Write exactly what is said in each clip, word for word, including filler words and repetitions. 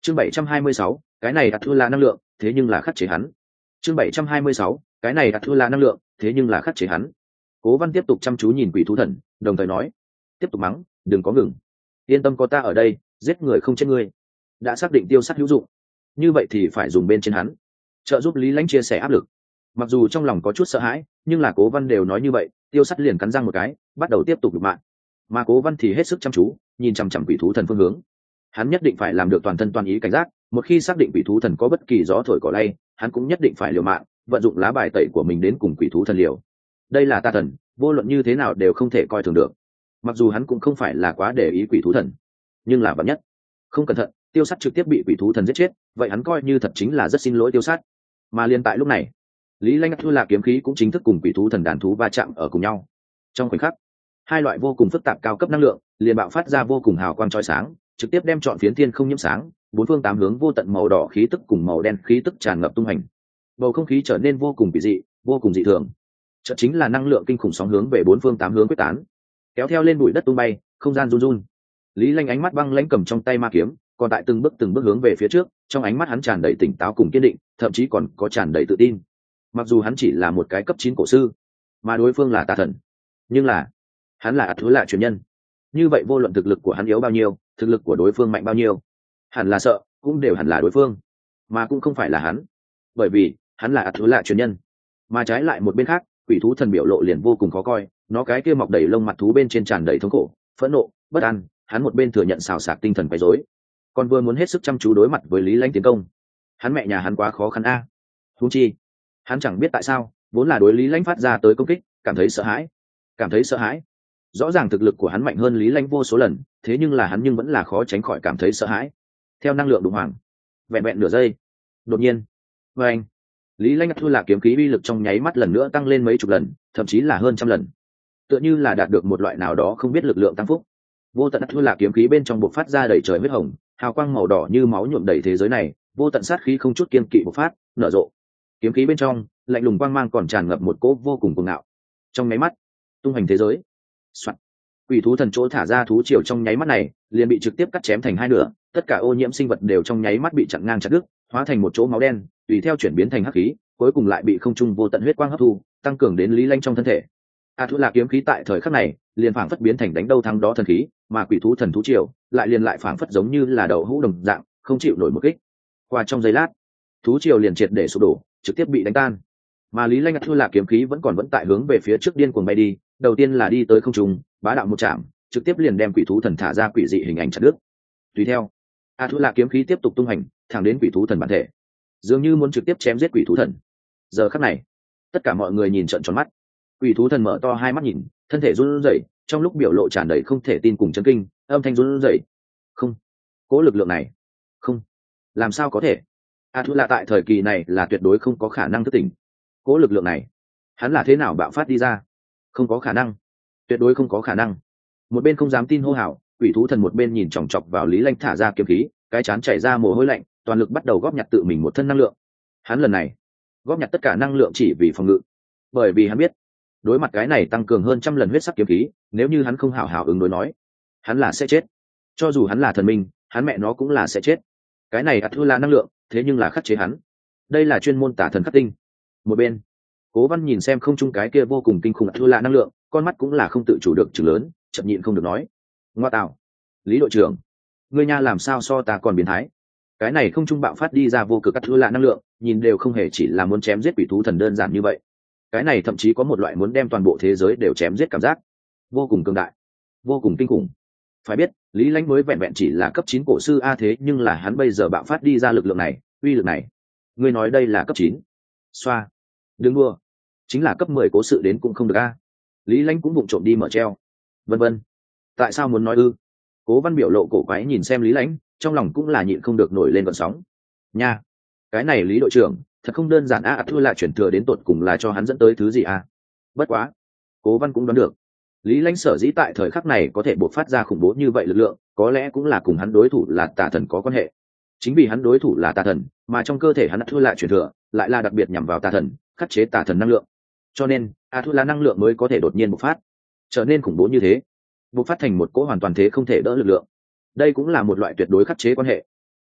chương bảy trăm hai mươi sáu, cái này đặt thua là năng lượng thế nhưng là khắc chế hắn. chương bảy trăm hai mươi sáu, cái này đặt thua là năng lượng thế nhưng là khắc chế hắn. Cố Văn tiếp tục chăm chú nhìn quỷ thú thần, đồng thời nói, tiếp tục mắng, đừng có ngừng, yên tâm có ta ở đây, giết người không chết ngươi. Đã xác định tiêu sát hữu dụng, như vậy thì phải dùng bên trên hắn, trợ giúp Lý Lãnh chia sẻ áp lực. Mặc dù trong lòng có chút sợ hãi, nhưng là Cố Văn đều nói như vậy, tiêu sắt liền cắn răng một cái, bắt đầu tiếp tục đục mạng. Mà Cố Văn thì hết sức chăm chú nhìn chằm chằm quỷ thú thần phương hướng. Hắn nhất định phải làm được toàn thân toàn ý cảnh giác, một khi xác định quỷ thú thần có bất kỳ gió thổi cỏ lay, hắn cũng nhất định phải liều mạng, vận dụng lá bài tẩy của mình đến cùng quỷ thú thần liều. Đây là tà thần, vô luận như thế nào đều không thể coi thường được. Mặc dù hắn cũng không phải là quá để ý quỷ thú thần, nhưng là vạn nhất không cẩn thận, tiêu sắt trực tiếp bị quỷ thú thần giết chết, vậy hắn coi như thật chính là rất xin lỗi tiêu sắt. Mà liên tại lúc này, Lý Lãnh Thu là kiếm khí cũng chính thức cùng quỷ thú thần đàn thú va chạm ở cùng nhau. Trong khoảnh khắc, hai loại vô cùng phức tạp cao cấp năng lượng liền bạo phát ra vô cùng hào quang chói sáng, trực tiếp đem trọn phiến thiên không nhiễm sáng, bốn phương tám hướng vô tận màu đỏ khí tức cùng màu đen khí tức tràn ngập tung hành. Bầu không khí trở nên vô cùng kỳ dị, vô cùng dị thường. Chợt chính là năng lượng kinh khủng sóng hướng về bốn phương tám hướng quyết tán, kéo theo lên bụi đất tung bay, không gian run run. Lý Lãnh ánh mắt băng lãnh cầm trong tay ma kiếm, còn tại từng bước từng bước hướng về phía trước, trong ánh mắt hắn tràn đầy tỉnh táo cùng kiên định, thậm chí còn có tràn đầy tự tin. Mặc dù hắn chỉ là một cái cấp chín cổ sư, mà đối phương là tà thần, nhưng là hắn là ắt thú lạ truyền nhân. Như vậy vô luận thực lực của hắn yếu bao nhiêu, thực lực của đối phương mạnh bao nhiêu, hẳn là sợ cũng đều hẳn là đối phương, mà cũng không phải là hắn, bởi vì hắn là ắt thú lạ truyền nhân. Mà trái lại một bên khác, quỷ thú thần biểu lộ liền vô cùng khó coi, nó cái kia mọc đầy lông mặt thú bên trên tràn đầy thống khổ, phẫn nộ, bất an. Hắn một bên thừa nhận xào xạc tinh thần quấy rối, còn vừa muốn hết sức chăm chú đối mặt với Lý Lãnh tiến công. Hắn mẹ nhà hắn quá khó khăn a. Huống chi hắn chẳng biết tại sao vốn là đối Lý Lãnh phát ra tới công kích cảm thấy sợ hãi, cảm thấy sợ hãi. Rõ ràng thực lực của hắn mạnh hơn Lý Lãnh vô số lần, thế nhưng là hắn nhưng vẫn là khó tránh khỏi cảm thấy sợ hãi. Theo năng lượng đụng hoàng, vẹn vẹn nửa giây, đột nhiên, với anh, Lý Lãnh thu là kiếm khí uy lực trong nháy mắt lần nữa tăng lên mấy chục lần, thậm chí là hơn trăm lần, tựa như là đạt được một loại nào đó không biết lực lượng tăng phúc. Vô tận thu là kiếm khí bên trong bộc phát ra đầy trời huyết hồng, hào quang màu đỏ như máu nhuộm đầy thế giới này, vô tận sát khí không chút kiên kỵ bộc phát, nở rộ. Kiếm khí bên trong, lạnh lùng quang mang còn tràn ngập một cỗ vô cùng cuồng ngạo. Trong nháy mắt, tung hành thế giới. Soạn. Quỷ thú thần chỗ thả ra thú triều trong nháy mắt này, liền bị trực tiếp cắt chém thành hai nửa, tất cả ô nhiễm sinh vật đều trong nháy mắt bị chặn ngang chặt đứt, hóa thành một chỗ máu đen, tùy theo chuyển biến thành hắc khí, cuối cùng lại bị không trung vô tận huyết quang hấp thu, tăng cường đến Lý Lãnh trong thân thể. A thú là kiếm khí tại thời khắc này, liền phảng phất biến thành đánh đâu thắng đó thần khí, mà quỷ thú thần thú triều lại liền lại phảng phất giống như là đậu hũ đồng dạng, không chịu nổi một kích. Qua trong giây lát, thú triều liền triệt để sụp đổ, trực tiếp bị đánh tan. Mà Lý Lãnh thu là kiếm khí vẫn còn vẫn tại hướng về phía trước điên cuồng bay đi, đầu tiên là đi tới không trung, bá đạo một chạm, trực tiếp liền đem quỷ thú thần thả ra quỷ dị hình ảnh chặt đứt. Tùy theo, A thú là kiếm khí tiếp tục tung hành, thẳng đến quỷ thú thần bản thể, dường như muốn trực tiếp chém giết quỷ thú thần. Giờ khắc này, tất cả mọi người nhìn trợn tròn mắt. Quỷ thú thần mở to hai mắt nhìn, thân thể run rẩy, trong lúc biểu lộ tràn đầy không thể tin cùng chấn kinh, âm thanh run rẩy. Không, cố lực lượng này, không, làm sao có thể? A thú là tại thời kỳ này là tuyệt đối không có khả năng thức tỉnh. Cố lực lượng này, hắn là thế nào bạo phát đi ra? Không có khả năng, tuyệt đối không có khả năng. Một bên không dám tin hô hào, quỷ thú thần một bên nhìn chòng chọc vào Lý Lãnh thả ra kiếm khí, cái chán chảy ra mồ hôi lạnh, toàn lực bắt đầu góp nhặt tự mình một thân năng lượng. Hắn lần này góp nhặt tất cả năng lượng chỉ vì phòng ngự, bởi vì hắn biết đối mặt cái này tăng cường hơn trăm lần huyết sắc kiếm khí, nếu như hắn không hảo hảo ứng đối nói, hắn là sẽ chết. Cho dù hắn là thần minh, hắn mẹ nó cũng là sẽ chết. Cái này ắt là năng lượng, thế nhưng là khắc chế hắn. Đây là chuyên môn tả thần khắc tinh. Một bên, Cố Văn nhìn xem không trung cái kia vô cùng kinh khủng ắt là năng lượng, con mắt cũng là không tự chủ được chừng lớn, chậm nhịn không được nói: "Ngoa tạo, Lý đội trưởng, ngươi nha làm sao so ta còn biến thái?" Cái này không trung bạo phát đi ra vô cực ắt là năng lượng, nhìn đều không hề chỉ là muốn chém giết quỷ thú thần đơn giản như vậy. Cái này thậm chí có một loại muốn đem toàn bộ thế giới đều chém giết cảm giác, vô cùng cường đại, vô cùng kinh khủng. Phải biết, Lý Lãnh mới vẹn vẹn chỉ là cấp chín cổ sư a, thế nhưng là hắn bây giờ bạo phát đi ra lực lượng này, uy lực này. Ngươi nói đây là cấp chín? Xoa, đừng đua, chính là cấp mười cố sự đến cũng không được a. Lý Lãnh cũng vụng trộm đi mở treo, vân vân. Tại sao muốn nói ư? Cố Văn biểu lộ cổ quái nhìn xem Lý Lãnh, trong lòng cũng là nhịn không được nổi lên gợn sóng. Nha, cái này Lý đội trưởng, thật không đơn giản a, à, thua lại chuyển thừa đến tột cùng là cho hắn dẫn tới thứ gì a? Bất quá, Cố Văn cũng đoán được, Lý Lãnh sở dĩ tại thời khắc này có thể bộc phát ra khủng bố như vậy lực lượng, có lẽ cũng là cùng hắn đối thủ là tà thần có quan hệ. Chính vì hắn đối thủ là tà thần, mà trong cơ thể hắn thua lại chuyển thừa, lại là đặc biệt nhằm vào tà thần, khắc chế tà thần năng lượng. Cho nên, a thua là năng lượng mới có thể đột nhiên bộc phát, trở nên khủng bố như thế, bộc phát thành một cỗ hoàn toàn thế không thể đỡ lực lượng. Đây cũng là một loại tuyệt đối khắc chế quan hệ.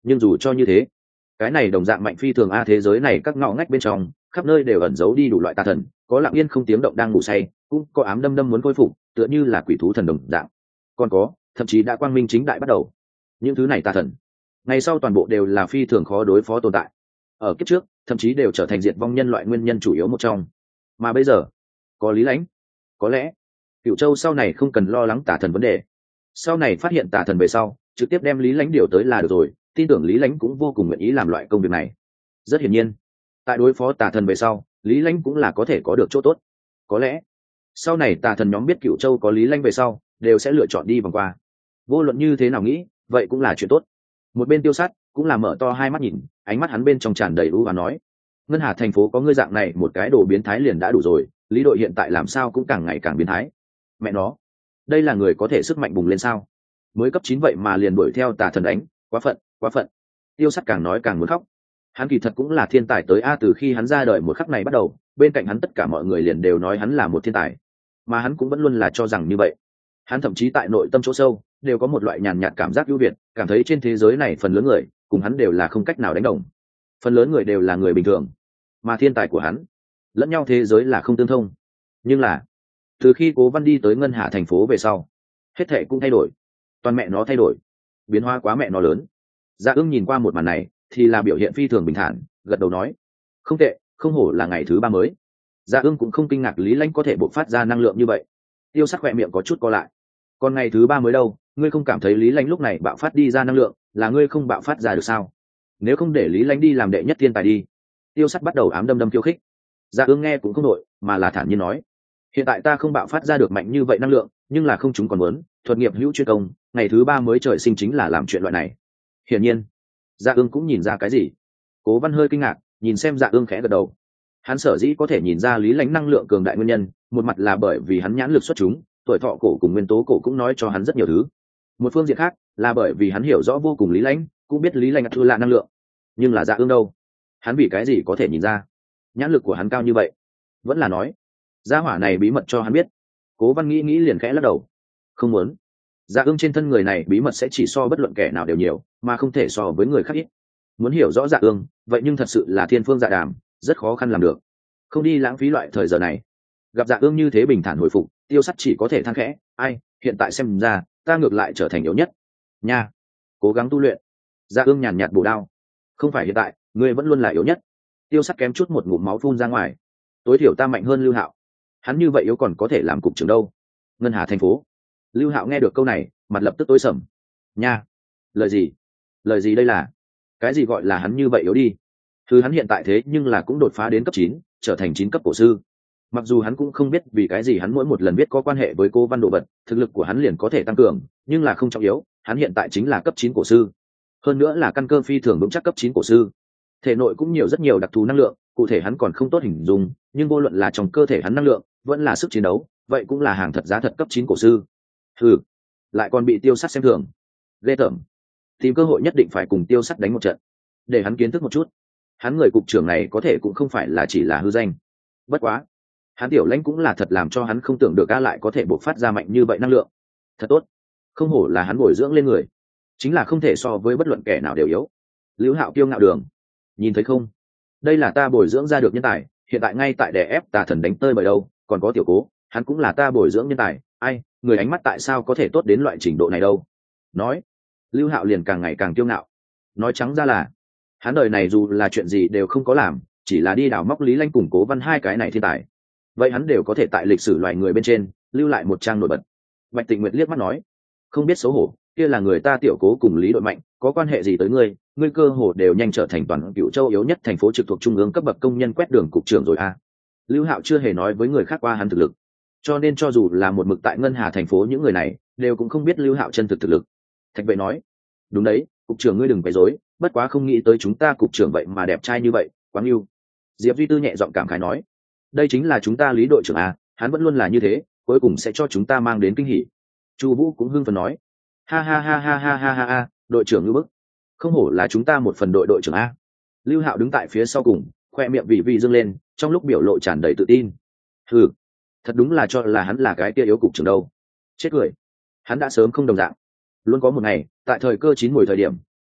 nhưng dù cho như thế, cái này đồng dạng mạnh phi thường a, thế giới này các ngõ ngách bên trong khắp nơi đều ẩn giấu đi đủ loại tà thần, có lặng yên không tiếng động đang ngủ say, cũng có ám đâm đâm muốn khôi phục, tựa như là quỷ thú thần đồng dạng, còn có thậm chí đã quang minh chính đại bắt đầu. Những thứ này tà thần ngày sau toàn bộ đều là phi thường khó đối phó tồn tại, ở kiếp trước thậm chí đều trở thành diệt vong nhân loại nguyên nhân chủ yếu một trong. Mà bây giờ có Lý Lãnh, có lẽ Cửu Châu sau này không cần lo lắng tà thần vấn đề, sau này phát hiện tà thần về sau trực tiếp đem Lý Lãnh điều tới là được rồi, tin tưởng Lý Lãnh cũng vô cùng nguyện ý làm loại công việc này. Rất hiển nhiên, tại đối phó tà thần về sau, Lý Lãnh cũng là có thể có được chỗ tốt. Có lẽ sau này tà thần nhóm biết Cửu Châu có Lý Lãnh về sau, đều sẽ lựa chọn đi vòng qua. Vô luận như thế nào nghĩ, vậy cũng là chuyện tốt. Một bên Tiêu Sắt cũng là mở to hai mắt nhìn, ánh mắt hắn bên trong tràn đầy u và nói: ngân hà thành phố có ngươi dạng này một cái đồ biến thái liền đã đủ rồi, Lý đội hiện tại làm sao cũng càng ngày càng biến thái. Mẹ nó, đây là người có thể sức mạnh bùng lên sao? Mới cấp chín vậy mà liền đuổi theo tà thần đánh, quá phận, quá phận. Tiêu Sắt càng nói càng muốn khóc. Hắn kỳ thật cũng là thiên tài tới a, từ khi hắn ra đời một khắc này bắt đầu, bên cạnh hắn tất cả mọi người liền đều nói hắn là một thiên tài, mà hắn cũng vẫn luôn là cho rằng như vậy. Hắn thậm chí tại nội tâm chỗ sâu đều có một loại nhàn nhạt cảm giác ưu việt, cảm thấy trên thế giới này phần lớn người cùng hắn đều là không cách nào đánh đồng, phần lớn người đều là người bình thường, mà thiên tài của hắn lẫn nhau thế giới là không tương thông. Nhưng là từ khi Cố Văn đi tới ngân hà thành phố về sau, hết thệ cũng thay đổi, toàn mẹ nó thay đổi, biến hóa quá mẹ nó lớn. Dạ Ưng nhìn qua một màn này thì là biểu hiện phi thường bình thản, gật đầu nói: không tệ, không hổ là ngày thứ ba mới. Dạ Ưng cũng không kinh ngạc Lý Lãnh có thể bộc phát ra năng lượng như vậy. Tiêu Sắc khỏe miệng có chút co lại. Còn ngày thứ ba mới đâu, ngươi không cảm thấy Lý Lãnh lúc này bạo phát đi ra năng lượng là ngươi không bạo phát ra được sao? Nếu không để Lý Lãnh đi làm đệ nhất thiên tài đi. Tiêu Sắc bắt đầu ám đâm đâm khiêu khích. Dạ Ưng nghe cũng không đội, mà là thản nhiên nói: hiện tại ta không bạo phát ra được mạnh như vậy năng lượng, nhưng là không chúng còn muốn thuật nghiệp hữu chuyên công, ngày thứ ba mới trời sinh chính là làm chuyện loại này. Hiển nhiên Dạ Ưng cũng nhìn ra cái gì. Cố Văn hơi kinh ngạc nhìn xem Dạ Ưng khẽ gật đầu. Hắn sở dĩ có thể nhìn ra Lý Lãnh năng lượng cường đại nguyên nhân, một mặt là bởi vì hắn nhãn lực xuất chúng, tuổi thọ cổ cùng nguyên tố cổ cũng nói cho hắn rất nhiều thứ. Một phương diện khác là bởi vì hắn hiểu rõ vô cùng Lý Lãnh, cũng biết Lý Lãnh thua lạ năng lượng. Nhưng là Dạ Ưng đâu, hắn vì cái gì có thể nhìn ra? Nhãn lực của hắn cao như vậy, vẫn là nói gia hỏa này bí mật cho hắn biết? Cố Văn nghĩ nghĩ liền khẽ lắc đầu. Không muốn. Dạ Ưng trên thân người này bí mật sẽ chỉ so bất luận kẻ nào đều nhiều, mà không thể so với người khác ít. Muốn hiểu rõ Dạ Ưng, vậy nhưng thật sự là thiên phương dạ đàm, rất khó khăn làm được. Không đi lãng phí loại thời giờ này. Gặp Dạ Ưng như thế bình thản hồi phục, Tiêu Sắt chỉ có thể than khẽ: ai, hiện tại xem ra ta ngược lại trở thành yếu nhất nha. Cố gắng tu luyện. Dạ Ưng nhàn nhạt bổ đao: không phải hiện tại, ngươi vẫn luôn là yếu nhất. Tiêu Sắt kém chút một ngụm máu phun ra ngoài. Tối thiểu ta mạnh hơn Lưu Hạo, hắn như vậy yếu còn có thể làm cục trưởng đâu. Ngân hà thành phố. Lưu Hạo nghe được câu này mặt lập tức tối sầm. Nha, lời gì? Lời gì đây là? Cái gì gọi là hắn như vậy yếu đi? Thứ hắn hiện tại thế nhưng là cũng đột phá đến cấp chín, trở thành chín cấp cổ sư. Mặc dù hắn cũng không biết vì cái gì hắn mỗi một lần biết có quan hệ với Cố Văn đồ vật, thực lực của hắn liền có thể tăng cường, nhưng là không trọng yếu, hắn hiện tại chính là cấp chín cổ sư. Hơn nữa là căn cơ phi thường vững chắc cấp chín cổ sư. Thể nội cũng nhiều rất nhiều đặc thù năng lượng, cụ thể hắn còn không tốt hình dung, nhưng vô luận là trong cơ thể hắn năng lượng, vẫn là sức chiến đấu, vậy cũng là hàng thật giá thật cấp chín cổ sư. Hừ, lại còn bị Tiêu Sắt xem thường. Ghê tởm. Tìm cơ hội nhất định phải cùng Tiêu Sắt đánh một trận, để hắn kiến thức một chút. Hắn người cục trưởng này có thể cũng không phải là chỉ là hư danh. Bất quá, hắn Tiểu Lãnh cũng là thật làm cho hắn không tưởng được a, lại có thể bộc phát ra mạnh như vậy năng lượng. Thật tốt, không hổ là hắn bồi dưỡng lên người, chính là không thể so với bất luận kẻ nào đều yếu. Lưu Hạo kiêu ngạo đường, nhìn thấy không? Đây là ta bồi dưỡng ra được nhân tài, hiện tại ngay tại đè ép tà thần đánh tơi bời đâu, còn có Tiểu Cố, hắn cũng là ta bồi dưỡng nhân tài, ai, người ánh mắt tại sao có thể tốt đến loại trình độ này đâu? Nói, Lưu Hạo liền càng ngày càng kiêu ngạo. Nói trắng ra là, hắn đời này dù là chuyện gì đều không có làm, chỉ là đi đào móc Lý Lãnh cùng Cố Văn hai cái này thiên tài, vậy hắn đều có thể tại lịch sử loài người bên trên lưu lại một trang nổi bật. Bạch Tịnh Nguyệt liếc mắt nói: không biết xấu hổ, kia là người ta Tiểu Cố cùng Lý đội mạnh, có quan hệ gì tới ngươi? Ngươi cơ hồ đều nhanh trở thành toàn Cửu Châu yếu nhất thành phố trực thuộc trung ương cấp bậc công nhân quét đường cục trưởng rồi a. Lưu Hạo chưa hề nói với người khác qua hắn thực lực, cho nên cho dù là một mực tại ngân hà thành phố những người này đều cũng không biết Lưu Hạo chân thực thực lực. Thạch Vệ nói: đúng đấy, cục trưởng ngươi đừng quấy rối, bất quá không nghĩ tới chúng ta cục trưởng vậy mà đẹp trai như vậy, quá yêu. Diệp Duy Tư nhẹ giọng cảm khái nói: đây chính là chúng ta Lý đội trưởng à, hắn vẫn luôn là như thế, cuối cùng sẽ cho chúng ta mang đến kinh hỉ. Chu Vũ cũng hưng phấn nói: ha ha ha ha ha ha ha ha, đội trưởng ngư bức, không hổ là chúng ta một phần đội đội trưởng a. Lưu Hạo đứng tại phía sau cùng, khoe miệng vị vị dương lên, trong lúc biểu lộ tràn đầy tự tin. Hừ, thật đúng là cho là hắn là cái kia yếu cục trưởng đâu. Chết cười, hắn đã sớm không đồng dạng. Luôn có một ngày, tại thời cơ chín mùi thời điểm,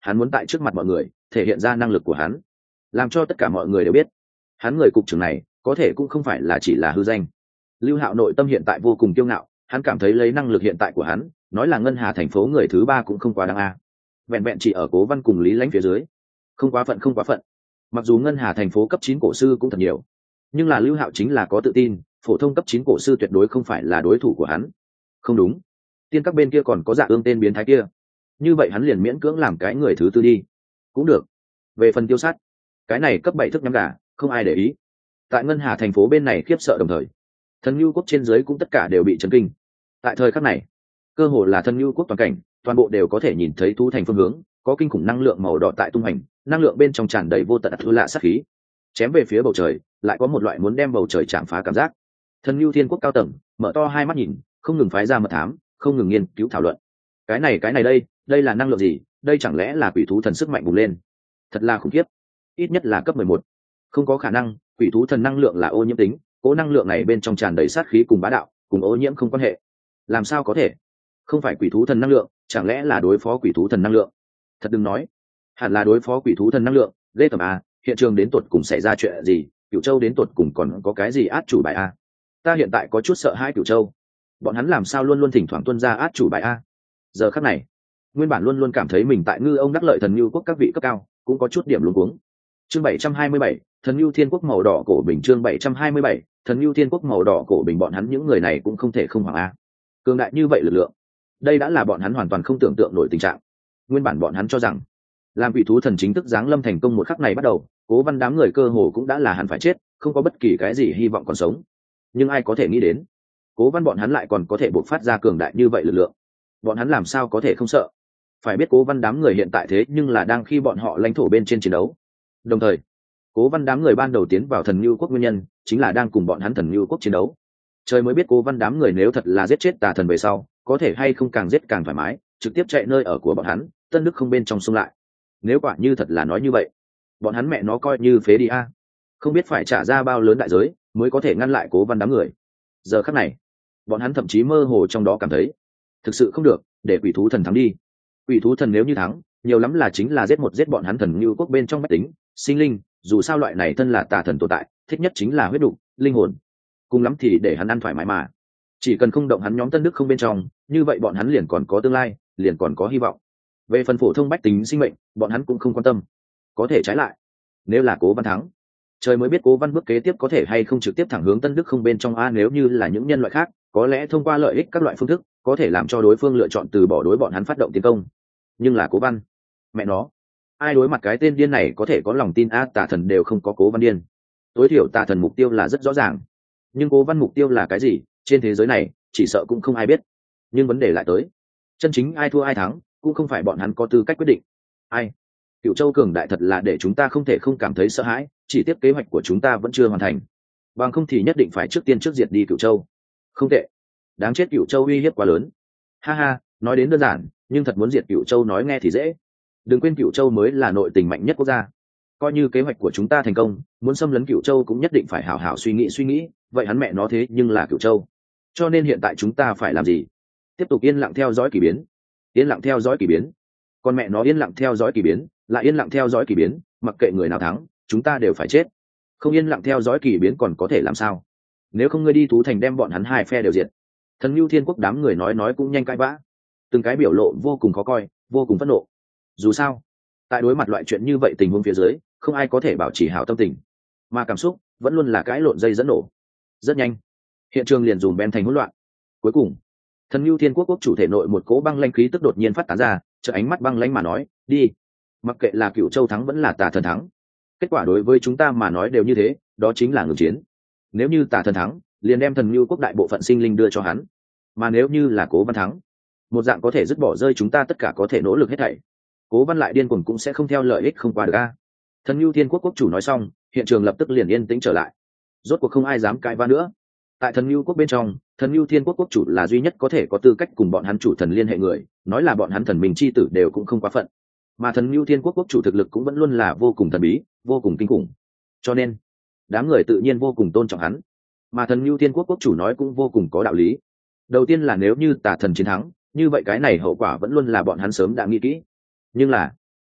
hắn muốn tại trước mặt mọi người thể hiện ra năng lực của hắn, làm cho tất cả mọi người đều biết hắn người cục trưởng này có thể cũng không phải là chỉ là hư danh. Lưu Hạo nội tâm hiện tại vô cùng kiêu ngạo, hắn cảm thấy lấy năng lực hiện tại của hắn, nói là ngân hà thành phố người thứ ba cũng không quá đáng a. Vẹn vẹn chỉ ở Cố Văn cùng Lý Lãnh phía dưới, không quá phận không quá phận. Mặc dù ngân hà thành phố cấp chín cổ sư cũng thật nhiều, nhưng là Lưu Hạo chính là có tự tin, phổ thông cấp chín cổ sư tuyệt đối không phải là đối thủ của hắn. Không đúng, tiên các bên kia còn có Dạ Ương tên biến thái kia, như vậy hắn liền miễn cưỡng làm cái người thứ tư đi cũng được. Về phần Tiêu Sát, cái này cấp bảy thức nhắm gà, không ai để ý. Tại ngân hà thành phố bên này khiếp sợ đồng thời, Thần Nhu quốc trên dưới cũng tất cả đều bị chấn kinh. Tại thời khắc này, cơ hồ là Thần Nhu quốc toàn cảnh, toàn bộ đều có thể nhìn thấy thú thành phương hướng, có kinh khủng năng lượng màu đỏ tại tung hành, năng lượng bên trong tràn đầy vô tận thú lạ sát khí, chém về phía bầu trời, lại có một loại muốn đem bầu trời chạm phá cảm giác. Thần Nhu Thiên quốc cao tầng mở to hai mắt nhìn, không ngừng phái ra mật thám, không ngừng nghiên cứu thảo luận. Cái này cái này đây, đây là năng lượng gì? Đây chẳng lẽ là quỷ thú thần sức mạnh bùng lên? Thật là khủng khiếp, ít nhất là cấp mười một. Không có khả năng, quỷ thú thần năng lượng là ô nhiễm tính, cố năng lượng này bên trong tràn đầy sát khí cùng bá đạo, cùng ô nhiễm không quan hệ. Làm sao có thể? Không phải quỷ thú thần năng lượng, chẳng lẽ là đối phó quỷ thú thần năng lượng? Thật đừng nói, hẳn là đối phó quỷ thú thần năng lượng. Lê tầm a, hiện trường đến tột cùng xảy ra chuyện gì? Cửu Châu đến tột cùng còn có cái gì át chủ bài a? Ta hiện tại có chút sợ hãi Cửu Châu, bọn hắn làm sao luôn luôn thỉnh thoảng tuân ra át chủ bài a? Giờ khắc này, nguyên bản luôn luôn cảm thấy mình tại ngư ông đắc lợi Thần Nhu quốc các vị cấp cao cũng có chút điểm luống cuống. Chương bảy trăm hai mươi bảy, Thần Nhu Thiên quốc màu đỏ cổ bình. Chương bảy trăm hai mươi bảy, Thần Nhu Thiên quốc màu đỏ cổ bình. Bọn hắn những người này cũng không thể không hoảng a. Cường đại như vậy lực lượng, đây đã là bọn hắn hoàn toàn không tưởng tượng nổi tình trạng. Nguyên bản bọn hắn cho rằng, làm quỷ thú thần chính thức giáng lâm thành công một khắc này bắt đầu, Cố Văn đám người cơ hồ cũng đã là hẳn phải chết, không có bất kỳ cái gì hy vọng còn sống. Nhưng ai có thể nghĩ đến, Cố Văn bọn hắn lại còn có thể bộc phát ra cường đại như vậy lực lượng. Bọn hắn làm sao có thể không sợ? Phải biết Cố Văn đám người hiện tại thế nhưng là đang khi bọn họ lãnh thổ bên trên chiến đấu. Đồng thời, Cố Văn đám người ban đầu tiến vào Thần Nhu quốc nguyên nhân chính là đang cùng bọn hắn Thần Nhu quốc chiến đấu. Trời mới biết Cố Văn đám người nếu thật là giết chết tà thần về sau, có thể hay không càng giết càng thoải mái, trực tiếp chạy nơi ở của bọn hắn, Tân Đức không bên trong xung lại. Nếu quả như thật là nói như vậy, bọn hắn mẹ nó coi như phế đi a, không biết phải trả ra bao lớn đại giới mới có thể ngăn lại Cố Văn đám người. Giờ khắc này, bọn hắn thậm chí mơ hồ trong đó cảm thấy, thực sự không được, để quỷ thú thần thắng đi. Quỷ thú thần nếu như thắng, nhiều lắm là chính là giết một giết bọn hắn Thần Nhu quốc bên trong bách tính, sinh linh, dù sao loại này thân là tà thần tồn tại, thích nhất chính là huyết đục, linh hồn. Cùng lắm thì để hắn ăn thoải mái mà. Chỉ cần không động hắn nhóm Tân Đức không bên trong, như vậy bọn hắn liền còn có tương lai, liền còn có hy vọng. Về phần phổ thông bách tính sinh mệnh, bọn hắn cũng không quan tâm. Có thể trái lại, nếu là Cố Văn thắng, trời mới biết Cố Văn bước kế tiếp có thể hay không trực tiếp thẳng hướng Tân Đức không bên trong a. Nếu như là những nhân loại khác, có lẽ thông qua lợi ích các loại phương thức, có thể làm cho đối phương lựa chọn từ bỏ đối bọn hắn phát động tiến công. Nhưng là Cố Văn, mẹ nó, ai đối mặt cái tên điên này có thể có lòng tin a? Tà thần đều không có Cố Văn điên. Tối thiểu tà thần mục tiêu là rất rõ ràng, nhưng Cố Văn mục tiêu là cái gì, trên thế giới này chỉ sợ cũng không ai biết. Nhưng vấn đề lại tới, chân chính ai thua ai thắng cũng không phải bọn hắn có tư cách quyết định. Ai? Cửu Châu cường đại thật là để chúng ta không thể không cảm thấy sợ hãi, chỉ tiếp kế hoạch của chúng ta vẫn chưa hoàn thành, bằng không thì nhất định phải trước tiên trước diệt đi Cửu Châu. Không tệ, đáng chết, Cửu Châu uy hiếp quá lớn. Ha ha, nói đến đơn giản, nhưng thật muốn diệt Cửu Châu nói nghe thì dễ. Đừng quên Cửu Châu mới là nội tình mạnh nhất quốc gia. Coi như kế hoạch của chúng ta thành công, muốn xâm lấn Cửu Châu cũng nhất định phải hảo hảo suy nghĩ suy nghĩ, vậy hắn mẹ nó thế nhưng là Cửu Châu. Cho nên hiện tại chúng ta phải làm gì? Tiếp tục yên lặng theo dõi kỳ biến. Yên lặng theo dõi kỳ biến. Con mẹ nó yên lặng theo dõi kỳ biến, lại yên lặng theo dõi kỳ biến, mặc kệ người nào thắng, chúng ta đều phải chết. Không yên lặng theo dõi kỳ biến còn có thể làm sao? Nếu không ngươi đi thú thành đem bọn hắn hai phe đều diệt. Thần Nhu Thiên quốc đám người nói nói cũng nhanh cãi vã, từng cái biểu lộ vô cùng khó coi, vô cùng phẫn nộ. Dù sao, tại đối mặt loại chuyện như vậy tình huống phía dưới, không ai có thể bảo trì hảo tâm tình, mà cảm xúc vẫn luôn là cãi lộn dây dẫn nổ. Rất nhanh, hiện trường liền dùm ben thành hỗn loạn. Cuối cùng, Thần Nhu Thiên quốc quốc chủ thể nội một cỗ băng lãnh khí tức đột nhiên phát tán ra, trợ ánh mắt băng lãnh mà nói, đi. Mặc kệ là Cửu Châu thắng vẫn là tà thần thắng, kết quả đối với chúng ta mà nói đều như thế, đó chính là ngừng chiến. Nếu như tà thần thắng, liền đem Thần Nhu quốc đại bộ phận sinh linh đưa cho hắn, mà nếu như là Cố Văn thắng, một dạng có thể dứt bỏ rơi chúng ta tất cả có thể nỗ lực hết thảy. Cố Văn lại điên cuồng cũng sẽ không theo lợi ích không qua được a. Thần Nhu Thiên quốc quốc chủ nói xong, hiện trường lập tức liền yên tĩnh trở lại. Rốt cuộc không ai dám cãi vã nữa. Tại Thần Nhu quốc bên trong, Thần Nhu Thiên quốc quốc chủ là duy nhất có thể có tư cách cùng bọn hắn chủ thần liên hệ người, nói là bọn hắn thần mình chi tử đều cũng không quá phận. Mà Thần Nhu Thiên quốc quốc chủ thực lực cũng vẫn luôn là vô cùng thần bí, vô cùng kinh khủng. Cho nên, đám người tự nhiên vô cùng tôn trọng hắn. Mà Thần Nhu Thiên quốc quốc chủ nói cũng vô cùng có đạo lý. Đầu tiên là nếu như tà thần chiến thắng, như vậy cái này hậu quả vẫn luôn là bọn hắn sớm đã nghĩ kỹ. Nhưng là,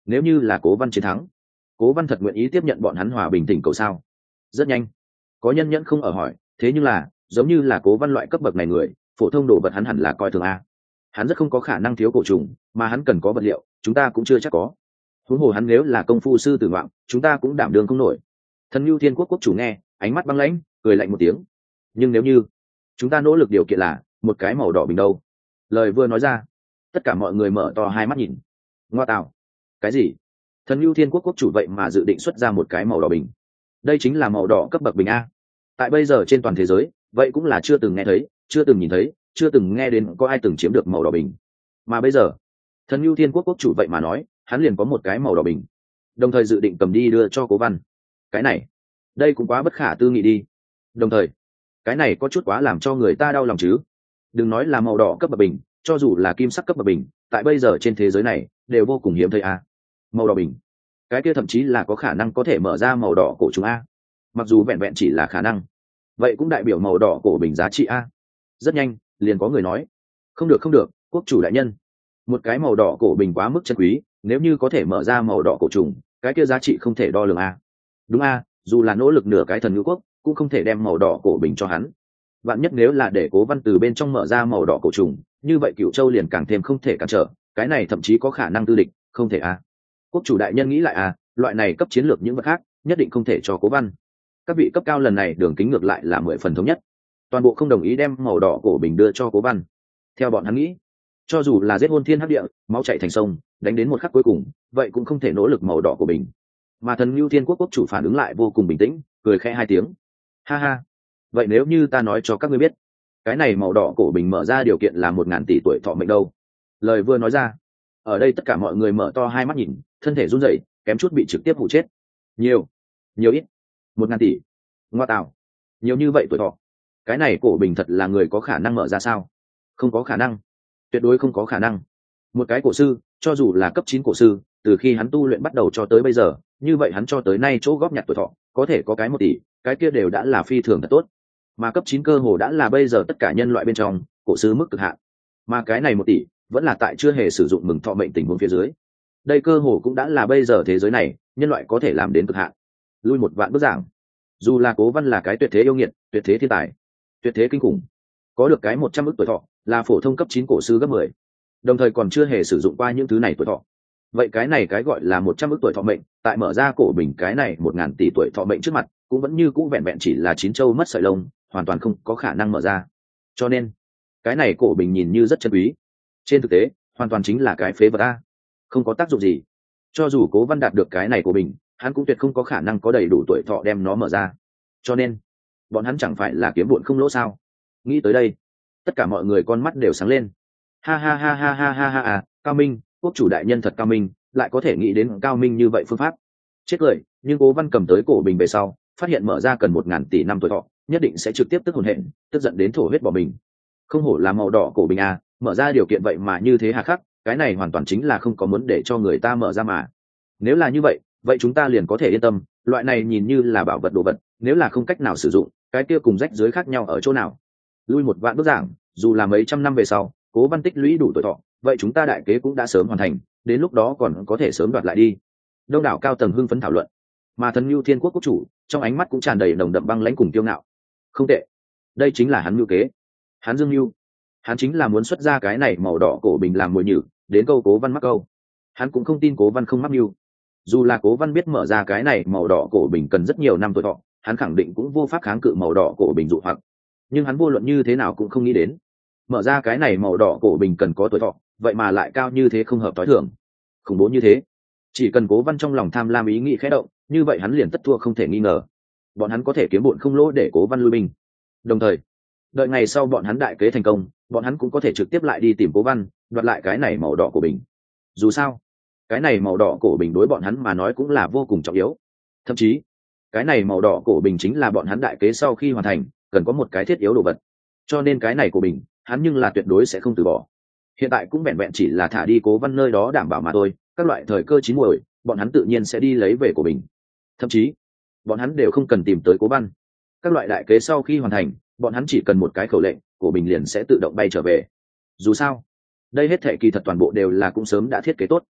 nếu như là Cố Văn chiến thắng, Cố Văn thật nguyện ý tiếp nhận bọn hắn hòa bình tỉnh cầu sao? Rất nhanh, có nhân nhẫn không ở hỏi, thế nhưng là giống như là Cố Văn loại cấp bậc này người, phổ thông đồ vật hắn hẳn là coi thường a. Hắn rất không có khả năng thiếu cổ trùng, mà hắn cần có vật liệu, chúng ta cũng chưa chắc có. Huống hồ hắn nếu là công phu sư tử ngoạm, chúng ta cũng đảm đương không nổi. Thần Nưu Thiên Quốc quốc chủ nghe, ánh mắt băng lãnh, cười lạnh một tiếng. Nhưng nếu như chúng ta nỗ lực điều kiện là một cái màu đỏ bình đâu? Lời vừa nói ra, tất cả mọi người mở to hai mắt nhìn. Ngoa tạo, cái gì? Thần Nưu Thiên Quốc quốc chủ vậy mà dự định xuất ra một cái màu đỏ bình? Đây chính là màu đỏ cấp bậc bình a. Tại bây giờ trên toàn thế giới, vậy cũng là chưa từng nghe thấy, chưa từng nhìn thấy, chưa từng nghe đến có ai từng chiếm được màu đỏ bình. Mà bây giờ, Thần Nưu Thiên Quốc quốc chủ vậy mà nói, hắn liền có một cái màu đỏ bình, đồng thời dự định cầm đi đưa cho Cố Văn. Cái này, đây cũng quá bất khả tư nghị đi. Đồng thời, cái này có chút quá làm cho người ta đau lòng chứ. Đừng nói là màu đỏ cấp bậc bình, cho dù là kim sắc cấp bậc bình, tại bây giờ trên thế giới này đều vô cùng hiếm thấy a. Màu đỏ bình, cái kia thậm chí là có khả năng có thể mở ra màu đỏ cổ trùng a. Mặc dù vẹn vẹn chỉ là khả năng, vậy cũng đại biểu màu đỏ cổ bình giá trị a. Rất nhanh, liền có người nói, không được không được, quốc chủ đại nhân, một cái màu đỏ cổ bình quá mức chân quý, nếu như có thể mở ra màu đỏ cổ trùng, cái kia giá trị không thể đo lường a. Đúng a, dù là nỗ lực nửa cái thần ngữ quốc cũng không thể đem màu đỏ cổ bình cho hắn. Vạn nhất nếu là để Cố Văn từ bên trong mở ra màu đỏ cổ trùng, như vậy Cửu Châu liền càng thêm không thể cản trở, cái này thậm chí có khả năng tư địch, không thể a. Quốc chủ đại nhân nghĩ lại a, loại này cấp chiến lược những vật khác nhất định không thể cho Cố Văn. Các vị cấp cao lần này đường kính ngược lại là mười phần thống nhất, toàn bộ không đồng ý đem màu đỏ cổ bình đưa cho Cố Văn. Theo bọn hắn nghĩ, cho dù là giết hôn thiên hấp địa, máu chảy thành sông, đánh đến một khắc cuối cùng, vậy cũng không thể nỗ lực màu đỏ của bình. Mà Thần Nưu Thiên Quốc quốc chủ phản ứng lại vô cùng bình tĩnh, cười khẽ hai tiếng. Ha ha, vậy nếu như ta nói cho các ngươi biết, cái này màu đỏ cổ bình mở ra điều kiện là một ngàn tỷ tuổi thọ mệnh đâu? Lời vừa nói ra, ở đây tất cả mọi người mở to hai mắt nhìn, thân thể run rẩy, kém chút bị trực tiếp hụ chết. Nhiều, nhiều ít, một ngàn tỷ, ngoa tạo, nhiều như vậy tuổi thọ, cái này cổ bình thật là người có khả năng mở ra sao? Không có khả năng, tuyệt đối không có khả năng. Một cái cổ sư, cho dù là cấp chín cổ sư, từ khi hắn tu luyện bắt đầu cho tới bây giờ, như vậy hắn cho tới nay chỗ góp nhặt tuổi thọ có thể có cái một tỷ, cái kia đều đã là phi thường thật tốt. Mà cấp chín cơ hồ đã là bây giờ tất cả nhân loại bên trong cổ sư mức cực hạn. Mà cái này một tỷ vẫn là tại chưa hề sử dụng mừng thọ mệnh tình huống phía dưới. Đây cơ hồ cũng đã là bây giờ thế giới này nhân loại có thể làm đến cực hạn. Lui một vạn bước giảng, dù là Cố Văn là cái tuyệt thế yêu nghiệt, tuyệt thế thiên tài, tuyệt thế kinh khủng, có được cái một trăm ức tuổi thọ, là phổ thông cấp chín cổ sư gấp mười, đồng thời còn chưa hề sử dụng qua những thứ này tuổi thọ. Vậy cái này cái gọi là một trăm ức tuổi thọ mệnh, tại mở ra cổ bình cái này một ngàn tỷ tuổi thọ mệnh trước mặt, cũng vẫn như cũ vẹn vẹn chỉ là chín châu mất sợi lông, hoàn toàn không có khả năng mở ra. Cho nên, cái này cổ bình nhìn như rất chân quý, trên thực tế, hoàn toàn chính là cái phế vật a, không có tác dụng gì. Cho dù Cố Văn đạt được cái này của bình, hắn cũng tuyệt không có khả năng có đầy đủ tuổi thọ đem nó mở ra. Cho nên, bọn hắn chẳng phải là kiếm bụn không lỗ sao? Nghĩ tới đây, tất cả mọi người con mắt đều sáng lên. Ha ha ha ha ha ha ha à, Cao Minh, quốc chủ đại nhân thật cao minh, lại có thể nghĩ đến cao minh như vậy phương pháp. Chết cười, nhưng Cố Văn cầm tới cổ bình về sau, phát hiện mở ra cần một ngàn tỷ năm tuổi thọ, nhất định sẽ trực tiếp tức hồn hện, tức giận đến thổ huyết bỏ mình. Không hổ là màu đỏ cổ bình à, mở ra điều kiện vậy mà như thế hà khắc, cái này hoàn toàn chính là không có muốn để cho người ta mở ra mà. Nếu là như vậy, vậy chúng ta liền có thể yên tâm, loại này nhìn như là bảo vật đồ vật, nếu là không cách nào sử dụng, cái kia cùng rách dưới khác nhau ở chỗ nào? Lui một vạn bước giảng, dù là mấy trăm năm về sau, Cố Văn tích lũy đủ tuổi thọ, vậy chúng ta đại kế cũng đã sớm hoàn thành, đến lúc đó còn có thể sớm đoạt lại đi. Đông đảo cao tầng hưng phấn thảo luận, mà Thần Nưu Thiên Quốc quốc chủ trong ánh mắt cũng tràn đầy nồng đậm băng lãnh cùng kiêu ngạo. Không tệ, đây chính là hắn mưu kế, hắn dương mưu, hắn chính là muốn xuất ra cái này màu đỏ cổ bình làm mồi nhử, đến câu Cố Văn mắc câu. Hắn cũng không tin Cố Văn không mắc mưu. Dù là Cố Văn biết mở ra cái này màu đỏ cổ bình cần rất nhiều năm tuổi thọ, hắn khẳng định cũng vô pháp kháng cự màu đỏ cổ bình dụ hoặc. Nhưng hắn vô luận như thế nào cũng không nghĩ đến, mở ra cái này màu đỏ cổ bình cần có tuổi thọ, vậy mà lại cao như thế, không hợp tối thường, khủng bố như thế. Chỉ cần Cố Văn trong lòng tham lam ý nghĩ khẽ động, như vậy hắn liền tất thua không thể nghi ngờ. Bọn hắn có thể kiếm bộn không lỗ để Cố Văn lui binh. Đồng thời, đợi ngày sau bọn hắn đại kế thành công, bọn hắn cũng có thể trực tiếp lại đi tìm Cố Văn, đoạt lại cái này màu đỏ cổ bình. Dù sao, cái này màu đỏ cổ bình đối bọn hắn mà nói cũng là vô cùng trọng yếu. Thậm chí, cái này màu đỏ cổ bình chính là bọn hắn đại kế sau khi hoàn thành cần có một cái thiết yếu đồ vật. Cho nên cái này của bình, hắn nhưng là tuyệt đối sẽ không từ bỏ. Hiện tại cũng vẹn vẹn chỉ là thả đi Cố Văn nơi đó đảm bảo mà thôi, các loại thời cơ chín muồi, bọn hắn tự nhiên sẽ đi lấy về của mình. Thậm chí, bọn hắn đều không cần tìm tới Cố Văn. Các loại đại kế sau khi hoàn thành, bọn hắn chỉ cần một cái khẩu lệnh, của bình liền sẽ tự động bay trở về. Dù sao, đây hết thảy kỳ thật toàn bộ đều là cũng sớm đã thiết kế tốt.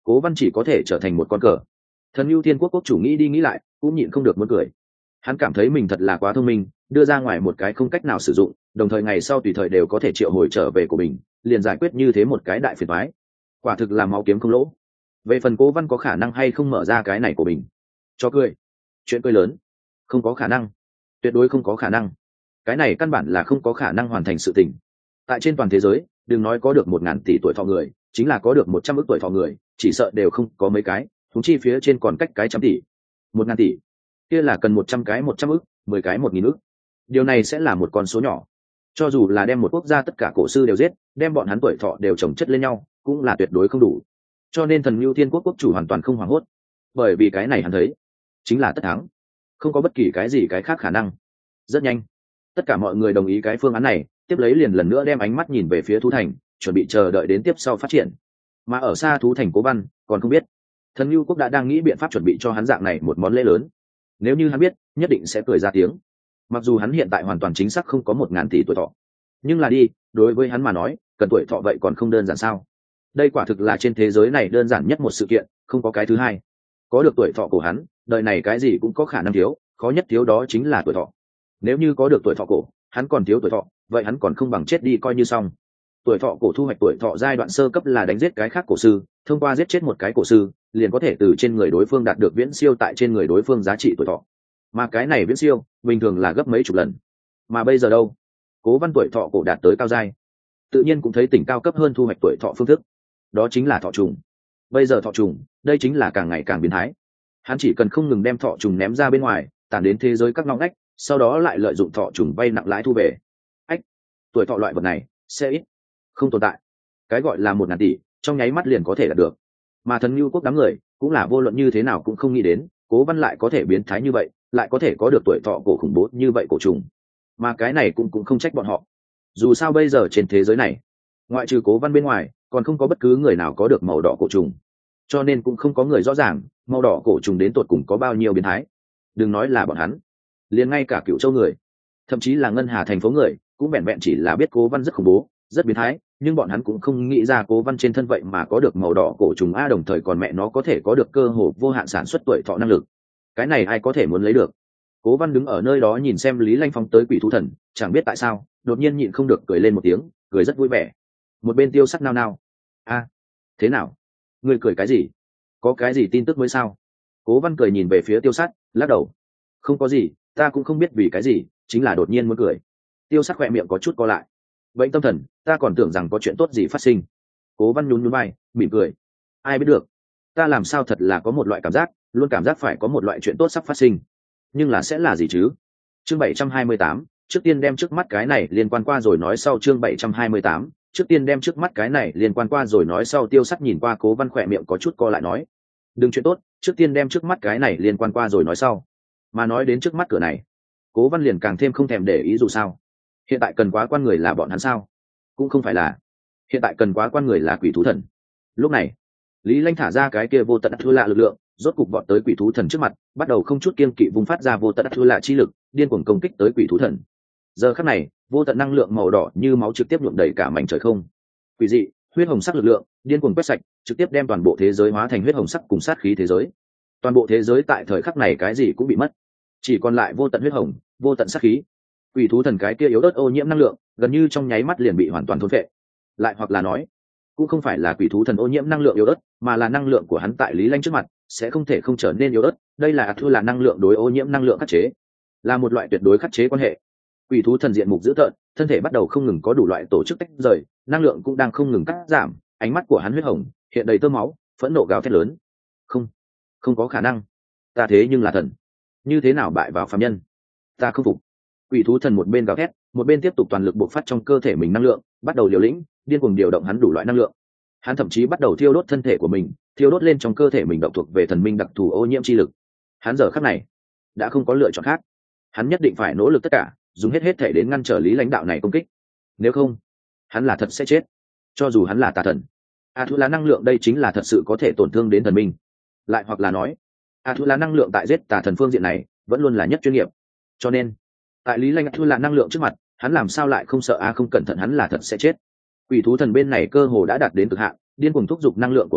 Cố Văn chỉ có thể trở thành một con cờ. Thần Nưu Thiên Quốc quốc chủ nghĩ đi nghĩ lại cũng nhịn không được muốn cười. Hắn cảm thấy mình thật là quá thông minh, đưa ra ngoài một cái không cách nào sử dụng, đồng thời ngày sau tùy thời đều có thể triệu hồi trở về của mình, liền giải quyết như thế một cái đại phiền toái. Quả thực là máu kiếm không lỗ. Về phần Cố Văn có khả năng hay không mở ra cái này của mình, cho cười. Chuyện cười lớn, không có khả năng, tuyệt đối không có khả năng. Cái này căn bản là không có khả năng hoàn thành sự tình. Tại trên toàn thế giới, đừng nói có được một ngàn tỷ tuổi thọ người, chính là có được một trăm ức tuổi thọ người, chỉ sợ đều không có mấy cái, thúng chi phía trên còn cách cái trăm tỷ. Một ngàn tỷ, kia là cần một trăm cái một trăm ức, mười cái một nghìn ức. Điều này sẽ là một con số nhỏ. Cho dù là đem một quốc gia tất cả cổ sư đều giết, đem bọn hắn tuổi thọ đều chồng chất lên nhau, cũng là tuyệt đối không đủ. Cho nên Thần Nưu Thiên Quốc quốc chủ hoàn toàn không hoảng hốt, bởi vì cái này hắn thấy chính là tất thắng, không có bất kỳ cái gì cái khác khả năng. Rất nhanh, tất cả mọi người đồng ý cái phương án này, tiếp lấy liền lần nữa đem ánh mắt nhìn về phía Thú Thành, chuẩn bị chờ đợi đến tiếp sau phát triển. Mà ở xa Thú Thành Cố Văn còn không biết, Thần Nưu Quốc đã đang nghĩ biện pháp chuẩn bị cho hắn dạng này một món lễ lớn. Nếu như hắn biết, nhất định sẽ cười ra tiếng. Mặc dù hắn hiện tại hoàn toàn chính xác không có một ngàn tỷ tuổi thọ, nhưng là đi, đối với hắn mà nói, cần tuổi thọ vậy còn không đơn giản sao? Đây quả thực là trên thế giới này đơn giản nhất một sự kiện, không có cái thứ hai. Có được tuổi thọ của hắn, đời này cái gì cũng có khả năng thiếu, khó nhất thiếu đó chính là tuổi thọ. Nếu như có được tuổi thọ cổ, hắn còn thiếu tuổi thọ, vậy hắn còn không bằng chết đi coi như xong. Tuổi thọ cổ thu hoạch tuổi thọ giai đoạn sơ cấp là đánh giết cái khác cổ sư, thông qua giết chết một cái cổ sư, liền có thể từ trên người đối phương đạt được viễn siêu tại trên người đối phương giá trị tuổi thọ. Mà cái này viễn siêu, bình thường là gấp mấy chục lần. Mà bây giờ đâu? Cố Văn tuổi thọ cổ đạt tới cao giai, tự nhiên cũng thấy tỉnh cao cấp hơn thu hoạch tuổi thọ phương thức. Đó chính là thọ trùng. Bây giờ thọ trùng, đây chính là càng ngày càng biến thái. Hắn chỉ cần không ngừng đem thọ trùng ném ra bên ngoài, tản đến thế giới các ngóc ngách, sau đó lại lợi dụng thọ trùng vay nặng lãi thu về. Ách, tuổi thọ loại vật này sẽ ít, không tồn tại. Cái gọi là một ngàn tỷ, trong nháy mắt liền có thể đạt được. Mà Thần Nưu Quốc đám người cũng là vô luận như thế nào cũng không nghĩ đến, Cố Văn lại có thể biến thái như vậy, lại có thể có được tuổi thọ cổ khủng bố như vậy cổ trùng. Mà cái này cũng cũng không trách bọn họ. Dù sao bây giờ trên thế giới này, ngoại trừ Cố Văn bên ngoài, còn không có bất cứ người nào có được màu đỏ cổ trùng, cho nên cũng không có người rõ ràng màu đỏ cổ trùng đến tột cùng có bao nhiêu biến thái. Đừng nói là bọn hắn, liền ngay cả Cựu Châu người, thậm chí là Ngân Hà thành phố người, cũng vẹn vẹn chỉ là biết Cố Văn rất khủng bố, rất biến thái, nhưng bọn hắn cũng không nghĩ ra Cố Văn trên thân vậy mà có được màu đỏ cổ trùng a, đồng thời còn mẹ nó có thể có được cơ hồ vô hạn sản xuất tuổi thọ năng lực. Cái này ai có thể muốn lấy được? Cố Văn đứng ở nơi đó nhìn xem Lý Lanh phóng tới Quỷ Thú Thần, chẳng biết tại sao đột nhiên nhịn không được cười lên một tiếng, cười rất vui vẻ. Một bên Tiêu Sắc nao nao, a, thế nào, ngươi cười cái gì? Có cái gì tin tức mới sao? Cố Văn cười nhìn về phía Tiêu Sắc, lắc đầu, không có gì, ta cũng không biết vì cái gì, chính là đột nhiên muốn cười. Tiêu Sắc khỏe miệng có chút co lại. Bệnh tâm thần, ta còn tưởng rằng có chuyện tốt gì phát sinh. Cố Văn nhún nhún vai, mỉm cười, ai biết được, ta làm sao thật là có một loại cảm giác, luôn cảm giác phải có một loại chuyện tốt sắp phát sinh, nhưng là sẽ là gì chứ? Chương bảy trăm hai mươi tám, trước tiên đem trước mắt cái này liên quan qua rồi nói sau. Chương bảy trăm hai mươi tám, trước tiên đem trước mắt cái này liên quan qua rồi nói sau. Tiêu Sắc nhìn qua Cố Văn khỏe miệng có chút co lại nói, đừng chuyện tốt, trước tiên đem trước mắt cái này liên quan qua rồi nói sau. Mà nói đến trước mắt cửa này, Cố Văn liền càng thêm không thèm để ý, dù sao hiện tại cần quá quan người là bọn hắn sao? Cũng không phải là, hiện tại cần quá quan người là Quỷ Thú Thần. Lúc này Lý Lanh thả ra cái kia vô tận thua lạ lực lượng, rốt cục vọt tới Quỷ Thú Thần trước mặt, bắt đầu không chút kiêng kỵ vung phát ra vô tận thua lạ chi lực, điên cuồng công kích tới Quỷ Thú Thần. Giờ khắc này, vô tận năng lượng màu đỏ như máu trực tiếp nhuộm đầy cả mảnh trời không. Quỷ dị, huyết hồng sắc lực lượng, điên cuồng quét sạch, trực tiếp đem toàn bộ thế giới hóa thành huyết hồng sắc cùng sát khí thế giới. Toàn bộ thế giới tại thời khắc này cái gì cũng bị mất, chỉ còn lại vô tận huyết hồng, vô tận sát khí. Quỷ Thú Thần cái kia yếu ớt ô nhiễm năng lượng, gần như trong nháy mắt liền bị hoàn toàn thôn phệ. Lại hoặc là nói, cũng không phải là Quỷ Thú Thần ô nhiễm năng lượng yếu ớt, mà là năng lượng của hắn tại Lý Lanh trước mặt sẽ không thể không trở nên yếu ớt. Đây là thua là năng lượng đối ô nhiễm năng lượng khắc chế, là một loại tuyệt đối khắc chế quan hệ. Quỷ Thú Thần diện mục dữ tợn, thân thể bắt đầu không ngừng có đủ loại tổ chức tách rời, năng lượng cũng đang không ngừng cắt giảm, ánh mắt của hắn huyết hồng, hiện đầy tơ máu, phẫn nộ gào thét lớn. Không, không có khả năng, ta thế nhưng là thần, như thế nào bại vào phàm nhân? Ta không phục. Quỷ Thú Thần một bên gào thét, một bên tiếp tục toàn lực bộc phát trong cơ thể mình năng lượng, bắt đầu liều lĩnh, điên cuồng điều động hắn đủ loại năng lượng. Hắn thậm chí bắt đầu thiêu đốt thân thể của mình, thiêu đốt lên trong cơ thể mình động thuộc về thần minh đặc thù ô nhiễm chi lực. Hắn giờ khắc này đã không có lựa chọn khác, hắn nhất định phải nỗ lực tất cả, dùng hết hết thể đến ngăn trở Lý lãnh đạo này công kích. Nếu không, hắn là thật sẽ chết. Cho dù hắn là tà thần, a thu là năng lượng đây chính là thật sự có thể tổn thương đến thần minh. Lại hoặc là nói, a thu là năng lượng tại giết tà thần phương diện này vẫn luôn là nhất chuyên nghiệp. Cho nên tại Lý lãnh thu là năng lượng trước mặt, hắn làm sao lại không sợ a không cẩn thận hắn là thật sẽ chết. Quỷ Thú Thần bên này cơ hồ đã đạt đến cực hạn, điên cuồng thúc giục năng lượng của mình,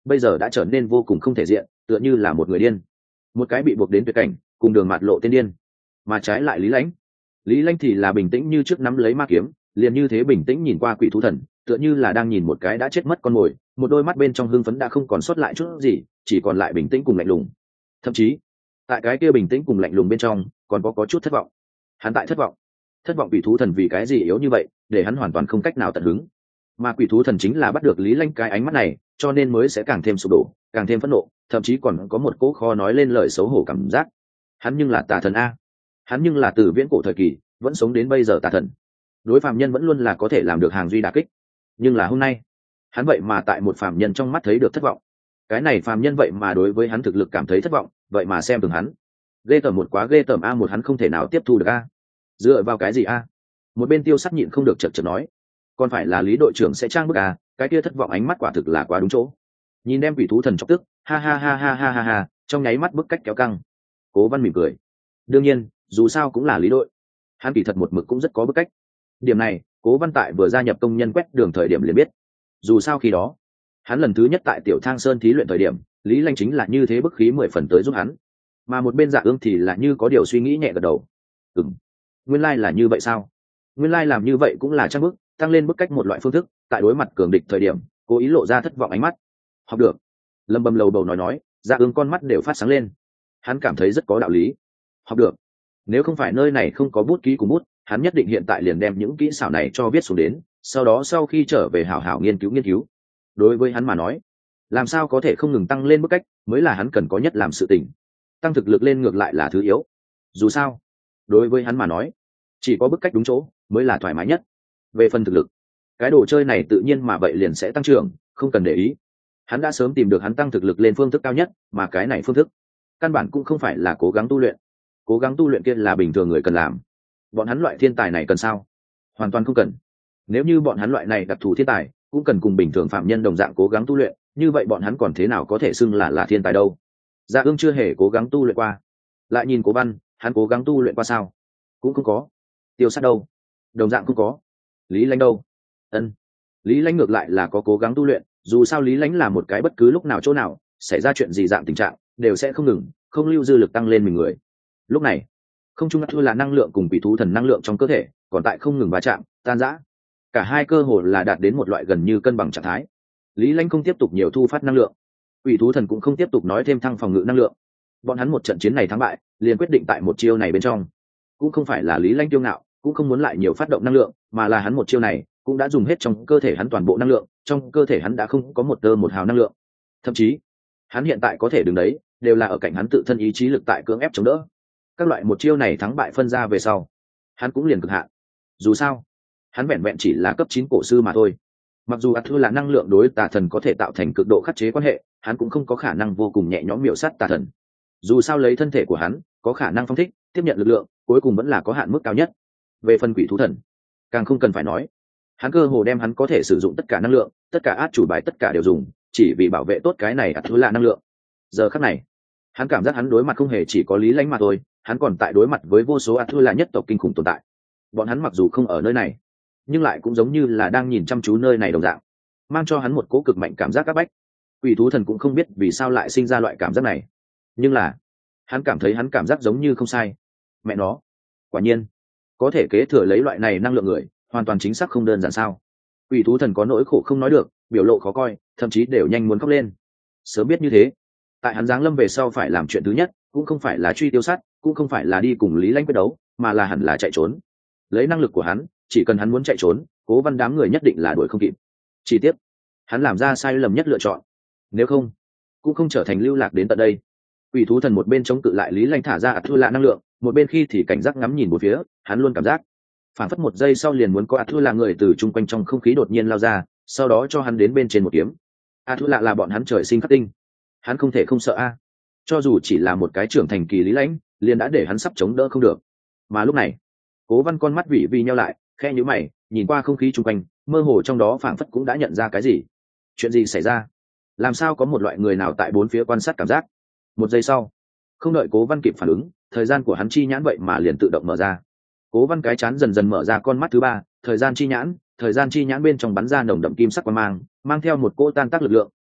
bây giờ đã trở nên vô cùng không thể diện, tựa như là một người điên, một cái bị buộc đến tuyệt cảnh cùng đường mạt lộ tên điên. Mà trái lại lý lãnh lý lãnh thì là bình tĩnh như trước nắm lấy ma kiếm, liền như thế bình tĩnh nhìn qua quỷ thú thần, tựa như là đang nhìn một cái đã chết mất con mồi, một đôi mắt bên trong hưng phấn đã không còn sót lại chút gì, chỉ còn lại bình tĩnh cùng lạnh lùng. Thậm chí tại cái kia bình tĩnh cùng lạnh lùng bên trong còn có có chút thất vọng. Hắn tại thất vọng thất vọng quỷ thú thần vì cái gì yếu như vậy, để hắn hoàn toàn không cách nào tận hứng. Mà quỷ thú thần chính là bắt được lý lãnh cái ánh mắt này, cho nên mới sẽ càng thêm sụp đổ, càng thêm phẫn nộ, thậm chí còn có một cỗ khó nói lên lời xấu hổ cảm giác. Hắn nhưng là tà thần a, hắn nhưng là từ viễn cổ thời kỳ vẫn sống đến bây giờ tà thần, đối phàm nhân vẫn luôn là có thể làm được hàng duy đả kích. Nhưng là hôm nay hắn vậy mà tại một phàm nhân trong mắt thấy được thất vọng. Cái này phàm nhân vậy mà đối với hắn thực lực cảm thấy thất vọng, vậy mà xem thường hắn. Ghê tởm một quá ghê tởm a, một hắn không thể nào tiếp thu được a. Dựa vào cái gì a? Một bên Tiêu Sắc nhịn không được chật chật nói, còn phải là Lý đội trưởng sẽ trang bức a, cái kia thất vọng ánh mắt quả thực là quá đúng chỗ. Nhìn đem quỷ thú thần chọc tức, ha ha ha ha ha ha ha, trong nháy mắt bức cách kéo căng. Cố Văn mỉm cười. Đương nhiên, dù sao cũng là Lý đội, hắn kỳ thật một mực cũng rất có bức cách. Điểm này, Cố Văn tại vừa gia nhập công nhân quét đường thời điểm liền biết. Dù sao khi đó, hắn lần thứ nhất tại Tiểu Thang Sơn thí luyện thời điểm, Lý Lanh chính là như thế bức khí mười phần tới giúp hắn. Mà một bên Dạ Ương thì là như có điều suy nghĩ nhẹ gật đầu. Ừm, nguyên lai là như vậy sao? Nguyên lai làm như vậy cũng là trang bức, tăng lên bức cách một loại phương thức, tại đối mặt cường địch thời điểm, cố ý lộ ra thất vọng ánh mắt. Học được. Lâm Bầm lầu bầu nói nói, Dạ Ương con mắt đều phát sáng lên. Hắn cảm thấy rất có đạo lý. Học được. Nếu không phải nơi này không có bút ký cùng bút, hắn nhất định hiện tại liền đem những kỹ xảo này cho viết xuống đến, sau đó sau khi trở về hảo hảo nghiên cứu nghiên cứu. Đối với hắn mà nói, làm sao có thể không ngừng tăng lên bức cách mới là hắn cần có nhất làm sự tình. Tăng thực lực lên ngược lại là thứ yếu. Dù sao, đối với hắn mà nói, chỉ có bức cách đúng chỗ mới là thoải mái nhất. Về phần thực lực, cái đồ chơi này tự nhiên mà vậy liền sẽ tăng trưởng, không cần để ý. Hắn đã sớm tìm được hắn tăng thực lực lên phương thức cao nhất, mà cái này phương thức căn bản cũng không phải là cố gắng tu luyện. Cố gắng tu luyện kia là bình thường người cần làm. Bọn hắn loại thiên tài này cần sao? Hoàn toàn không cần. Nếu như bọn hắn loại này đặc thù thiên tài cũng cần cùng bình thường phạm nhân đồng dạng cố gắng tu luyện, như vậy bọn hắn còn thế nào có thể xưng là là thiên tài đâu? Dạ Ương chưa hề cố gắng tu luyện qua. Lại nhìn Cố Văn, hắn cố gắng tu luyện qua sao? Cũng không có. Tiêu Sát đâu? Đồng dạng không có. Lý Lãnh đâu? Ân. Lý Lãnh ngược lại là có cố gắng tu luyện, dù sao Lý Lãnh là một cái bất cứ lúc nào chỗ nào xảy ra chuyện gì dạng tình trạng đều sẽ không ngừng, không lưu dư lực tăng lên mình người. Lúc này, không trung thua là năng lượng cùng quỷ thú thần năng lượng trong cơ thể còn tại không ngừng va chạm, tan rã. Cả hai cơ hồ là đạt đến một loại gần như cân bằng trạng thái. Lý Lãnh không tiếp tục nhiều thu phát năng lượng, quỷ thú thần cũng không tiếp tục nói thêm thăng phòng ngự năng lượng. Bọn hắn một trận chiến này thắng bại liền quyết định tại một chiêu này bên trong. Cũng không phải là Lý Lãnh kiêu ngạo, cũng không muốn lại nhiều phát động năng lượng, mà là hắn một chiêu này cũng đã dùng hết trong cơ thể hắn toàn bộ năng lượng, trong cơ thể hắn đã không có một tơ một hào năng lượng. Thậm chí, hắn hiện tại có thể đứng đấy, đều là ở cạnh hắn tự thân ý chí lực tại cưỡng ép chống đỡ. Các loại một chiêu này thắng bại phân ra về sau, hắn cũng liền cực hạn. Dù sao, hắn vẹn vẹn chỉ là cấp chín cổ sư mà thôi. Mặc dù Athu là năng lượng đối tà thần có thể tạo thành cực độ khắc chế quan hệ, hắn cũng không có khả năng vô cùng nhẹ nhõm miểu sát tà thần. Dù sao lấy thân thể của hắn, có khả năng phong thích, tiếp nhận lực lượng, cuối cùng vẫn là có hạn mức cao nhất. Về phần quỷ thú thần, càng không cần phải nói. Hắn cơ hồ đem hắn có thể sử dụng tất cả năng lượng, tất cả át chủ bài tất cả đều dùng, chỉ vì bảo vệ tốt cái này Athu là năng lượng. Giờ khắc này, hắn cảm giác hắn đối mặt không hề chỉ có Lý Lãnh mà thôi, hắn còn tại đối mặt với vô số Athu là nhất tộc kinh khủng tồn tại. Bọn hắn mặc dù không ở nơi này, nhưng lại cũng giống như là đang nhìn chăm chú nơi này đồng dạng, mang cho hắn một cỗ cực mạnh cảm giác áp bách. Quỷ thú thần cũng không biết vì sao lại sinh ra loại cảm giác này, nhưng là hắn cảm thấy hắn cảm giác giống như không sai. Mẹ nó, quả nhiên có thể kế thừa lấy loại này năng lượng người, hoàn toàn chính xác không đơn giản sao? Quỷ thú thần có nỗi khổ không nói được, biểu lộ khó coi, thậm chí đều nhanh muốn khóc lên. Sớm biết như thế, tại hắn giáng lâm về sau phải làm chuyện thứ nhất cũng không phải là truy tiêu sát, cũng không phải là đi cùng Lý Lãnh quyết đấu, mà là hẳn là chạy trốn. Lấy năng lực của hắn, chỉ cần hắn muốn chạy trốn, Cố Văn đám người nhất định là đuổi không kịp. Chỉ tiếc, hắn làm ra sai lầm nhất lựa chọn. Nếu không, cũng không trở thành lưu lạc đến tận đây. Quỷ thú thần một bên chống cự lại Lý Lãnh thả ra Athu là năng lượng, một bên khi thì cảnh giác ngắm nhìn một phía, hắn luôn cảm giác, phản phất một giây sau liền muốn có Athu là người từ trung quanh trong không khí đột nhiên lao ra, sau đó cho hắn đến bên trên một kiếm. Athu là là bọn hắn trời sinh khắc tinh, hắn không thể không sợ a. Cho dù chỉ là một cái trưởng thành kỳ Lý Lãnh, liền đã để hắn sắp chống đỡ không được. Mà lúc này, Cố Văn con mắt vỉ vi nheo lại, khe nhíu mày, nhìn qua không khí chung quanh, mơ hồ trong đó phảng phất cũng đã nhận ra cái gì. Chuyện gì xảy ra? Làm sao có một loại người nào tại bốn phía quan sát cảm giác? Một giây sau, không đợi Cố Văn kịp phản ứng, thời gian của hắn chi nhãn vậy mà liền tự động mở ra. Cố Văn cái chán dần dần mở ra con mắt thứ ba, thời gian chi nhãn, thời gian chi nhãn bên trong bắn ra nồng đậm kim sắc quang mang, mang theo một cỗ tan tác lực lượng,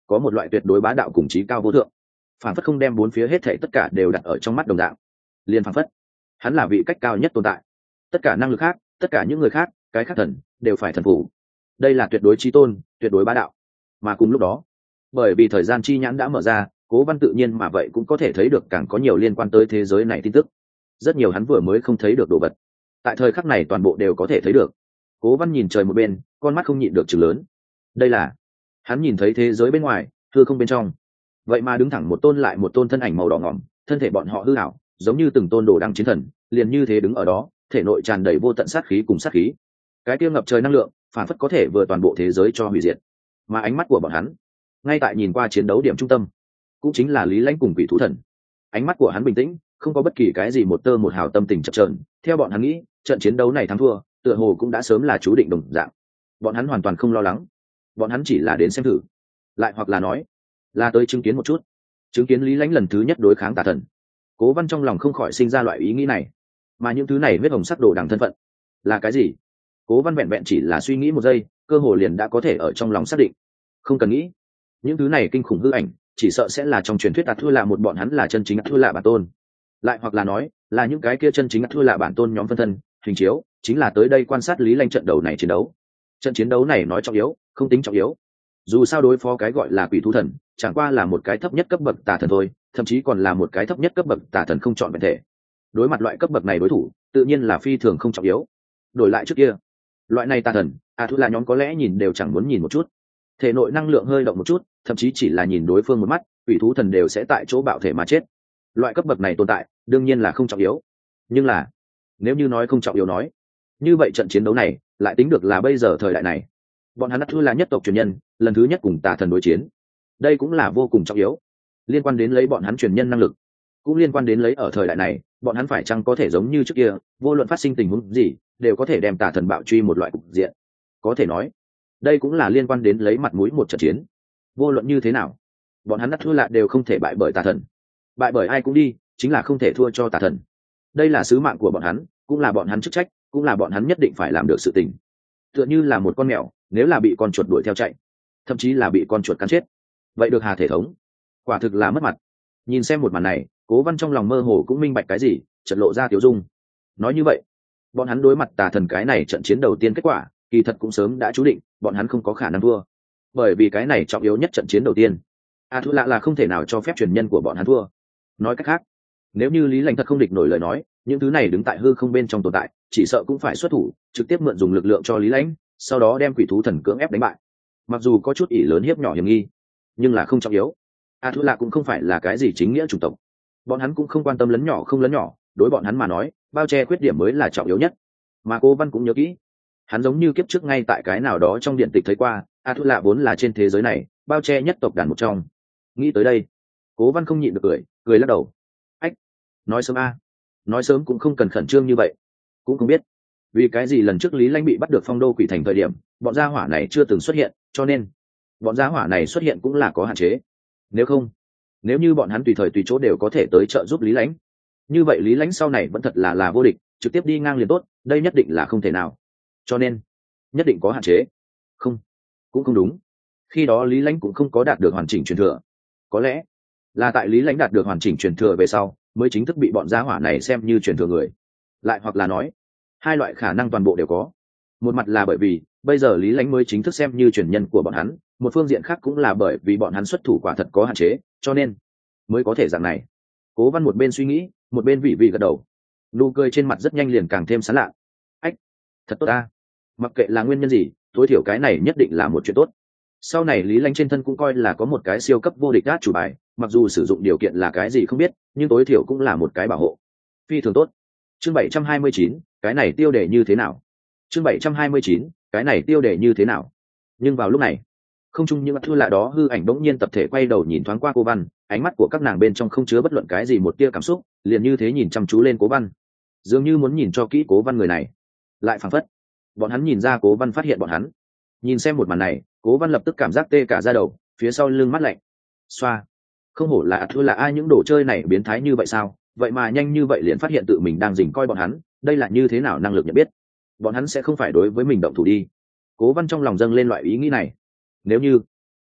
có một loại tuyệt đối bá đạo cùng trí cao vô thượng, phản phất không đem bốn phía hết thảy tất cả đều đặt ở trong mắt đồng dạng, liền phản phất hắn là vị cách cao nhất tồn tại, tất cả năng lực khác, tất cả những người khác, cái khác thần đều phải thần phục. Đây là tuyệt đối trí tôn, tuyệt đối bá đạo. Mà cùng lúc đó, bởi vì thời gian chi nhãn đã mở ra, Cố Văn tự nhiên mà vậy cũng có thể thấy được càng có nhiều liên quan tới thế giới này tin tức, rất nhiều hắn vừa mới không thấy được đồ vật, tại thời khắc này toàn bộ đều có thể thấy được. Cố Văn nhìn trời một bên, con mắt không nhịn được chừng lớn. Đây là hắn nhìn thấy thế giới bên ngoài, hư không bên trong, vậy mà đứng thẳng một tôn lại một tôn thân ảnh màu đỏ ngỏm, thân thể bọn họ hư ảo, giống như từng tôn đồ đăng chiến thần, liền như thế đứng ở đó, thể nội tràn đầy vô tận sát khí cùng sát khí. Cái kia ngập trời năng lượng, phản phất có thể vừa toàn bộ thế giới cho hủy diệt. Mà ánh mắt của bọn hắn, ngay tại nhìn qua chiến đấu điểm trung tâm, cũng chính là Lý Lãnh cùng Quỷ Thú Thần. Ánh mắt của hắn bình tĩnh, không có bất kỳ cái gì một tơ một hào tâm tình chập chờn. Theo bọn hắn nghĩ, trận chiến đấu này thắng thua, tựa hồ cũng đã sớm là chú định đồng dạng. Bọn hắn hoàn toàn không lo lắng, bọn hắn chỉ là đến xem thử, lại hoặc là nói, là tới chứng kiến một chút, chứng kiến Lý Lãnh lần thứ nhất đối kháng tà thần. Cố Văn trong lòng không khỏi sinh ra loại ý nghĩ này. Mà những thứ này huyết hồng sắc đồ đằng thân phận là cái gì? Cố Văn vẹn vẹn chỉ là suy nghĩ một giây, cơ hồ liền đã có thể ở trong lòng xác định. Không cần nghĩ, những thứ này kinh khủng hư ảnh, chỉ sợ sẽ là trong truyền thuyết ạt thua là một bọn hắn là chân chính ạt thua là bản tôn, lại hoặc là nói là những cái kia chân chính ạt thua là bản tôn nhóm phân thân hình chiếu, chính là tới đây quan sát Lý Lãnh trận đấu này chiến đấu. Trận chiến đấu này nói trọng yếu, không tính trọng yếu. Dù sao đối phó cái gọi là Quỷ Thú Thần, chẳng qua là một cái thấp nhất cấp bậc tà thần thôi, thậm chí còn là một cái thấp nhất cấp bậc tà thần không chọn vẹn thể. Đối mặt loại cấp bậc này đối thủ, tự nhiên là phi thường không trọng yếu. Đổi lại trước kia, loại này tà thần, à thu là nhóm có lẽ nhìn đều chẳng muốn nhìn một chút. Thể nội năng lượng hơi động một chút, thậm chí chỉ là nhìn đối phương một mắt, Quỷ Thú Thần đều sẽ tại chỗ bạo thể mà chết. Loại cấp bậc này tồn tại, đương nhiên là không trọng yếu. Nhưng là, nếu như nói không trọng yếu nói, như vậy trận chiến đấu này lại tính được là bây giờ thời đại này. Bọn hắn Thu là nhất tộc truyền nhân, lần thứ nhất cùng tà thần đối chiến. Đây cũng là vô cùng trọng yếu, liên quan đến lấy bọn hắn truyền nhân năng lực, cũng liên quan đến lấy ở thời đại này, bọn hắn phải chăng có thể giống như trước kia, vô luận phát sinh tình huống gì, đều có thể đem tà thần bạo truy một loại cục diện. Có thể nói, đây cũng là liên quan đến lấy mặt mũi một trận chiến. Vô luận như thế nào, bọn hắn Thu là đều không thể bại bởi tà thần. Bại bởi ai cũng đi, chính là không thể thua cho tà thần. Đây là sứ mạng của bọn hắn, cũng là bọn hắn chức trách, cũng là bọn hắn nhất định phải làm được sự tình. Tựa như là một con mèo, nếu là bị con chuột đuổi theo chạy, thậm chí là bị con chuột cắn chết, vậy được hà thể thống, quả thực là mất mặt. Nhìn xem một màn này, Cố Văn trong lòng mơ hồ cũng minh bạch cái gì, chợt lộ ra tiểu dung. Nói như vậy, bọn hắn đối mặt tà thần cái này trận chiến đầu tiên kết quả, kỳ thật cũng sớm đã chú định, bọn hắn không có khả năng thua. Bởi vì cái này trọng yếu nhất trận chiến đầu tiên, a thua lạ là không thể nào cho phép truyền nhân của bọn hắn thua. Nói cách khác, nếu như Lý Lãnh thật không địch nổi lời nói, những thứ này đứng tại hư không bên trong tồn tại, chỉ sợ cũng phải xuất thủ, trực tiếp mượn dùng lực lượng cho Lý Lãnh, sau đó đem Quỷ Thú Thần cưỡng ép đánh bại. Mặc dù có chút ỷ lớn hiếp nhỏ hiểm nghi, nhưng là không trọng yếu. A Thu Lạ cũng không phải là cái gì chính nghĩa chủng tộc, bọn hắn cũng không quan tâm lấn nhỏ không lấn nhỏ, đối bọn hắn mà nói, bao che khuyết điểm mới là trọng yếu nhất. Mà Cố Văn cũng nhớ kỹ, hắn giống như kiếp trước ngay tại cái nào đó trong điện tịch thấy qua, A Thu Lạ vốn là trên thế giới này bao che nhất tộc đàn một trong. Nghĩ tới đây, Cố Văn không nhịn được cười, cười lắc đầu. Ách, nói sớm a, nói sớm cũng không cần khẩn trương như vậy. Cũng không biết vì cái gì lần trước Lý Lãnh bị bắt được Phong Đô Quỷ Thành thời điểm, bọn gia hỏa này chưa từng xuất hiện, cho nên bọn gia hỏa này xuất hiện cũng là có hạn chế. Nếu không, nếu như bọn hắn tùy thời tùy chỗ đều có thể tới trợ giúp Lý Lãnh, như vậy Lý Lãnh sau này vẫn thật là là vô địch, trực tiếp đi ngang liền tốt, đây nhất định là không thể nào. Cho nên, nhất định có hạn chế. Không, cũng không đúng. Khi đó Lý Lãnh cũng không có đạt được hoàn chỉnh truyền thừa. Có lẽ là tại Lý Lãnh đạt được hoàn chỉnh truyền thừa về sau, mới chính thức bị bọn gia hỏa này xem như truyền thừa người. Lại hoặc là nói, hai loại khả năng toàn bộ đều có. Một mặt là bởi vì bây giờ Lý Lãnh mới chính thức xem như truyền nhân của bọn hắn, một phương diện khác cũng là bởi vì bọn hắn xuất thủ quả thật có hạn chế, cho nên mới có thể dạng này. Cố Văn một bên suy nghĩ, một bên vị vị gật đầu, nụ cười trên mặt rất nhanh liền càng thêm sán lạ. Ách, thật tốt ta. Mặc kệ là nguyên nhân gì, tối thiểu cái này nhất định là một chuyện tốt. Sau này Lý Lãnh trên thân cũng coi là có một cái siêu cấp vô địch át chủ bài, mặc dù sử dụng điều kiện là cái gì không biết, nhưng tối thiểu cũng là một cái bảo hộ phi thường tốt. Chương bảy trăm hai mươi chín, cái này tiêu đề như thế nào? Chương bảy trăm hai mươi chín, cái này tiêu đề như thế nào? Nhưng vào lúc này, không chung những Thu Lạ đó hư ảnh bỗng nhiên tập thể quay đầu nhìn thoáng qua Cố Văn, ánh mắt của các nàng bên trong không chứa bất luận cái gì một tia cảm xúc, liền như thế nhìn chăm chú lên Cố Văn, dường như muốn nhìn cho kỹ Cố Văn người này. Lại phảng phất, bọn hắn nhìn ra Cố Văn phát hiện bọn hắn. Nhìn xem một màn này, Cố Văn lập tức cảm giác tê cả da đầu, phía sau lưng mát lạnh. Xoa, không hổ là Thu Lạ, ai những đồ chơi này biến thái như vậy sao? Vậy mà nhanh như vậy liền phát hiện tự mình đang dình coi bọn hắn, đây là như thế nào năng lực nhận biết? Bọn hắn sẽ không phải đối với mình động thủ đi. Cố Văn trong lòng dâng lên loại ý nghĩ này. Nếu như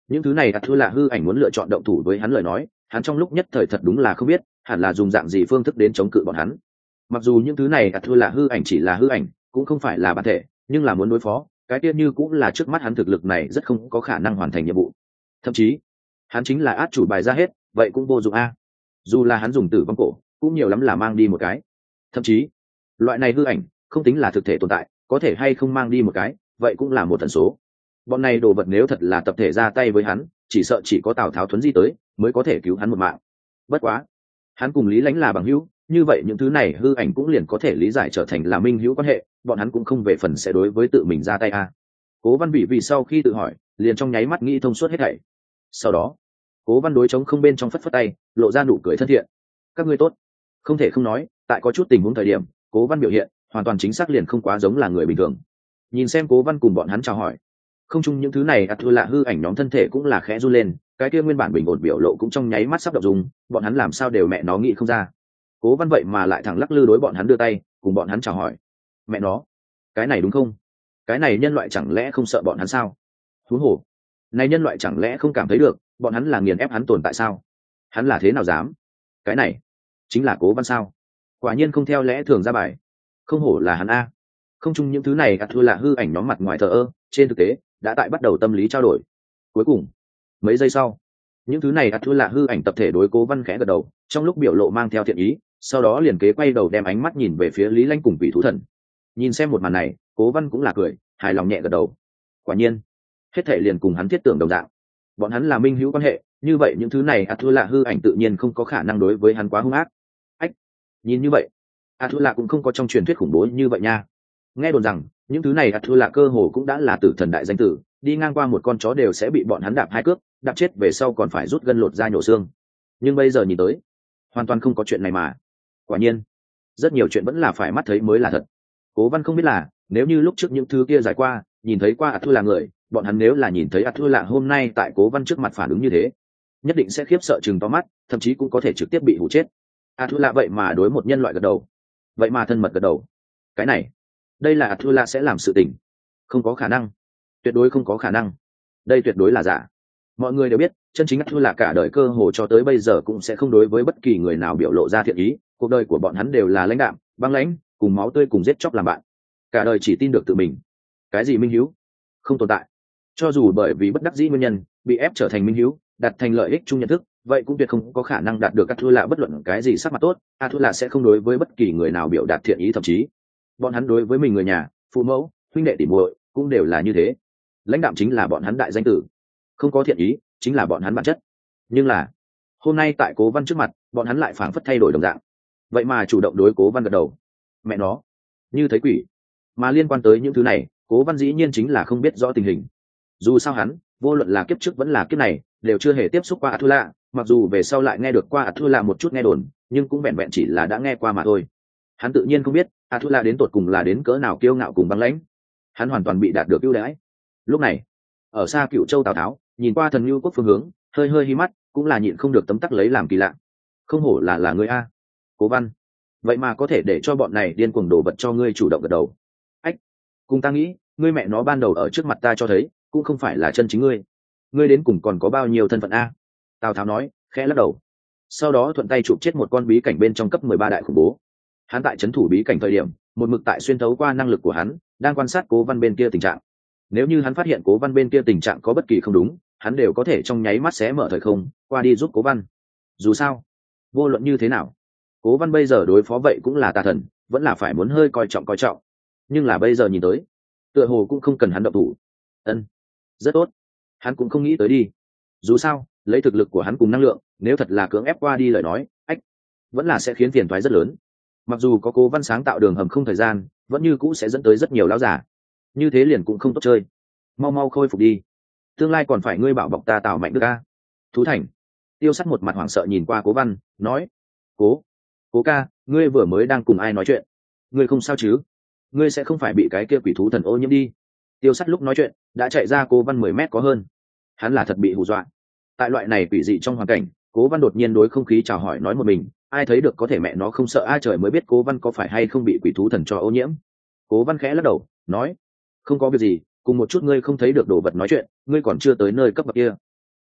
những thứ này ạt thua lạ hư ảnh muốn lựa chọn động thủ với hắn lời nói, hắn trong lúc nhất thời thật đúng là không biết hẳn là dùng dạng gì phương thức đến chống cự bọn hắn. Mặc dù những thứ này ạt thua lạ hư ảnh chỉ là hư ảnh, cũng không phải là bản thể, nhưng là muốn đối phó cái tiết như cũng là trước mắt hắn thực lực này rất không có khả năng hoàn thành nhiệm vụ. Thậm chí hắn chính là át chủ bài ra hết, vậy cũng vô dụng a. Dù là hắn dùng tử vong cổ, cũng nhiều lắm là mang đi một cái. Thậm chí loại này hư ảnh không tính là thực thể tồn tại, có thể hay không mang đi một cái, vậy cũng là một tần số. Bọn này đồ vật nếu thật là tập thể ra tay với hắn, chỉ sợ chỉ có Tào Tháo thuấn di tới mới có thể cứu hắn một mạng. Bất quá hắn cùng Lý Lãnh là bằng hữu, như vậy những thứ này hư ảnh cũng liền có thể lý giải trở thành là minh hữu quan hệ, bọn hắn cũng không về phần sẽ đối với tự mình ra tay a. Cố Văn Vĩ vì sau khi tự hỏi, liền trong nháy mắt nghĩ thông suốt hết thảy. Sau đó Cố Văn đối chống không bên trong phất phất tay, lộ ra nụ cười thân thiện. Các ngươi tốt. Không thể không nói, tại có chút tình huống thời điểm, Cố Văn biểu hiện hoàn toàn chính xác liền không quá giống là người bình thường. Nhìn xem Cố Văn cùng bọn hắn chào hỏi, không chung những thứ này ạt thua lạ hư ảnh nhóm thân thể cũng là khẽ run lên, cái kia nguyên bản bình ổn biểu lộ cũng trong nháy mắt sắp đọc dùng, bọn hắn làm sao đều mẹ nó nghĩ không ra. Cố Văn vậy mà lại thẳng lắc lư đối bọn hắn đưa tay, cùng bọn hắn chào hỏi. Mẹ nó, cái này đúng không? Cái này nhân loại chẳng lẽ không sợ bọn hắn sao? Huống hồ, này nhân loại chẳng lẽ không cảm thấy được bọn hắn là nghiền ép hắn tồn tại sao? Hắn là thế nào dám? Cái này chính là Cố Văn sao? Quả nhiên không theo lẽ thường ra bài. Không hổ là hắn a. Không chung những thứ này ạt thua lạ hư ảnh nhóm mặt ngoài thờ ơ, trên thực tế đã tại bắt đầu tâm lý trao đổi. Cuối cùng mấy giây sau, những thứ này ạt thua lạ hư ảnh tập thể đối Cố Văn khẽ gật đầu, trong lúc biểu lộ mang theo thiện ý, sau đó liền kế quay đầu đem ánh mắt nhìn về phía Lý Lãnh cùng Quỷ Thú Thần. Nhìn xem một màn này, Cố Văn cũng là cười hài lòng nhẹ gật đầu. Quả nhiên hết thể liền cùng hắn thiết tưởng đồng dạng, bọn hắn là minh hữu quan hệ, như vậy những thứ này ạt thua lạ hư ảnh tự nhiên không có khả năng đối với hắn quá hung ác. Ách, nhìn như vậy ạt thua lạ cũng không có trong truyền thuyết khủng bố như vậy nha. Nghe đồn rằng những thứ này ạt thua lạ cơ hồ cũng đã là tử thần đại danh tử, đi ngang qua một con chó đều sẽ bị bọn hắn đạp hai cước, đạp chết về sau còn phải rút gân lột da nhổ xương. Nhưng bây giờ nhìn tới hoàn toàn không có chuyện này mà. Quả nhiên rất nhiều chuyện vẫn là phải mắt thấy mới là thật. Cố Văn không biết là nếu như lúc trước những thứ kia giải qua nhìn thấy qua ạt thua lạ người, bọn hắn nếu là nhìn thấy ạt thua lạ hôm nay tại Cố Văn trước mặt phản ứng như thế, nhất định sẽ khiếp sợ chừng to mắt, thậm chí cũng có thể trực tiếp bị hụ chết. ạt thua lạ vậy mà đối một nhân loại gật đầu, vậy mà thân mật gật đầu, cái này đây là ạt thua lạ sẽ làm sự tình? Không có khả năng, tuyệt đối không có khả năng, đây tuyệt đối là giả. Mọi người đều biết chân chính ạt thua lạ cả đời cơ hồ cho tới bây giờ cũng sẽ không đối với bất kỳ người nào biểu lộ ra thiện ý, cuộc đời của bọn hắn đều là lãnh đạm băng lãnh, cùng máu tươi cùng giết chóc làm bạn, cả đời chỉ tin được tự mình. Cái gì minh hữu không tồn tại, cho dù bởi vì bất đắc dĩ nguyên nhân bị ép trở thành minh hữu, đặt thành lợi ích chung nhận thức, vậy cũng tuyệt không có khả năng đạt được ạt thua lạ bất luận cái gì sắc mặt tốt. ạt thua lạ sẽ không đối với bất kỳ người nào biểu đạt thiện ý, thậm chí bọn hắn đối với mình người nhà, phụ mẫu, huynh đệ tỉ muội cũng đều là như thế. Lãnh đạm chính là bọn hắn đại danh tử, không có thiện ý chính là bọn hắn bản chất. Nhưng là hôm nay tại Cố Văn trước mặt, bọn hắn lại phảng phất thay đổi đồng dạng, vậy mà chủ động đối Cố Văn gật đầu. Mẹ nó, như thấy quỷ. Mà liên quan tới những thứ này, Cố Văn dĩ nhiên chính là không biết rõ tình hình. Dù sao hắn vô luận là kiếp trước vẫn là kiếp này đều chưa hề tiếp xúc qua ạt thua lạ, mặc dù về sau lại nghe được qua ạt thua lạ một chút nghe đồn, nhưng cũng vẹn vẹn chỉ là đã nghe qua mà thôi. Hắn tự nhiên không biết ạt thua lạ đến tột cùng là đến cỡ nào kiêu ngạo cùng băng lãnh. Hắn hoàn toàn bị đạt được ưu đãi. Lúc này ở xa Cựu Châu Tào Tháo nhìn qua Thần Nhu Quốc phương hướng, hơi hơi hí mắt, cũng là nhịn không được tấm tắc lấy làm kỳ lạ. Không hổ là là ngươi a, Cố Văn, vậy mà có thể để cho bọn này điên cuồng đổ vật cho ngươi chủ động gật đầu. Ách, cùng ta nghĩ ngươi mẹ nó ban đầu ở trước mặt ta cho thấy cũng không phải là chân chính ngươi. Ngươi đến cùng còn có bao nhiêu thân phận a? Tào Tháo nói khẽ lắc đầu, sau đó thuận tay chụp chết một con bí cảnh bên trong cấp mười ba đại khủng bố. Hắn tại trấn thủ bí cảnh thời điểm một mực tại xuyên thấu qua năng lực của hắn đang quan sát Cố Văn bên kia tình trạng. Nếu như hắn phát hiện Cố Văn bên kia tình trạng có bất kỳ không đúng, hắn đều có thể trong nháy mắt xé mở thời không qua đi giúp Cố Văn. Dù sao vô luận như thế nào, Cố Văn bây giờ đối phó vậy cũng là tà thần, vẫn là phải muốn hơi coi trọng coi trọng. Nhưng là bây giờ nhìn tới tựa hồ cũng không cần hắn động thủ. Ân, rất tốt, hắn cũng không nghĩ tới đi. Dù sao lấy thực lực của hắn cùng năng lượng, nếu thật là cưỡng ép qua đi lời nói, ách, vẫn là sẽ khiến phiền toái rất lớn. Mặc dù có Cố Văn sáng tạo đường hầm không thời gian, vẫn như cũ sẽ dẫn tới rất nhiều lão giả, như thế liền cũng không tốt chơi. Mau mau khôi phục đi, tương lai còn phải ngươi bảo bọc ta Tào Mạnh Đức a. Thú Thành Tiêu Sắt một mặt hoảng sợ nhìn qua Cố Văn nói, cố cố ca, ngươi vừa mới đang cùng ai nói chuyện? Ngươi không sao chứ? Ngươi sẽ không phải bị cái kia quỷ thú thần ô nhiễm đi? Tiêu Sắt lúc nói chuyện đã chạy ra Cố Văn mười mét có hơn. Hắn là thật bị hù dọa. Tại loại này quỷ dị trong hoàn cảnh, Cố Văn đột nhiên đối không khí chào hỏi nói một mình, ai thấy được có thể mẹ nó không sợ ai trời mới biết Cố Văn có phải hay không bị quỷ thú thần cho ô nhiễm. Cố Văn khẽ lắc đầu nói, không có việc gì, cùng một chút ngươi không thấy được đồ vật nói chuyện, ngươi còn chưa tới nơi cấp bậc kia.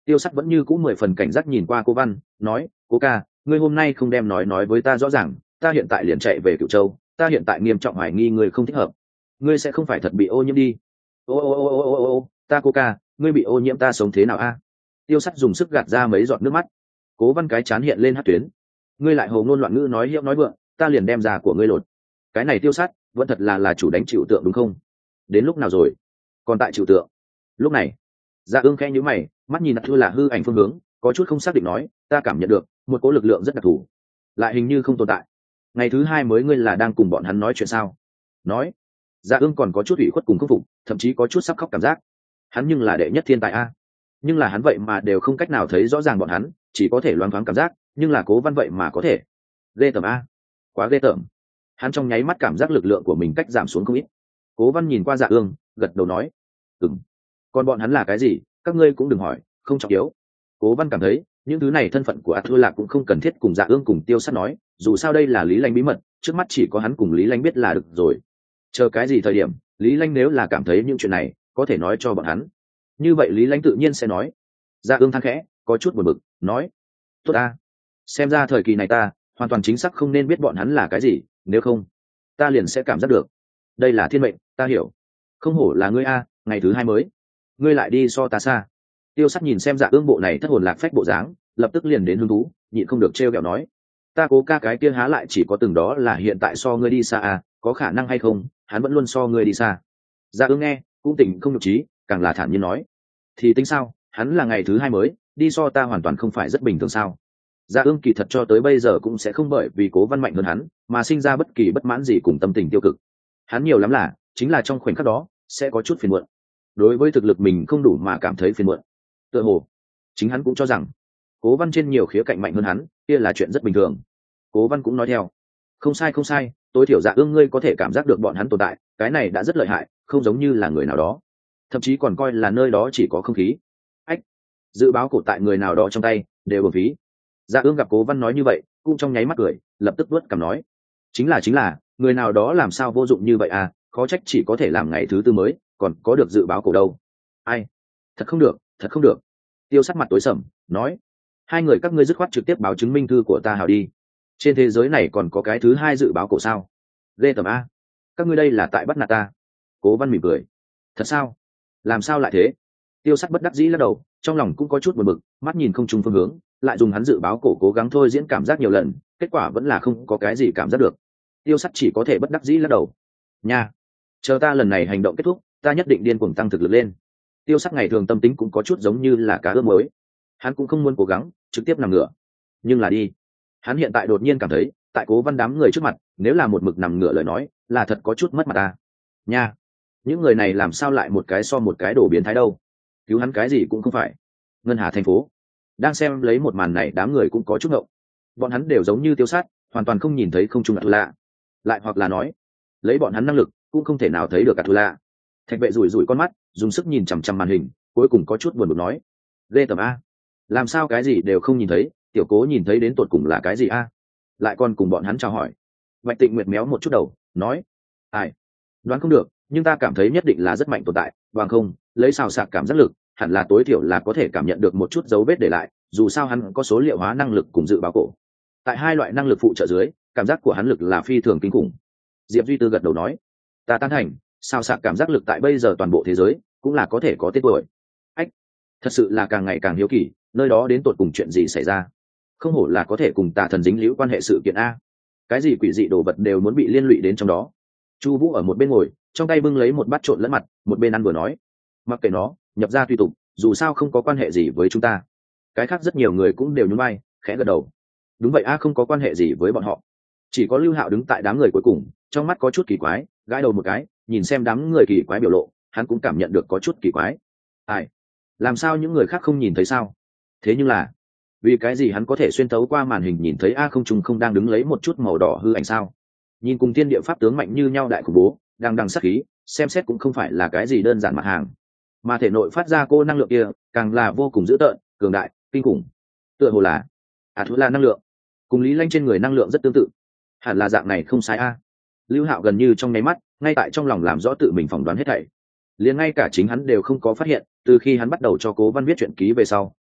Tiêu Sắt vẫn như cũ mười phần cảnh giác nhìn qua Cố Văn, nói: Cố ca, ngươi hôm nay không đem nói nói với ta rõ ràng, ta hiện tại liền chạy về Cửu Châu, ta hiện tại nghiêm trọng hoài nghi ngươi không thích hợp, ngươi sẽ không phải thật bị ô nhiễm đi. Ô ô ô ô ô ô ô, ta Cố ca, ngươi bị ô nhiễm ta sống thế nào a? Tiêu Sắt dùng sức gạt ra mấy giọt nước mắt. Cố Văn cái chán hiện lên hắc tuyến. Ngươi lại hồ ngôn loạn ngữ nói hiệu nói vượng, ta liền đem ra của ngươi lột. Cái này Tiêu Sắt vẫn thật là là chủ đánh chịu tượng đúng không? Đến lúc nào rồi? Còn tại chịu tượng. Lúc này, Dạ Ương khẽ nhíu mày, mắt nhìn Thua là hư ảnh phương hướng, có chút không xác định nói, ta cảm nhận được một cỗ lực lượng rất đặc thù, lại hình như không tồn tại. Ngày thứ hai mới ngươi là đang cùng bọn hắn nói chuyện sao? Nói. Dạ Ương còn có chút ủy khuất cùng khâm phục, thậm chí có chút sắp khóc cảm giác. Hắn nhưng là đệ nhất thiên tài a, nhưng là hắn vậy mà đều không cách nào thấy rõ ràng bọn hắn, chỉ có thể loáng thoáng cảm giác, nhưng là Cố Văn vậy mà có thể. Ghê tởm a, quá ghê tởm. Hắn trong nháy mắt cảm giác lực lượng của mình cách giảm xuống không ít. Cố Văn nhìn qua Dạ Ương, gật đầu nói, ừm. Còn bọn hắn là cái gì, các ngươi cũng đừng hỏi, không trọng yếu. Cố Văn cảm thấy những thứ này thân phận của Thua Lạc cũng không cần thiết cùng Dạ Ương cùng Tiêu Sắt nói, dù sao đây là Lý Lanh bí mật, trước mắt chỉ có hắn cùng Lý Lanh biết là được rồi. Chờ cái gì thời điểm, Lý Lanh nếu là cảm thấy những chuyện này có thể nói cho bọn hắn, như vậy Lý Lanh tự nhiên sẽ nói. Dạ Ương than khẽ, có chút buồn bực, nói, tốt ta, xem ra thời kỳ này ta hoàn toàn chính xác không nên biết bọn hắn là cái gì, nếu không ta liền sẽ cảm giác được đây là thiên mệnh, ta hiểu. Không hổ là ngươi a, ngày thứ hai mới ngươi lại đi so ta xa. Tiêu Sắt nhìn xem Dạ Ương bộ này thất hồn lạc phách bộ dáng, lập tức liền đến hứng thú, nhịn không được trêu ghẹo nói, ta Cố ca cái kia há lại chỉ có từng đó là hiện tại so ngươi đi xa à, có khả năng hay không hắn vẫn luôn so ngươi đi xa. Dạ Ương nghe cũng tỉnh không nhục trí, càng là thản nhiên nói, thì tính sao, hắn là ngày thứ hai mới đi so ta hoàn toàn không phải rất bình thường sao? Dạ Ương kỳ thật cho tới bây giờ cũng sẽ không bởi vì Cố Văn mạnh hơn hắn mà sinh ra bất kỳ bất mãn gì cùng tâm tình tiêu cực. Hắn nhiều lắm là chính là trong khoảnh khắc đó sẽ có chút phiền muộn, đối với thực lực mình không đủ mà cảm thấy phiền muộn. Tựa hồ chính hắn cũng cho rằng Cố Văn trên nhiều khía cạnh mạnh hơn hắn, kia là chuyện rất bình thường. Cố Văn cũng nói theo, không sai không sai, tối thiểu Dạ Ương ngươi có thể cảm giác được bọn hắn tồn tại, cái này đã rất lợi hại, không giống như là người nào đó, thậm chí còn coi là nơi đó chỉ có không khí. Ách, dự báo cổ tại người nào đó trong tay đều bổ phí. Dạ Ương gặp Cố Văn nói như vậy cũng trong nháy mắt cười, lập tức vớt cằm nói, chính là chính là người nào đó làm sao vô dụng như vậy à, khó trách chỉ có thể làm ngày thứ tư mới còn có được dự báo cổ đâu. Ai, thật không được, thật không được. Tiêu Sắt mặt tối sầm, nói, hai người các ngươi dứt khoát trực tiếp báo chứng minh thư của ta hảo đi, trên thế giới này còn có cái thứ hai dự báo cổ sao? Ghê tởm a, các ngươi đây là tại bắt nạt ta. Cố Văn mỉm cười, thật sao, làm sao lại thế? Tiêu Sắt bất đắc dĩ lắc đầu, trong lòng cũng có chút buồn bực, mắt nhìn không trùng phương hướng, lại dùng hắn dự báo cổ cố gắng thôi diễn cảm giác nhiều lần, kết quả vẫn là không có cái gì cảm giác được. Tiêu Sắt chỉ có thể bất đắc dĩ lắc đầu. Nha, chờ ta lần này hành động kết thúc, ta nhất định điên cuồng tăng thực lực lên. Tiêu Sắt ngày thường tâm tính cũng có chút giống như là cá ướp mới, hắn cũng không muốn cố gắng trực tiếp nằm ngửa, nhưng là đi, hắn hiện tại đột nhiên cảm thấy tại Cố Văn đám người trước mặt, nếu là một mực nằm ngửa lời nói là thật có chút mất mặt ta. Nha, những người này làm sao lại một cái so một cái đổ biến thái đâu, cứu hắn cái gì cũng không phải. Ngân Hà thành phố đang xem lấy một màn này, đám người cũng có chút ngộng, bọn hắn đều giống như Tiêu Sát, hoàn toàn không nhìn thấy không trung Atula, lại hoặc là nói lấy bọn hắn năng lực cũng không thể nào thấy được Atula. Thạch Vệ rủi rủi con mắt, dùng sức nhìn chằm chằm màn hình, cuối cùng có chút buồn bực nói, ghê tởm a, làm sao cái gì đều không nhìn thấy, tiểu Cố nhìn thấy đến tột cùng là cái gì a? Lại còn cùng bọn hắn chào hỏi. Bạch Tịnh Nguyệt méo một chút đầu, nói, ai, đoán không được, nhưng ta cảm thấy nhất định là rất mạnh tồn tại, bằng không lấy xào sạc cảm giác lực hẳn là tối thiểu là có thể cảm nhận được một chút dấu vết để lại, dù sao hắn có số liệu hóa năng lực cùng dự báo cổ. Tại hai loại năng lực phụ trợ dưới, cảm giác của hắn lực là phi thường kinh khủng. Diệp Duy Tư gật đầu nói, ta tán thành, xào sạc cảm giác lực tại bây giờ toàn bộ thế giới cũng là có thể có tên tuổi. Ách, thật sự là càng ngày càng hiếu kỳ, nơi đó đến tột cùng chuyện gì xảy ra, không hổ là có thể cùng Tà Thần dính liễu quan hệ sự kiện a, cái gì quỷ dị đồ vật đều muốn bị liên lụy đến trong đó. Chu Vũ ở một bên ngồi, trong tay bưng lấy một bát trộn lẫn mặt, một bên ăn vừa nói, mặc kệ nó, nhập ra tùy tục, dù sao không có quan hệ gì với chúng ta. Cái khác rất nhiều người cũng đều nhún vai, khẽ gật đầu. Đúng vậy a, không có quan hệ gì với bọn họ. Chỉ có Lưu Hạo đứng tại đám người cuối cùng, trong mắt có chút kỳ quái, gãi đầu một cái, nhìn xem đám người kỳ quái biểu lộ, hắn cũng cảm nhận được có chút kỳ quái. Ai, làm sao những người khác không nhìn thấy sao? Thế nhưng là, vì cái gì hắn có thể xuyên thấu qua màn hình nhìn thấy a không trùng không đang đứng lấy một chút màu đỏ hư ảnh sao? Nhìn cùng thiên địa pháp tướng mạnh như nhau đại khủng bố, đang đằng sát khí, xem xét cũng không phải là cái gì đơn giản mặt hàng, mà thể nội phát ra cô năng lượng kia càng là vô cùng dữ tợn, cường đại, kinh khủng. Tựa hồ là à thú là năng lượng, cùng Lý Lanh trên người năng lượng rất tương tự, hẳn là dạng này không sai a. Lưu Hạo gần như trong nháy mắt, ngay tại trong lòng làm rõ tự mình phỏng đoán hết thảy, liền ngay cả chính hắn đều không có phát hiện, từ khi hắn bắt đầu cho Cố Văn viết truyện ký về sau,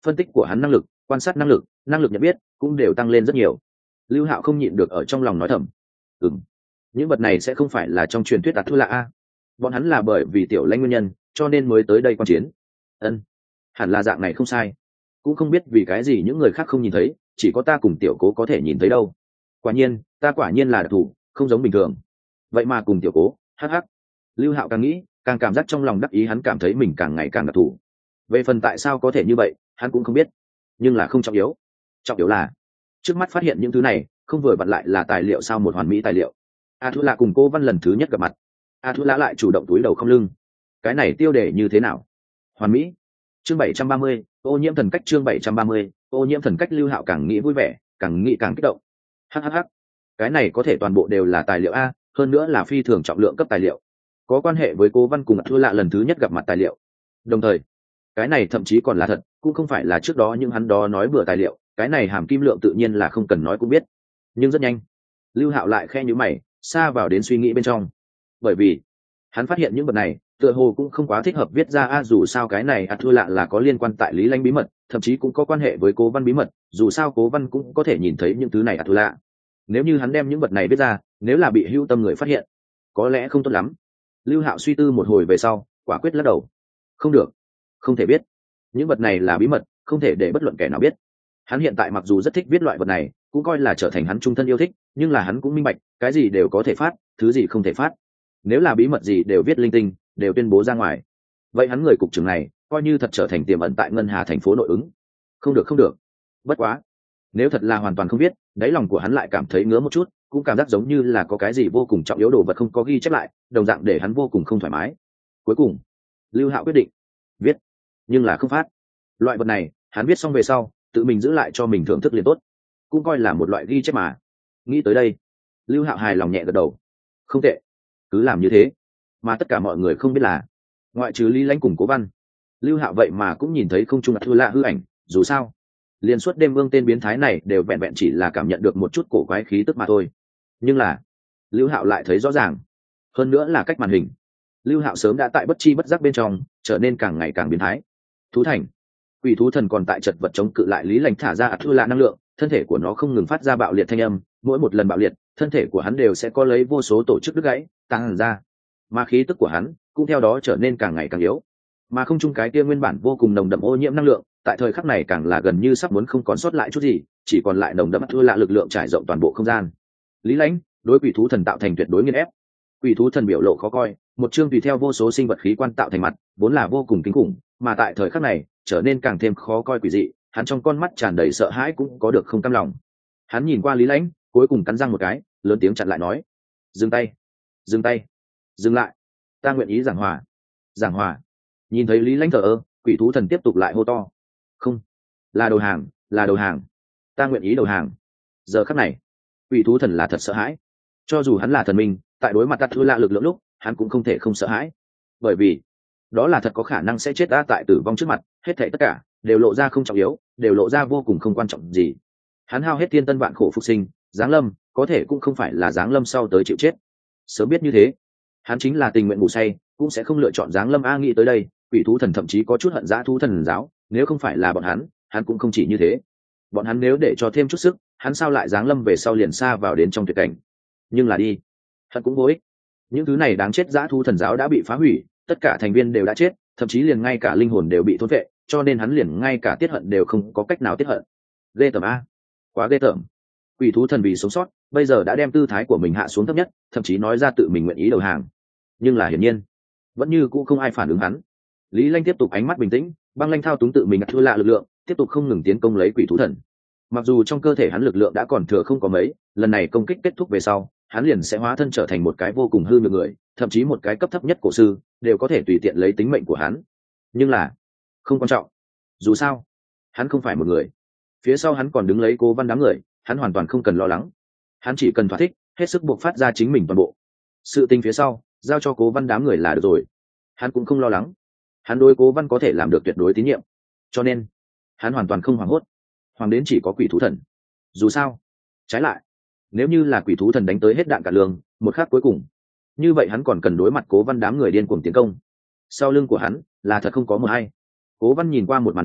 phân tích của hắn năng lực, quan sát năng lực, năng lực nhận biết cũng đều tăng lên rất nhiều. Lưu Hạo không nhịn được ở trong lòng nói thầm, ừm, những vật này sẽ không phải là trong truyền thuyết Atula a? Bọn hắn là bởi vì Tiểu Lãnh nguyên nhân, cho nên mới tới đây quan chiến. Ân, hẳn là dạng này không sai. Cũng không biết vì cái gì những người khác không nhìn thấy, chỉ có ta cùng Tiểu Cố có thể nhìn thấy đâu. Quả nhiên, ta quả nhiên là đặc thù, không giống bình thường. Vậy mà cùng Tiểu Cố, hắc hắc. Lưu Hạo càng nghĩ, càng cảm giác trong lòng đắc ý, hắn cảm thấy mình càng ngày càng đặc thù. Về phần tại sao có thể như vậy, hắn cũng không biết, nhưng là không trọng yếu. Trọng yếu là trước mắt phát hiện những thứ này, không vừa vặn lại là tài liệu sao, một hoàn mỹ tài liệu. A Thu Lạ cùng Cô Văn lần thứ nhất gặp mặt, A Thu Lạ lại chủ động túi đầu không lưng. Cái này tiêu đề như thế nào? Hoàn mỹ. Chương bảy trăm ba mươi, ô nhiễm thần cách. Chương bảy trăm ba mươi, ô nhiễm thần cách. Lưu Hạo càng nghĩ vui vẻ, càng nghĩ càng kích động. Hhh, cái này có thể toàn bộ đều là tài liệu a, hơn nữa là phi thường trọng lượng cấp tài liệu, có quan hệ với Cố Văn cùng A Thu Lạ lần thứ nhất gặp mặt tài liệu. Đồng thời, cái này thậm chí còn là thật, cũng không phải là trước đó những hắn đó nói bừa tài liệu. Cái này hàm kim lượng tự nhiên là không cần nói cũng biết. Nhưng rất nhanh, Lưu Hạo lại khe nhíu mày, xa vào đến suy nghĩ bên trong. Bởi vì hắn phát hiện những vật này tựa hồ cũng không quá thích hợp viết ra a, dù sao cái này A Thu Lạ là có liên quan tại Lý Lãnh bí mật, thậm chí cũng có quan hệ với Cố Văn bí mật, dù sao Cố Văn cũng có thể nhìn thấy những thứ này A Thu Lạ. Nếu như hắn đem những vật này viết ra, nếu là bị hữu tâm người phát hiện, có lẽ không tốt lắm. Lưu Hạo suy tư một hồi về sau, quả quyết lắc đầu. Không được, không thể biết. Những vật này là bí mật, không thể để bất luận kẻ nào biết. Hắn hiện tại mặc dù rất thích viết loại vật này, cũng coi là trở thành hắn trung thân yêu thích, nhưng là hắn cũng minh bạch, cái gì đều có thể phát, thứ gì không thể phát. Nếu là bí mật gì đều viết linh tinh, đều tuyên bố ra ngoài, vậy hắn người cục trưởng này coi như thật trở thành tiềm ẩn tại ngân hà thành phố nội ứng. Không được, không được. Bất quá, nếu thật là hoàn toàn không biết, đáy lòng của hắn lại cảm thấy ngứa một chút, cũng cảm giác giống như là có cái gì vô cùng trọng yếu đồ vật không có ghi chép lại, đồng dạng để hắn vô cùng không thoải mái. Cuối cùng, Lưu Hạo quyết định viết, nhưng là không phát. Loại vật này, hắn viết xong về sau, tự mình giữ lại cho mình thưởng thức liền tốt, cũng coi là một loại ghi chép mà. Nghĩ tới đây, Lưu Hạo hài lòng nhẹ gật đầu. Không tệ, cứ làm như thế. Mà tất cả mọi người không biết là, ngoại trừ Lý Lãnh cùng Cố Văn, Lưu Hạo vậy mà cũng nhìn thấy không trung Thu Lạ hư ảnh. Dù sao, liên suốt đêm vương tên biến thái này đều vẹn vẹn chỉ là cảm nhận được một chút cổ quái khí tức mà thôi. Nhưng là Lưu Hạo lại thấy rõ ràng, hơn nữa là cách màn hình. Lưu Hạo sớm đã tại bất chi bất giác bên trong trở nên càng ngày càng biến thái. Thú thành, quỷ thú thần còn tại chật vật chống cự lại Lý Lãnh thả ra Thu Lạ năng lượng, thân thể của nó không ngừng phát ra bạo liệt thanh âm, mỗi một lần bạo liệt, thân thể của hắn đều sẽ có lấy vô số tổ chức đứt gãy, tăng ra, mà khí tức của hắn cũng theo đó trở nên càng ngày càng yếu. Mà không chung cái kia nguyên bản vô cùng nồng đậm ô nhiễm năng lượng, tại thời khắc này càng là gần như sắp muốn không còn sót lại chút gì, chỉ còn lại nồng đậm Thu Lạ lực lượng trải rộng toàn bộ không gian. Lý Lãnh đối quỷ thú thần tạo thành tuyệt đối nghiền ép. Quỷ thú thần biểu lộ khó coi, một chương tùy theo vô số sinh vật khí quan tạo thành mặt, vốn là vô cùng kinh khủng, mà tại thời khắc này trở nên càng thêm khó coi quỷ dị. Hắn trong con mắt tràn đầy sợ hãi cũng có được không cam lòng. Hắn nhìn qua Lý Lãnh, cuối cùng cắn răng một cái, lớn tiếng chặn lại nói: dừng tay, dừng tay, dừng lại, ta nguyện ý giảng hòa, giảng hòa. Nhìn thấy Lý Lãnh thờ ơ, quỷ thú thần tiếp tục lại hô to: không, là đầu hàng, là đầu hàng, ta nguyện ý đầu hàng. Giờ khắc này, quỷ thú thần là thật sợ hãi. Cho dù hắn là thần minh, tại đối mặt Thu Lạ lực lượng lúc, hắn cũng không thể không sợ hãi, bởi vì đó là thật có khả năng sẽ chết ra tại tử vong trước mặt. Hết thảy tất cả đều lộ ra không trọng yếu, đều lộ ra vô cùng không quan trọng gì. Hắn hao hết thiên tân vạn khổ phục sinh, giáng lâm, có thể cũng không phải là giáng lâm sau tới chịu chết. Sớm biết như thế, hắn chính là tình nguyện ngủ say, cũng sẽ không lựa chọn giáng lâm a. Nghĩ tới đây, quỷ thú thần thậm chí có chút hận dã thú thần giáo, nếu không phải là bọn hắn, hắn cũng không chỉ như thế. Bọn hắn nếu để cho thêm chút sức, hắn sao lại giáng lâm về sau liền xa vào đến trong tuyệt cảnh. Nhưng là đi, hận cũng vô ích. Những thứ này đáng chết, dã thú thần giáo đã bị phá hủy, tất cả thành viên đều đã chết, thậm chí liền ngay cả linh hồn đều bị thôn vệ, cho nên hắn liền ngay cả tiết hận đều không có cách nào tiết hận. Ghê tởm a, quá ghê tởm. Quỷ thú thần vì sống sót, bây giờ đã đem tư thái của mình hạ xuống thấp nhất, thậm chí nói ra tự mình nguyện ý đầu hàng. Nhưng là hiển nhiên, vẫn như cũ không ai phản ứng hắn. Lý Lãnh tiếp tục ánh mắt bình tĩnh, băng lanh thao túng tự mình Thu Lạ lực lượng, tiếp tục không ngừng tiến công lấy quỷ thú thần. Mặc dù trong cơ thể hắn lực lượng đã còn thừa không có mấy, lần này công kích kết thúc về sau, hắn liền sẽ hóa thân trở thành một cái vô cùng hư nhược người, thậm chí một cái cấp thấp nhất cổ sư đều có thể tùy tiện lấy tính mệnh của hắn. Nhưng là không quan trọng, dù sao hắn không phải một người, phía sau hắn còn đứng lấy Cố Văn đám người, hắn hoàn toàn không cần lo lắng. Hắn chỉ cần thỏa thích, hết sức buộc phát ra chính mình toàn bộ. Sự tình phía sau giao cho Cố Văn đám người là được rồi. Hắn cũng không lo lắng, hắn đối Cố Văn có thể làm được tuyệt đối tín nhiệm, cho nên hắn hoàn toàn không hoảng hốt. Hoàng đến chỉ có quỷ thú thần. Dù sao, trái lại, nếu như là quỷ thú thần đánh tới hết đạn cả lương, một khắc cuối cùng, như vậy hắn còn cần đối mặt Cố Văn đám người điên cuồng tiến công. Sau lưng của hắn là thật không có một ai. Cố Văn nhìn qua một màn này,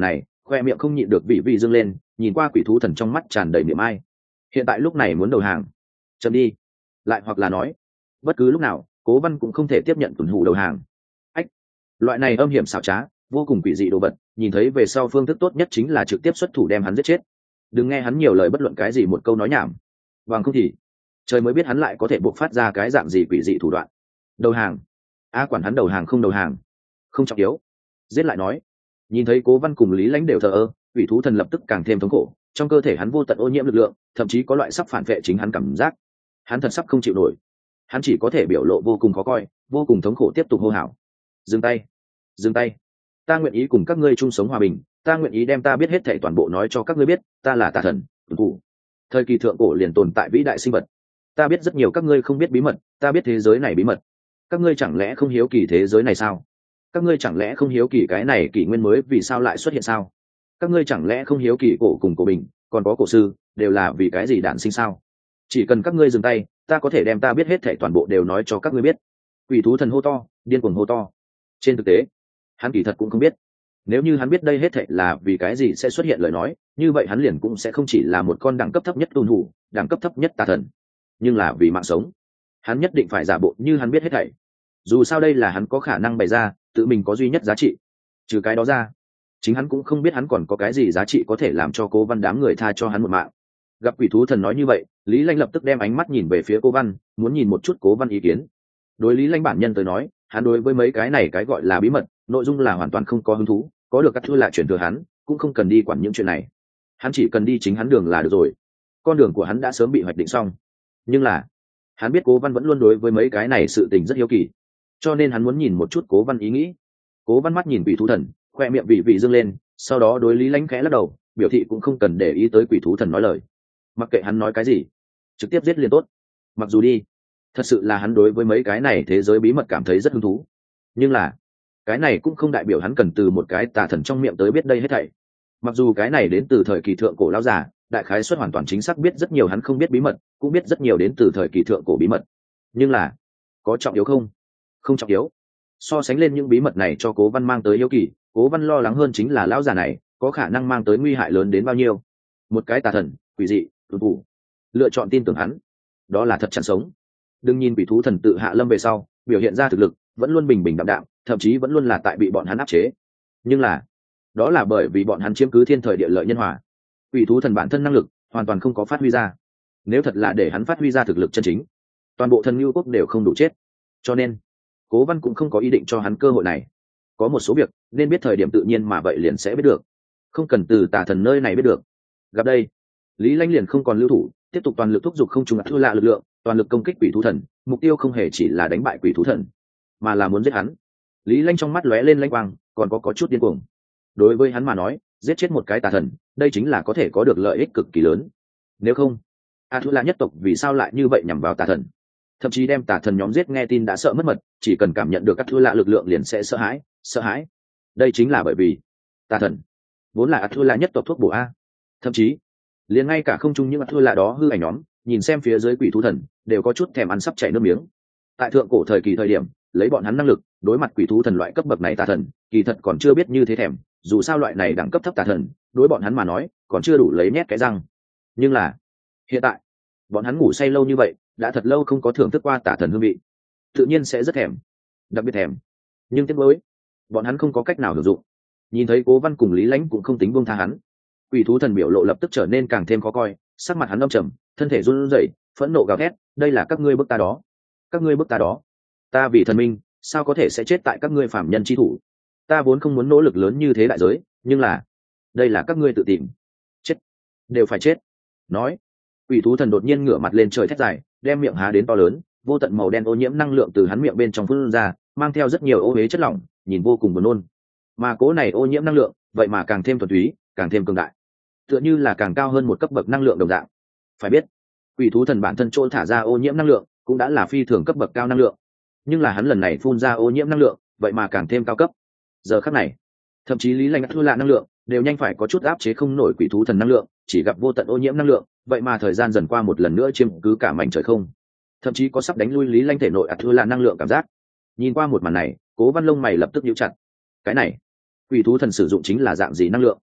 khoe miệng không nhịn được vị vị dâng lên, nhìn qua quỷ thú thần trong mắt tràn đầy miệng ai. Hiện tại lúc này muốn đầu hàng, chậm đi. Lại hoặc là nói, bất cứ lúc nào, Cố Văn cũng không thể tiếp nhận tuần hủ đầu hàng. Ách, loại này âm hiểm xảo trá, vô cùng quỷ dị đồ vật, nhìn thấy về sau phương thức tốt nhất chính là trực tiếp xuất thủ đem hắn giết chết. Đừng nghe hắn nhiều lời bất luận cái gì một câu nói nhảm. Bằng không thì, trời mới biết hắn lại có thể buộc phát ra cái dạng gì quỷ dị thủ đoạn. Đầu hàng? A quản hắn đầu hàng không đầu hàng, không trọng yếu. Giết lại nói. Nhìn thấy Cố Văn cùng Lý Lãnh đều thờ ơ, quỷ thú thần lập tức càng thêm thống khổ, trong cơ thể hắn vô tận ô nhiễm lực lượng, thậm chí có loại sắp phản vệ chính hắn cảm giác. Hắn thật sắp không chịu nổi. Hắn chỉ có thể biểu lộ vô cùng khó coi, vô cùng thống khổ tiếp tục hô hào. Dừng tay, dừng tay. Ta nguyện ý cùng các ngươi chung sống hòa bình, ta nguyện ý đem ta biết hết thảy toàn bộ nói cho các ngươi biết, ta là Tà Thần, tuần thủ. Thời kỳ thượng cổ liền tồn tại vĩ đại sinh vật. Ta biết rất nhiều các ngươi không biết bí mật, ta biết thế giới này bí mật. Các ngươi chẳng lẽ không hiếu kỳ thế giới này sao? Các ngươi chẳng lẽ không hiếu kỳ cái này kỷ nguyên mới vì sao lại xuất hiện sao? Các ngươi chẳng lẽ không hiếu kỳ cổ cùng cổ bình, còn có cổ sư, đều là vì cái gì đản sinh sao? Chỉ cần các ngươi dừng tay, ta có thể đem ta biết hết thảy toàn bộ đều nói cho các ngươi biết. Quỷ thú thần hô to, điên cuồng hô to. Trên thực tế, hắn kỳ thật cũng không biết. Nếu như hắn biết đây hết thảy là vì cái gì sẽ xuất hiện lời nói, như vậy hắn liền cũng sẽ không chỉ là một con đẳng cấp thấp nhất tuân thủ, đẳng cấp thấp nhất tà thần. Nhưng là vì mạng sống, hắn nhất định phải giả bộ như hắn biết hết thảy. Dù sao đây là hắn có khả năng bày ra, tự mình có duy nhất giá trị. Trừ cái đó ra, chính hắn cũng không biết hắn còn có cái gì giá trị có thể làm cho Cố Văn đám người tha cho hắn một mạng. Gặp quỷ thú thần nói như vậy, Lý Lãnh lập tức đem ánh mắt nhìn về phía Cố Văn, muốn nhìn một chút Cố Văn ý kiến. Đối Lý Lãnh bản nhân tới nói, hắn đối với mấy cái này cái gọi là bí mật, nội dung là hoàn toàn không có hứng thú, có được các thứ lại chuyển thừa hắn, cũng không cần đi quản những chuyện này. Hắn chỉ cần đi chính hắn đường là được rồi. Con đường của hắn đã sớm bị hoạch định xong. Nhưng là, hắn biết Cố Văn vẫn luôn đối với mấy cái này sự tình rất hiếu kỳ, cho nên hắn muốn nhìn một chút Cố Văn ý nghĩ. Cố Văn mắt nhìn quỷ thú thần, khoe miệng vị vị dâng lên, sau đó đối Lý Lãnh khẽ lắc đầu, biểu thị cũng không cần để ý tới quỷ thú thần nói lời. Mặc kệ hắn nói cái gì, trực tiếp giết liền tốt. Mặc dù đi, thật sự là hắn đối với mấy cái này thế giới bí mật cảm thấy rất hứng thú, nhưng là cái này cũng không đại biểu hắn cần từ một cái tà thần trong miệng tới biết đây hết thảy. Mặc dù cái này đến từ thời kỳ thượng cổ lão giả, đại khái xuất hoàn toàn chính xác biết rất nhiều hắn không biết bí mật, cũng biết rất nhiều đến từ thời kỳ thượng cổ bí mật, nhưng là có trọng yếu không? Không trọng yếu. So sánh lên những bí mật này cho Cố Văn mang tới hiếu kỳ, Cố Văn lo lắng hơn chính là lão già này có khả năng mang tới nguy hại lớn đến bao nhiêu. Một cái tà thần quỷ dị tuân thủ lựa chọn tin tưởng hắn, đó là thật chẳng sống. Đừng nhìn quỷ thú thần tự hạ lâm về sau biểu hiện ra thực lực vẫn luôn bình bình đạm đạm, thậm chí vẫn luôn là tại bị bọn hắn áp chế, nhưng là đó là bởi vì bọn hắn chiếm cứ thiên thời địa lợi nhân hòa. Quỷ thú thần bản thân năng lực hoàn toàn không có phát huy ra. Nếu thật là để hắn phát huy ra thực lực chân chính, toàn bộ thần Ngưu quốc đều không đủ chết. Cho nên Cố Văn cũng không có ý định cho hắn cơ hội này. Có một số việc nên biết thời điểm tự nhiên mà vậy liền sẽ biết được, không cần từ tà thần nơi này biết được. Gặp đây, Lý Lãnh liền không còn lưu thủ, tiếp tục toàn lực thúc giục không trùng thua lạ lực lượng, toàn lực công kích quỷ thú thần. Mục tiêu không hề chỉ là đánh bại quỷ thú thần, mà là muốn giết hắn. Lý Lãnh trong mắt lóe lên lanh quang, còn có có chút điên cuồng. Đối với hắn mà nói, giết chết một cái tà thần, đây chính là có thể có được lợi ích cực kỳ lớn. Nếu không, a thu la nhất tộc vì sao lại như vậy nhằm vào tà thần, thậm chí đem tà thần nhóm giết nghe tin đã sợ mất mật, chỉ cần cảm nhận được các thu lạ lực lượng liền sẽ sợ hãi sợ hãi đây chính là bởi vì tà thần vốn là a thu lạ nhất tộc thuốc bổ a. Thậm chí liền ngay cả không chung những a thu lạ đó hư ảnh nhóm nhìn xem phía dưới quỷ thú thần đều có chút thèm ăn sắp chảy nước miếng. Tại thượng cổ thời kỳ thời điểm, lấy bọn hắn năng lực đối mặt quỷ thú thần loại cấp bậc này tà thần, kỳ thật còn chưa biết như thế thèm, dù sao loại này đẳng cấp thấp tà thần đối bọn hắn mà nói còn chưa đủ lấy nhét cái răng. Nhưng là hiện tại bọn hắn ngủ say lâu như vậy, đã thật lâu không có thưởng thức qua tà thần hương vị, tự nhiên sẽ rất thèm, đặc biệt thèm. Nhưng tiếc nuối, bọn hắn không có cách nào hưởng dụng. Nhìn thấy Cố Văn cùng Lý Lãnh cũng không tính buông tha hắn, quỷ thú thần biểu lộ lập tức trở nên càng thêm khó coi, sắc mặt hắn âm trầm, thân thể run rẩy, phẫn nộ gào thét, đây là các ngươi bức ta đó, các ngươi bức ta đó, ta vì thần minh sao có thể sẽ chết tại các ngươi phàm nhân chi thủ. Ta vốn không muốn nỗ lực lớn như thế đại giới, nhưng là đây là các ngươi tự tìm chết, đều phải chết. Nói, quỷ thú thần đột nhiên ngửa mặt lên trời thét dài, đem miệng há đến to lớn, vô tận màu đen ô nhiễm năng lượng từ hắn miệng bên trong phun ra, mang theo rất nhiều ô huế chất lỏng, nhìn vô cùng buồn nôn. Mà cố này ô nhiễm năng lượng, vậy mà càng thêm thuần túy, càng thêm cường đại, tựa như là càng cao hơn một cấp bậc năng lượng đồng dạng. Phải biết, quỷ thú thần bản thân trôi thả ra ô nhiễm năng lượng cũng đã là phi thường cấp bậc cao năng lượng, nhưng là hắn lần này phun ra ô nhiễm năng lượng, vậy mà càng thêm cao cấp. Giờ khắc này, thậm chí Lý Lãnh thu lạ năng lượng đều nhanh phải có chút áp chế không nổi quỷ thú thần năng lượng, chỉ gặp vô tận ô nhiễm năng lượng, vậy mà thời gian dần qua một lần nữa chiếm cứ cả mảnh trời không, thậm chí có sắp đánh lui Lý Lãnh thể nội ạt thu lạ năng lượng cảm giác. Nhìn qua một màn này, Cố Văn lông mày lập tức nhíu chặt. Cái này, quỷ thú thần sử dụng chính là dạng gì năng lượng?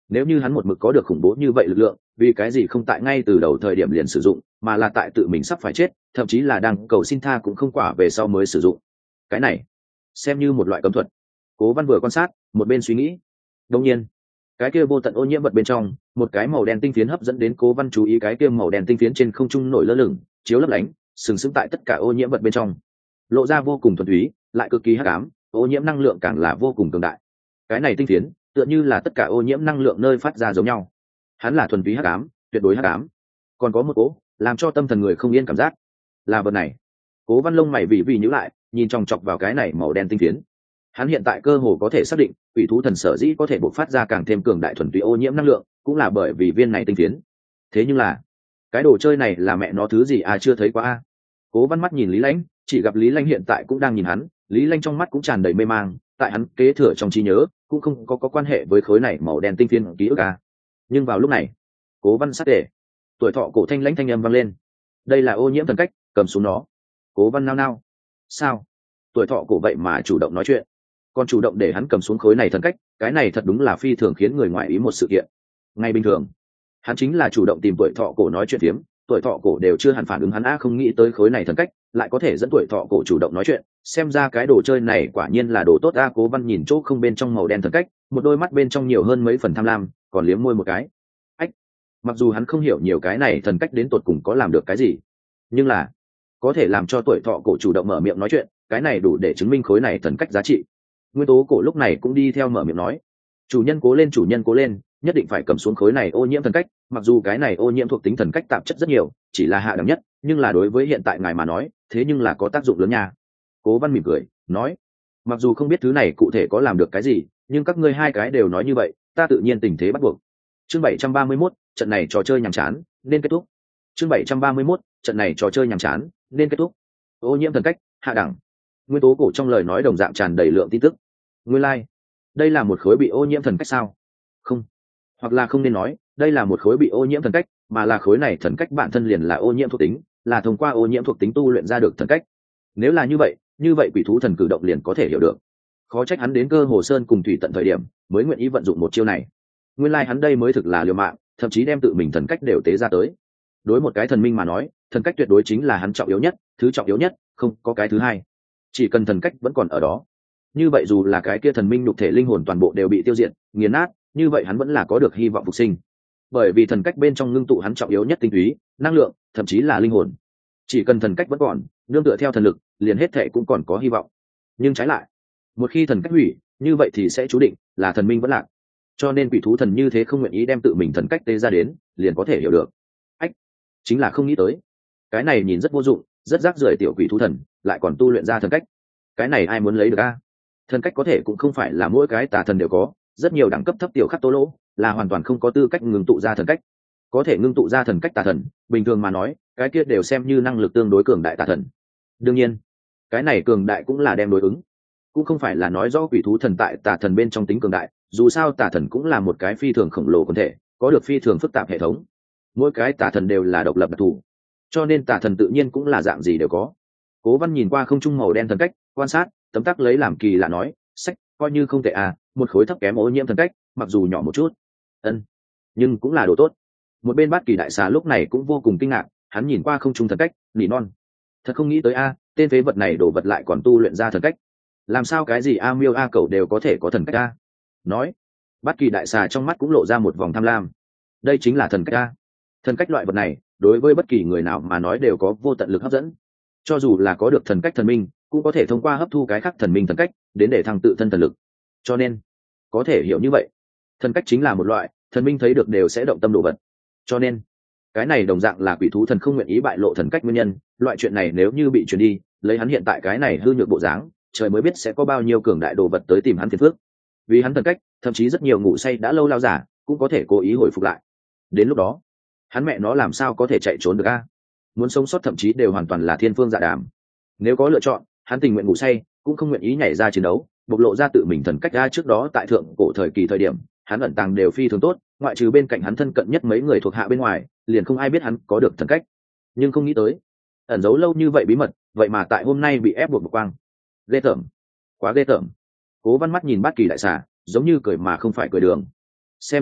Nếu như hắn một mực có được khủng bố như vậy lực lượng, vì cái gì không tại ngay từ đầu thời điểm liền sử dụng, mà là tại tự mình sắp phải chết, thậm chí là đang cầu xin tha cũng không quả về sau mới sử dụng. Cái này xem như một loại cấm thuật. Cố Văn vừa quan sát, một bên suy nghĩ. Đương nhiên, cái kia vô tận ô nhiễm vật bên trong, một cái màu đen tinh phiến hấp dẫn đến Cố Văn chú ý, cái kia màu đen tinh phiến trên không trung nổi lơ lửng, chiếu lấp lánh, sừng sững tại tất cả ô nhiễm vật bên trong, lộ ra vô cùng thuần túy, lại cực kỳ hắc ám, ô nhiễm năng lượng càng là vô cùng cường đại. Cái này tinh phiến, tựa như là tất cả ô nhiễm năng lượng nơi phát ra giống nhau. Hắn là thuần túy hắc ám, tuyệt đối hắc ám. Còn có một cố làm cho tâm thần người không yên cảm giác, là vật này. Cố Văn lông mày vì vì nhíu lại, nhìn chòng chọc vào cái này màu đen tinh phiến. Hắn hiện tại cơ hồ có thể xác định, quỷ thú thần sở dĩ có thể bộc phát ra càng thêm cường đại thuần túy ô nhiễm năng lượng, cũng là bởi vì viên này tinh phiến. Thế nhưng là, cái đồ chơi này là mẹ nó thứ gì à, chưa thấy qua a. Cố Văn mắt nhìn Lý Lãnh, chỉ gặp Lý Lãnh hiện tại cũng đang nhìn hắn, Lý Lãnh trong mắt cũng tràn đầy mê mang, tại hắn kế thừa trong trí nhớ, cũng không có có quan hệ với khối này màu đen tinh phiến ký ức a. Nhưng vào lúc này, Cố Văn sát để, tuổi thọ cổ thanh lãnh thanh âm vang lên. Đây là ô nhiễm thần cách, cầm xuống nó. Cố Văn nao nao. Sao? Tuổi thọ cổ vậy mà chủ động nói chuyện, còn chủ động để hắn cầm xuống khối này thần cách, cái này thật đúng là phi thường khiến người ngoài ý một sự kiện. Ngay bình thường, hắn chính là chủ động tìm tuổi thọ cổ nói chuyện phiếm, tuổi thọ cổ đều chưa hẳn phản ứng hắn a, không nghĩ tới khối này thần cách lại có thể dẫn tuổi thọ cổ chủ động nói chuyện, xem ra cái đồ chơi này quả nhiên là đồ tốt a. Cố Văn nhìn chỗ không bên trong màu đen thần cách, một đôi mắt bên trong nhiều hơn mấy phần tham lam, còn liếm môi một cái. Ách, mặc dù hắn không hiểu nhiều cái này thần cách đến tột cùng có làm được cái gì, nhưng là có thể làm cho tuổi thọ cổ chủ động mở miệng nói chuyện, cái này đủ để chứng minh khối này thần cách giá trị. Nguyên tố cổ lúc này cũng đi theo mở miệng nói, chủ nhân cố lên, chủ nhân cố lên, nhất định phải cầm xuống khối này ô nhiễm thần cách. Mặc dù cái này ô nhiễm thuộc tính thần cách tạp chất rất nhiều, chỉ là hạ đẳng nhất, nhưng là đối với hiện tại ngài mà nói, thế nhưng là có tác dụng lớn nha. Cố Văn mỉm cười nói, mặc dù không biết thứ này cụ thể có làm được cái gì, nhưng các ngươi hai cái đều nói như vậy, ta tự nhiên tình thế bắt buộc. Chương bảy trăm ba mươi mốt, trận này trò chơi nhàm chán nên kết thúc. Chương bảy trăm ba mươi mốt, trận này trò chơi nhàm chán nên kết thúc. Ô nhiễm thần cách hạ đẳng. Nguyên tố cổ trong lời nói đồng dạng tràn đầy lượng tin tức. Nguyên lai, like, đây là một khối bị ô nhiễm thần cách sao? Không, hoặc là không nên nói, đây là một khối bị ô nhiễm thần cách, mà là khối này thần cách bản thân liền là ô nhiễm thuộc tính, là thông qua ô nhiễm thuộc tính tu luyện ra được thần cách. Nếu là như vậy, như vậy quỷ thú thần cử động liền có thể hiểu được. Khó trách hắn đến Cơ Hồ Sơn cùng Thủy Tận thời điểm, mới nguyện ý vận dụng một chiêu này. Nguyên lai like hắn đây mới thực là liều mạng, thậm chí đem tự mình thần cách đều tế ra tới. Đối một cái thần minh mà nói, thần cách tuyệt đối chính là hắn trọng yếu nhất, thứ trọng yếu nhất, không có cái thứ hai. Chỉ cần thần cách vẫn còn ở đó, như vậy dù là cái kia thần minh nhục thể linh hồn toàn bộ đều bị tiêu diệt, nghiền nát, như vậy hắn vẫn là có được hy vọng phục sinh. Bởi vì thần cách bên trong ngưng tụ hắn trọng yếu nhất tinh túy, năng lượng, thậm chí là linh hồn. Chỉ cần thần cách vẫn còn, nương tựa theo thần lực, liền hết thệ cũng còn có hy vọng. Nhưng trái lại, một khi thần cách hủy, như vậy thì sẽ chú định là thần minh vẫn lạc. Cho nên quỷ thú thần như thế không nguyện ý đem tự mình thần cách tế ra đến, liền có thể hiểu được. Ách, chính là không nghĩ tới, cái này nhìn rất vô dụng, rất rác rưởi tiểu quỷ thú thần, lại còn tu luyện ra thần cách. Cái này ai muốn lấy được a? Thần cách có thể cũng không phải là mỗi cái tà thần đều có, rất nhiều đẳng cấp thấp tiểu khắc tố lỗ là hoàn toàn không có tư cách ngưng tụ ra thần cách. Có thể ngưng tụ ra thần cách tà thần, bình thường mà nói, cái kia đều xem như năng lực tương đối cường đại tà thần. Đương nhiên, cái này cường đại cũng là đem đối ứng, cũng không phải là nói rõ quỷ thú thần tại tà thần bên trong tính cường đại, dù sao tà thần cũng là một cái phi thường khổng lồ quần thể, có được phi thường phức tạp hệ thống. Mỗi cái tà thần đều là độc lập đặc thù, cho nên tà thần tự nhiên cũng là dạng gì đều có. Cố Văn nhìn qua không trung màu đen thần cách, quan sát, tấm tắc lấy làm kỳ lạ nói, sách, coi như không tệ à, một khối thấp kém ô nhiễm thần cách, mặc dù nhỏ một chút, ân, nhưng cũng là đồ tốt. Một bên Bát Kỳ đại xà lúc này cũng vô cùng kinh ngạc, hắn nhìn qua không trung thần cách, nỉ non, thật không nghĩ tới a, tên phế vật này đồ vật lại còn tu luyện ra thần cách. Làm sao cái gì a miêu a cẩu đều có thể có thần cách a? Nói, Bát Kỳ đại xà trong mắt cũng lộ ra một vòng tham lam. Đây chính là thần cách a. Thần cách loại vật này, đối với bất kỳ người nào mà nói đều có vô tận lực hấp dẫn. Cho dù là có được thần cách thần minh, cũng có thể thông qua hấp thu cái khác thần minh thần cách đến để thăng tự thân thần lực. Cho nên, có thể hiểu như vậy, thần cách chính là một loại thần minh thấy được đều sẽ động tâm đồ vật. Cho nên, cái này đồng dạng là quỷ thú thần không nguyện ý bại lộ thần cách nguyên nhân. Loại chuyện này nếu như bị truyền đi, lấy hắn hiện tại cái này hư nhược bộ dáng, trời mới biết sẽ có bao nhiêu cường đại đồ vật tới tìm hắn phiền phước. Vì hắn thần cách, thậm chí rất nhiều ngủ say đã lâu lao giả cũng có thể cố ý hồi phục lại. Đến lúc đó, hắn mẹ nó làm sao có thể chạy trốn được a? Muốn sống sót thậm chí đều hoàn toàn là thiên phương dạ đàm. Nếu có lựa chọn, hắn tình nguyện ngủ say, cũng không nguyện ý nhảy ra chiến đấu, bộc lộ ra tự mình thần cách ra. Trước đó tại thượng cổ thời kỳ thời điểm, hắn ẩn tàng đều phi thường tốt, ngoại trừ bên cạnh hắn thân cận nhất mấy người thuộc hạ bên ngoài, liền không ai biết hắn có được thần cách. Nhưng không nghĩ tới, ẩn giấu lâu như vậy bí mật, vậy mà tại hôm nay bị ép buộc bộc quang. Ghê tởm, quá ghê tởm. Cố Văn mắt nhìn Bát Kỳ đại xà, giống như cười mà không phải cười đường. Xem ra,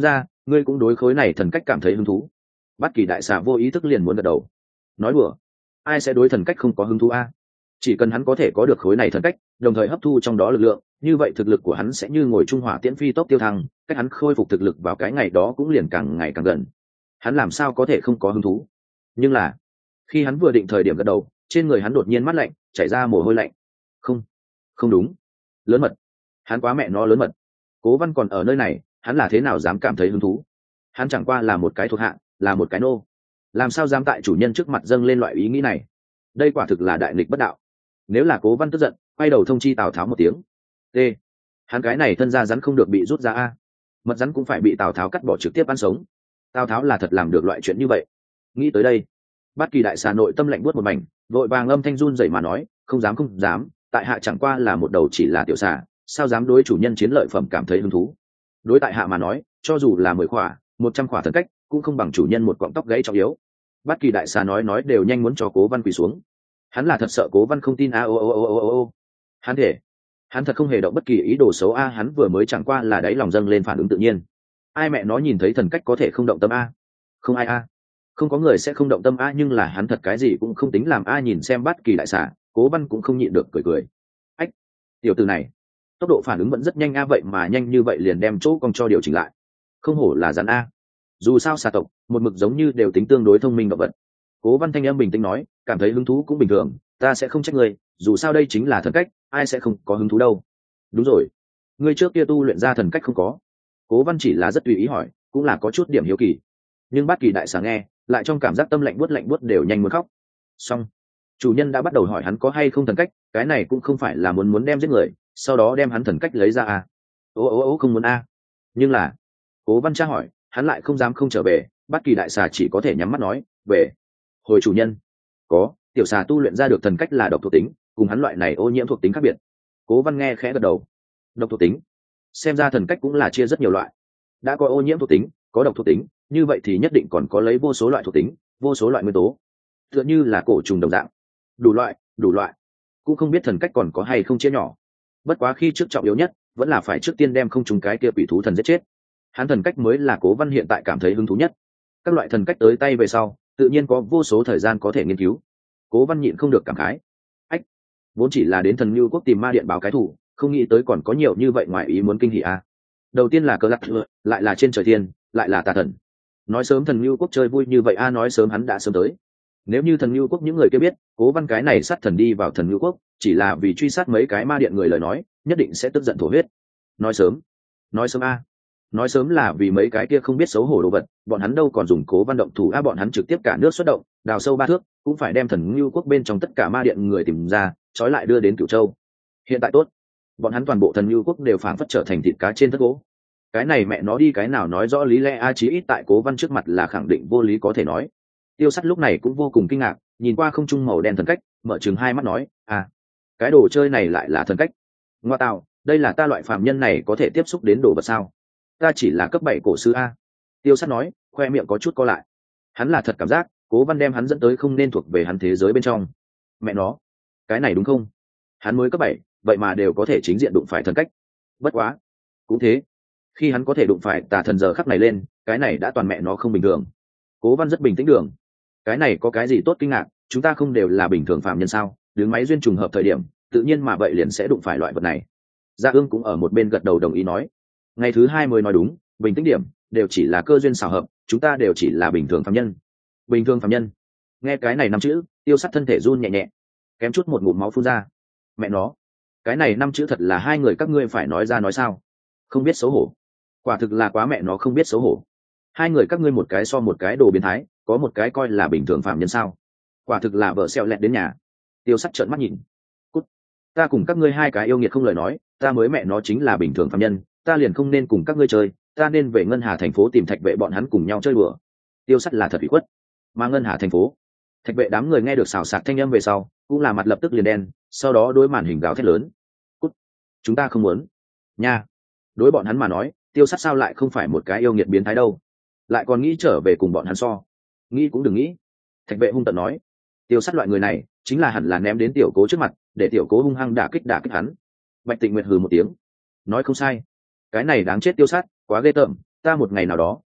ngươi cũng đối khối này thần cách cảm thấy hứng thú? Bát Kỳ đại xà vô ý thức liền muốn gật đầu. Nói đùa, ai sẽ đối thần cách không có hứng thú a? Chỉ cần hắn có thể có được khối này thần cách, đồng thời hấp thu trong đó lực lượng, như vậy thực lực của hắn sẽ như ngồi trung hỏa tiễn phi tốc tiêu thăng, cách hắn khôi phục thực lực vào cái ngày đó cũng liền càng ngày càng gần. Hắn làm sao có thể không có hứng thú? Nhưng là, khi hắn vừa định thời điểm gật đầu, trên người hắn đột nhiên mát lạnh, chảy ra mồ hôi lạnh. Không, không đúng, lớn mật, hắn quá mẹ nó lớn mật. Cố Văn còn ở nơi này, hắn là thế nào dám cảm thấy hứng thú? Hắn chẳng qua là một cái thuộc hạ, là một cái nô, làm sao dám tại chủ nhân trước mặt dâng lên loại ý nghĩ này? Đây quả thực là đại nghịch bất đạo. Nếu là Cố Văn tức giận, quay đầu thông chi Tào Tháo một tiếng. T, hắn cái này thân ra rắn không được bị rút ra a, mật rắn cũng phải bị Tào Tháo cắt bỏ trực tiếp ăn sống. Tào Tháo là thật làm được loại chuyện như vậy. Nghĩ tới đây, Bát Kỳ đại xà nội tâm lạnh buốt một mảnh, vội vàng âm thanh run rẩy mà nói, không dám không dám, tại hạ chẳng qua là một đầu chỉ là tiểu xà, sao dám đối chủ nhân chiến lợi phẩm cảm thấy hứng thú? Đối tại hạ mà nói, cho dù là mười khỏa, một trăm khỏa thần cách, cũng không bằng chủ nhân một cọng tóc gãy trọng yếu. Bát Kỳ đại xà nói nói đều nhanh muốn cho Cố Văn quỳ xuống. Hắn là thật sợ Cố Văn không tin a ô ô ô ô ô ô. Hắn thể, hắn thật không hề động bất kỳ ý đồ xấu a, hắn vừa mới chẳng qua là đáy lòng dâng lên phản ứng tự nhiên. Ai mẹ nó nhìn thấy thần cách có thể không động tâm a? Không ai a, không có người sẽ không động tâm a, nhưng là hắn thật cái gì cũng không tính làm a. Nhìn xem Bát Kỳ đại xà, Cố Văn cũng không nhịn được cười cười. Ách, tiểu tử này, tốc độ phản ứng vẫn rất nhanh a, vậy mà nhanh như vậy liền đem chỗ cong cho điều chỉnh lại. Không hổ là rắn a. Dù sao xà tộc một mực giống như đều tính tương đối thông minh động vật. Cố Văn thanh âm bình tĩnh nói, cảm thấy hứng thú cũng bình thường, ta sẽ không trách ngươi, dù sao đây chính là thần cách, ai sẽ không có hứng thú đâu. Đúng rồi, ngươi trước kia tu luyện ra thần cách không có? Cố Văn chỉ là rất tùy ý hỏi, cũng là có chút điểm hiếu kỳ. Nhưng Bát Kỳ đại xà nghe, lại trong cảm giác tâm lạnh buốt lạnh buốt đều nhanh muốn khóc. Xong, chủ nhân đã bắt đầu hỏi hắn có hay không thần cách, cái này cũng không phải là muốn muốn đem giết người, sau đó đem hắn thần cách lấy ra à? Ô ô ô không muốn a. Nhưng là, Cố Văn tra hỏi, hắn lại không dám không trở về. Bát Kỳ đại xà chỉ có thể nhắm mắt nói, về. Hồi chủ nhân, có, tiểu xà tu luyện ra được thần cách là độc thuộc tính, cùng hắn loại này ô nhiễm thuộc tính khác biệt. Cố Văn nghe khẽ gật đầu. Độc thuộc tính, xem ra thần cách cũng là chia rất nhiều loại. Đã có ô nhiễm thuộc tính, có độc thuộc tính, như vậy thì nhất định còn có lấy vô số loại thuộc tính, vô số loại nguyên tố, tựa như là cổ trùng đồng dạng, đủ loại, đủ loại. Cũng không biết thần cách còn có hay không chia nhỏ. Bất quá khi trước trọng yếu nhất, vẫn là phải trước tiên đem không trùng cái kia quỷ thú thần giết chết. Hắn thần cách mới là Cố Văn hiện tại cảm thấy hứng thú nhất. Các loại thần cách tới tay về sau, tự nhiên có vô số thời gian có thể nghiên cứu. Cố Văn nhịn không được cảm khái. Ách, vốn chỉ là đến Thần Nưu Quốc tìm ma điện báo cái thủ, không nghĩ tới còn có nhiều như vậy ngoài ý muốn kinh hỉ a. Đầu tiên là Cơ Lạc Thừa, lại là trên trời thiên, lại là tà thần. Nói sớm Thần Nưu Quốc chơi vui như vậy a, nói sớm hắn đã sớm tới. Nếu như Thần Nưu Quốc những người kia biết, Cố Văn cái này sát thần đi vào Thần Nưu Quốc, chỉ là vì truy sát mấy cái ma điện người lời nói, nhất định sẽ tức giận thổ huyết. Nói sớm, nói sớm a. Nói sớm là vì mấy cái kia không biết xấu hổ đồ vật, bọn hắn đâu còn dùng Cố Văn động thủ a, bọn hắn trực tiếp cả nước xuất động, đào sâu ba thước, cũng phải đem Thần Nưu Quốc bên trong tất cả ma điện người tìm ra, trói lại đưa đến Cửu Châu. Hiện tại tốt, bọn hắn toàn bộ Thần Nưu Quốc đều phảng phất trở thành thịt cá trên thất gỗ. Cái này mẹ nó đi cái nào nói rõ lý lẽ a, chí ít tại Cố Văn trước mặt là khẳng định vô lý có thể nói. Tiêu Sắt lúc này cũng vô cùng kinh ngạc, nhìn qua không trung màu đen thần cách, mở trừng hai mắt nói, à, cái đồ chơi này lại là thần cách? Ngoa tạo, đây là ta loại phàm nhân này có thể tiếp xúc đến đồ vật sao? Ta chỉ là cấp bảy cổ sư a. Tiêu Sắt nói, khoe miệng có chút co lại. Hắn là thật cảm giác Cố Văn đem hắn dẫn tới không nên thuộc về hắn thế giới bên trong. Mẹ nó, cái này đúng không? Hắn mới cấp bảy, vậy mà đều có thể chính diện đụng phải thần cách. Bất quá, cũng thế, khi hắn có thể đụng phải tà thần giờ khắc này lên, cái này đã toàn mẹ nó không bình thường. Cố Văn rất bình tĩnh đường. Cái này có cái gì tốt kinh ngạc, chúng ta không đều là bình thường phàm nhân sao? Đứng máy duyên trùng hợp thời điểm, tự nhiên mà vậy liền sẽ đụng phải loại vật này. Gia Ương cũng ở một bên gật đầu đồng ý nói. Ngày thứ hai mới nói đúng, bình tĩnh điểm, đều chỉ là cơ duyên xảo hợp, chúng ta đều chỉ là bình thường phàm nhân. Bình thường phàm nhân. Nghe cái này năm chữ, Tiêu Sắt thân thể run nhẹ nhẹ, kém chút một ngụm máu phun ra. Mẹ nó, cái này năm chữ thật là hai người các ngươi phải nói ra nói sao? Không biết xấu hổ. Quả thực là quá mẹ nó không biết xấu hổ. Hai người các ngươi một cái so một cái đồ biến thái, có một cái coi là bình thường phạm nhân sao? Quả thực là vợ xeo lẹt đến nhà. Tiêu Sắt trợn mắt nhìn. Cút. Ta cùng các ngươi hai cái yêu nghiệt không lời nói, ta mới mẹ nó chính là bình thường phạm nhân, ta liền không nên cùng các ngươi chơi, ta nên về Ngân Hà thành phố tìm Thạch Vệ bọn hắn cùng nhau chơi bừa. Tiêu Sắt là thật ủy khuất. Mà Ngân Hà thành phố, Thạch Vệ đám người nghe được xào xạc thanh âm về sau, cũng là mặt lập tức liền đen, sau đó đối màn hình gào thét lớn. Cút. Chúng ta không muốn. Nha. Đối bọn hắn mà nói, Tiêu Sắt sao lại không phải một cái yêu nghiệt biến thái đâu, lại còn nghĩ trở về cùng bọn hắn so. Nghĩ cũng đừng nghĩ. Thạch Vệ hung tợn nói. Tiêu Sắt loại người này chính là hẳn là ném đến tiểu cố trước mặt, để tiểu cố hung hăng đả kích đả kích hắn. Bạch Tịnh Nguyệt hừ một tiếng, nói không sai, cái này đáng chết Tiêu Sắt, quá ghê tởm, ta một ngày nào đó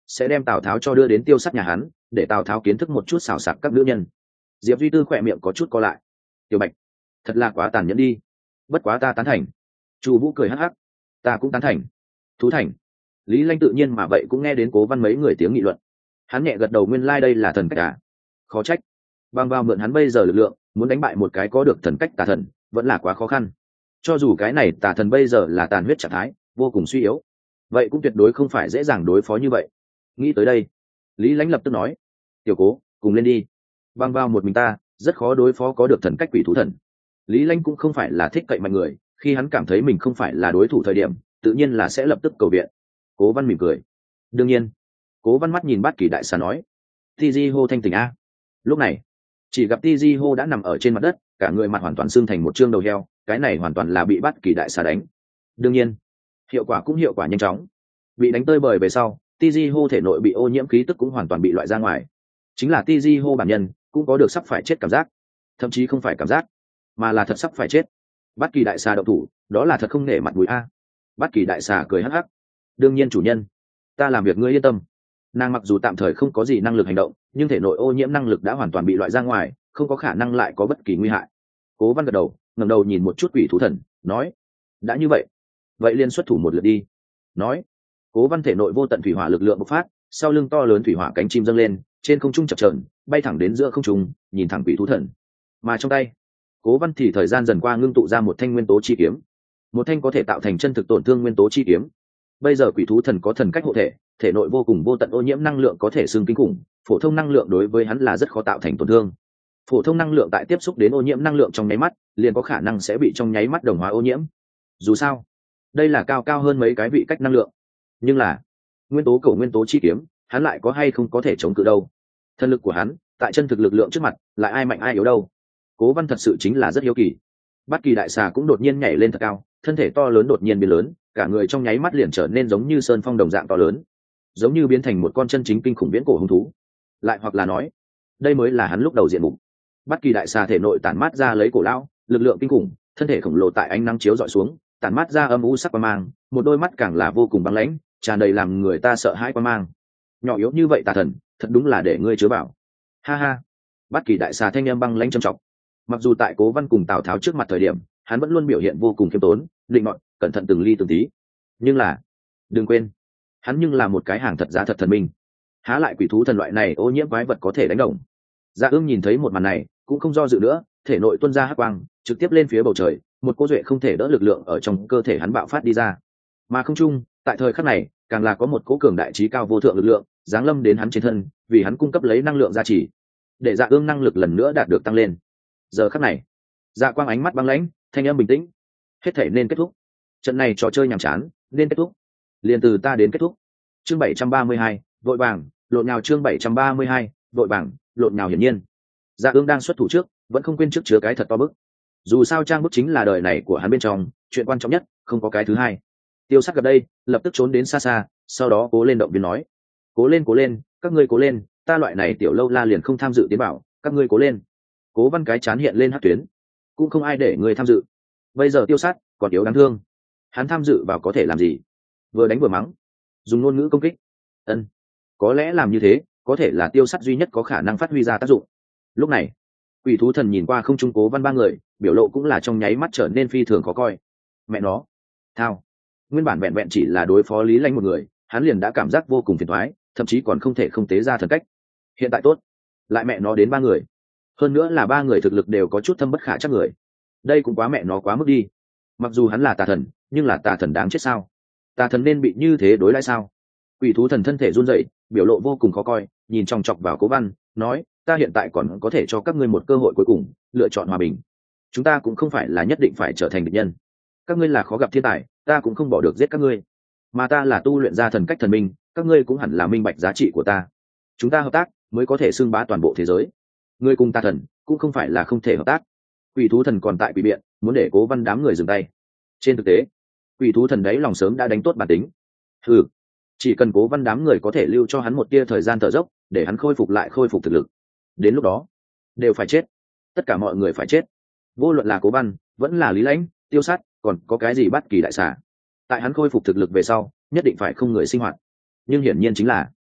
sẽ đem tào tháo cho đưa đến tiêu sát nhà hắn, để tào tháo kiến thức một chút xào sạc các nữ nhân. Diệp Duy Tư khỏe miệng có chút co lại. Tiểu Bạch, thật là quá tàn nhẫn đi. Bất quá ta tán thành. Chu Vũ cười hắc hắc. Ta cũng tán thành. Thú thành. Lý Lanh tự nhiên mà vậy cũng nghe đến Cố Văn mấy người tiếng nghị luận. Hắn nhẹ gật đầu, nguyên lai like đây là thần cách à? Khó trách. Bằng vào mượn hắn bây giờ lực lượng, muốn đánh bại một cái có được thần cách tà thần, vẫn là quá khó khăn. Cho dù cái này tà thần bây giờ là tàn huyết trạng thái, vô cùng suy yếu, vậy cũng tuyệt đối không phải dễ dàng đối phó như vậy. Nghĩ tới đây, Lý Lãnh lập tức nói: "Tiểu Cố, cùng lên đi. Bằng vào một mình ta, rất khó đối phó có được thần cách quỷ thú thần." Lý Lãnh cũng không phải là thích cậy mạnh người, khi hắn cảm thấy mình không phải là đối thủ thời điểm, tự nhiên là sẽ lập tức cầu viện. Cố Văn mỉm cười. Đương nhiên. Cố Văn mắt nhìn Bát Kỳ đại xà nói: "Ti Di hô thanh tỉnh a." Lúc này, chỉ gặp Ti Di hô đã nằm ở trên mặt đất, cả người mặt hoàn toàn xương thành một trương đầu heo, cái này hoàn toàn là bị Bát Kỳ đại xà đánh. Đương nhiên, hiệu quả cũng hiệu quả nhanh chóng. Bị đánh tơi bời về sau, Ti Di hô thể nội bị ô nhiễm khí tức cũng hoàn toàn bị loại ra ngoài. Chính là Ti Di hô bản nhân cũng có được sắp phải chết cảm giác, thậm chí không phải cảm giác, mà là thật sắp phải chết. Bát Kỳ đại xà động thủ, đó là thật không nể mặt mũi a. Bát Kỳ đại xà cười hắc hắc. Đương nhiên chủ nhân, ta làm việc ngươi yên tâm. Nàng mặc dù tạm thời không có gì năng lực hành động, nhưng thể nội ô nhiễm năng lực đã hoàn toàn bị loại ra ngoài, không có khả năng lại có bất kỳ nguy hại. Cố Văn gật đầu, ngẩng đầu nhìn một chút quỷ thú thần, nói: đã như vậy, vậy liên xuất thủ một lượt đi. Nói, Cố Văn thể nội vô tận thủy hỏa lực lượng bộc phát, sau lưng to lớn thủy hỏa cánh chim dâng lên, trên không trung chập chờn, bay thẳng đến giữa không trung, nhìn thẳng quỷ thú thần. Mà trong tay, Cố Văn thì thời gian dần qua ngưng tụ ra một thanh nguyên tố chi kiếm, một thanh có thể tạo thành chân thực tổn thương nguyên tố chi kiếm. Bây giờ quỷ thú thần có thần cách hộ thể, thể nội vô cùng vô tận ô nhiễm năng lượng có thể xương kinh khủng, phổ thông năng lượng đối với hắn là rất khó tạo thành tổn thương. Phổ thông năng lượng tại tiếp xúc đến ô nhiễm năng lượng trong nháy mắt, liền có khả năng sẽ bị trong nháy mắt đồng hóa ô nhiễm. Dù sao, đây là cao cao hơn mấy cái vị cách năng lượng. Nhưng là, nguyên tố cầu nguyên tố chi kiếm, hắn lại có hay không có thể chống cự đâu? Thân lực của hắn, tại chân thực lực lượng trước mặt, lại ai mạnh ai yếu đâu? Cố Văn thật sự chính là rất hiếu kỳ. Bát Kỳ đại xà cũng đột nhiên nhảy lên thật cao, thân thể to lớn đột nhiên biến lớn, cả người trong nháy mắt liền trở nên giống như sơn phong đồng dạng to lớn, giống như biến thành một con chân chính kinh khủng viễn cổ hung thú. Lại hoặc là nói, đây mới là hắn lúc đầu diện mục. Bát Kỳ đại xà thể nội tản mát ra lấy cổ lão, lực lượng kinh khủng, thân thể khổng lồ tại ánh nắng chiếu dọi xuống, tản mát ra âm u sắc quang mang, một đôi mắt càng là vô cùng băng lãnh, tràn đầy làm người ta sợ hãi quang mang. Nhỏ yếu như vậy tà thần, thật đúng là để ngươi chứa bảo. Ha ha. Bát Kỳ đại xà thanh âm băng lãnh trầm trọng. Mặc dù tại Cố Văn cùng Tào Tháo trước mặt thời điểm, hắn vẫn luôn biểu hiện vô cùng khiêm tốn, định mọn, cẩn thận từng ly từng tí. Nhưng là, đừng quên, hắn nhưng là một cái hàng thật giá thật thần minh. Há lại quỷ thú thần loại này ô nhiễm quái vật có thể đánh đồng. Dạ Ương nhìn thấy một màn này, cũng không do dự nữa, thể nội tuôn ra hắc quang, trực tiếp lên phía bầu trời, một cô duệ không thể đỡ lực lượng ở trong cơ thể hắn bạo phát đi ra. Mà không trung, tại thời khắc này, càng là có một cỗ cường đại trí cao vô thượng lực lượng, giáng lâm đến hắn trên thân, vì hắn cung cấp lấy năng lượng gia trì, để Dạ Ương năng lực lần nữa đạt được tăng lên. Giờ khắc này, Dạ Quang ánh mắt băng lãnh, thanh âm bình tĩnh. Hết thể nên kết thúc. Trận này trò chơi nhàm chán, nên kết thúc. Liền từ ta đến kết thúc. Chương bảy trăm ba mươi hai, vội vàng, lộn nhào chương bảy trăm ba mươi hai, vội vàng, lộn nhào hiển nhiên. Dạ Ương đang xuất thủ trước, vẫn không quên trước chứa cái thật to bức. Dù sao trang bức chính là đời này của hắn bên trong, chuyện quan trọng nhất, không có cái thứ hai. Tiêu Sắc gặp đây, lập tức trốn đến xa xa, sau đó cố lên động viên nói: "Cố lên, cố lên, các ngươi cố lên, ta loại này tiểu lâu la liền không tham dự tiến bảo, các ngươi cố lên." Cố Văn cái chán hiện lên hắc tuyến, cũng không ai để người tham dự. Bây giờ Tiêu Sát còn yếu đáng thương, hắn tham dự vào có thể làm gì? Vừa đánh vừa mắng, dùng ngôn ngữ công kích. Ân, có lẽ làm như thế, có thể là Tiêu Sát duy nhất có khả năng phát huy ra tác dụng. Lúc này, quỷ thú thần nhìn qua không trung Cố Văn ba người, biểu lộ cũng là trong nháy mắt trở nên phi thường khó coi. Mẹ nó, thao! Nguyên bản vẹn vẹn chỉ là đối phó Lý Lãnh một người, hắn liền đã cảm giác vô cùng phiền toái, thậm chí còn không thể không tế ra thần cách. Hiện tại tốt, lại mẹ nó đến ba người, hơn nữa là ba người thực lực đều có chút thâm bất khả trắc người. Đây cũng quá mẹ nó quá mức đi. Mặc dù hắn là tà thần, nhưng là tà thần đáng chết sao? Tà thần nên bị như thế đối đãi sao? Quỷ thú thần thân thể run rẩy, biểu lộ vô cùng khó coi, nhìn chòng chọc vào Cố Văn, nói: "Ta hiện tại còn có thể cho các ngươi một cơ hội cuối cùng, lựa chọn hòa bình. Chúng ta cũng không phải là nhất định phải trở thành địch nhân. Các ngươi là khó gặp thiên tài, ta cũng không bỏ được giết các ngươi. Mà ta là tu luyện ra thần cách thần minh, các ngươi cũng hẳn là minh bạch giá trị của ta. Chúng ta hợp tác mới có thể xưng bá toàn bộ thế giới. Ngươi cùng ta thần cũng không phải là không thể hợp tác." Quỷ thú thần còn tại quỷ biện, muốn để Cố Văn đám người dừng tay. Trên thực tế, quỷ thú thần đấy lòng sớm đã đánh tốt bản tính. Ừ, chỉ cần Cố Văn đám người có thể lưu cho hắn một tia thời gian thở dốc, để hắn khôi phục lại khôi phục thực lực, đến lúc đó đều phải chết. Tất cả mọi người phải chết, vô luận là Cố Văn vẫn là Lý Lãnh, Tiêu Sát, còn có cái gì Bát Kỳ đại xà. Tại hắn khôi phục thực lực về sau, nhất định phải không người sinh hoạt. Nhưng hiển nhiên chính là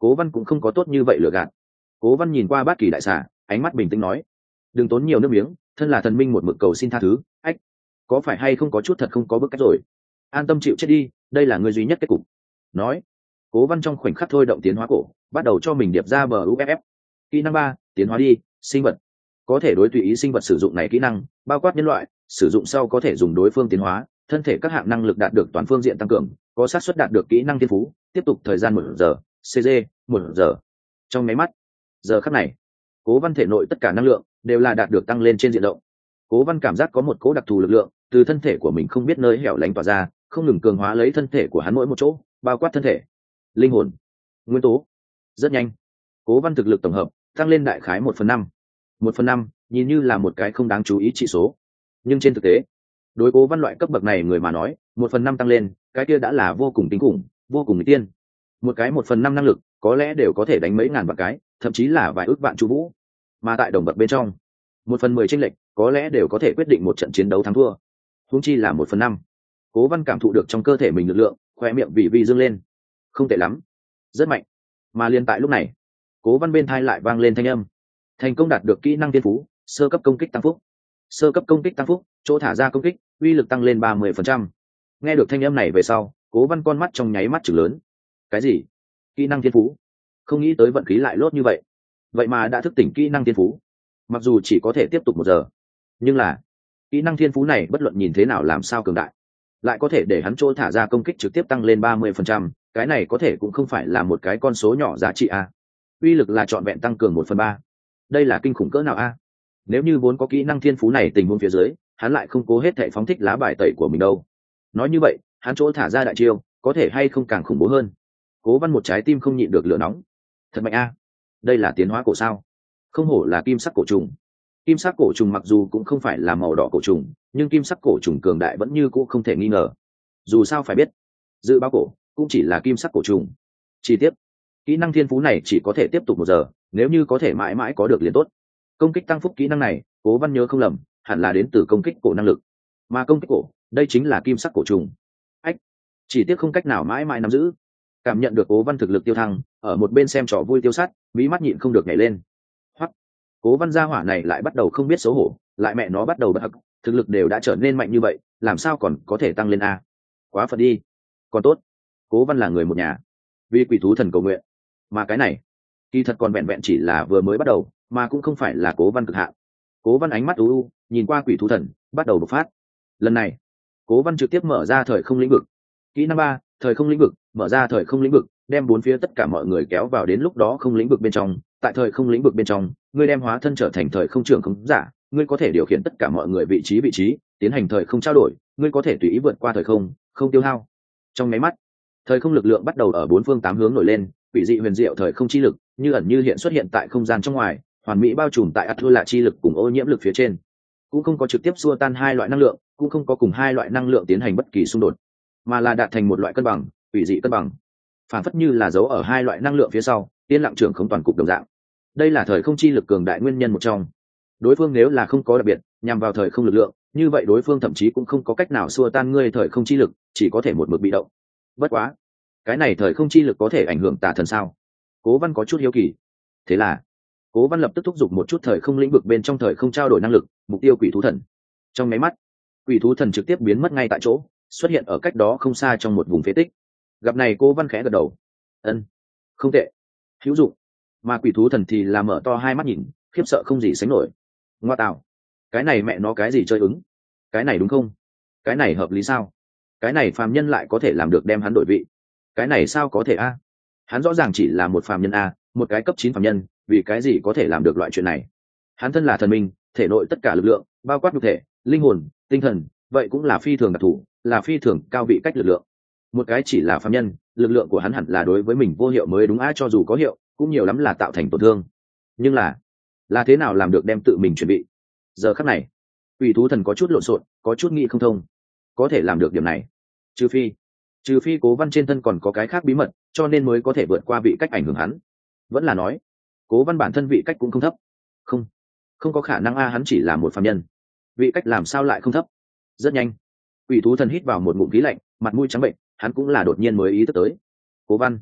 Cố Văn cũng không có tốt như vậy lừa gạt. Cố Văn nhìn qua Bát Kỳ đại xà, ánh mắt bình tĩnh nói, đừng tốn nhiều nước miếng, thân là thần minh một mực cầu xin tha thứ. Ách, có phải hay không có chút thật không có bức cách rồi, an tâm chịu chết đi, đây là người duy nhất kết cục. Nói, Cố Văn trong khoảnh khắc thôi động tiến hóa cổ, bắt đầu cho mình điệp ra bờ u ép ép. Kỹ năng ba, tiến hóa đi, sinh vật. Có thể đối tùy ý sinh vật sử dụng này kỹ năng, bao quát nhân loại, sử dụng sau có thể dùng đối phương tiến hóa, thân thể các hạng năng lực đạt được toàn phương diện tăng cường, có xác suất đạt được kỹ năng thiên phú, tiếp tục thời gian một giờ, xê giê, một giờ. Trong máy mắt, giờ khắc này, Cố Văn thể nội tất cả năng lượng đều là đạt được tăng lên trên diện rộng. Cố Văn cảm giác có một cỗ đặc thù lực lượng từ thân thể của mình không biết nơi hẻo lánh tỏa ra, không ngừng cường hóa lấy thân thể của hắn mỗi một chỗ, bao quát thân thể, linh hồn, nguyên tố. Rất nhanh, Cố Văn thực lực tổng hợp tăng lên đại khái một phần năm. Một phần năm nhìn như là một cái không đáng chú ý chỉ số, nhưng trên thực tế, đối Cố Văn loại cấp bậc này người mà nói, một phần năm tăng lên, cái kia đã là vô cùng kinh khủng, vô cùng nguy tiên. Một cái một phần năm năng lực, có lẽ đều có thể đánh mấy ngàn vạn cái, thậm chí là vài ước vạn chu vũ. Mà tại đồng bậc bên trong, một phần mười tranh lệch, có lẽ đều có thể quyết định một trận chiến đấu thắng thua. Huống chi là một phần năm. Cố Văn cảm thụ được trong cơ thể mình lực lượng, khoe miệng vì vì dương lên. Không tệ lắm, rất mạnh. Mà liên tại lúc này, Cố Văn bên thai lại vang lên thanh âm. Thành công đạt được kỹ năng thiên phú, sơ cấp công kích tăng phúc. Sơ cấp công kích tăng phúc, chỗ thả ra công kích, uy lực tăng lên ba mươi phần trăm. Nghe được thanh âm này về sau, Cố Văn con mắt trong nháy mắt trừng lớn. Cái gì? Kỹ năng thiên phú? Không nghĩ tới vận khí lại lốt như vậy. Vậy mà đã thức tỉnh kỹ năng thiên phú. Mặc dù chỉ có thể tiếp tục một giờ, nhưng là kỹ năng thiên phú này bất luận nhìn thế nào làm sao cường đại, lại có thể để hắn chỗ thả ra công kích trực tiếp tăng lên ba mươi phần trăm. Cái này có thể cũng không phải là một cái con số nhỏ giá trị a. Uy lực là trọn vẹn tăng cường một phần ba. Đây là kinh khủng cỡ nào a? Nếu như vốn có kỹ năng thiên phú này tình huống phía dưới, hắn lại không cố hết thể phóng thích lá bài tẩy của mình đâu. Nói như vậy, hắn chỗ thả ra đại chiêu có thể hay không càng khủng bố hơn. Cố Văn một trái tim không nhịn được lửa nóng. Thật mạnh a. Đây là tiến hóa cổ sao? Không hổ là kim sắc cổ trùng. Kim sắc cổ trùng mặc dù cũng không phải là màu đỏ cổ trùng, nhưng kim sắc cổ trùng cường đại vẫn như cũ không thể nghi ngờ. Dù sao phải biết, dự báo cổ cũng chỉ là kim sắc cổ trùng. Chi tiết, kỹ năng thiên phú này chỉ có thể tiếp tục một giờ, nếu như có thể mãi mãi có được liền tốt. Công kích tăng phúc kỹ năng này, Cố Văn nhớ không lầm, hẳn là đến từ công kích cổ năng lực. Mà công kích cổ, đây chính là kim sắc cổ trùng. Ách, chỉ tiếc không cách nào mãi mãi nắm giữ. Cảm nhận được Cố Văn thực lực tiêu thăng, ở một bên xem trò vui tiêu sát, mí mắt nhịn không được nhảy lên. Hoặc, Cố Văn gia hỏa này lại bắt đầu không biết xấu hổ, lại mẹ nó bắt đầu bất hắc, thực lực đều đã trở nên mạnh như vậy, làm sao còn có thể tăng lên a? Quá phật đi. Còn tốt, Cố Văn là người một nhà, vì quỷ thú thần cầu nguyện. Mà cái này, kỳ thật còn vẹn vẹn chỉ là vừa mới bắt đầu, mà cũng không phải là Cố Văn cực hạn. Cố Văn ánh mắt u u, nhìn qua quỷ thú thần, bắt đầu bộc phát. Lần này, Cố Văn trực tiếp mở ra thời không lĩnh vực. Kỹ năng ba, thời không lĩnh vực, mở ra thời không lĩnh vực, đem bốn phía tất cả mọi người kéo vào đến lúc đó không lĩnh vực bên trong. Tại thời không lĩnh vực bên trong, ngươi đem hóa thân trở thành thời không trưởng khống giả, ngươi có thể điều khiển tất cả mọi người vị trí vị trí, tiến hành thời không trao đổi, ngươi có thể tùy ý vượt qua thời không, không tiêu hao. Trong máy mắt, thời không lực lượng bắt đầu ở bốn phương tám hướng nổi lên, quỷ dị huyền diệu thời không chi lực, như ẩn như hiện xuất hiện tại không gian trong ngoài, hoàn mỹ bao trùm tại Atula chi lực cùng ô nhiễm lực phía trên. Cũng không có trực tiếp xua tan hai loại năng lượng, cũng không có cùng hai loại năng lượng tiến hành bất kỳ xung đột, mà là đạt thành một loại cân bằng, quỷ dị cân bằng. Phản phất như là giấu ở hai loại năng lượng phía sau, tiên lặng trưởng không toàn cục đồng dạng. Đây là thời không chi lực cường đại nguyên nhân một trong. Đối phương nếu là không có đặc biệt nhằm vào thời không lực lượng, như vậy đối phương thậm chí cũng không có cách nào xua tan ngươi thời không chi lực, chỉ có thể một mực bị động. Bất quá, cái này thời không chi lực có thể ảnh hưởng tà thần sao? Cố Văn có chút hiếu kỳ. Thế là, Cố Văn lập tức thúc giục một chút thời không lĩnh vực bên trong thời không trao đổi năng lực, mục tiêu quỷ thú thần. Trong máy mắt, quỷ thú thần trực tiếp biến mất ngay tại chỗ, xuất hiện ở cách đó không xa trong một vùng phế tích. Gặp này Cố Văn khẽ gật đầu. Ân, không tệ, hữu dụng. Mà quỷ thú thần thì là mở to hai mắt nhìn, khiếp sợ không gì sánh nổi. Ngoa tạo, cái này mẹ nó cái gì chơi ứng? Cái này đúng không? Cái này hợp lý sao? Cái này phàm nhân lại có thể làm được đem hắn đổi vị? Cái này sao có thể a? Hắn rõ ràng chỉ là một phàm nhân a, một cái cấp chín phàm nhân, vì cái gì có thể làm được loại chuyện này? Hắn thân là thần minh, thể nội tất cả lực lượng, bao quát nhục thể, linh hồn, tinh thần, vậy cũng là phi thường đặc thù, là phi thường cao vị cách lực lượng. Một cái chỉ là phàm nhân, lực lượng của hắn hẳn là đối với mình vô hiệu mới đúng á, cho dù có hiệu, cũng nhiều lắm là tạo thành tổn thương. Nhưng là, là thế nào làm được đem tự mình chuẩn bị? Giờ khắc này, quỷ thú thần có chút lộn xộn, có chút nghĩ không thông. Có thể làm được điểm này, trừ phi, trừ phi Cố Văn trên thân còn có cái khác bí mật, cho nên mới có thể vượt qua vị cách ảnh hưởng hắn. Vẫn là nói, Cố Văn bản thân vị cách cũng không thấp. Không, không có khả năng a, hắn chỉ là một phàm nhân, vị cách làm sao lại không thấp? Rất nhanh, quỷ thú thần hít vào một ngụm khí lạnh, mặt mũi trắng bệnh, hắn cũng là đột nhiên mới ý thức tới. Cố Văn,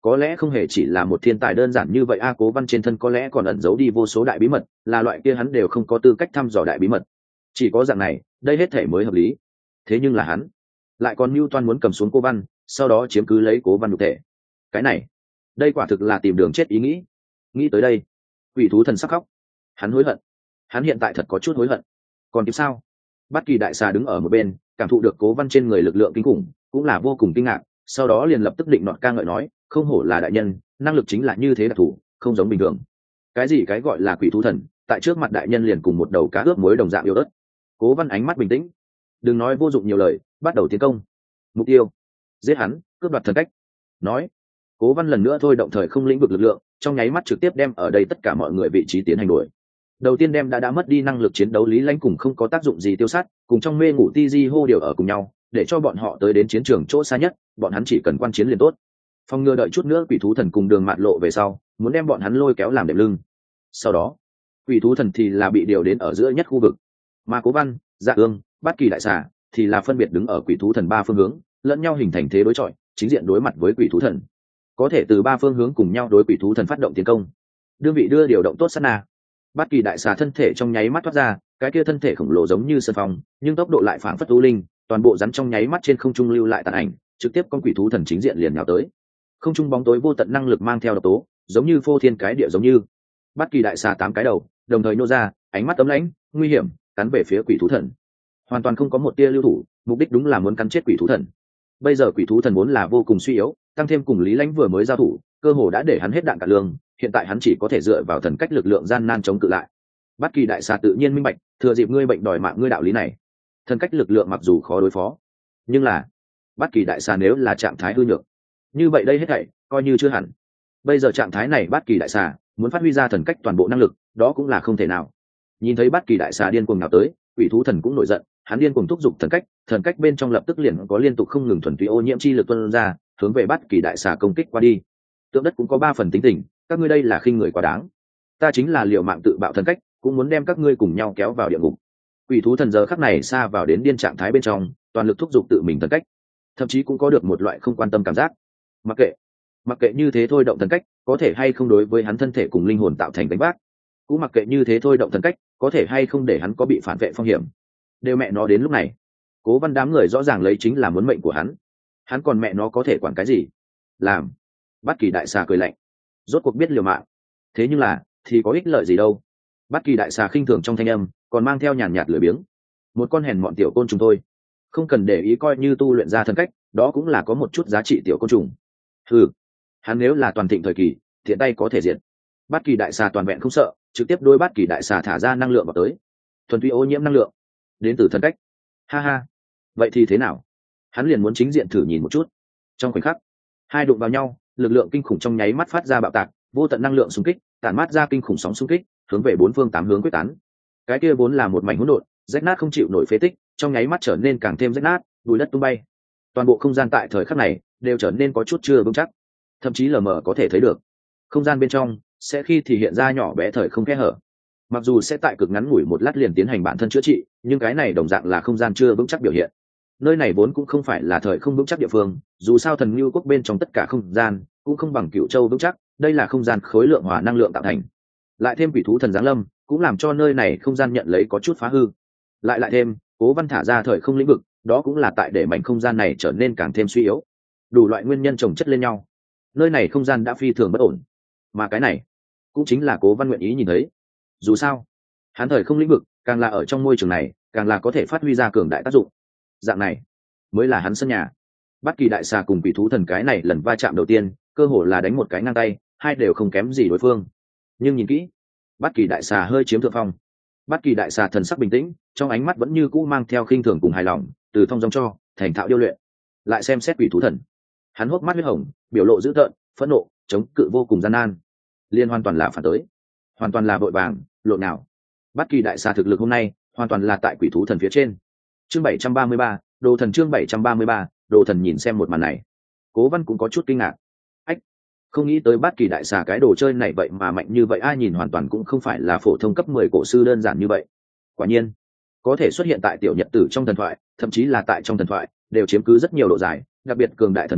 có lẽ không hề chỉ là một thiên tài đơn giản như vậy a. Cố Văn trên thân có lẽ còn ẩn giấu đi vô số đại bí mật, là loại kia hắn đều không có tư cách thăm dò đại bí mật. Chỉ có dạng này đây hết thể mới hợp lý. Thế nhưng là hắn lại còn mưu toan muốn cầm xuống Cố Văn, sau đó chiếm cứ lấy Cố Văn nhục thể. Cái này đây quả thực là tìm đường chết ý nghĩ. Nghĩ tới đây quỷ thú thần sắc khóc. Hắn hối hận, hắn hiện tại thật có chút hối hận. Còn tiếp sao? Bát Kỳ đại xà đứng ở một bên, cảm thụ được Cố Văn trên người lực lượng kinh khủng, cũng là vô cùng kinh ngạc, sau đó liền lập tức định nọt ca ngợi nói, không hổ là đại nhân, năng lực chính là như thế đặc thù, không giống bình thường. Cái gì cái gọi là quỷ thú thần, tại trước mặt đại nhân liền cùng một đầu cá ướp muối đồng dạng yếu ớt. Cố Văn ánh mắt bình tĩnh, đừng nói vô dụng nhiều lời, bắt đầu tiến công. Mục tiêu giết hắn, cướp đoạt thần cách. Nói Cố Văn lần nữa thôi động thời không lĩnh vực lực lượng, trong nháy mắt trực tiếp đem ở đây tất cả mọi người vị trí tiến hành đuổi. Đầu tiên đem đã đã mất đi năng lực chiến đấu Lý Lãnh cùng không có tác dụng gì tiêu sát, cùng trong mê ngủ ti di hô điều ở cùng nhau, để cho bọn họ tới đến chiến trường chỗ xa nhất, bọn hắn chỉ cần quan chiến liền tốt. Phòng ngừa đợi chút nữa quỷ thú thần cùng Đường Mạt Lộ về sau, muốn đem bọn hắn lôi kéo làm đệm lưng. Sau đó, quỷ thú thần thì là bị điều đến ở giữa nhất khu vực, mà Cố Văn, Dạ Ương, Bát Kỳ đại xà thì là phân biệt đứng ở quỷ thú thần ba phương hướng, lẫn nhau hình thành thế đối chọi, chính diện đối mặt với quỷ thú thần. Có thể từ ba phương hướng cùng nhau đối quỷ thú thần phát động tiến công. Đương vị đưa điều động tốt sát na, Bát Kỳ đại xà thân thể trong nháy mắt thoát ra, cái kia thân thể khổng lồ giống như sơn phong, nhưng tốc độ lại phảng phất u linh, toàn bộ rắn trong nháy mắt trên không trung lưu lại tàn ảnh, trực tiếp con quỷ thú thần chính diện liền nhào tới. Không trung bóng tối vô tận năng lực mang theo độc tố, giống như phô thiên cái địa giống như. Bát Kỳ đại xà tám cái đầu, đồng thời nô ra, ánh mắt ấm lãnh, nguy hiểm, cắn về phía quỷ thú thần. Hoàn toàn không có một tia lưu thủ, mục đích đúng là muốn cắn chết quỷ thú thần. Bây giờ quỷ thú thần vốn là vô cùng suy yếu, tăng thêm cùng Lý Lãnh vừa mới giao thủ, cơ hồ đã để hắn hết đạn cả lương, hiện tại hắn chỉ có thể dựa vào thần cách lực lượng gian nan chống cự lại. Bát Kỳ đại xà tự nhiên minh bạch, thừa dịp ngươi bệnh đòi mạng ngươi đạo lý này. Thần cách lực lượng mặc dù khó đối phó, nhưng là Bát Kỳ đại xà nếu là trạng thái hư nhược, như vậy đây hết thảy coi như chưa hẳn. Bây giờ trạng thái này Bát Kỳ đại xà muốn phát huy ra thần cách toàn bộ năng lực, đó cũng là không thể nào. Nhìn thấy Bát Kỳ đại xà điên cuồng nào tới, quỷ thú thần cũng nổi giận, hắn điên cuồng thúc giục thần cách, thần cách bên trong lập tức liền có liên tục không ngừng thuần túy ô nhiễm chi lực tuôn ra, hướng về Bát Kỳ đại xà công kích qua đi. Tượng đất cũng có ba phần tính tình, các ngươi đây là khinh người quá đáng. Ta chính là liều mạng tự bạo thần cách, cũng muốn đem các ngươi cùng nhau kéo vào địa ngục. Quỷ thú thần giờ khắc này xa vào đến điên trạng thái bên trong, toàn lực thúc giục tự mình thần cách, thậm chí cũng có được một loại không quan tâm cảm giác. Mặc kệ, mặc kệ như thế thôi động thần cách, có thể hay không đối với hắn thân thể cùng linh hồn tạo thành đánh vác, cũng mặc kệ như thế thôi động thần cách, có thể hay không để hắn có bị phản vệ phong hiểm. Đều mẹ nó đến lúc này, Cố Văn đám người rõ ràng lấy chính là muốn mệnh của hắn, hắn còn mẹ nó có thể quản cái gì? Làm. Bát Kỳ đại xà cười lạnh, rốt cuộc biết liều mạng, thế nhưng là thì có ích lợi gì đâu. Bát Kỳ đại xà khinh thường trong thanh âm còn mang theo nhàn nhạt lười biếng, một con hèn mọn tiểu côn trùng thôi, không cần để ý, coi như tu luyện ra thần cách, đó cũng là có một chút giá trị tiểu côn trùng. Ừ, hắn nếu là toàn thịnh thời kỳ, thiện tay có thể diệt. Bát Kỳ đại xà toàn vẹn không sợ, trực tiếp đôi Bát Kỳ đại xà thả ra năng lượng vào tới, thuần túy ô nhiễm năng lượng đến từ thần cách. Ha ha, vậy thì thế nào? Hắn liền muốn chính diện thử nhìn một chút. Trong khoảnh khắc, hai đụng vào nhau, lực lượng kinh khủng trong nháy mắt phát ra bạo tạc, vô tận năng lượng xung kích tản mát ra kinh khủng sóng xung kích, hướng về bốn phương tám hướng quyết tán. Cái kia vốn là một mảnh hỗn độn, rách nát không chịu nổi phế tích, trong nháy mắt trở nên càng thêm rách nát, bụi đất tung bay. Toàn bộ không gian tại thời khắc này đều trở nên có chút chưa vững chắc, thậm chí lờ mờ có thể thấy được không gian bên trong sẽ khi thì hiện ra nhỏ bé thời không kẽ hở. Mặc dù sẽ tại cực ngắn ngủi một lát liền tiến hành bản thân chữa trị, nhưng cái này đồng dạng là không gian chưa vững chắc biểu hiện. Nơi này vốn cũng không phải là thời không vững chắc địa phương, dù sao thần lưu quốc bên trong tất cả không gian cũng không bằng Cựu Châu vững chắc, đây là không gian khối lượng hòa năng lượng tạo thành. Lại thêm quỷ thú thần giáng lâm, cũng làm cho nơi này không gian nhận lấy có chút phá hư. Lại lại thêm Cố Văn thả ra thời không lĩnh vực, đó cũng là tại để mảnh không gian này trở nên càng thêm suy yếu. Đủ loại nguyên nhân chồng chất lên nhau, nơi này không gian đã phi thường bất ổn, mà cái này cũng chính là Cố Văn nguyện ý nhìn thấy. Dù sao hắn thời không lĩnh vực càng là ở trong môi trường này, càng là có thể phát huy ra cường đại tác dụng. Dạng này mới là hắn sân nhà. Bát Kỳ đại xà cùng quỷ thú thần cái này lần va chạm đầu tiên, cơ hồ là đánh một cái ngang tay, hai đều không kém gì đối phương. Nhưng nhìn kỹ, Bát Kỳ đại xà hơi chiếm thượng phong. Bát Kỳ đại xà thần sắc bình tĩnh, trong ánh mắt vẫn như cũ mang theo khinh thường cùng hài lòng, từ thông dong cho thành thạo điêu luyện. Lại xem xét quỷ thú thần, hắn hốc mắt huyết hồng, biểu lộ dữ tợn, phẫn nộ, chống cự vô cùng gian nan, liên hoàn toàn là phản tới, hoàn toàn là vội vàng lộn nào. Bát Kỳ đại xà thực lực hôm nay hoàn toàn là tại quỷ thú thần phía trên. Chương bảy trăm ba mươi ba, đồ thần. Chương bảy trăm ba mươi ba, đồ thần. Nhìn xem một màn này, Cố Văn cũng có chút kinh ngạc. Ách, không nghĩ tới Bát Kỳ đại xà cái đồ chơi này vậy mà mạnh như vậy, ai nhìn hoàn toàn cũng không phải là phổ thông cấp mười cổ sư đơn giản như vậy. Quả nhiên, có thể xuất hiện tại tiểu nhật tử trong thần thoại, thậm chí là tại trong thần thoại, đều chiếm cứ rất nhiều độ dài, đặc biệt cường đại thần minh,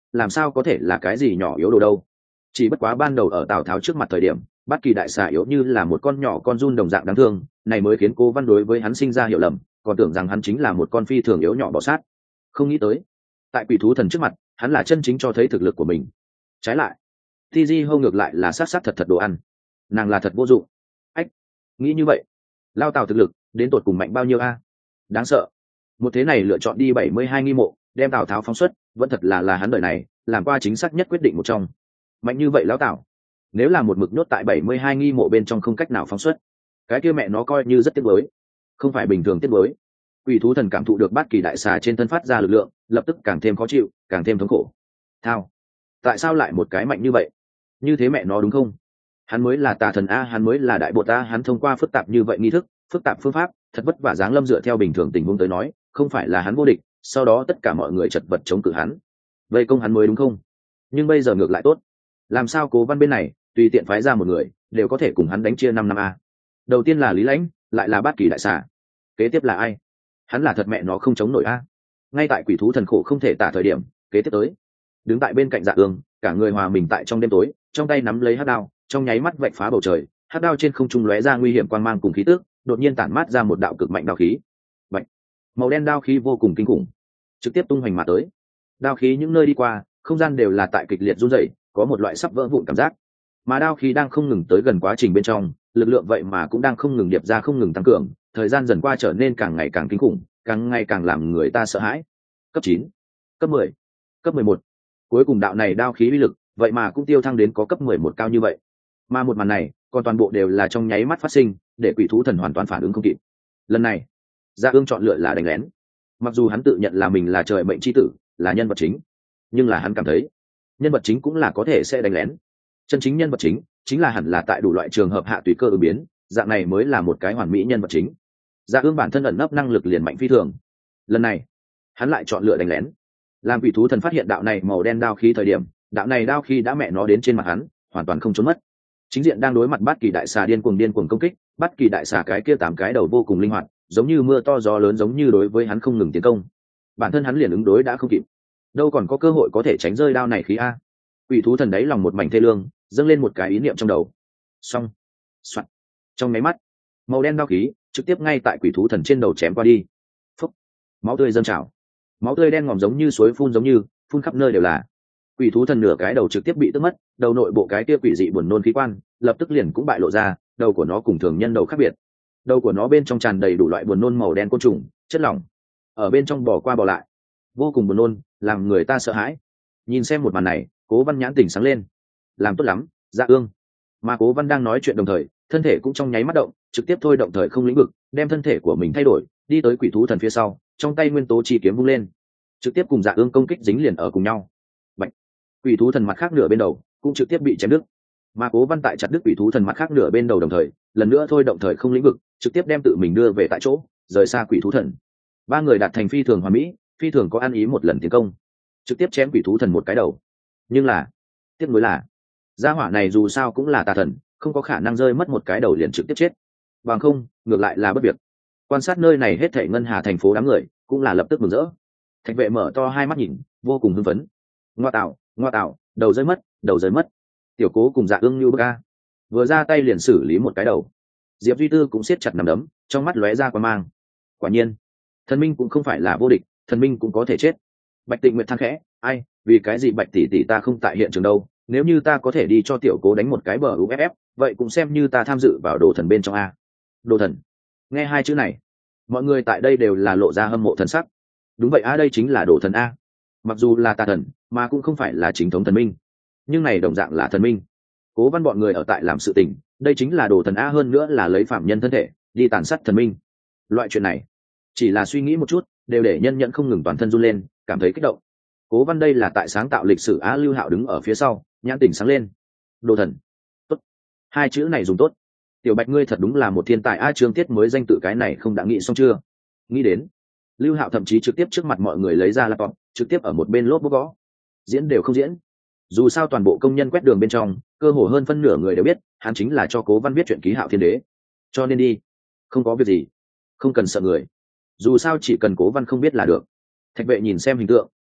làm sao có thể là cái gì nhỏ yếu đồ đâu. Chỉ bất quá ban đầu ở Tào Tháo trước mặt thời điểm, Bát Kỳ đại xà yếu như là một con nhỏ con giun đồng dạng đáng thương, này mới khiến Cố Văn đối với hắn sinh ra hiểu lầm, còn tưởng rằng hắn chính là một con phi thường yếu nhỏ bò sát. Không nghĩ tới, tại quỷ thú thần trước mặt, hắn là chân chính cho thấy thực lực của mình. Trái lại, Ti Di Hâu ngược lại là sát sát thật thật đồ ăn, nàng là thật vô dụng. Ách, nghĩ như vậy, Lao Tào thực lực đến tột cùng mạnh bao nhiêu a? Đáng sợ. Một thế này lựa chọn đi bảy mươi hai nghi mộ, đem Tào Tháo phóng xuất, vẫn thật là là hắn đời này làm qua chính xác nhất quyết định một trong. Mạnh như vậy Lão Tào, nếu là một mực nhốt tại bảy mươi hai nghi mộ bên trong không cách nào phóng xuất, cái kia mẹ nó coi như rất tiếc nuối, không phải bình thường tiếc nuối. Quỷ thú thần cảm thụ được Bát Kỳ đại xà trên thân phát ra lực lượng, lập tức càng thêm khó chịu, càng thêm thống khổ. Thao, tại sao lại một cái mạnh như vậy? Như thế mẹ nó đúng không? Hắn mới là tà thần a, hắn mới là đại bột a, hắn thông qua phức tạp như vậy nghi thức, phức tạp phương pháp, thật vất vả giáng lâm dựa theo bình thường tình huống tới nói, không phải là hắn vô địch, sau đó tất cả mọi người chật vật chống cự hắn. Vây công hắn mới đúng không? Nhưng bây giờ ngược lại tốt. Làm sao Cố Văn bên này, tùy tiện phái ra một người, đều có thể cùng hắn đánh chia năm năm a. Đầu tiên là Lý Lãnh, lại là Bát Kỳ đại xà. Kế tiếp là ai? Hắn là thật mẹ nó không chống nổi a. Ngay tại quỷ thú thần khổ không thể tả thời điểm, kế tiếp tới, đứng tại bên cạnh Dạ Ương, cả người hòa mình tại trong đêm tối, trong tay nắm lấy hắc đao, trong nháy mắt vạch phá bầu trời, hắc đao trên không trung lóe ra nguy hiểm quang mang cùng khí tức, đột nhiên tản mát ra một đạo cực mạnh đao khí. Bạch, màu đen đao khí vô cùng kinh khủng, trực tiếp tung hoành mà tới. Đao khí những nơi đi qua, không gian đều là tại kịch liệt run rẩy, có một loại sắp vỡ vụn cảm giác. Mà đao khí đang không ngừng tới gần quá trình bên trong, lực lượng vậy mà cũng đang không ngừng điệp ra, không ngừng tăng cường, thời gian dần qua trở nên càng ngày càng kinh khủng, càng ngày càng làm người ta sợ hãi. Cấp chín, cấp mười, cấp mười một. Cuối cùng đạo này đao khí uy lực, vậy mà cũng tiêu thăng đến có cấp mười một cao như vậy. Mà một màn này, còn toàn bộ đều là trong nháy mắt phát sinh, để quỷ thú thần hoàn toàn phản ứng không kịp. Lần này, Dạ Ương chọn lựa là đánh lén. Mặc dù hắn tự nhận là mình là trời mệnh chi tử, là nhân vật chính, nhưng là hắn cảm thấy, nhân vật chính cũng là có thể sẽ đánh lén. Chân chính nhân vật chính, chính là hẳn là tại đủ loại trường hợp hạ tùy cơ ứng biến, dạng này mới là một cái hoàn mỹ nhân vật chính. Dạ Ương bản thân ẩn nấp năng lực liền mạnh phi thường. Lần này, hắn lại chọn lựa đánh lén. Làm quỷ thú thần phát hiện đạo này màu đen đao khí thời điểm, đạo này đao khí đã mẹ nó đến trên mặt hắn, hoàn toàn không trốn mất. Chính diện đang đối mặt Bát Kỳ đại xà điên cuồng điên cuồng công kích, Bát Kỳ đại xà cái kia tám cái đầu vô cùng linh hoạt, giống như mưa to gió lớn, giống như đối với hắn không ngừng tiến công. Bản thân hắn liền ứng đối đã không kịp, đâu còn có cơ hội có thể tránh rơi đao này khí a. Quỷ thú thần đấy lòng một mảnh thê lương, dâng lên một cái ý niệm trong đầu. Xong, soạt. Trong máy mắt, màu đen đao khí trực tiếp ngay tại quỷ thú thần trên đầu chém qua đi. Phúc, máu tươi dâng trào, máu tươi đen ngòm giống như suối phun, giống như phun khắp nơi đều là. Quỷ thú thần nửa cái đầu trực tiếp bị tước mất, đầu nội bộ cái kia quỷ dị buồn nôn khí quan lập tức liền cũng bại lộ ra, đầu của nó cùng thường nhân đầu khác biệt. Đầu của nó bên trong tràn đầy đủ loại buồn nôn màu đen côn trùng, chất lỏng ở bên trong bò qua bò lại, vô cùng buồn nôn, làm người ta sợ hãi. Nhìn xem một màn này, Cố Văn nhãn tỉnh sáng lên. Làm tốt lắm, Dạ Ương. Mà Cố Văn đang nói chuyện đồng thời, thân thể cũng trong nháy mắt động, trực tiếp thôi động thời không lĩnh vực, đem thân thể của mình thay đổi, đi tới quỷ thú thần phía sau, trong tay nguyên tố chi kiếm vung lên, trực tiếp cùng Dạ Ương công kích dính liền ở cùng nhau. Bạch. Quỷ thú thần mặt khác nửa bên đầu cũng trực tiếp bị chém đứt. Mà Cố Văn tại chặt đứt quỷ thú thần mặt khác nửa bên đầu đồng thời, lần nữa thôi động thời không lĩnh vực, trực tiếp đem tự mình đưa về tại chỗ, rời xa quỷ thú thần. Ba người đạt thành phi thường hoàn mỹ, phi thường có ăn ý một lần tiến công, trực tiếp chém quỷ thú thần một cái đầu. Nhưng là, tiếc nuối là, gia hỏa này dù sao cũng là tà thần, không có khả năng rơi mất một cái đầu liền trực tiếp chết. Bằng không, ngược lại là bất việc. Quan sát nơi này hết thảy ngân hà thành phố đám người, cũng là lập tức mừng rỡ. Thạch Vệ mở to hai mắt nhìn, vô cùng hưng phấn. Ngoa tạo, ngoa tạo, đầu rơi mất, đầu rơi mất. Tiểu Cố cùng Dạ Ương như bức a, vừa ra tay liền xử lý một cái đầu. Diệp Duy Tư cũng siết chặt nắm đấm, trong mắt lóe ra quan mang. Quả nhiên, thần minh cũng không phải là vô địch, thần minh cũng có thể chết. Bạch Tịnh Nguyệt than khẽ, ai, vì cái gì Bạch tỷ tỷ ta không tại hiện trường đâu? Nếu như ta có thể đi cho Tiểu Cố đánh một cái bờ u ép ép, vậy cũng xem như ta tham dự vào đồ thần bên trong a. Đồ thần. Nghe hai chữ này, mọi người tại đây đều là lộ ra hâm mộ thần sắc. Đúng vậy a, đây chính là đồ thần a. Mặc dù là tà thần, mà cũng không phải là chính thống thần minh, nhưng này đồng dạng là thần minh. Cố Văn bọn người ở tại làm sự tình, đây chính là đồ thần a, hơn nữa là lấy phạm nhân thân thể đi tàn sát thần minh. Loại chuyện này, chỉ là suy nghĩ một chút, đều để nhân nhận không ngừng toàn thân run lên, cảm thấy kích động. Cố Văn đây là tại sáng tạo lịch sử a. Lưu Hạo đứng ở phía sau, nhãn tỉnh sáng lên. Đồ thần, tốt, hai chữ này dùng tốt. Tiểu Bạch ngươi thật đúng là một thiên tài a. Trương Tiết mới danh tự cái này không đã nghĩ xong chưa? Nghĩ đến. Lưu Hạo thậm chí trực tiếp trước mặt mọi người lấy ra laptop, trực tiếp ở một bên lốp bút gõ. Diễn đều không diễn. Dù sao toàn bộ công nhân quét đường bên trong, cơ hồ hơn phân nửa người đều biết, hắn chính là cho Cố Văn viết chuyện ký Hạo Thiên Đế. Cho nên đi, không có việc gì, không cần sợ người. Dù sao chỉ cần Cố Văn không biết là được. Thạch Vệ nhìn xem hình tượng,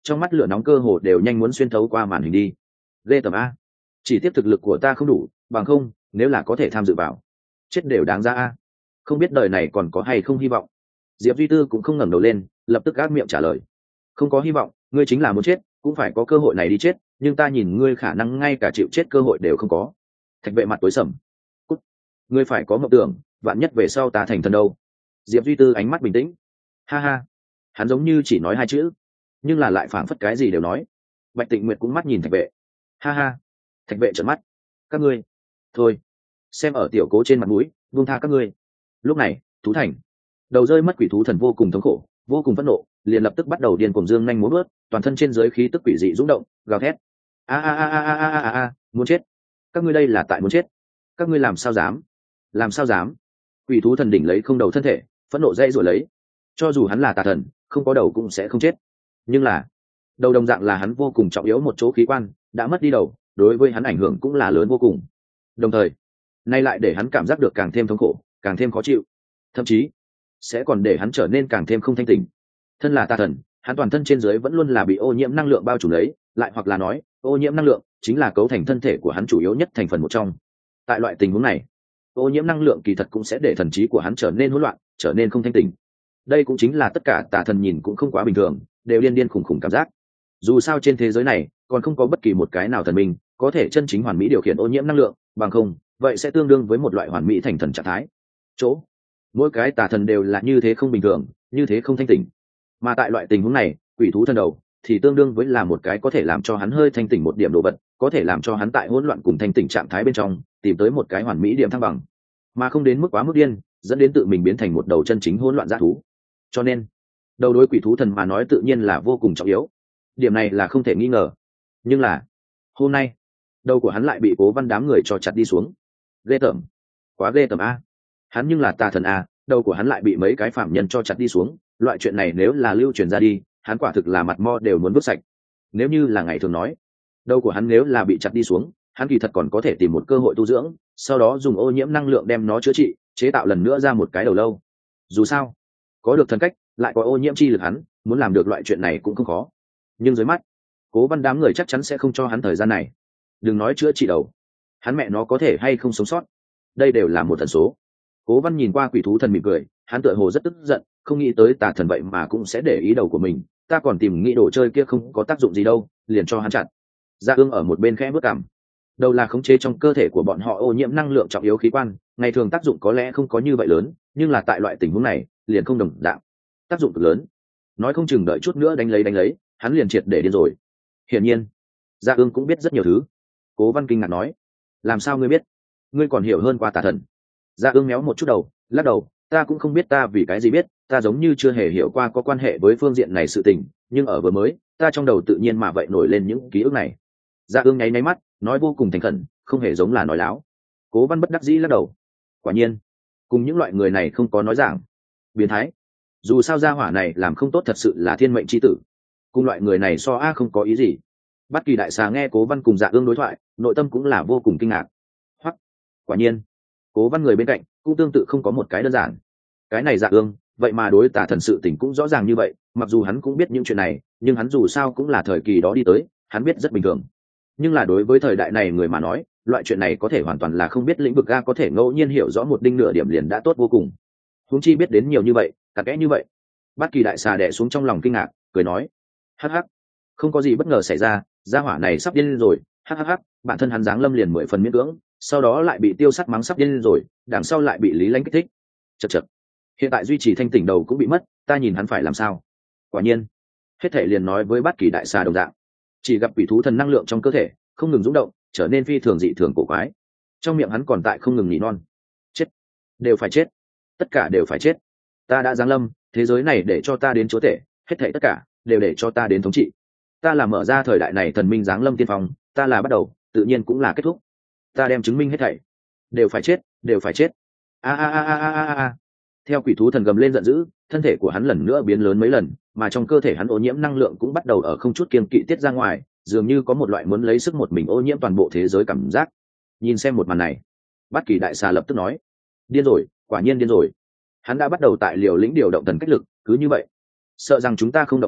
trong mắt lửa nóng cơ hồ đều nhanh muốn xuyên thấu qua màn hình đi. Ghê tởm a, chỉ tiếp thực lực của ta không đủ, bằng không nếu là có thể tham dự vào chết đều đáng ra a. Không biết đời này còn có hay không hy vọng. Diệp Duy Tư cũng không ngẩng đầu lên, lập tức gác miệng trả lời, không có hy vọng, ngươi chính là muốn chết cũng phải có cơ hội này đi chết, nhưng ta nhìn ngươi khả năng ngay cả chịu chết cơ hội đều không có. Thạch Vệ mặt tối sầm. Cút. Ngươi phải có mộng tưởng, vạn nhất về sau ta thành thần đâu. Diệp Duy Tư ánh mắt bình tĩnh. Ha ha, hắn giống như chỉ nói hai chữ, nhưng là lại phảng phất cái gì đều nói. Bạch Tịnh Nguyệt cũng mắt nhìn Thạch Vệ. Ha ha. Thạch Vệ trợn mắt. Các ngươi thôi, xem ở tiểu cố trên mặt mũi, buông tha các ngươi. Lúc này Thú Thành, đầu rơi mất quỷ thú thần vô cùng thống khổ, vô cùng phẫn nộ, liền lập tức bắt đầu điên cuồng dương nhanh múa vớt, toàn thân trên dưới khí tức quỷ dị rung động, gào thét. A a a a a a a a, muốn chết. Các ngươi đây là tại muốn chết. Các ngươi làm sao dám? Làm sao dám? Quỷ thú thần đỉnh lấy không đầu thân thể, phẫn nộ dây rồi lấy. Cho dù hắn là tà thần, không có đầu cũng sẽ không chết. Nhưng là, đầu đồng dạng là hắn vô cùng trọng yếu một chỗ khí quan, đã mất đi đầu, đối với hắn ảnh hưởng cũng là lớn vô cùng. Đồng thời, nay lại để hắn cảm giác được càng thêm thống khổ, càng thêm khó chịu, thậm chí sẽ còn để hắn trở nên càng thêm không thanh tỉnh. Thân là tà thần, hắn toàn thân trên dưới vẫn luôn là bị ô nhiễm năng lượng bao trùm lấy, lại hoặc là nói, ô nhiễm năng lượng chính là cấu thành thân thể của hắn chủ yếu nhất thành phần một trong. Tại loại tình huống này, ô nhiễm năng lượng kỳ thật cũng sẽ để thần trí của hắn trở nên hỗn loạn, trở nên không thanh tỉnh. Đây cũng chính là tất cả tà thần nhìn cũng không quá bình thường, đều điên điên khủng khủng cảm giác. Dù sao trên thế giới này còn không có bất kỳ một cái nào thần minh có thể chân chính hoàn mỹ điều khiển ô nhiễm năng lượng, bằng không vậy sẽ tương đương với một loại hoàn mỹ thành thần trạng thái. Chỗ mỗi cái tà thần đều là như thế không bình thường, như thế không thanh tỉnh. Mà tại loại tình huống này, quỷ thú thần đầu thì tương đương với là một cái có thể làm cho hắn hơi thanh tỉnh một điểm đồ vật, có thể làm cho hắn tại hỗn loạn cùng thanh tỉnh trạng thái bên trong tìm tới một cái hoàn mỹ điểm thăng bằng, mà không đến mức quá mức điên, dẫn đến tự mình biến thành một đầu chân chính hỗn loạn dã thú. Cho nên, đầu đối quỷ thú thần mà nói tự nhiên là vô cùng trọng yếu. Điểm này là không thể nghi ngờ. Nhưng là, hôm nay, đầu của hắn lại bị Cố Văn đám người cho chặt đi xuống. Ghê tởm, quá ghê tởm a. Hắn nhưng là tà thần a, đầu của hắn lại bị mấy cái phạm nhân cho chặt đi xuống, loại chuyện này nếu là lưu truyền ra đi, hắn quả thực là mặt mo đều muốn vứt sạch. Nếu như là ngày thường nói, đầu của hắn nếu là bị chặt đi xuống, hắn kỳ thật còn có thể tìm một cơ hội tu dưỡng, sau đó dùng ô nhiễm năng lượng đem nó chữa trị, chế tạo lần nữa ra một cái đầu lâu. Dù sao, có được thần cách, lại có ô nhiễm chi lực, hắn muốn làm được loại chuyện này cũng không khó. Nhưng dưới mắt, Cố Văn đám người chắc chắn sẽ không cho hắn thời gian này. Đừng nói chữa trị đầu, hắn mẹ nó có thể hay không sống sót, đây đều là một tần số. Cố Văn nhìn qua quỷ thú thần mỉm cười, hắn tựa hồ rất tức giận, không nghĩ tới tà thần vậy mà cũng sẽ để ý đầu của mình, ta còn tìm nghĩ đồ chơi kia không có tác dụng gì đâu, liền cho hắn chặn. Dạ Ương ở một bên khẽ bước cằm. Đầu là khống chế trong cơ thể của bọn họ ô nhiễm năng lượng trọng yếu khí quan, ngày thường tác dụng có lẽ không có như vậy lớn, nhưng là tại loại tình huống này, liền không đồng dạng, tác dụng cực lớn. Nói không chừng đợi chút nữa đánh lấy đánh lấy, hắn liền triệt để điên rồi. Hiển nhiên, Dạ Ương cũng biết rất nhiều thứ. Cố Văn kinh ngạc nói, làm sao ngươi biết? Ngươi còn hiểu hơn qua tà thần. Dạ Ương méo một chút đầu, lắc đầu, ta cũng không biết ta vì cái gì biết, ta giống như chưa hề hiểu qua có quan hệ với phương diện này sự tình, nhưng ở vừa mới, ta trong đầu tự nhiên mà vậy nổi lên những ký ức này. Dạ Ương nháy nháy mắt, nói vô cùng thành khẩn, không hề giống là nói láo. Cố Văn bất đắc dĩ lắc đầu. Quả nhiên, cùng những loại người này không có nói giảng. Biến thái. Dù sao gia hỏa này làm không tốt thật sự là thiên mệnh chi tử. Cùng loại người này so a không có ý gì. Bất Kỳ đại xà nghe Cố Văn cùng Dạ Ương đối thoại, nội tâm cũng là vô cùng kinh ngạc. Hoặc, quả nhiên, Cố Văn người bên cạnh cũng tương tự không có một cái đơn giản. Cái này Dạ Ương, vậy mà đối tà thần sự tình cũng rõ ràng như vậy, mặc dù hắn cũng biết những chuyện này, nhưng hắn dù sao cũng là thời kỳ đó đi tới, hắn biết rất bình thường. Nhưng là đối với thời đại này người mà nói, loại chuyện này có thể hoàn toàn là không biết lĩnh vực a, có thể ngẫu nhiên hiểu rõ một đinh nửa điểm liền đã tốt vô cùng. Huống chi biết đến nhiều như vậy, cặn kẽ như vậy. Bất Kỳ đại xà đè xuống trong lòng kinh ngạc, cười nói, hắc hắc, không có gì bất ngờ xảy ra, gia hỏa này sắp điên rồi, hắc hắc hắc, bản thân hắn giáng lâm liền mười phần miễn cưỡng, sau đó lại bị Tiêu Sắt mắng sắp điên rồi, đằng sau lại bị Lý Lãnh kích thích. Chậc chậc, hiện tại duy trì thanh tỉnh đầu cũng bị mất, ta nhìn hắn phải làm sao? Quả nhiên, hết thảy liền nói với Bất Kỳ đại xà đồng dạng, chỉ gặp quỷ thú thần năng lượng trong cơ thể không ngừng rung động, trở nên phi thường dị thường cổ quái. Trong miệng hắn còn tại không ngừng nhỉ non, chết, đều phải chết, tất cả đều phải chết. Ta đã giáng lâm, thế giới này để cho ta đến chúa tể, hết thảy tất cả đều để cho ta đến thống trị. Ta là mở ra thời đại này thần minh giáng lâm tiên phong, ta là bắt đầu, tự nhiên cũng là kết thúc. Ta đem chứng minh hết thảy, đều phải chết, đều phải chết. A a a a a a a. Theo quỷ thú thần gầm lên giận dữ, thân thể của hắn lần nữa biến lớn mấy lần, mà trong cơ thể hắn ô nhiễm năng lượng cũng bắt đầu ở không chút kiêng kỵ tiết ra ngoài, dường như có một loại muốn lấy sức một mình ô nhiễm toàn bộ thế giới cảm giác. Nhìn xem một màn này, Bất Kỳ đại xà lập tức nói, điên rồi, quả nhiên điên rồi. Hắn đã bắt đầu tại liều lĩnh điều động thần cách lực, cứ như vậy, sợ rằng chúng ta không động hắn,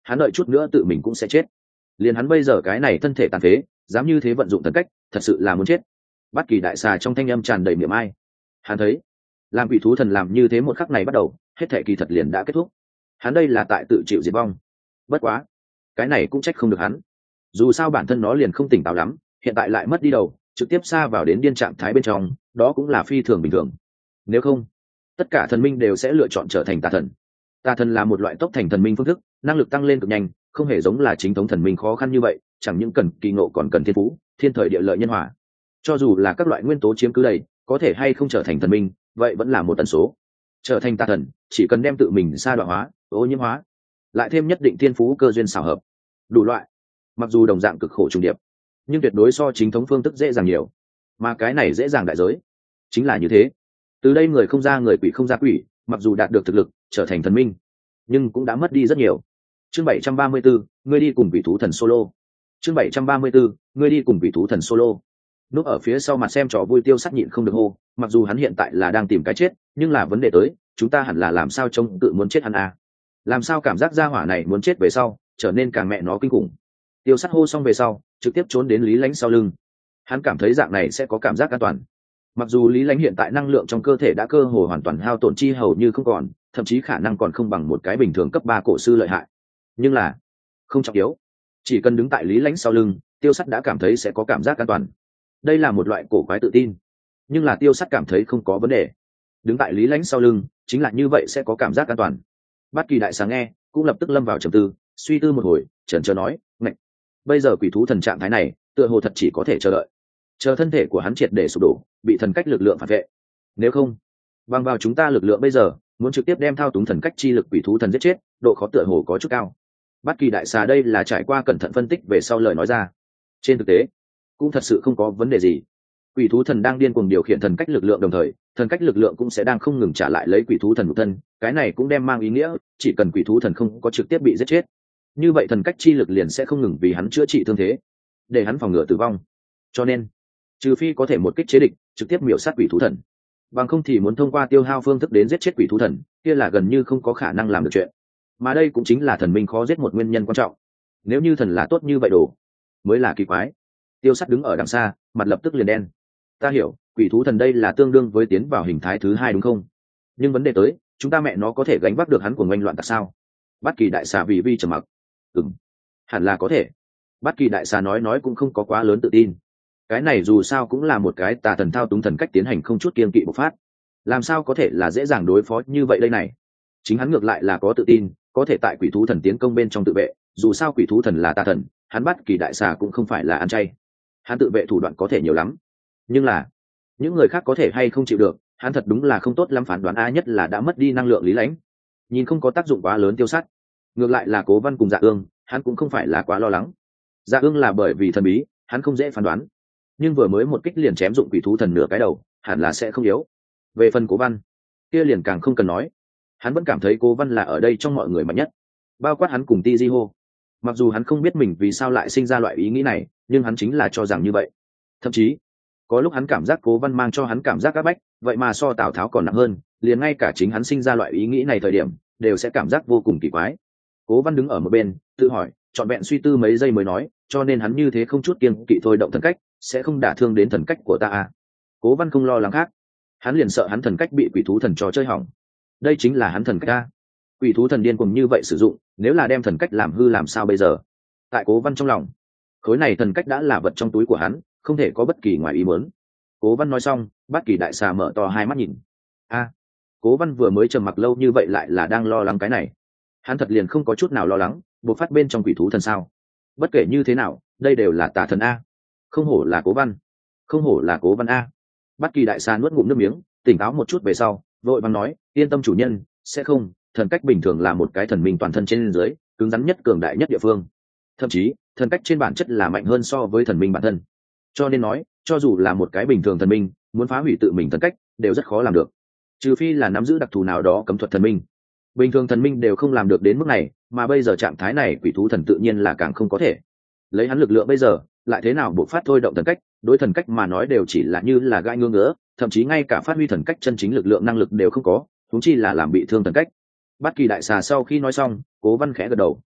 hắn đợi chút nữa tự mình cũng sẽ chết. Liền hắn bây giờ cái này thân thể tàn phế, dám như thế vận dụng thần cách, thật sự là muốn chết. Bất Kỳ đại xà trong thanh âm tràn đầy miệng ai. Hắn thấy, làm quỷ thú thần làm như thế một khắc này bắt đầu, hết thể kỳ thật liền đã kết thúc. Hắn đây là tại tự chịu diệt vong. Bất quá, cái này cũng trách không được hắn. Dù sao bản thân nó liền không tỉnh táo lắm, hiện tại lại mất đi đầu, trực tiếp xa vào đến điên trạng thái bên trong, đó cũng là phi thường bình thường. Nếu không, tất cả thần minh đều sẽ lựa chọn trở thành tà thần. Tà thần là một loại tốc thành thần minh phương thức, năng lực tăng lên cực nhanh, không hề giống là chính thống thần minh khó khăn như vậy, chẳng những cần kỳ ngộ còn cần thiên phú, thiên thời địa lợi nhân hòa. Cho dù là các loại nguyên tố chiếm cứ đầy, có thể hay không trở thành thần minh, vậy vẫn là một tần số. Trở thành tà thần, chỉ cần đem tự mình sa đoạn hóa, ô nhiễm hóa, lại thêm nhất định thiên phú cơ duyên xảo hợp, đủ loại. Mặc dù đồng dạng cực khổ trùng điệp, nhưng tuyệt đối so chính thống phương thức dễ dàng nhiều. Mà cái này dễ dàng đại giới, chính là như thế. Từ đây người không ra người, quỷ không ra quỷ, mặc dù đạt được thực lực, trở thành thần minh, nhưng cũng đã mất đi rất nhiều. Chương bảy trăm ba mươi 734, ngươi đi cùng quỷ thú thần solo. Chương bảy trăm ba mươi 734, ngươi đi cùng quỷ thú thần solo. Núp ở phía sau mặt xem trò vui Tiêu Sắt nhịn không được hô, mặc dù hắn hiện tại là đang tìm cái chết, nhưng là vấn đề tới, chúng ta hẳn là làm sao trông tự muốn chết hắn à? Làm sao cảm giác gia hỏa này muốn chết về sau, trở nên càng mẹ nó kinh khủng. Tiêu Sắt hô xong về sau, trực tiếp trốn đến Lý Lãnh sau lưng. Hắn cảm thấy dạng này sẽ có cảm giác an toàn. Mặc dù Lý Lãnh hiện tại năng lượng trong cơ thể đã cơ hồ hoàn toàn hao tổn chi hầu như không còn, thậm chí khả năng còn không bằng một cái bình thường cấp ba cổ sư lợi hại. Nhưng là không trọng yếu, chỉ cần đứng tại Lý Lãnh sau lưng, Tiêu Sắt đã cảm thấy sẽ có cảm giác an toàn. Đây là một loại cổ quái tự tin, nhưng là Tiêu Sắt cảm thấy không có vấn đề. Đứng tại Lý Lãnh sau lưng, chính là như vậy sẽ có cảm giác an toàn. Bất Kỳ đại sáng nghe, cũng lập tức lâm vào trầm tư, suy tư một hồi, chần chờ nói, "Ngạch, bây giờ quỷ thú thần trạng thái này, tựa hồ thật chỉ có thể chờ đợi. Chờ thân thể của hắn triệt để sụp đổ, bị thần cách lực lượng phản vệ. Nếu không, bằng vào chúng ta lực lượng bây giờ, muốn trực tiếp đem thao túng thần cách chi lực quỷ thú thần giết chết, độ khó tựa hồ có chút cao." Bất Kỳ đại xà đây là trải qua cẩn thận phân tích về sau lời nói ra. Trên thực tế, cũng thật sự không có vấn đề gì. Quỷ thú thần đang điên cuồng điều khiển thần cách lực lượng, đồng thời thần cách lực lượng cũng sẽ đang không ngừng trả lại lấy quỷ thú thần nhục thân. Cái này cũng đem mang ý nghĩa, chỉ cần quỷ thú thần không có trực tiếp bị giết chết, như vậy thần cách chi lực liền sẽ không ngừng vì hắn chữa trị thương thế, để hắn phòng ngừa tử vong. Cho nên, trừ phi có thể một kích chế địch, trực tiếp miểu sát quỷ thú thần, bằng không thì muốn thông qua tiêu hao phương thức đến giết chết quỷ thú thần, kia là gần như không có khả năng làm được chuyện. Mà đây cũng chính là thần minh khó giết một nguyên nhân quan trọng. Nếu như thần là tốt như vậy đồ, mới là kỳ quái. Tiêu Sắt đứng ở đằng xa, mặt lập tức liền đen. Ta hiểu, quỷ thú thần đây là tương đương với tiến vào hình thái thứ hai đúng không? Nhưng vấn đề tới, chúng ta mẹ nó có thể gánh vác được hắn của ngoanh loạn tại sao? Bất Kỳ đại xà vì vi trầm mặc. Ừm, hẳn là có thể. Bất Kỳ đại xà nói nói cũng không có quá lớn tự tin. Cái này dù sao cũng là một cái tà thần thao túng thần cách tiến hành không chút kiêng kỵ bộc phát, làm sao có thể là dễ dàng đối phó như vậy đây này? Chính hắn ngược lại là có tự tin, có thể tại quỷ thú thần tiến công bên trong tự vệ. Dù sao quỷ thú thần là tà thần, hắn Bất Kỳ đại xà cũng không phải là ăn chay, hắn tự vệ thủ đoạn có thể nhiều lắm. Nhưng là những người khác có thể hay không chịu được, hắn thật đúng là không tốt lắm phán đoán. A nhất là đã mất đi năng lượng Lý Lãnh, nhìn không có tác dụng quá lớn Tiêu Sắt. Ngược lại là Cố Văn cùng Dạ Ương, hắn cũng không phải là quá lo lắng. Dạ Ương là bởi vì thần bí, hắn không dễ phán đoán, nhưng vừa mới một kích liền chém dụng quỷ thú thần nửa cái đầu, hẳn là sẽ không yếu. Về phần Cố Văn, kia liền càng không cần nói, hắn vẫn cảm thấy Cố Văn là ở đây trong mọi người mạnh nhất, bao quát hắn cùng Ti Di Hô. Mặc dù hắn không biết mình vì sao lại sinh ra loại ý nghĩ này, nhưng hắn chính là cho rằng như vậy. Thậm chí có lúc hắn cảm giác Cố Văn mang cho hắn cảm giác áp bách, vậy mà so Tào Tháo còn nặng hơn, liền ngay cả chính hắn sinh ra loại ý nghĩ này thời điểm đều sẽ cảm giác vô cùng kỳ quái. Cố Văn đứng ở một bên tự hỏi, trọn vẹn suy tư mấy giây mới nói, cho nên hắn như thế không chút kiêng kỵ thôi động thần cách, sẽ không đả thương đến thần cách của ta à? Cố Văn không lo lắng khác, hắn liền sợ hắn thần cách bị quỷ thú thần cho chơi hỏng. Đây chính là hắn thần cách a. Quỷ thú thần điên cuồng như vậy sử dụng, nếu là đem thần cách làm hư làm sao bây giờ? Tại Cố Văn trong lòng, khối này thần cách đã là vật trong túi của hắn, không thể có bất kỳ ngoài ý muốn. Cố Văn nói xong, Bất Kỳ đại xà mở to hai mắt nhìn. A, Cố Văn vừa mới trầm mặc lâu như vậy lại là đang lo lắng cái này. Hắn thật liền không có chút nào lo lắng, buộc phát bên trong quỷ thú thần sao? Bất kể như thế nào, đây đều là tà thần a. Không hổ là Cố Văn, không hổ là Cố Văn a. Bất Kỳ đại xà nuốt ngụm nước miếng, tỉnh táo một chút về sau, vội vàng nói, yên tâm chủ nhân, sẽ không, thần cách bình thường là một cái thần minh toàn thân trên dưới, cứng rắn nhất cường đại nhất địa phương. Thậm chí, thần cách trên bản chất là mạnh hơn so với thần minh bản thân. Cho nên nói, cho dù là một cái bình thường thần minh, muốn phá hủy tự mình thần cách, đều rất khó làm được. Trừ phi là nắm giữ đặc thù nào đó cấm thuật thần minh. Bình thường thần minh đều không làm được đến mức này, mà bây giờ trạng thái này quỷ thú thần tự nhiên là càng không có thể. Lấy hắn lực lượng bây giờ, lại thế nào buộc phát thôi động thần cách, đối thần cách mà nói đều chỉ là như là gai ngưỡng ngứa, thậm chí ngay cả phát huy thần cách chân chính lực lượng năng lực đều không có, huống chi là làm bị thương thần cách. Bất Kỳ đại xà sau khi nói xong, Cố Văn khẽ gật đầu.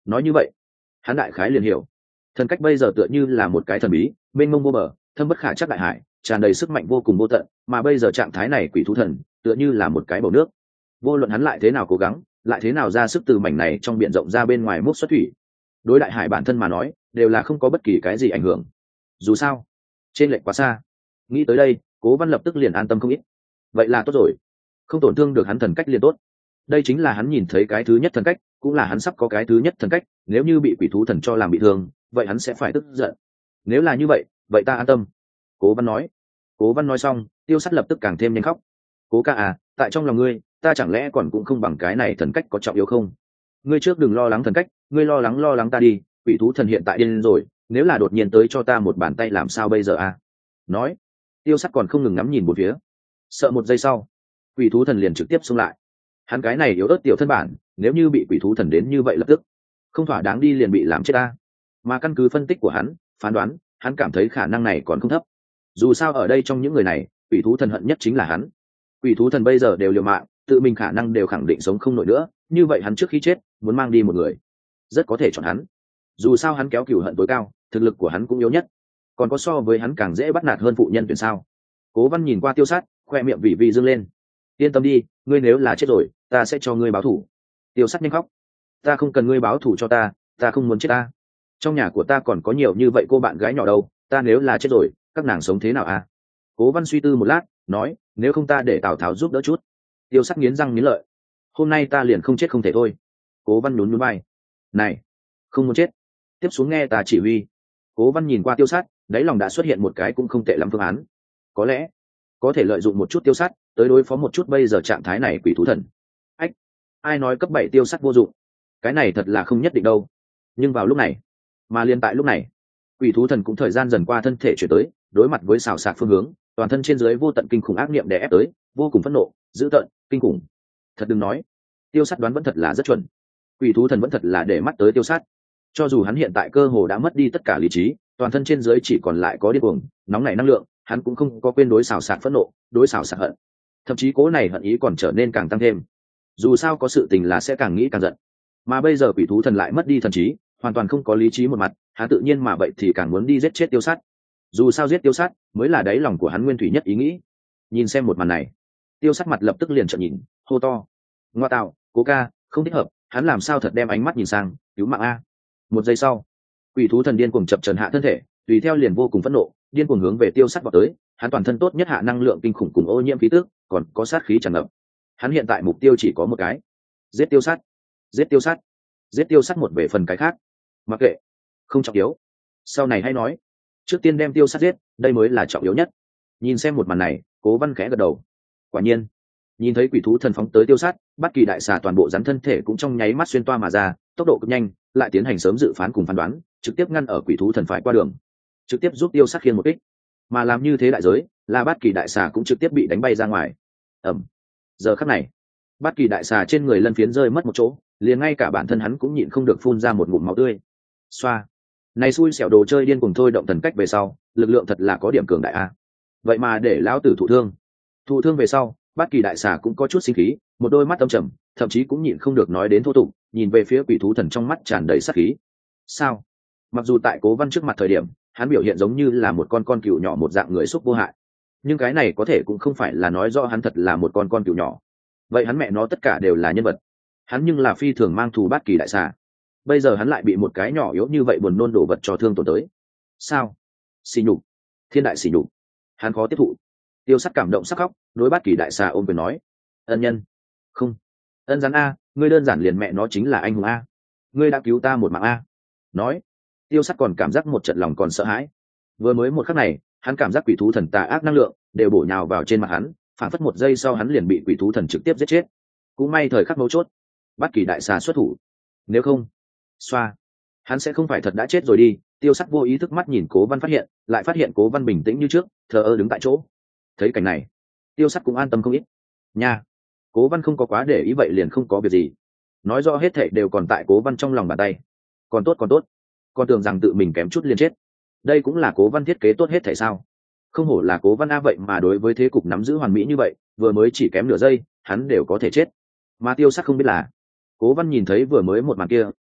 nói như vậy hắn đại khái liền hiểu, thần cách bây giờ tựa như là một cái thần bí mênh mông vô bờ, thâm bất khả chắc đại hải, tràn đầy sức mạnh vô cùng vô tận, mà bây giờ trạng thái này quỷ thú thần tựa như là một cái bầu nước, vô luận hắn lại thế nào cố gắng, lại thế nào ra sức từ mảnh này trong biển rộng ra bên ngoài múc xuất thủy, đối đại hải bản thân mà nói đều là không có bất kỳ cái gì ảnh hưởng. Dù sao trên lệch quá xa. Nghĩ tới đây, Cố Văn lập tức liền an tâm không ít. Vậy là tốt rồi, không tổn thương được hắn thần cách liền tốt. Đây chính là hắn nhìn thấy cái thứ nhất thần cách, cũng là hắn sắp có cái thứ nhất thần cách, nếu như bị quỷ thú thần cho làm bị thương, vậy hắn sẽ phải tức giận. Nếu là như vậy, vậy ta an tâm. Cố Văn nói. Cố Văn nói xong, Tiêu Sắt lập tức càng thêm nhanh khóc. Cố ca à, tại trong lòng ngươi, ta chẳng lẽ còn cũng không bằng cái này thần cách có trọng yếu không? Ngươi trước đừng lo lắng thần cách, ngươi lo lắng lo lắng ta đi, quỷ thú thần hiện tại điên rồi, nếu là đột nhiên tới cho ta một bàn tay làm sao bây giờ à? Nói, Tiêu Sắt còn không ngừng ngắm nhìn một phía. Sợ một giây sau, quỷ thú thần liền trực tiếp xông lại. Hắn cái này yếu ớt tiểu thân bản, nếu như bị quỷ thú thần đến như vậy lập tức, không thỏa đáng đi liền bị làm chết ta. Mà căn cứ phân tích của hắn, phán đoán, hắn cảm thấy khả năng này còn không thấp. Dù sao ở đây trong những người này, quỷ thú thần hận nhất chính là hắn. Quỷ thú thần bây giờ đều liều mạng, tự mình khả năng đều khẳng định sống không nổi nữa, như vậy hắn trước khi chết muốn mang đi một người, rất có thể chọn hắn. Dù sao hắn kéo cừu hận tối cao, thực lực của hắn cũng yếu nhất, còn có so với hắn càng dễ bắt nạt hơn phụ nhân tuyển sao? Cố Văn nhìn qua Tiêu Sát, khoe miệng vị vị dương lên. Yên tâm đi, ngươi nếu là chết rồi, ta sẽ cho ngươi báo thù. Tiêu Sát nhanh khóc. Ta không cần ngươi báo thù cho ta, ta không muốn chết ta. Trong nhà của ta còn có nhiều như vậy cô bạn gái nhỏ đâu, ta nếu là chết rồi, các nàng sống thế nào à? Cố Văn suy tư một lát, nói, nếu không ta để Tào Tháo giúp đỡ chút. Tiêu Sát nghiến răng nghiến lợi. Hôm nay ta liền không chết không thể thôi. Cố Văn nhún nhún vai. Này, không muốn chết, tiếp xuống nghe ta chỉ huy. Cố Văn nhìn qua Tiêu Sát, đáy lòng đã xuất hiện một cái cũng không tệ lắm phương án. Có lẽ có thể lợi dụng một chút Tiêu Sát tới đối phó một chút bây giờ trạng thái này quỷ thú thần. Ách, ai nói cấp bảy Tiêu Sát vô dụng? Cái này thật là không nhất định đâu. Nhưng vào lúc này, mà liên tại lúc này, quỷ thú thần cũng thời gian dần qua thân thể chuyển tới, đối mặt với xào xạc phương hướng, toàn thân trên dưới vô tận kinh khủng ác niệm đè ép tới, vô cùng phẫn nộ, dữ tợn, kinh khủng. Thật đừng nói, Tiêu Sát đoán vẫn thật là rất chuẩn. Quỷ thú thần vẫn thật là để mắt tới Tiêu Sát. Cho dù hắn hiện tại cơ hồ đã mất đi tất cả lý trí, toàn thân trên dưới chỉ còn lại có điên cuồng, nóng nảy năng lượng, hắn cũng không có quên đối xào xạc phẫn nộ, đối xào xạc hận. Thậm chí cố này hận ý còn trở nên càng tăng thêm. Dù sao có sự tình là sẽ càng nghĩ càng giận. Mà bây giờ quỷ thú thần lại mất đi thần trí, hoàn toàn không có lý trí một mặt, hắn tự nhiên mà vậy thì càng muốn đi giết chết Tiêu Sát. Dù sao giết Tiêu Sát mới là đáy lòng của hắn nguyên thủy nhất ý nghĩ. Nhìn xem một màn này, Tiêu Sát mặt lập tức liền trợn nhìn, hô to: "Ngoa tạo, Cố ca, không thích hợp!" Hắn làm sao thật đem ánh mắt nhìn sang, cứu mạng a. Một giây sau, quỷ thú thần điên cuồng chập trần hạ thân thể, tùy theo liền vô cùng phẫn nộ, điên cuồng hướng về Tiêu Sát vọt tới. Hắn toàn thân tốt nhất hạ năng lượng kinh khủng cùng ô nhiễm khí tức, còn có sát khí tràn ngập. Hắn hiện tại mục tiêu chỉ có một cái: giết Tiêu Sát, giết Tiêu Sát, giết Tiêu Sát một về phần cái khác mặc kệ, không trọng yếu, sau này hay nói. Trước tiên đem Tiêu Sát giết, đây mới là trọng yếu nhất. Nhìn xem một màn này, Cố Văn khẽ gật đầu. Quả nhiên, nhìn thấy quỷ thú thần phóng tới Tiêu Sát, Bất Kỳ đại xà toàn bộ rắn thân thể cũng trong nháy mắt xuyên toa mà ra, tốc độ cực nhanh, lại tiến hành sớm dự phán cùng phán đoán, trực tiếp ngăn ở quỷ thú thần phải qua đường, trực tiếp giúp Tiêu Sát khiêng một kích. Mà làm như thế đại giới, là Bất Kỳ đại xà cũng trực tiếp bị đánh bay ra ngoài. Ầm. Giờ khắc này, Bất Kỳ đại xà trên người lân phiến rơi mất một chỗ, liền ngay cả bản thân hắn cũng nhịn không được phun ra một ngụm máu tươi. Xoa. Này xui xẻo đồ chơi điên cuồng thôi động thần cách về sau, lực lượng thật là có điểm cường đại a. Vậy mà để lão tử thụ thương. Thụ thương về sau, Bất Kỳ đại xà cũng có chút sinh khí, một đôi mắt âm trầm, thậm chí cũng nhịn không được nói đến thô tục, nhìn về phía quỷ thú thần trong mắt tràn đầy sát khí. Sao? Mặc dù tại Cố Văn trước mặt thời điểm, hắn biểu hiện giống như là một con con cừu nhỏ một dạng người xúc vô hại, nhưng cái này có thể cũng không phải là nói rõ hắn thật là một con con cừu nhỏ. Vậy hắn mẹ nó tất cả đều là nhân vật. Hắn nhưng là phi thường mang thù Bất Kỳ đại xà. Bây giờ hắn lại bị một cái nhỏ yếu như vậy buồn nôn đổ vật cho thương tổn tới. Sao? Xỉ nhục, thiên đại xỉ nhục. Hắn khó tiếp thụ. Tiêu Sát cảm động sắc khóc, đối Bất Kỳ đại xà ôm quyền nói: "Ân nhân, không, ân rắn a, ngươi đơn giản liền mẹ nó chính là anh hùng a, ngươi đã cứu ta một mạng a." Nói, Tiêu Sát còn cảm giác một trận lòng còn sợ hãi. Vừa mới một khắc này, hắn cảm giác quỷ thú thần tà ác năng lượng đều bổ nhào vào trên mặt hắn, phản phất một giây sau hắn liền bị quỷ thú thần trực tiếp giết chết. Cũng may thời khắc mấu chốt, Bất Kỳ đại xà xuất thủ. Nếu không, xoa, hắn sẽ không phải thật đã chết rồi đi. Tiêu Sát vô ý thức mắt nhìn Cố Văn phát hiện, lại phát hiện Cố Văn bình tĩnh như trước, thờ ơ đứng tại chỗ. Thấy cảnh này, Tiêu Sát cũng an tâm không ít. Nha, Cố Văn không có quá để ý vậy liền không có việc gì. Nói rõ hết thảy đều còn tại Cố Văn trong lòng bàn tay. Còn tốt còn tốt, còn tưởng rằng tự mình kém chút liền chết. Đây cũng là Cố Văn thiết kế tốt hết thảy sao? Không hổ là Cố Văn a, vậy mà đối với thế cục nắm giữ hoàn mỹ như vậy, vừa mới chỉ kém nửa giây, hắn đều có thể chết. Mà Tiêu Sát không biết là, Cố Văn nhìn thấy vừa mới một màn kia,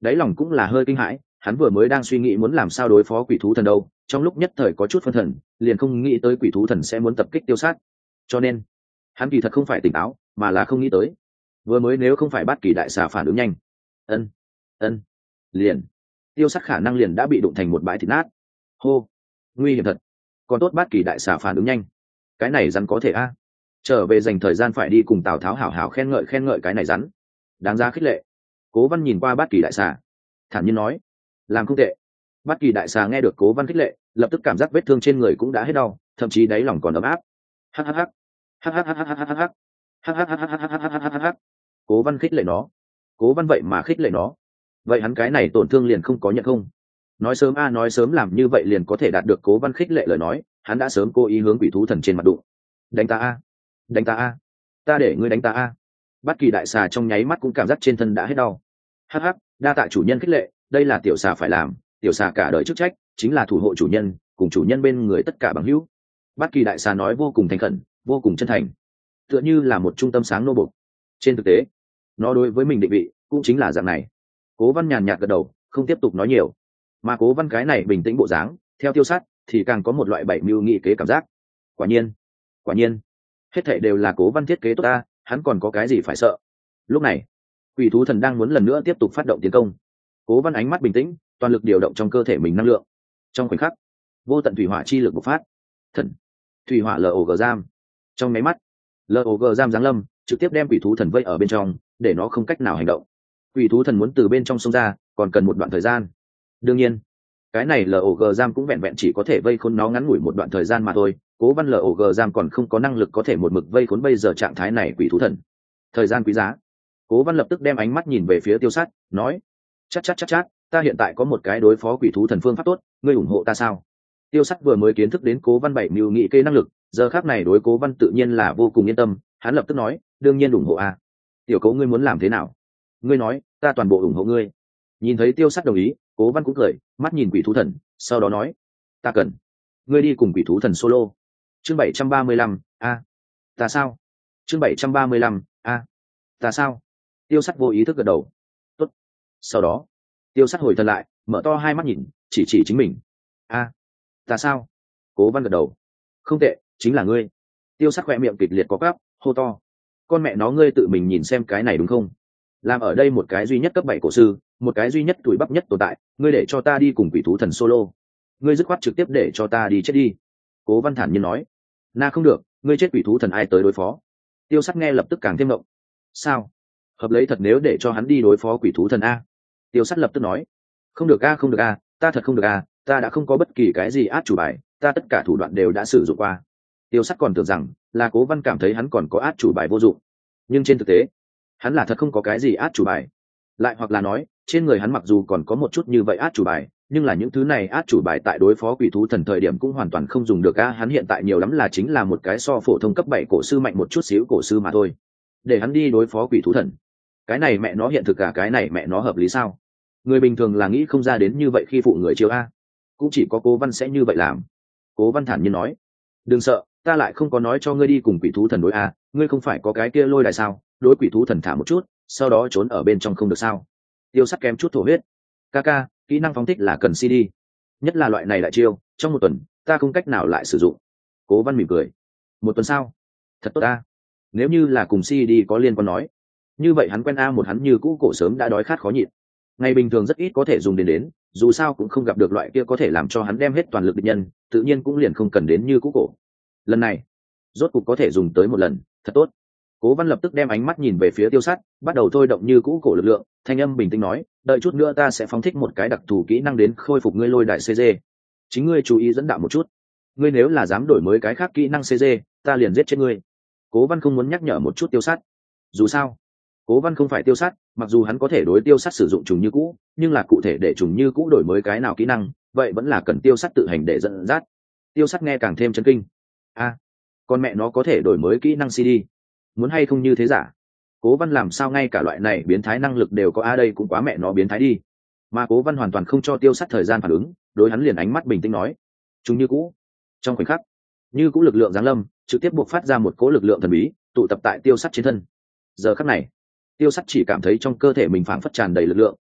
đáy lòng cũng là hơi kinh hãi, hắn vừa mới đang suy nghĩ muốn làm sao đối phó quỷ thú thần đâu, trong lúc nhất thời có chút phân thần, liền không nghĩ tới quỷ thú thần sẽ muốn tập kích tiêu sát. Cho nên hắn kỳ thật không phải tỉnh táo, mà là không nghĩ tới vừa mới nếu không phải Bát Kỳ đại xà phản ứng nhanh, ân ân liền tiêu sát khả năng liền đã bị đụng thành một bãi thịt nát. Hô, nguy hiểm thật. Còn tốt Bát Kỳ đại xà phản ứng nhanh, cái này rắn có thể a trở về dành thời gian phải đi cùng Tào Tháo hảo hảo khen ngợi khen ngợi cái này rắn, đáng ra khích lệ. Cố Văn nhìn qua Bát Kỳ đại xà, thản nhiên nói, làm không tệ. Bát Kỳ đại xà nghe được Cố Văn khích lệ, lập tức cảm giác vết thương trên người cũng đã hết đau, thậm chí đáy lòng còn ấm áp. Hắc hắc hắc, hắc hắc hắc hắc hắc hắc hắc, hắc hắc hắc hắc hắc hắc hắc hắc hắc. Cố Văn khích lệ nó, Cố Văn vậy mà khích lệ nó, vậy hắn cái này tổn thương liền không có nhận không? Nói sớm a nói sớm làm như vậy liền có thể đạt được Cố Văn khích lệ lời nói, hắn đã sớm cố ý hướng quỷ thú thần trên mặt đụng. Đánh ta a, đánh ta a, ta để ngươi đánh ta a. Bát Kỳ đại xà trong nháy mắt cũng cảm giác trên thân đã hết đau. Hắc hắc, đa tạ chủ nhân khích lệ, đây là tiểu xà phải làm, tiểu xà cả đời chức trách chính là thủ hộ chủ nhân, cùng chủ nhân bên người tất cả bằng hữu. Bát Kỳ đại xà nói vô cùng thành khẩn, vô cùng chân thành, tựa như là một trung tâm sáng nô bộc. Trên thực tế, nó đối với mình định vị cũng chính là dạng này. Cố Văn nhàn nhạt gật đầu, không tiếp tục nói nhiều. Mà Cố Văn cái này bình tĩnh bộ dáng, theo tiêu sát thì càng có một loại bảy mưu nghị kế cảm giác. Quả nhiên, quả nhiên, hết thảy đều là Cố Văn thiết kế tốt ta, hắn còn có cái gì phải sợ? Lúc này, quỷ thú thần đang muốn lần nữa tiếp tục phát động tiến công. Cố Văn ánh mắt bình tĩnh, toàn lực điều động trong cơ thể mình năng lượng. Trong khoảnh khắc, vô tận thủy hỏa chi lực bộc phát. Thần, thủy hỏa log giam. Trong máy mắt, log giam giáng lâm, trực tiếp đem quỷ thú thần vây ở bên trong, để nó không cách nào hành động. Quỷ thú thần muốn từ bên trong xông ra, còn cần một đoạn thời gian. Đương nhiên, cái này log giam cũng vẹn vẹn chỉ có thể vây khốn nó ngắn ngủi một đoạn thời gian mà thôi. Cố Văn log giam còn không có năng lực có thể một mực vây khốn bây giờ trạng thái này quỷ thú thần. Thời gian quý giá. Cố Văn lập tức đem ánh mắt nhìn về phía tiêu sát, nói, chắc chắc chắc chắc, ta hiện tại có một cái đối phó quỷ thú thần phương pháp tốt, ngươi ủng hộ ta sao? Tiêu sát vừa mới kiến thức đến Cố Văn bảy mưu nghị kê năng lực, giờ khác này đối Cố Văn tự nhiên là vô cùng yên tâm, hắn lập tức nói, đương nhiên ủng hộ a. Tiểu Cố ngươi muốn làm thế nào? Ngươi nói, ta toàn bộ ủng hộ ngươi. Nhìn thấy tiêu sát đồng ý, Cố Văn cũng cười, mắt nhìn quỷ thú thần, sau đó nói, ta cần ngươi đi cùng quỷ thú thần solo. Chương bảy trăm ba mươi lăm, a, ta sao? Chương bảy trăm ba mươi lăm, a, ta sao? Tiêu sát vô ý thức gật đầu. Tốt. Sau đó, tiêu sát hồi thần lại, mở to hai mắt nhìn, chỉ chỉ chính mình. A, ta sao? Cố Văn gật đầu. Không tệ, chính là ngươi. Tiêu sát khỏe miệng kịch liệt có cắp, hô to, con mẹ nó ngươi tự mình nhìn xem cái này đúng không? Làm ở đây một cái duy nhất cấp bảy cổ sư, một cái duy nhất tuổi bắp nhất tồn tại, ngươi để cho ta đi cùng quỷ thú thần solo, ngươi dứt khoát trực tiếp để cho ta đi chết đi. Cố Văn thản nhiên nói. Na không được, ngươi chết quỷ thú thần ai tới đối phó? Tiêu sát nghe lập tức càng thêm mộng. Sao? Hợp lấy thật nếu để cho hắn đi đối phó quỷ thú thần a? Tiêu sát lập tức nói. Không được a, không được a, ta thật không được a, ta đã không có bất kỳ cái gì át chủ bài, ta tất cả thủ đoạn đều đã sử dụng qua. Tiêu sát còn tưởng rằng là Cố Văn cảm thấy hắn còn có át chủ bài vô dụng, nhưng trên thực tế hắn là thật không có cái gì át chủ bài. Lại hoặc là nói, trên người hắn mặc dù còn có một chút như vậy át chủ bài, nhưng là những thứ này át chủ bài tại đối phó quỷ thú thần thời điểm cũng hoàn toàn không dùng được a. Hắn hiện tại nhiều lắm là chính là một cái so phổ thông cấp bảy cổ sư mạnh một chút xíu cổ sư mà thôi. Để hắn đi đối phó quỷ thú thần, cái này mẹ nó hiện thực cả, cái này mẹ nó hợp lý sao? Người bình thường là nghĩ không ra đến như vậy khi phụ người chiêu a, cũng chỉ có Cố Văn sẽ như vậy làm. Cố Văn thản nhiên nói, đừng sợ, ta lại không có nói cho ngươi đi cùng quỷ thú thần đối a, ngươi không phải có cái kia lôi đài sao, đối quỷ thú thần thả một chút, sau đó trốn ở bên trong không được sao? Tiêu Sắt kém chút thổ huyết. Kaka, kỹ năng phóng thích là cần xê đê, nhất là loại này đại chiêu, trong một tuần ta không cách nào lại sử dụng. Cố Văn mỉm cười. Một tuần sao? Thật tốt ta. Nếu như là cùng xê đê có liên quan nói, như vậy hắn quen a một hắn như cũ cổ sớm đã đói khát khó nhịn. Ngày bình thường rất ít có thể dùng đến đến, dù sao cũng không gặp được loại kia có thể làm cho hắn đem hết toàn lực địch nhân, tự nhiên cũng liền không cần đến như cũ cổ. Lần này, rốt cục có thể dùng tới một lần, thật tốt. Cố Văn lập tức đem ánh mắt nhìn về phía Tiêu Sắt, bắt đầu thôi động như cũ cổ lực lượng, thanh âm bình tĩnh nói, đợi chút nữa ta sẽ phóng thích một cái đặc thù kỹ năng đến khôi phục ngươi lôi đại xê giê. Chính ngươi chú ý dẫn đạo một chút. Ngươi nếu là dám đổi mới cái khác kỹ năng xê giê, ta liền giết chết ngươi. Cố Văn không muốn nhắc nhở một chút Tiêu Sắt. Dù sao, Cố Văn không phải Tiêu Sắt, mặc dù hắn có thể đối Tiêu Sắt sử dụng trùng như cũ, nhưng là cụ thể để trùng như cũ đổi mới cái nào kỹ năng, vậy vẫn là cần Tiêu Sắt tự hành để dẫn dắt. Tiêu Sắt nghe càng thêm chấn kinh. A, à, con mẹ nó có thể đổi mới kỹ năng xê đê. Muốn hay không như thế giả? Cố Văn làm sao ngay cả loại này biến thái năng lực đều có a, đây cũng quá mẹ nó biến thái đi. Mà Cố Văn hoàn toàn không cho Tiêu Sắt thời gian phản ứng, đối hắn liền ánh mắt bình tĩnh nói, chúng như cũ. Trong khoảnh khắc, như cũ lực lượng giáng lâm, trực tiếp buộc phát ra một cỗ lực lượng thần bí, tụ tập tại Tiêu Sắt trên thân. Giờ khắc này, Tiêu Sắt chỉ cảm thấy trong cơ thể mình phảng phất tràn đầy lực lượng,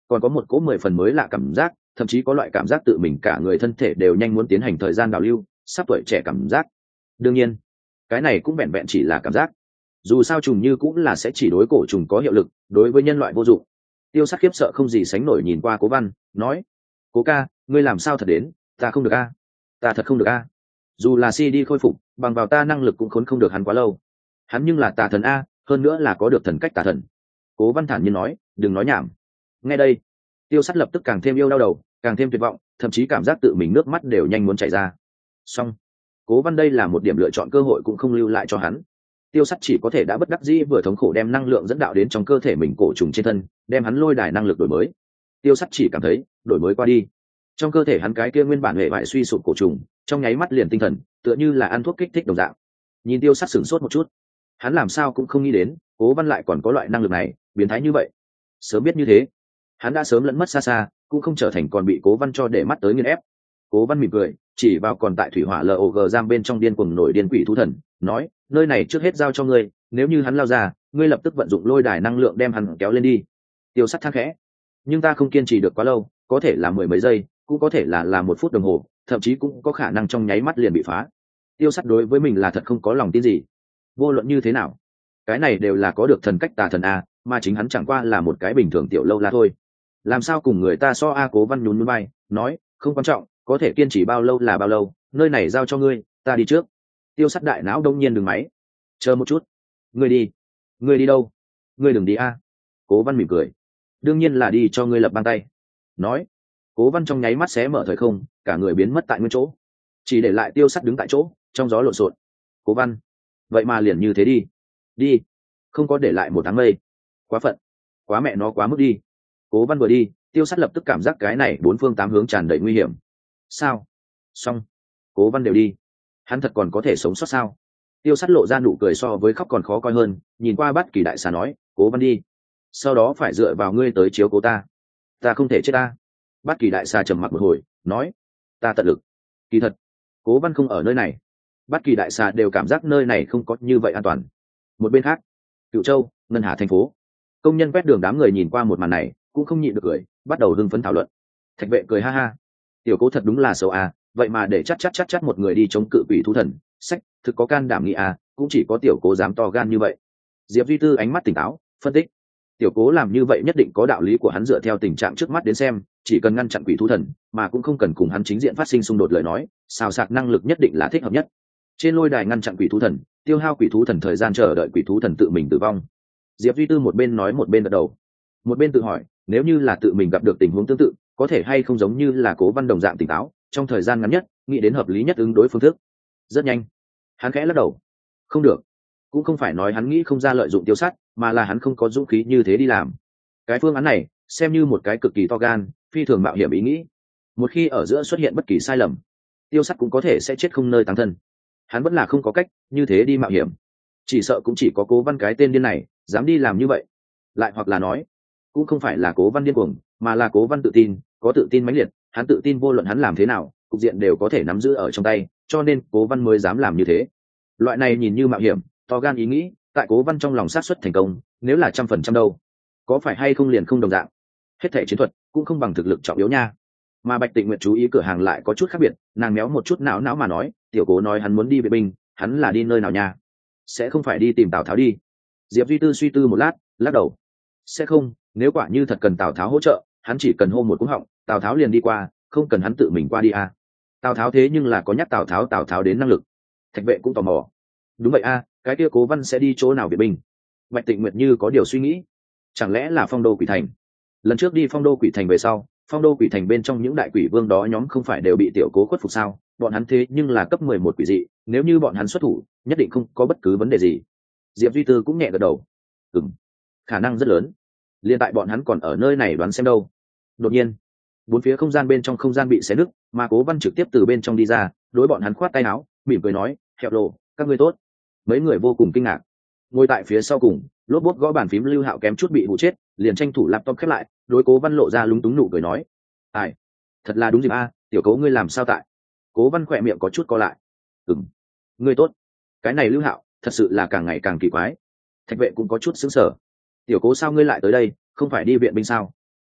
còn có một cỗ mười phần mới lạ cảm giác, thậm chí có loại cảm giác tự mình cả người thân thể đều nhanh muốn tiến hành thời gian đào lưu, sắp tuổi trẻ cảm giác. Đương nhiên cái này cũng vẹn vẹn chỉ là cảm giác, dù sao trùng như cũng là sẽ chỉ đối cổ trùng có hiệu lực, đối với nhân loại vô dụng. Tiêu Sát khiếp sợ không gì sánh nổi nhìn qua Cố Văn, nói: Cố ca, ngươi làm sao thật đến? Ta không được a, ta thật không được a. Dù là si đi khôi phục, bằng vào ta năng lực cũng khốn không được hắn quá lâu. Hắn nhưng là tà thần a, hơn nữa là có được thần cách tà thần. Cố Văn thản nhiên nói: đừng nói nhảm. Nghe đây, Tiêu Sát lập tức càng thêm yêu đau đầu, càng thêm tuyệt vọng, thậm chí cảm giác tự mình nước mắt đều nhanh muốn chảy ra. Xong, Cố Văn đây là một điểm lựa chọn cơ hội cũng không lưu lại cho hắn. Tiêu Sắt chỉ có thể đã bất đắc dĩ vừa thống khổ đem năng lượng dẫn đạo đến trong cơ thể mình cổ trùng trên thân, đem hắn lôi đài năng lực đổi mới. Tiêu Sắt chỉ cảm thấy đổi mới qua đi, trong cơ thể hắn cái kia nguyên bản hệ bại suy sụp cổ trùng trong nháy mắt liền tinh thần, tựa như là ăn thuốc kích thích đồng dạng. Nhìn Tiêu Sắt sửng sốt một chút, hắn làm sao cũng không nghĩ đến Cố Văn lại còn có loại năng lực này biến thái như vậy. Sớm biết như thế, hắn đã sớm lẫn mất xa xa, cũng không trở thành còn bị Cố Văn cho để mắt tới nghiền ép. Cố Văn mỉm cười, chỉ vào còn tại thủy hỏa log giam bên trong điên cuồng nổi điên quỷ thú thần, nói: nơi này trước hết giao cho ngươi, nếu như hắn lao ra, ngươi lập tức vận dụng lôi đài năng lượng đem hắn kéo lên đi. Tiêu Sắt thắc khẽ: nhưng ta không kiên trì được quá lâu, có thể là mười mấy giây, cũng có thể là là một phút đồng hồ, thậm chí cũng có khả năng trong nháy mắt liền bị phá. Tiêu Sắt đối với mình là thật không có lòng tin gì. Vô luận như thế nào, cái này đều là có được thần cách tà thần a, mà chính hắn chẳng qua là một cái bình thường tiểu lâu la thôi. Làm sao cùng người ta so a? Cố Văn nhún nhún vai, nói: không quan trọng, có thể kiên trì bao lâu là bao lâu, nơi này giao cho ngươi, ta đi trước. Tiêu Sắt đại não đông nhiên đừng máy. Chờ một chút, ngươi đi? Ngươi đi đâu? Ngươi đừng đi a. Cố Văn mỉm cười: đương nhiên là đi cho ngươi lập bàn tay. Nói, Cố Văn trong nháy mắt xé mở thời không, cả người biến mất tại nguyên chỗ, chỉ để lại Tiêu Sắt đứng tại chỗ trong gió lộn xộn. Cố Văn, vậy mà liền như thế đi đi, không có để lại một tháng mây, quá phận, quá mẹ nó quá mức đi. Cố Văn vừa đi, Tiêu Sắt lập tức cảm giác cái này bốn phương tám hướng tràn đầy nguy hiểm. Sao? Xong, Cố Văn đều đi, hắn thật còn có thể sống sót sao? Tiêu Sắt lộ ra nụ cười so với khóc còn khó coi hơn, nhìn qua Bát Kỳ đại xà nói: Cố Văn đi, sau đó phải dựa vào ngươi tới chiếu cố ta, ta không thể chết ta. Bát Kỳ đại xà trầm mặc một hồi, nói: ta tận lực. Kỳ thật, Cố Văn không ở nơi này, Bát Kỳ đại xà đều cảm giác nơi này không có như vậy an toàn. Một bên khác, Cựu Châu, Ngân Hà thành phố, công nhân quét đường đám người nhìn qua một màn này cũng không nhịn được cười, bắt đầu hưng phấn thảo luận. Thạch Vệ cười ha ha: tiểu Cố thật đúng là xấu à, vậy mà để chắc chắc chắc chắc một người đi chống cự quỷ thú thần, sách thực có can đảm nghĩ à, cũng chỉ có tiểu Cố dám to gan như vậy. Diệp Duy Tư ánh mắt tỉnh táo, phân tích: tiểu Cố làm như vậy nhất định có đạo lý của hắn, dựa theo tình trạng trước mắt đến xem, chỉ cần ngăn chặn quỷ thú thần mà cũng không cần cùng hắn chính diện phát sinh xung đột lời nói, xào sạc năng lực nhất định là thích hợp nhất. Trên lôi đài ngăn chặn quỷ thú thần, tiêu hao quỷ thú thần thời gian chờ đợi quỷ thú thần tự mình tử vong. Diệp Duy Tư một bên nói một bên gật đầu, một bên tự hỏi, nếu như là tự mình gặp được tình huống tương tự, có thể hay không giống như là Cố Văn đồng dạng tỉnh táo, trong thời gian ngắn nhất nghĩ đến hợp lý nhất ứng đối phương thức. Rất nhanh, hắn khẽ lắc đầu: không được. Cũng không phải nói hắn nghĩ không ra lợi dụng Tiêu Sắt, mà là hắn không có dũng khí như thế đi làm. Cái phương án này xem như một cái cực kỳ to gan, phi thường mạo hiểm ý nghĩ. Một khi ở giữa xuất hiện bất kỳ sai lầm, Tiêu Sắt cũng có thể sẽ chết không nơi táng thân. Hắn vẫn là không có cách như thế đi mạo hiểm, chỉ sợ cũng chỉ có Cố Văn cái tên điên này dám đi làm như vậy. Lại hoặc là nói, cũng không phải là Cố Văn điên cuồng, mà là Cố Văn tự tin, có tự tin mãnh liệt, hắn tự tin vô luận hắn làm thế nào, cục diện đều có thể nắm giữ ở trong tay, cho nên Cố Văn mới dám làm như thế. Loại này nhìn như mạo hiểm, to gan ý nghĩ, tại Cố Văn trong lòng xác suất thành công, nếu là trăm phần trăm đâu, có phải hay không liền không đồng dạng. Hết thể chiến thuật cũng không bằng thực lực trọng yếu nha. Mà Bạch Tịnh Nguyệt chú ý cửa hàng lại có chút khác biệt, nàng méo một chút não não mà nói: tiểu Cố nói hắn muốn đi vệ binh, hắn là đi nơi nào nha? Sẽ không phải đi tìm Tào Tháo đi? Diệp Duy Tư suy tư một lát, lắc đầu: sẽ không, nếu quả như thật cần Tào Tháo hỗ trợ, hắn chỉ cần hô một cú họng, Tào Tháo liền đi qua, không cần hắn tự mình qua đi à. Tào Tháo thế nhưng là có nhắc Tào Tháo Tào Tháo đến năng lực. Thạch Vệ cũng tò mò: đúng vậy a, à, cái kia Cố Văn sẽ đi chỗ nào vệ binh? Bạch Tịnh Nguyệt như có điều suy nghĩ: chẳng lẽ là Phong Đô Quỷ Thành? Lần trước đi Phong Đô Quỷ Thành về sau, Phong Đô Quỷ Thành bên trong những đại quỷ vương đó nhóm không phải đều bị tiểu Cố khuất phục sao? Bọn hắn thế nhưng là cấp mười một quỷ dị, nếu như bọn hắn xuất thủ, nhất định không có bất cứ vấn đề gì. Diệp Duy Tư cũng nhẹ gật đầu: ừm, khả năng rất lớn. Liên tại bọn hắn còn ở nơi này đoán xem đâu. Đột nhiên, bốn phía không gian bên trong không gian bị xé nứt, mà Cố Văn trực tiếp từ bên trong đi ra, đối bọn hắn khoát tay áo, mỉm cười nói: hẹo lộ, các ngươi tốt. Mấy người vô cùng kinh ngạc. Ngồi tại phía sau cùng, lốp bốt gõ bàn phím Lưu Hạo kém chút bị hụ chết, liền tranh thủ laptop khép lại, đối Cố Văn lộ ra lúng túng nụ cười nói: ai, thật là đúng dịp a, tiểu Cố ngươi làm sao tại? Cố Văn khỏe miệng có chút co lại: ừm, ngươi tốt. Cái này Lưu Hạo thật sự là càng ngày càng kỳ quái. Thạch Vệ cũng có chút sững sờ: tiểu Cố sao ngươi lại tới đây, không phải đi viện binh sao?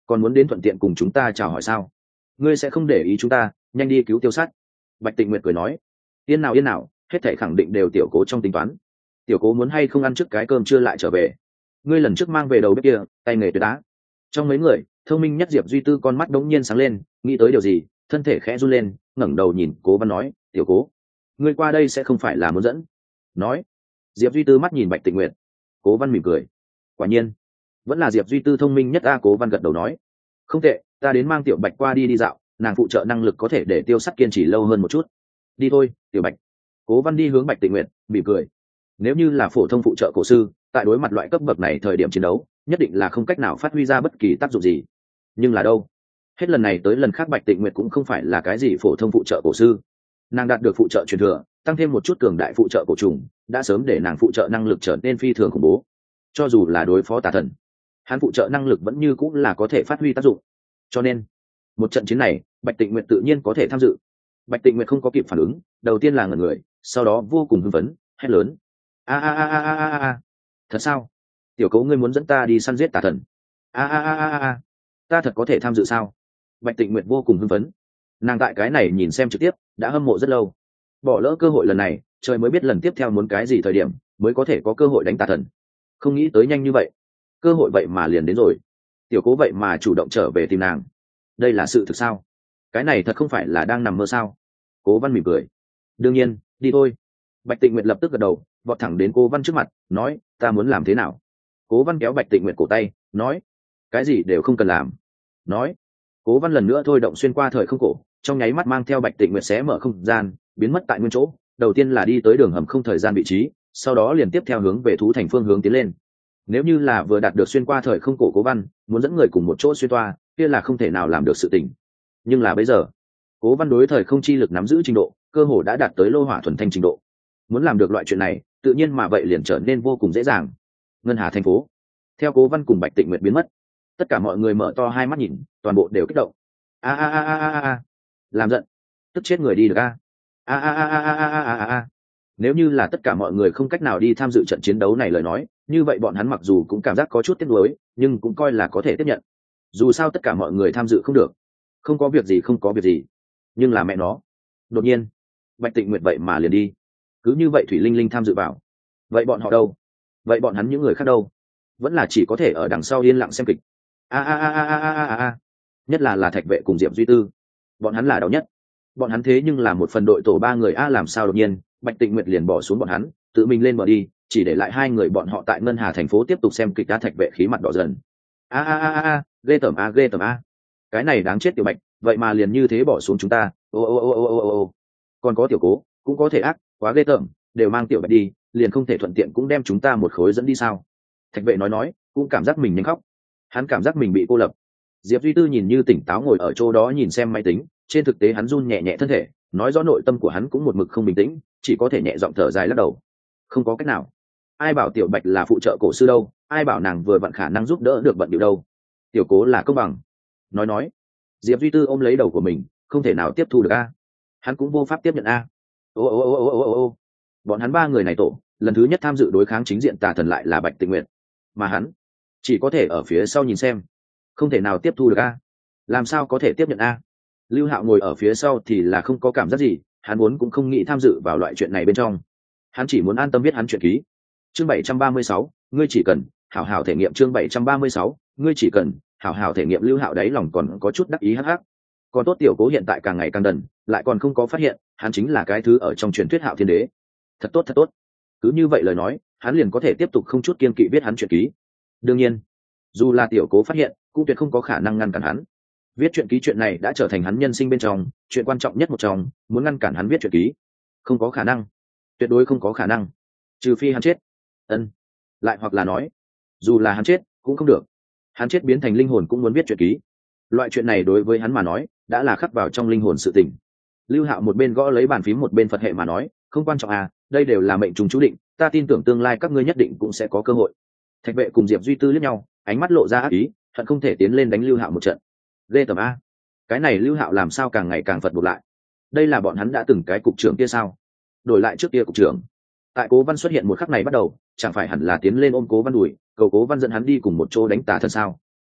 còn muốn đến thuận tiện cùng chúng ta chào hỏi sao? Ngươi sẽ không để ý chúng ta, nhanh đi cứu Tiêu Sắt. Bạch Tịnh Nguyệt cười nói. Yên nào yên nào, hết thảy khẳng định đều tiểu cố trong tính toán. Tiểu cố muốn hay không ăn trước cái cơm chưa lại trở về. Ngươi lần trước mang về đầu bếp kia, tay nghề tuyệt á. Trong mấy người, thông minh nhất Diệp Duy Tư con mắt đống nhiên sáng lên, nghĩ tới điều gì, thân thể khẽ run lên, ngẩng đầu nhìn Cố Văn nói, tiểu cố, ngươi qua đây sẽ không phải là muốn dẫn? Nói. Diệp Duy Tư mắt nhìn Bạch Tịnh Nguyệt. Cố Văn mỉm cười. Quả nhiên, vẫn là Diệp Duy Tư thông minh nhất a. Cố Văn gật đầu nói, không tệ, ta đến mang tiểu Bạch qua đi đi dạo, nàng phụ trợ năng lực có thể để Tiêu Sắt kiên trì lâu hơn một chút. Đi thôi, tiểu Bạch. Cố Văn đi hướng Bạch Tịnh Nguyệt, mỉm cười. Nếu như là phổ thông phụ trợ cổ sư, tại đối mặt loại cấp bậc này thời điểm chiến đấu, nhất định là không cách nào phát huy ra bất kỳ tác dụng gì. Nhưng là đâu? Hết lần này tới lần khác Bạch Tịnh Nguyệt cũng không phải là cái gì phổ thông phụ trợ cổ sư. Nàng đạt được phụ trợ truyền thừa, tăng thêm một chút cường đại phụ trợ cổ trùng, đã sớm để nàng phụ trợ năng lực trở nên phi thường khủng bố. Cho dù là đối phó tà thần, hắn phụ trợ năng lực vẫn như cũng là có thể phát huy tác dụng. Cho nên, một trận chiến này, Bạch Tịnh Nguyệt tự nhiên có thể tham dự. Bạch Tịnh Nguyệt không có kịp phản ứng, đầu tiên là ngẩn người, sau đó vô cùng hưng phấn, hét lớn: a a a a a a, thật sao? Tiểu Cố ngươi muốn dẫn ta đi săn giết tà thần? A a a a a, ta thật có thể tham dự sao? Bạch Tịnh Nguyệt vô cùng hưng phấn. Nàng tại cái này nhìn xem trực tiếp, đã hâm mộ rất lâu. Bỏ lỡ cơ hội lần này, trời mới biết lần tiếp theo muốn cái gì thời điểm mới có thể có cơ hội đánh tà thần. Không nghĩ tới nhanh như vậy, cơ hội vậy mà liền đến rồi. Tiểu Cố vậy mà chủ động trở về tìm nàng, đây là sự thực sao? Cái này thật không phải là đang nằm mơ sao? Cố Văn mỉm cười. Đương nhiên, đi thôi. Bạch Tịnh Nguyệt lập tức gật đầu, vọt thẳng đến Cố Văn trước mặt, nói, ta muốn làm thế nào? Cố Văn kéo Bạch Tịnh Nguyệt cổ tay, nói, cái gì đều không cần làm. Nói. Cố Văn lần nữa thôi động xuyên qua thời không cổ, trong nháy mắt mang theo Bạch Tịnh Nguyệt xé mở không gian, biến mất tại nguyên chỗ. Đầu tiên là đi tới đường hầm không thời gian vị trí, sau đó liền tiếp theo hướng về thú thành phương hướng tiến lên. Nếu như là vừa đạt được xuyên qua thời không cổ Cố Văn, muốn dẫn người cùng một chỗ xuyên toa, kia là không thể nào làm được sự tình. Nhưng là bây giờ, Cố Văn đối thời không chi lực nắm giữ trình độ, cơ hồ đã đạt tới lô hỏa thuần thanh trình độ. Muốn làm được loại chuyện này, tự nhiên mà vậy liền trở nên vô cùng dễ dàng. Ngân Hà thành phố, theo Cố Văn cùng Bạch Tịnh Nguyệt biến mất, tất cả mọi người mở to hai mắt nhìn, toàn bộ đều kích động. A a a a a a, làm giận, tức chết người đi được a. A a a a a a a a. Nếu như là tất cả mọi người không cách nào đi tham dự trận chiến đấu này lời nói, như vậy bọn hắn mặc dù cũng cảm giác có chút tiếc nuối, nhưng cũng coi là có thể tiếp nhận. Dù sao tất cả mọi người tham dự không được, không có việc gì không có việc gì. Nhưng là mẹ nó, đột nhiên Bạch Tịnh Nguyệt vậy mà liền đi. Cứ như vậy Thủy Linh Linh tham dự vào, vậy bọn họ đâu? Vậy bọn hắn những người khác đâu? Vẫn là chỉ có thể ở đằng sau yên lặng xem kịch. A a a a a a a. Nhất là là Thạch Vệ cùng Diệp Duy Tư, bọn hắn là đau nhất. Bọn hắn thế nhưng là một phần đội tổ ba người a, làm sao đột nhiên Bạch Tịnh Nguyệt liền bỏ xuống bọn hắn, tự mình lên bờ đi, chỉ để lại hai người bọn họ tại Ngân Hà thành phố tiếp tục xem kịch. Đá Thạch Vệ khí mặt đỏ dần. A a a a, ghê tởm a, ghê tởm a. Cái này đáng chết Tiểu Bạch, vậy mà liền như thế bỏ xuống chúng ta. Ô ô ô ô ô ô ô. Còn có Tiểu Cố, cũng có thể ác, quá ghê tởm, đều mang Tiểu Bạch đi, liền không thể thuận tiện cũng đem chúng ta một khối dẫn đi sao? Thạch Vệ nói nói, cũng cảm giác mình nhanh khóc. Hắn cảm giác mình bị cô lập. Diệp Duy Tư nhìn như tỉnh táo ngồi ở chỗ đó nhìn xem máy tính, trên thực tế hắn run nhẹ nhẹ thân thể, nói rõ nội tâm của hắn cũng một mực không bình tĩnh, chỉ có thể nhẹ giọng thở dài lắc đầu. Không có cách nào. Ai bảo Tiểu Bạch là phụ trợ cổ sư đâu, ai bảo nàng vừa vặn khả năng giúp đỡ được bận điệu đâu. Tiểu Cố là công bằng. Nói nói. Diệp Duy Tư ôm lấy đầu của mình, không thể nào tiếp thu được a. Hắn cũng vô pháp tiếp nhận a. Ô ô ô ô ô ô ô. Bọn hắn ba người này tổ, lần thứ nhất tham dự đối kháng chính diện tà thần lại là Bạch Tịnh Nguyệt, mà hắn chỉ có thể ở phía sau nhìn xem, không thể nào tiếp thu được a. Làm sao có thể tiếp nhận a? Lưu Hạo ngồi ở phía sau thì là không có cảm giác gì, hắn muốn cũng không nghĩ tham dự vào loại chuyện này bên trong. Hắn chỉ muốn an tâm viết hắn truyện ký. Chương bảy trăm ba mươi sáu, ngươi chỉ cần hảo hảo thể nghiệm. Chương bảy trăm ba mươi sáu, ngươi chỉ cần hảo hảo thể nghiệm. Lưu Hạo đáy lòng còn có chút đắc ý hắc hắc. Còn tốt Tiểu Cố hiện tại càng ngày càng đần, lại còn không có phát hiện, hắn chính là cái thứ ở trong truyền thuyết Hạo Thiên Đế. Thật tốt thật tốt. Cứ như vậy lời nói, hắn liền có thể tiếp tục không chút kiêng kỵ viết hắn truyện ký. Đương nhiên, dù là Tiểu Cố phát hiện, cũng tuyệt không có khả năng ngăn cản hắn. Viết truyện ký chuyện này đã trở thành hắn nhân sinh bên trong chuyện quan trọng nhất một trong, muốn ngăn cản hắn viết truyện ký, không có khả năng, tuyệt đối không có khả năng, trừ phi hắn chết. Ân, lại hoặc là nói, dù là hắn chết cũng không được, hắn chết biến thành linh hồn cũng muốn viết truyện ký. Loại chuyện này đối với hắn mà nói đã là khắc vào trong linh hồn sự tình. Lưu Hạo một bên gõ lấy bàn phím một bên Phật hệ mà nói, không quan trọng à, đây đều là mệnh trùng chú định, ta tin tưởng tương lai các ngươi nhất định cũng sẽ có cơ hội. Thạch Vệ cùng Diệp Duy Tư liếc nhau, ánh mắt lộ ra ác ý, hận không thể tiến lên đánh Lưu Hạo một trận. Ghê tởm a. Cái này Lưu Hạo làm sao càng ngày càng phật buộc lại. Đây là bọn hắn đã từng cái cục trưởng kia sao? Đổi lại trước kia cục trưởng. Tại Cố Văn xuất hiện một khắc này bắt đầu, chẳng phải hẳn là tiến lên ôm Cố Văn đùi, cầu Cố Văn dẫn hắn đi cùng một chỗ đánh tà thần sao?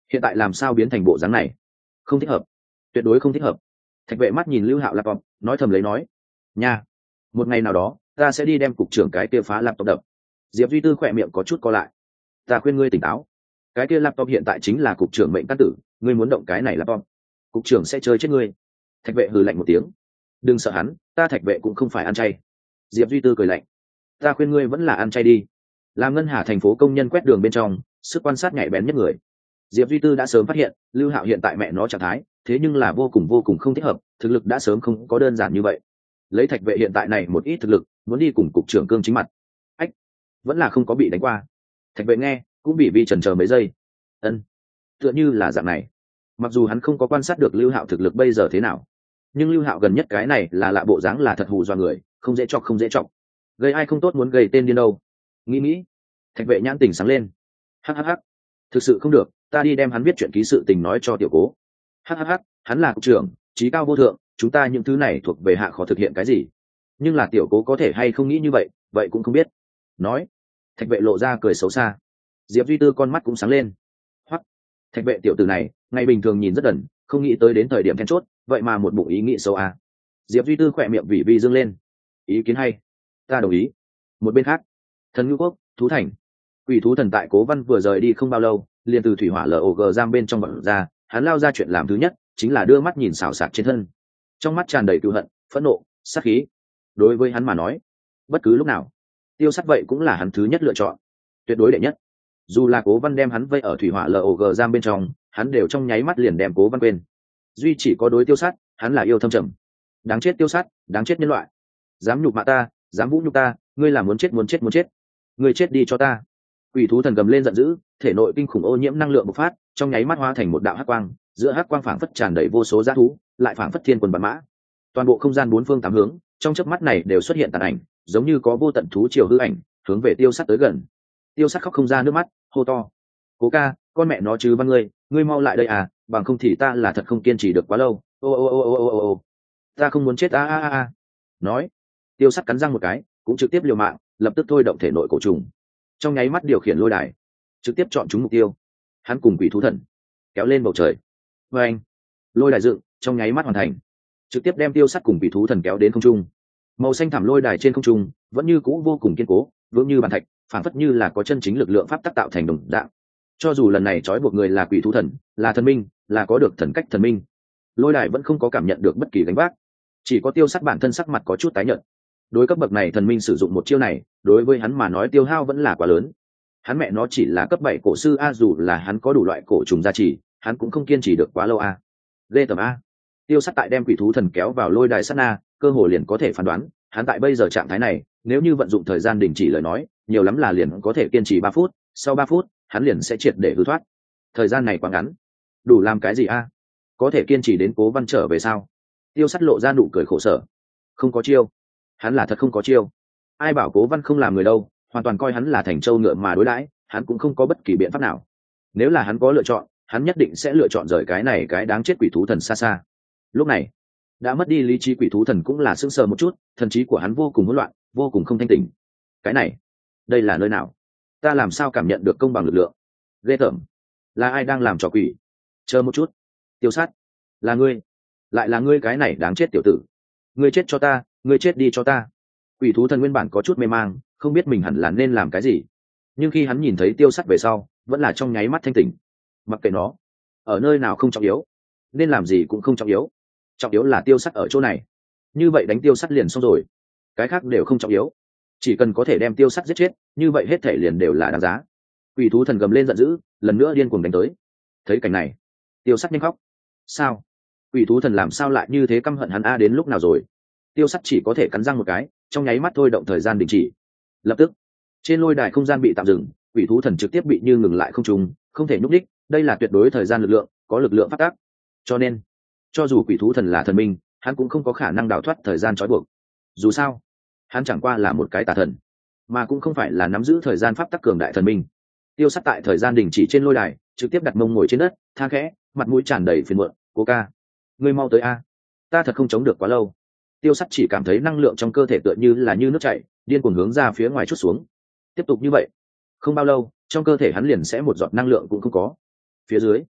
hiện tại làm sao biến thành bộ dáng này? Không thích hợp, tuyệt đối không thích hợp. Thạch vệ mắt nhìn lưu hạo laptop, nói thầm lấy nói, nha, một ngày nào đó ta sẽ đi đem cục trưởng cái kia phá laptop đập. Diệp duy tư khỏe miệng có chút co lại. Ta khuyên ngươi tỉnh táo, cái kia laptop hiện tại chính là cục trưởng mệnh căn tử, ngươi muốn động cái này laptop, cục trưởng sẽ chơi chết ngươi. Thạch vệ hừ lạnh một tiếng. Đừng sợ hắn, ta thạch vệ cũng không phải ăn chay. Diệp duy tư cười lạnh. Ta khuyên ngươi vẫn là ăn chay đi. Làm ngân hà thành phố công nhân quét đường bên trong, sức quan sát nhạy bén nhất người. Diệp duy tư đã sớm phát hiện lưu hạo hiện tại mẹ nó trạng thái thế nhưng là vô cùng vô cùng không thích hợp, thực lực đã sớm không có đơn giản như vậy. Lấy thạch vệ hiện tại này một ít thực lực muốn đi cùng cục trưởng cương chính mặt, ách, vẫn là không có bị đánh qua. Thạch vệ nghe cũng bị vi chần chờ mấy giây. Ân, tựa như là dạng này. Mặc dù hắn không có quan sát được lưu hạo thực lực bây giờ thế nào, nhưng lưu hạo gần nhất cái này là lạ bộ dáng là thật hù dọa người, không dễ chọc không dễ chọc. Gây ai không tốt muốn gây tên điên đâu. Nghĩ nghĩ, thạch vệ nhãn tỉnh sáng lên. Hắc hắc hắc, thực sự không được, ta đi đem hắn viết chuyện ký sự tình nói cho tiểu cố. Hắc hắc hắc, hắn là cục trưởng, trí cao vô thượng, chúng ta những thứ này thuộc về hạ khó thực hiện cái gì. Nhưng là tiểu cố có thể hay không nghĩ như vậy, vậy cũng không biết. Nói, thạch vệ lộ ra cười xấu xa. Diệp duy tư con mắt cũng sáng lên. Hoắc, thạch vệ tiểu tử này ngày bình thường nhìn rất đần, không nghĩ tới đến thời điểm then chốt vậy mà một bụng ý nghĩ xấu à. Diệp duy tư khỏe miệng vì vi dương lên. Ý kiến hay, ta đồng ý. Một bên khác, Thần Ngưu Quốc, Thú Thành. Quỷ thú thần tại Cố Văn vừa rời đi không bao lâu, liền từ thủy hỏa log giam bên trong bật ra. Hắn lao ra chuyện làm thứ nhất chính là đưa mắt nhìn xào xạc trên thân, trong mắt tràn đầy cựu hận, phẫn nộ, sát khí. Đối với hắn mà nói, bất cứ lúc nào tiêu sát vậy cũng là hắn thứ nhất lựa chọn, tuyệt đối đệ nhất. Dù là Cố Văn đem hắn vây ở thủy hỏa log giam bên trong, hắn đều trong nháy mắt liền đem Cố Văn quên. Duy chỉ có đối tiêu sát, hắn là yêu thâm trầm. Đáng chết tiêu sát, đáng chết nhân loại, dám nhục mạ ta, dám vũ nhục ta, ngươi là muốn chết muốn chết muốn chết, ngươi chết đi cho ta. Quỷ thú thần gầm lên giận dữ, thể nội kinh khủng ô nhiễm năng lượng bộc phát, trong nháy mắt hóa thành một đạo hắc quang, giữa hắc quang phảng phất tràn đầy vô số dã thú, lại phảng phất thiên quân bắn mã. Toàn bộ không gian bốn phương tám hướng, trong chớp mắt này đều xuất hiện tàn ảnh, giống như có vô tận thú triều hư ảnh, hướng về tiêu sát tới gần. Tiêu sát khóc không ra nước mắt, hô to: "Cố ca, con mẹ nó chứ văn ngươi, ngươi mau lại đây à, bằng không thì ta là thật không kiên trì được quá lâu." Ô ô ô ô ô ô ô, ta không muốn chết a a a. Nói, tiêu sát cắn răng một cái, cũng trực tiếp liều mạng, lập tức thôi động thể nội cổ trùng, trong nháy mắt điều khiển lôi đài, trực tiếp chọn chúng mục tiêu. Hắn cùng quỷ thú thần kéo lên bầu trời, vê anh, lôi đài dựng trong nháy mắt hoàn thành, trực tiếp đem tiêu sắt cùng quỷ thú thần kéo đến không trung. Màu xanh thảm lôi đài trên không trung vẫn như cũ vô cùng kiên cố, vững như bàn thạch, phản phất như là có chân chính lực lượng pháp tắc tạo thành đồng dạng. Cho dù lần này trói buộc người là quỷ thú thần, là thần minh, là có được thần cách thần minh, lôi đài vẫn không có cảm nhận được bất kỳ gánh vác, chỉ có tiêu sắt bản thân sắc mặt có chút tái nhợt. Đối cấp bậc này thần minh sử dụng một chiêu này, đối với hắn mà nói tiêu hao vẫn là quá lớn. Hắn mẹ nó chỉ là cấp bảy cổ sư a, dù là hắn có đủ loại cổ trùng gia trì, hắn cũng không kiên trì được quá lâu a. Ghê tầm a. Tiêu sát tại đem quỷ thú thần kéo vào lôi đài sát na, cơ hồ liền có thể phán đoán, hắn tại bây giờ trạng thái này, nếu như vận dụng thời gian đình chỉ lời nói, nhiều lắm là liền có thể kiên trì ba phút, sau ba phút, hắn liền sẽ triệt để hư thoát. Thời gian này quá ngắn, đủ làm cái gì a? Có thể kiên trì đến Cố Văn trở về sao? Tiêu sát lộ ra nụ cười khổ sở. Không có chiêu. Hắn là thật không có chiêu. Ai bảo Cố Văn không làm người đâu, hoàn toàn coi hắn là thành trâu ngựa mà đối đãi, hắn cũng không có bất kỳ biện pháp nào. Nếu là hắn có lựa chọn, hắn nhất định sẽ lựa chọn rời cái này cái đáng chết quỷ thú thần xa xa. Lúc này, đã mất đi lý trí quỷ thú thần cũng là sững sờ một chút, thần trí của hắn vô cùng hỗn loạn, vô cùng không thanh tỉnh. Cái này, đây là nơi nào? Ta làm sao cảm nhận được công bằng lực lượng? Ghê tởm, là ai đang làm trò quỷ? Chờ một chút, tiêu sát, là ngươi, lại là ngươi cái này đáng chết tiểu tử. Ngươi chết cho ta, ngươi chết đi cho ta. Quỷ thú thần nguyên bản có chút mê mang, không biết mình hẳn là nên làm cái gì, nhưng khi hắn nhìn thấy tiêu sắt về sau, vẫn là trong nháy mắt thanh tỉnh. Mặc kệ nó ở nơi nào không trọng yếu, nên làm gì cũng không trọng yếu, trọng yếu là tiêu sắt ở chỗ này. Như vậy đánh tiêu sắt liền xong rồi, cái khác đều không trọng yếu, chỉ cần có thể đem tiêu sắt giết chết, như vậy hết thể liền đều là đáng giá. Quỷ thú thần gầm lên giận dữ, lần nữa điên cuồng đánh tới. Thấy cảnh này, tiêu sắt nhanh khóc. Sao? Quỷ thú thần làm sao lại như thế căm hận hắn a? Đến lúc nào rồi? Tiêu sắt chỉ có thể cắn răng một cái, trong nháy mắt thôi động thời gian đình chỉ. Lập tức, trên lôi đài không gian bị tạm dừng, quỷ thú thần trực tiếp bị như ngừng lại không trung, không thể nhúc đích. Đây là tuyệt đối thời gian lực lượng, có lực lượng phát tác. Cho nên, cho dù quỷ thú thần là thần minh, hắn cũng không có khả năng đào thoát thời gian trói buộc. Dù sao, hắn chẳng qua là một cái tà thần, mà cũng không phải là nắm giữ thời gian pháp tắc cường đại thần minh. Tiêu sát tại thời gian đình chỉ trên lôi đài, trực tiếp đặt mông ngồi trên đất, tha khẽ, mặt mũi tràn đầy phiền muộn. Cố ca, ngươi mau tới a, ta thật không chống được quá lâu. Tiêu sắt chỉ cảm thấy năng lượng trong cơ thể tựa như là như nước chảy, điên cuồng hướng ra phía ngoài chút xuống. Tiếp tục như vậy, không bao lâu, trong cơ thể hắn liền sẽ một giọt năng lượng cũng không có. Phía dưới,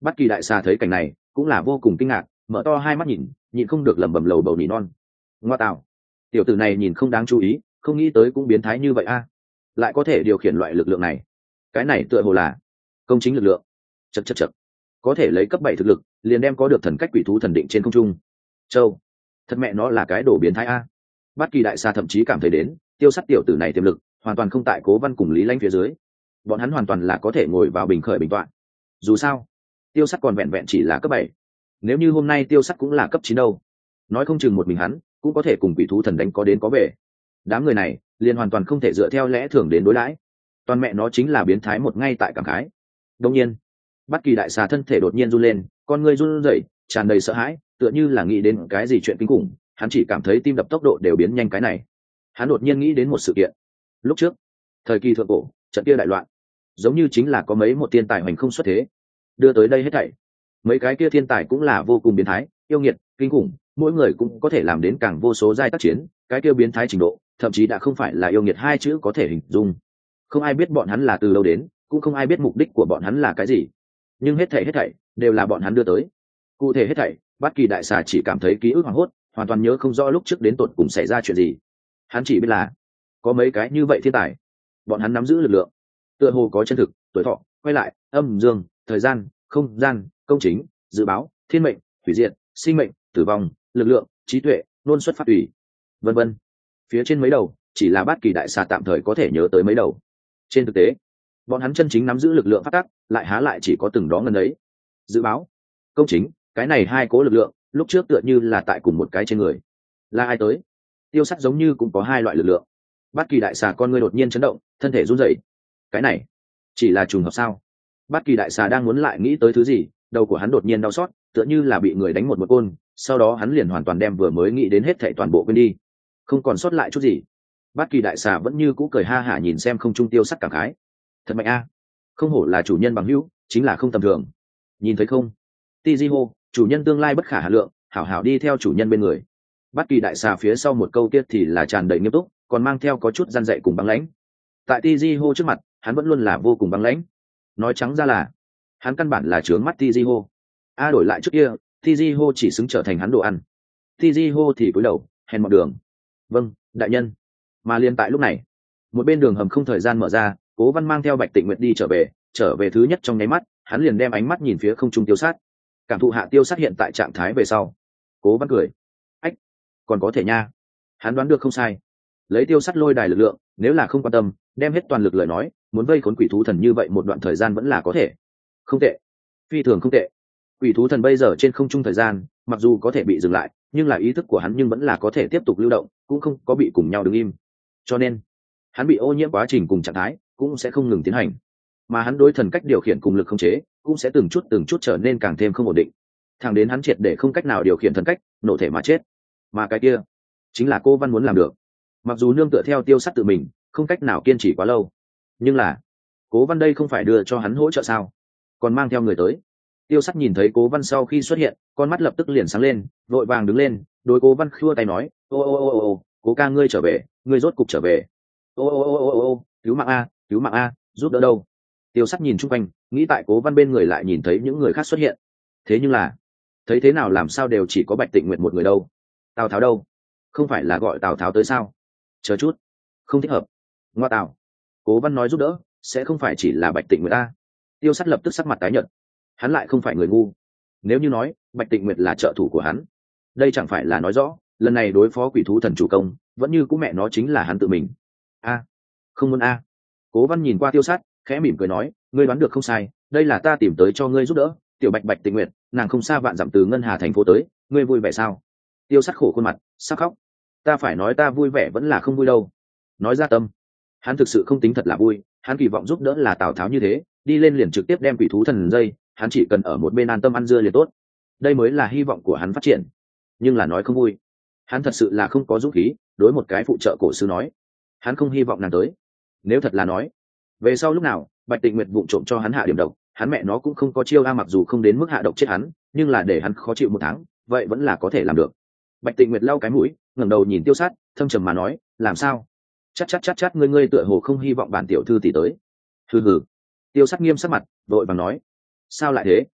Bất Kỳ đại xà thấy cảnh này cũng là vô cùng kinh ngạc, mở to hai mắt nhìn, nhịn không được lẩm bẩm lầu bầu nỉ non. Ngoa tạo, tiểu tử này nhìn không đáng chú ý, không nghĩ tới cũng biến thái như vậy a, lại có thể điều khiển loại lực lượng này. Cái này tựa hồ là công chính lực lượng. Chậc chậc chậc, có thể lấy cấp bảy thực lực liền đem có được thần cách quỷ thú thần định trên không trung. Châu, thật mẹ nó là cái đồ biến thái a. Bất Kỳ đại xà thậm chí cảm thấy đến tiêu sắt tiểu tử này tiềm lực hoàn toàn không tại Cố Văn cùng Lý Lãnh phía dưới, bọn hắn hoàn toàn là có thể ngồi vào bình khởi bình toạn. Dù sao tiêu sắt còn vẹn vẹn chỉ là cấp bảy, nếu như hôm nay tiêu sắt cũng là cấp chín đâu, nói không chừng một mình hắn cũng có thể cùng quỷ thú thần đánh có đến có về. Đám người này liền hoàn toàn không thể dựa theo lẽ thường đến đối đãi, toàn mẹ nó chính là biến thái một ngay tại cảm khái. Đông nhiên Bất Kỳ đại xà thân thể đột nhiên run lên, con người run rẩy, tràn đầy sợ hãi, tựa như là nghĩ đến cái gì chuyện kinh khủng. Hắn chỉ cảm thấy tim đập tốc độ đều biến nhanh. Cái này hắn đột nhiên nghĩ đến một sự kiện. Lúc trước thời kỳ thượng cổ, trận kia đại loạn giống như chính là có mấy một thiên tài hoành không xuất thế, đưa tới đây hết thảy. Mấy cái kia thiên tài cũng là vô cùng biến thái, yêu nghiệt, kinh khủng, mỗi người cũng có thể làm đến càng vô số giai tác chiến. Cái kia biến thái trình độ thậm chí đã không phải là yêu nghiệt hai chữ có thể hình dung. Không ai biết bọn hắn là từ đâu đến, cũng không ai biết mục đích của bọn hắn là cái gì, nhưng hết thảy hết thảy đều là bọn hắn đưa tới. Cụ thể hết thảy, Bất Kỳ đại xà chỉ cảm thấy ký ức hoảng hốt, hoàn toàn nhớ không rõ lúc trước đến tột cùng xảy ra chuyện gì. Hắn chỉ biết là có mấy cái như vậy thiên tài, bọn hắn nắm giữ lực lượng tựa hồ có chân thực, tuổi thọ, quay lại, âm dương, thời gian, không gian, công chính, dự báo, thiên mệnh, hủy diệt, sinh mệnh, tử vong, lực lượng, trí tuệ, luôn xuất phát tùy, vân vân. Phía trên mấy đầu chỉ là Bất Kỳ đại xà tạm thời có thể nhớ tới mấy đầu, trên thực tế bọn hắn chân chính nắm giữ lực lượng phát tắc lại há lại chỉ có từng đó ngần ấy. Dự báo, công chính, cái này hai cố lực lượng lúc trước tựa như là tại cùng một cái trên người. Là ai tới? Tiêu sắt giống như cũng có hai loại lực lượng. Bất Kỳ đại xà con người đột nhiên chấn động, thân thể run rẩy. Cái này chỉ là trùng hợp sao? Bất Kỳ đại xà đang muốn lại nghĩ tới thứ gì, đầu của hắn đột nhiên đau xót, tựa như là bị người đánh một một côn, sau đó hắn liền hoàn toàn đem vừa mới nghĩ đến hết thảy toàn bộ quên đi, không còn sót lại chút gì. Bất Kỳ đại xà vẫn như cũ cười ha hả nhìn xem không trung tiêu sắt cảm khái. Thật mạnh a, không hổ là chủ nhân bằng hữu, chính là không tầm thường. Nhìn thấy không? Tiziho, chủ nhân tương lai bất khả hà lượng, hảo hảo đi theo chủ nhân bên người. Bất Kỳ đại xà phía sau một câu tiết thì là tràn đầy nghiêm túc, còn mang theo có chút răn dạy cùng băng lãnh. Tại Tiziho trước mặt, hắn vẫn luôn là vô cùng băng lãnh. Nói trắng ra là, hắn căn bản là trướng mắt Tiziho. A đổi lại trước kia, Tiziho chỉ xứng trở thành hắn đồ ăn. Tiziho thì cúi đầu, hèn mọn đường. Vâng, đại nhân. Mà liên tại lúc này, một bên đường hầm không thời gian mở ra, Cố Văn mang theo Bạch Tịnh Nguyệt đi trở về, trở về thứ nhất trong nháy mắt, hắn liền đem ánh mắt nhìn phía không trung tiêu sát, cảm thụ hạ tiêu sát hiện tại trạng thái về sau. Cố Văn cười, ách, còn có thể nha. Hắn đoán được không sai, lấy tiêu sát lôi đài lực lượng, nếu là không quan tâm, đem hết toàn lực lời nói, muốn vây khốn quỷ thú thần như vậy một đoạn thời gian vẫn là có thể. Không tệ, phi thường không tệ. Quỷ thú thần bây giờ trên không trung thời gian, mặc dù có thể bị dừng lại, nhưng là ý thức của hắn nhưng vẫn là có thể tiếp tục lưu động, cũng không có bị cùng nhau đứng im. Cho nên, hắn bị ô nhiễm quá trình cùng trạng thái cũng sẽ không ngừng tiến hành, mà hắn đối thần cách điều khiển cùng lực khống chế cũng sẽ từng chút từng chút trở nên càng thêm không ổn định, thẳng đến hắn triệt để không cách nào điều khiển thần cách, nổ thể mà chết. Mà cái kia chính là Cố Văn muốn làm được. Mặc dù nương tựa theo tiêu sắt tự mình không cách nào kiên trì quá lâu, nhưng là Cố Văn đây không phải đưa cho hắn hỗ trợ sao, còn mang theo người tới. Tiêu sắt nhìn thấy Cố Văn sau khi xuất hiện, con mắt lập tức liền sáng lên, vội vàng đứng lên, đối Cố Văn khua tay nói, ô ô ô ô ô Cố ca ngươi trở về, ngươi rốt cục trở về. Ô ô ô ô ô ô cứu mạng a, cứu mạng a, giúp đỡ đâu. Tiêu sắt nhìn chung quanh, nghĩ tại Cố Văn bên người lại nhìn thấy những người khác xuất hiện, thế nhưng là thấy thế nào làm sao đều chỉ có Bạch Tịnh Nguyệt một người đâu. Tào Tháo đâu? Không phải là gọi Tào Tháo tới sao? Chờ chút, không thích hợp. Ngoa Tào, Cố Văn nói giúp đỡ sẽ không phải chỉ là Bạch Tịnh Nguyệt ta. Tiêu sắt lập tức sắc mặt tái nhợt, hắn lại không phải người ngu. Nếu như nói Bạch Tịnh Nguyệt là trợ thủ của hắn, đây chẳng phải là nói rõ lần này đối phó quỷ thú thần chủ công vẫn như cũ mẹ nó chính là hắn tự mình. A, không muốn a. Cố Văn nhìn qua tiêu sát, khẽ mỉm cười nói, ngươi đoán được không sai, đây là ta tìm tới cho ngươi giúp đỡ, tiểu Bạch Bạch Tịnh Nguyệt, nàng không xa vạn dặm từ ngân hà thành phố tới, ngươi vui vẻ sao? Tiêu sát khổ khuôn mặt, sắp khóc. Ta phải nói ta vui vẻ vẫn là không vui đâu. Nói ra tâm, hắn thực sự không tính thật là vui, hắn kỳ vọng giúp đỡ là Tào Tháo như thế, đi lên liền trực tiếp đem quỷ thú thần dây, hắn chỉ cần ở một bên an tâm ăn dưa liền tốt. Đây mới là hy vọng của hắn phát triển. Nhưng là nói không vui, hắn thật sự là không có dũng khí đối một cái phụ trợ cổ sư nói, hắn không hy vọng nàng tới. Nếu thật là nói, về sau lúc nào Bạch Tịnh Nguyệt vụng trộm cho hắn hạ điểm độc, hắn mẹ nó cũng không có chiêu a, mặc dù không đến mức hạ độc chết hắn, nhưng là để hắn khó chịu một tháng, vậy vẫn là có thể làm được. Bạch Tịnh Nguyệt lau cái mũi, ngẩng đầu nhìn Tiêu Sát, thâm trầm mà nói, làm sao? Chắc chắc chắc chắc ngươi ngươi tựa hồ không hy vọng bản tiểu thư tỷ tới. Hừ hừ. Tiêu Sát nghiêm sắc mặt, vội vàng nói, sao lại thế?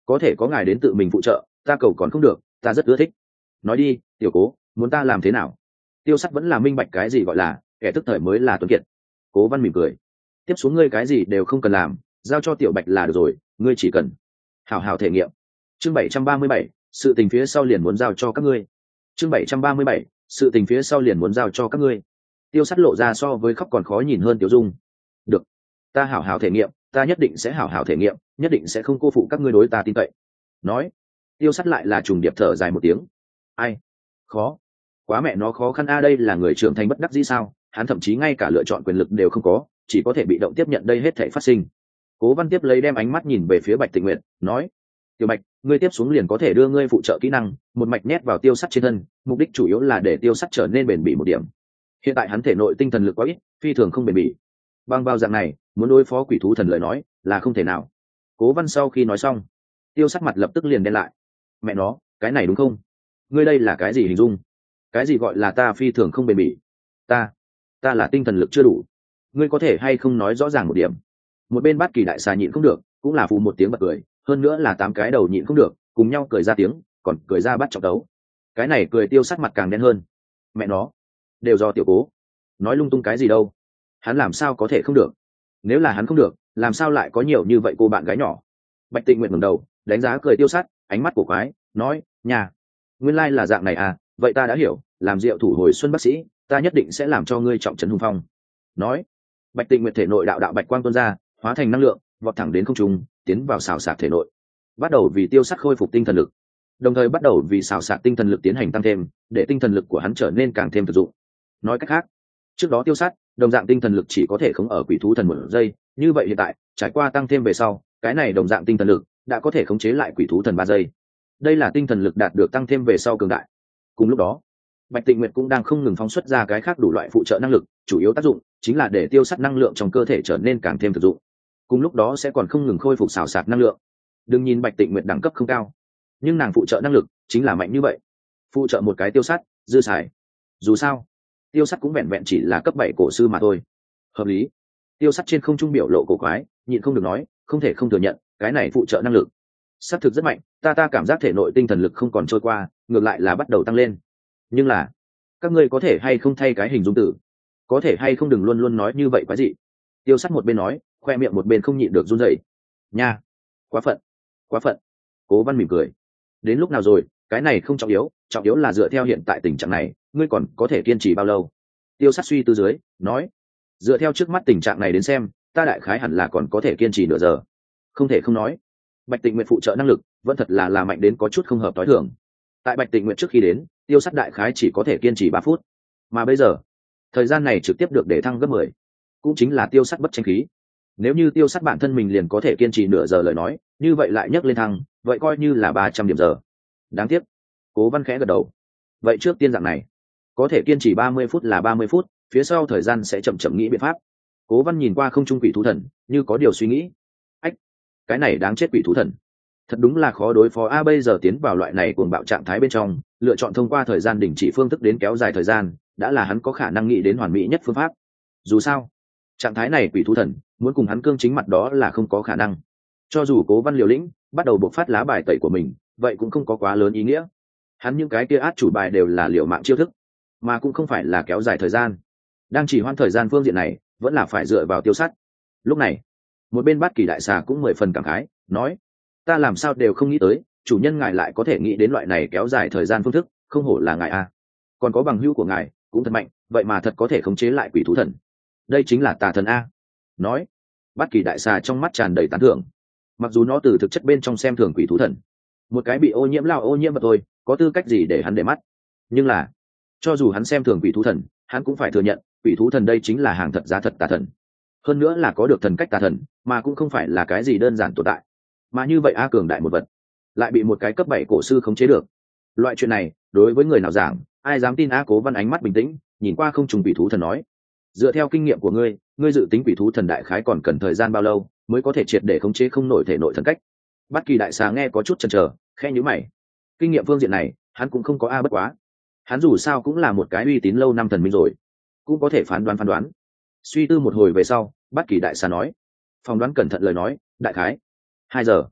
có thể có ngài đến tự mình phụ trợ ta cầu còn không được, ta rất ưa thích. Nói đi tiểu cố, muốn ta làm thế nào? Tiêu Sắt vẫn là minh bạch cái gì gọi là kẻ thức thời mới là tuấn kiệt. Cố Văn mỉm cười, tiếp xuống ngươi cái gì đều không cần làm, giao cho tiểu Bạch là được rồi, ngươi chỉ cần hảo hảo thể nghiệm. Chương bảy trăm ba mươi bảy, sự tình phía sau liền muốn giao cho các ngươi. Chương bảy trăm ba mươi bảy, sự tình phía sau liền muốn giao cho các ngươi. Tiêu Sắt lộ ra so với khóc còn khó nhìn hơn Tiểu Dung. Được, ta hảo hảo thể nghiệm, ta nhất định sẽ hảo hảo thể nghiệm, nhất định sẽ không cô phụ các ngươi đối ta tin cậy. Nói, Tiêu Sắt lại là trùng điệp thở dài một tiếng. Ai? Khó, quá mẹ nó khó khăn a, đây là người trưởng thành bất đắc dĩ sao? Hắn thậm chí ngay cả lựa chọn quyền lực đều không có, chỉ có thể bị động tiếp nhận đây hết thảy phát sinh. Cố Văn tiếp lấy đem ánh mắt nhìn về phía Bạch Tịnh Nguyệt, nói: "Tiểu Bạch, ngươi tiếp xuống liền có thể đưa ngươi phụ trợ kỹ năng một mạch nhét vào Tiêu Sắt trên thân, mục đích chủ yếu là để Tiêu Sắt trở nên bền bỉ một điểm. Hiện tại hắn thể nội tinh thần lực quá ít, phi thường không bền bỉ. Bằng vào dạng này, muốn đối phó quỷ thú thần lời nói, là không thể nào." Cố Văn sau khi nói xong, Tiêu Sắt mặt lập tức liền đen lại. "Mẹ nó, cái này đúng không? Ngươi đây là cái gì hình dung? Cái gì gọi là ta phi thường không bền bỉ? Ta, ta là tinh thần lực chưa đủ. Ngươi có thể hay không nói rõ ràng một điểm?" Một bên Bát Kỳ đại xà nhịn không được, cũng là phù một tiếng bật cười, hơn nữa là tám cái đầu nhịn không được, cùng nhau cười ra tiếng, còn cười ra bắt trọng đấu. Cái này cười Tiêu Sắt mặt càng đen hơn. Mẹ nó, đều do tiểu cố, nói lung tung cái gì đâu? Hắn làm sao có thể không được? Nếu là hắn không được, làm sao lại có nhiều như vậy cô bạn gái nhỏ? Bạch Tịnh Nguyệt ngẩng đầu, đánh giá cười Tiêu Sắt, ánh mắt của quái, nói: "Nhà, nguyên lai là dạng này à, vậy ta đã hiểu, làm rượu thủ hồi xuân bác sĩ, ta nhất định sẽ làm cho ngươi trọng trấn hùng phong." Nói, Bạch Tịnh Nguyệt thể nội đạo đạo bạch quang tuôn ra, hóa thành năng lượng, vọt thẳng đến không trung, tiến vào xào xạc thể nội, bắt đầu vì Tiêu Sắt khôi phục tinh thần lực, đồng thời bắt đầu vì xào xạc tinh thần lực tiến hành tăng thêm, để tinh thần lực của hắn trở nên càng thêm thực dụng. Nói cách khác, trước đó Tiêu Sắt đồng dạng tinh thần lực chỉ có thể khống ở quỷ thú thần một giây, như vậy hiện tại trải qua tăng thêm về sau, cái này đồng dạng tinh thần lực đã có thể khống chế lại quỷ thú thần ba giây. Đây là tinh thần lực đạt được tăng thêm về sau cường đại. Cùng lúc đó, Bạch Tịnh Nguyệt cũng đang không ngừng phóng xuất ra cái khác đủ loại phụ trợ năng lực, chủ yếu tác dụng chính là để Tiêu Sắt năng lượng trong cơ thể trở nên càng thêm thực dụng. Cùng lúc đó sẽ còn không ngừng khôi phục xào xạc năng lượng. Đừng nhìn Bạch Tịnh Nguyệt đẳng cấp không cao, nhưng nàng phụ trợ năng lực chính là mạnh như vậy. Phụ trợ một cái Tiêu Sắt, dư xài. Dù sao, Tiêu Sắt cũng vẹn vẹn chỉ là cấp bảy cổ sư mà thôi. Hợp lý. Tiêu Sắt trên không trung biểu lộ cổ quái, nhịn không được nói, không thể không thừa nhận, cái này phụ trợ năng lực xác thực rất mạnh, ta ta cảm giác thể nội tinh thần lực không còn trôi qua, ngược lại là bắt đầu tăng lên. Nhưng là, các ngươi có thể hay không thay cái hình dung từ, có thể hay không đừng luôn luôn nói như vậy quá dị. Tiêu Sắt một bên nói, khoe miệng một bên không nhịn được run rẩy. Nha, quá phận, quá phận. Cố Văn mỉm cười. Đến lúc nào rồi, cái này không trọng yếu, trọng yếu là dựa theo hiện tại tình trạng này, ngươi còn có thể kiên trì bao lâu? Tiêu Sắt suy tư dưới, nói, dựa theo trước mắt tình trạng này đến xem, ta đại khái hẳn là còn có thể kiên trì nửa giờ. Không thể không nói, Bạch Tịnh Nguyệt phụ trợ năng lực vẫn thật là là mạnh đến có chút không hợp tối thường. Tại Bạch Tịnh Nguyệt trước khi đến, Tiêu Sắt đại khái chỉ có thể kiên trì ba phút, mà bây giờ, thời gian này trực tiếp được để thăng gấp mười, cũng chính là Tiêu Sắt bất tranh khí. Nếu như Tiêu Sắt bản thân mình liền có thể kiên trì nửa giờ lời nói, như vậy lại nhấc lên thăng, vậy coi như là ba trăm điểm giờ. Đáng tiếc. Cố Văn khẽ gật đầu. Vậy trước tiên dạng này, có thể kiên trì ba mươi phút là ba mươi phút, phía sau thời gian sẽ chậm chậm nghĩ biện pháp. Cố Văn nhìn qua không trung quỷ thú thần, như có điều suy nghĩ. Ách, cái này đáng chết quỷ thú thần. Thật đúng là khó đối phó a, bây giờ tiến vào loại này cuồng bạo trạng thái bên trong, lựa chọn thông qua thời gian đình chỉ phương thức đến kéo dài thời gian, đã là hắn có khả năng nghĩ đến hoàn mỹ nhất phương pháp. Dù sao, trạng thái này quỷ thú thần muốn cùng hắn cương chính mặt đó là không có khả năng. Cho dù Cố Văn liều lĩnh bắt đầu bộc phát lá bài tẩy của mình, vậy cũng không có quá lớn ý nghĩa. Hắn những cái kia át chủ bài đều là liều mạng chiêu thức, mà cũng không phải là kéo dài thời gian. Đang chỉ hoãn thời gian phương diện này, vẫn là phải dựa vào Tiêu Sắt. Lúc này, một bên Bát Kỳ đại xà cũng mười phần cảm khái, nói: ta làm sao đều không nghĩ tới, chủ nhân ngài lại có thể nghĩ đến loại này kéo dài thời gian phương thức, không hổ là ngài a. Còn có bằng hữu của ngài cũng thật mạnh, vậy mà thật có thể khống chế lại quỷ thú thần. Đây chính là tà thần a. Nói, Bát Kỳ đại xà trong mắt tràn đầy tán thưởng. Mặc dù nó từ thực chất bên trong xem thường quỷ thú thần, một cái bị ô nhiễm lao ô nhiễm mà thôi, có tư cách gì để hắn để mắt. Nhưng là, cho dù hắn xem thường quỷ thú thần, hắn cũng phải thừa nhận, quỷ thú thần đây chính là hàng thật giá thật tà thần. Hơn nữa là có được thần cách tà thần, mà cũng không phải là cái gì đơn giản tồn tại. Mà như vậy a, cường đại một vật, lại bị một cái cấp bảy cổ sư khống chế được. Loại chuyện này, đối với người nào giảng, ai dám tin a? Cố Văn ánh mắt bình tĩnh, nhìn qua không trùng quỷ thú thần nói: dựa theo kinh nghiệm của ngươi, ngươi dự tính quỷ thú thần đại khái còn cần thời gian bao lâu mới có thể triệt để khống chế không nổi thể nội thần cách? Bát Kỳ đại xà nghe có chút chần chờ, khẽ nhíu mày. Kinh nghiệm phương diện này, hắn cũng không có a bất quá. Hắn dù sao cũng là một cái uy tín lâu năm thần minh rồi, cũng có thể phán đoán phán đoán. Suy tư một hồi về sau, Bát Kỳ đại xà nói, phỏng đoán cẩn thận lời nói, đại khái hai giờ.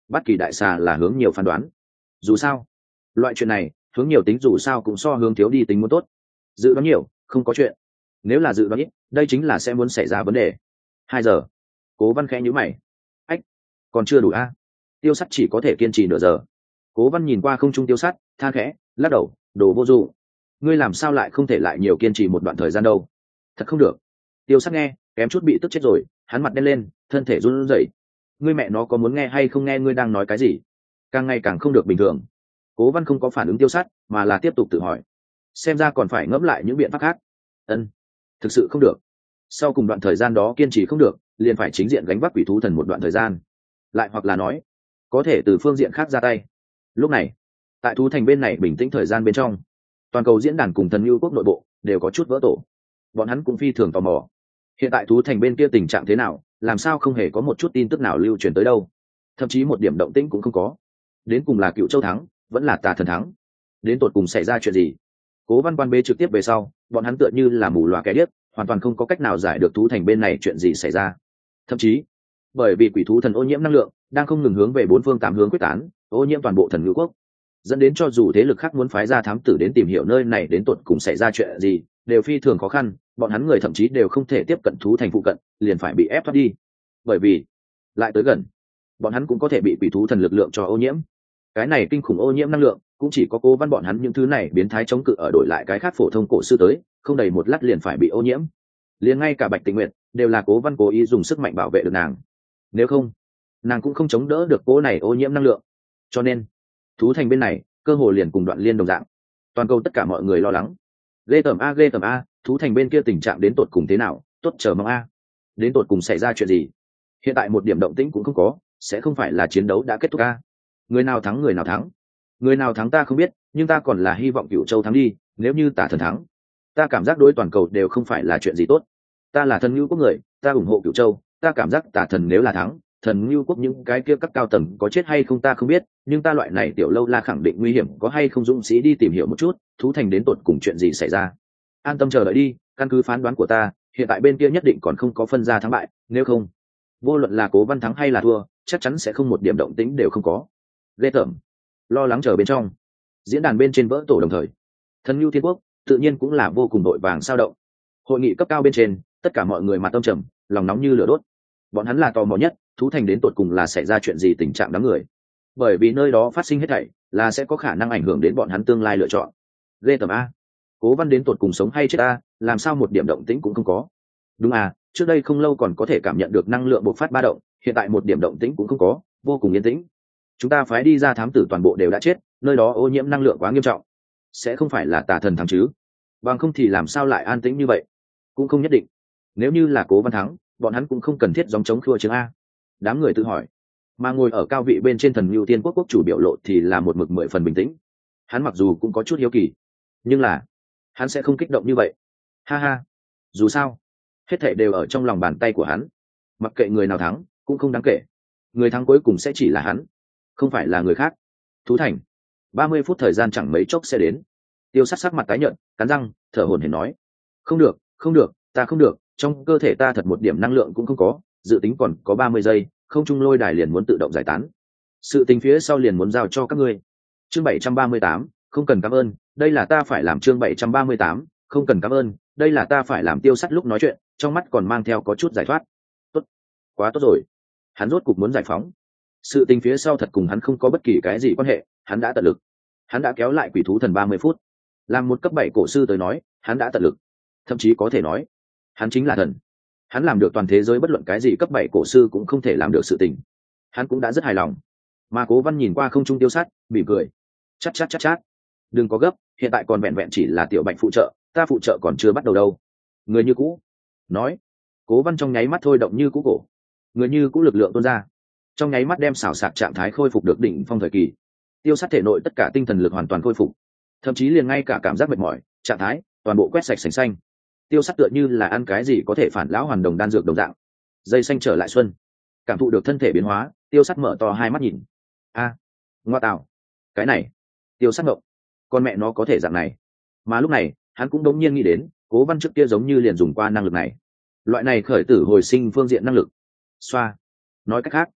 bất kỳ đại xà là hướng nhiều phán đoán. Dù sao loại chuyện này hướng nhiều tính dù sao cũng so hướng thiếu đi tính muốn tốt. Dự đoán nhiều không có chuyện, nếu là dự đoán ít đây chính là sẽ muốn xảy ra vấn đề. Hai giờ. Cố Văn khẽ nhíu mày. Ách, còn chưa đủ a? Tiêu Sắt chỉ có thể kiên trì nửa giờ. Cố Văn nhìn qua không trung Tiêu Sắt, than khẽ lắc đầu, đồ vô dụng, ngươi làm sao lại không thể lại nhiều kiên trì một đoạn thời gian đâu? Thật không được. Tiêu Sắt nghe kém chút bị tức chết rồi, hắn mặt đen lên, thân thể run rẩy. Ngươi mẹ nó có muốn nghe hay không nghe ngươi đang nói cái gì? Càng ngày càng không được bình thường. Cố Văn không có phản ứng Tiêu Sắt, mà là tiếp tục tự hỏi, xem ra còn phải ngẫm lại những biện pháp khác. Ân, thực sự không được. Sau cùng đoạn thời gian đó kiên trì không được, liền phải chính diện gánh vác quỷ thú thần một đoạn thời gian, lại hoặc là nói có thể từ phương diện khác ra tay. Lúc này tại thú thành bên này bình tĩnh thời gian bên trong, toàn cầu diễn đàn cùng thần lưu quốc nội bộ đều có chút vỡ tổ. Bọn hắn cũng phi thường tò mò, hiện tại thú thành bên kia tình trạng thế nào, làm sao không hề có một chút tin tức nào lưu truyền tới đâu, thậm chí một điểm động tĩnh cũng không có. Đến cùng là Cựu Châu thắng vẫn là Tà Thần thắng? Đến tột cùng xảy ra chuyện gì? Cố Văn quan bế trực tiếp về sau, bọn hắn tựa như là mù loà kẻ điếc, hoàn toàn không có cách nào giải được thú thành bên này chuyện gì xảy ra. Thậm chí bởi vì quỷ thú thần ô nhiễm năng lượng đang không ngừng hướng về bốn phương tám hướng quyết tán, ô nhiễm toàn bộ thần ngữ quốc, dẫn đến cho dù thế lực khác muốn phái ra thám tử đến tìm hiểu nơi này đến tột cùng xảy ra chuyện gì đều phi thường khó khăn. Bọn hắn người thậm chí đều không thể tiếp cận thú thành phụ cận, liền phải bị ép thoát đi, bởi vì lại tới gần bọn hắn cũng có thể bị quỷ thú thần lực lượng cho ô nhiễm. Cái này kinh khủng ô nhiễm năng lượng cũng chỉ có Cố Văn bọn hắn những thứ này biến thái chống cự ở, đổi lại cái khác phổ thông cổ sư tới không đầy một lát liền phải bị ô nhiễm. Liền ngay cả Bạch Tịnh Nguyệt đều là Cố Văn cố ý dùng sức mạnh bảo vệ được nàng, nếu không nàng cũng không chống đỡ được cố này ô nhiễm năng lượng. Cho nên thú thành bên này cơ hồ liền cùng đoạn liên đồng dạng, toàn cầu tất cả mọi người lo lắng. Ghê tởm a, ghê tởm a, thú thành bên kia tình trạng đến tột cùng thế nào, tốt chờ mong a. Đến tột cùng xảy ra chuyện gì? Hiện tại một điểm động tĩnh cũng không có, sẽ không phải là chiến đấu đã kết thúc a? Người nào thắng người nào thắng? Người nào thắng ta không biết, nhưng ta còn là hy vọng Cựu Châu thắng đi. Nếu như Tà Thần thắng, ta cảm giác đối toàn cầu đều không phải là chuyện gì tốt. Ta là thần ngưu quốc người, ta ủng hộ Cựu Châu. Ta cảm giác Tà Thần nếu là thắng, thần ngưu quốc những cái kia các cao tầng có chết hay không ta không biết, nhưng ta loại này tiểu lâu la khẳng định nguy hiểm có hay không dũng sĩ đi tìm hiểu một chút thú thành đến tột cùng chuyện gì xảy ra. An tâm chờ đợi đi, căn cứ phán đoán của ta hiện tại bên kia nhất định còn không có phân ra thắng bại, nếu không vô luận là Cố Văn thắng hay là thua chắc chắn sẽ không một điểm động tĩnh đều không có. Ghê tởm. Lo lắng chờ bên trong diễn đàn bên trên vỡ tổ đồng thời, thần ngưu thiên quốc tự nhiên cũng là vô cùng đội vàng sao động. Hội nghị cấp cao bên trên tất cả mọi người mặt tâm trầm, lòng nóng như lửa đốt. Bọn hắn là tò mò nhất thú thành đến tột cùng là xảy ra chuyện gì, tình trạng đám người, bởi vì nơi đó phát sinh hết thảy là sẽ có khả năng ảnh hưởng đến bọn hắn tương lai lựa chọn. Ghê tởm a, Cố Văn đến tột cùng sống hay chết a, làm sao một điểm động tĩnh cũng không có? Đúng à, trước đây không lâu còn có thể cảm nhận được năng lượng bộc phát ba động, hiện tại một điểm động tĩnh cũng không có, vô cùng yên tĩnh. Chúng ta phái đi ra thám tử toàn bộ đều đã chết, nơi đó ô nhiễm năng lượng quá nghiêm trọng, sẽ không phải là Tà Thần thắng chứ? Bằng không thì làm sao lại an tĩnh như vậy? Cũng không nhất định. Nếu như là Cố Văn thắng, bọn hắn cũng không cần thiết gióng chống khua chiêng a. Đám người tự hỏi, mà ngồi ở cao vị bên trên thần Ngưu Tiên quốc quốc chủ biểu lộ thì là một mực mười phần bình tĩnh. Hắn mặc dù cũng có chút hiếu kỳ, nhưng là hắn sẽ không kích động như vậy. Ha ha, dù sao hết thảy đều ở trong lòng bàn tay của hắn, mặc kệ người nào thắng cũng không đáng kể, người thắng cuối cùng sẽ chỉ là hắn, không phải là người khác. Thú thành ba mươi phút thời gian chẳng mấy chốc sẽ đến. Tiêu Sắt sắc mặt tái nhợt, cắn răng thở hổn hển nói, không được không được, ta không được, trong cơ thể ta thật một điểm năng lượng cũng không có, dự tính còn có ba mươi giây, không trung lôi đài liền muốn tự động giải tán, sự tình phía sau liền muốn giao cho các ngươi. Chương bảy trăm ba mươi tám, không cần cảm ơn, đây là ta phải làm. Chương bảy trăm ba mươi tám, không cần cảm ơn, đây là ta phải làm. Tiêu Sắt lúc nói chuyện trong mắt còn mang theo có chút giải thoát. Tốt, quá tốt rồi, hắn rốt cục muốn giải phóng. Sự tình phía sau thật cùng hắn không có bất kỳ cái gì quan hệ, hắn đã tận lực, hắn đã kéo lại quỷ thú thần ba mươi phút. Làm một cấp bảy cổ sư tới nói, hắn đã tận lực, thậm chí có thể nói hắn chính là thần. Hắn làm được toàn thế giới bất luận cái gì cấp bảy cổ sư cũng không thể làm được sự tình, hắn cũng đã rất hài lòng. Mà Cố Văn nhìn qua không trung Tiêu Sắt, mỉm cười, chát chát chát chát, đừng có gấp, hiện tại còn vẹn vẹn chỉ là tiểu Bạch phụ trợ, ta phụ trợ còn chưa bắt đầu đâu. Người như cũ nói. Cố Văn trong nháy mắt thôi động như cũ cổ, người như cũ lực lượng tuôn ra, trong nháy mắt đem xảo sạc trạng thái khôi phục được đỉnh phong thời kỳ. Tiêu Sắt thể nội tất cả tinh thần lực hoàn toàn khôi phục, thậm chí liền ngay cả cảm giác mệt mỏi, trạng thái toàn bộ quét sạch sành xanh. Tiêu Sắt tựa như là ăn cái gì có thể phản lão hoàn đồng đan dược đồng dạng, dây xanh trở lại xuân. Cảm thụ được thân thể biến hóa, Tiêu Sắt mở to hai mắt nhìn. A, à, ngoa tạo, cái này, Tiêu Sắt ngộng, con mẹ nó có thể dạng này. Mà lúc này hắn cũng đống nhiên nghĩ đến, Cố Văn trước kia giống như liền dùng qua năng lực này, loại này khởi tử hồi sinh phương diện năng lực. Xoa, nói cách khác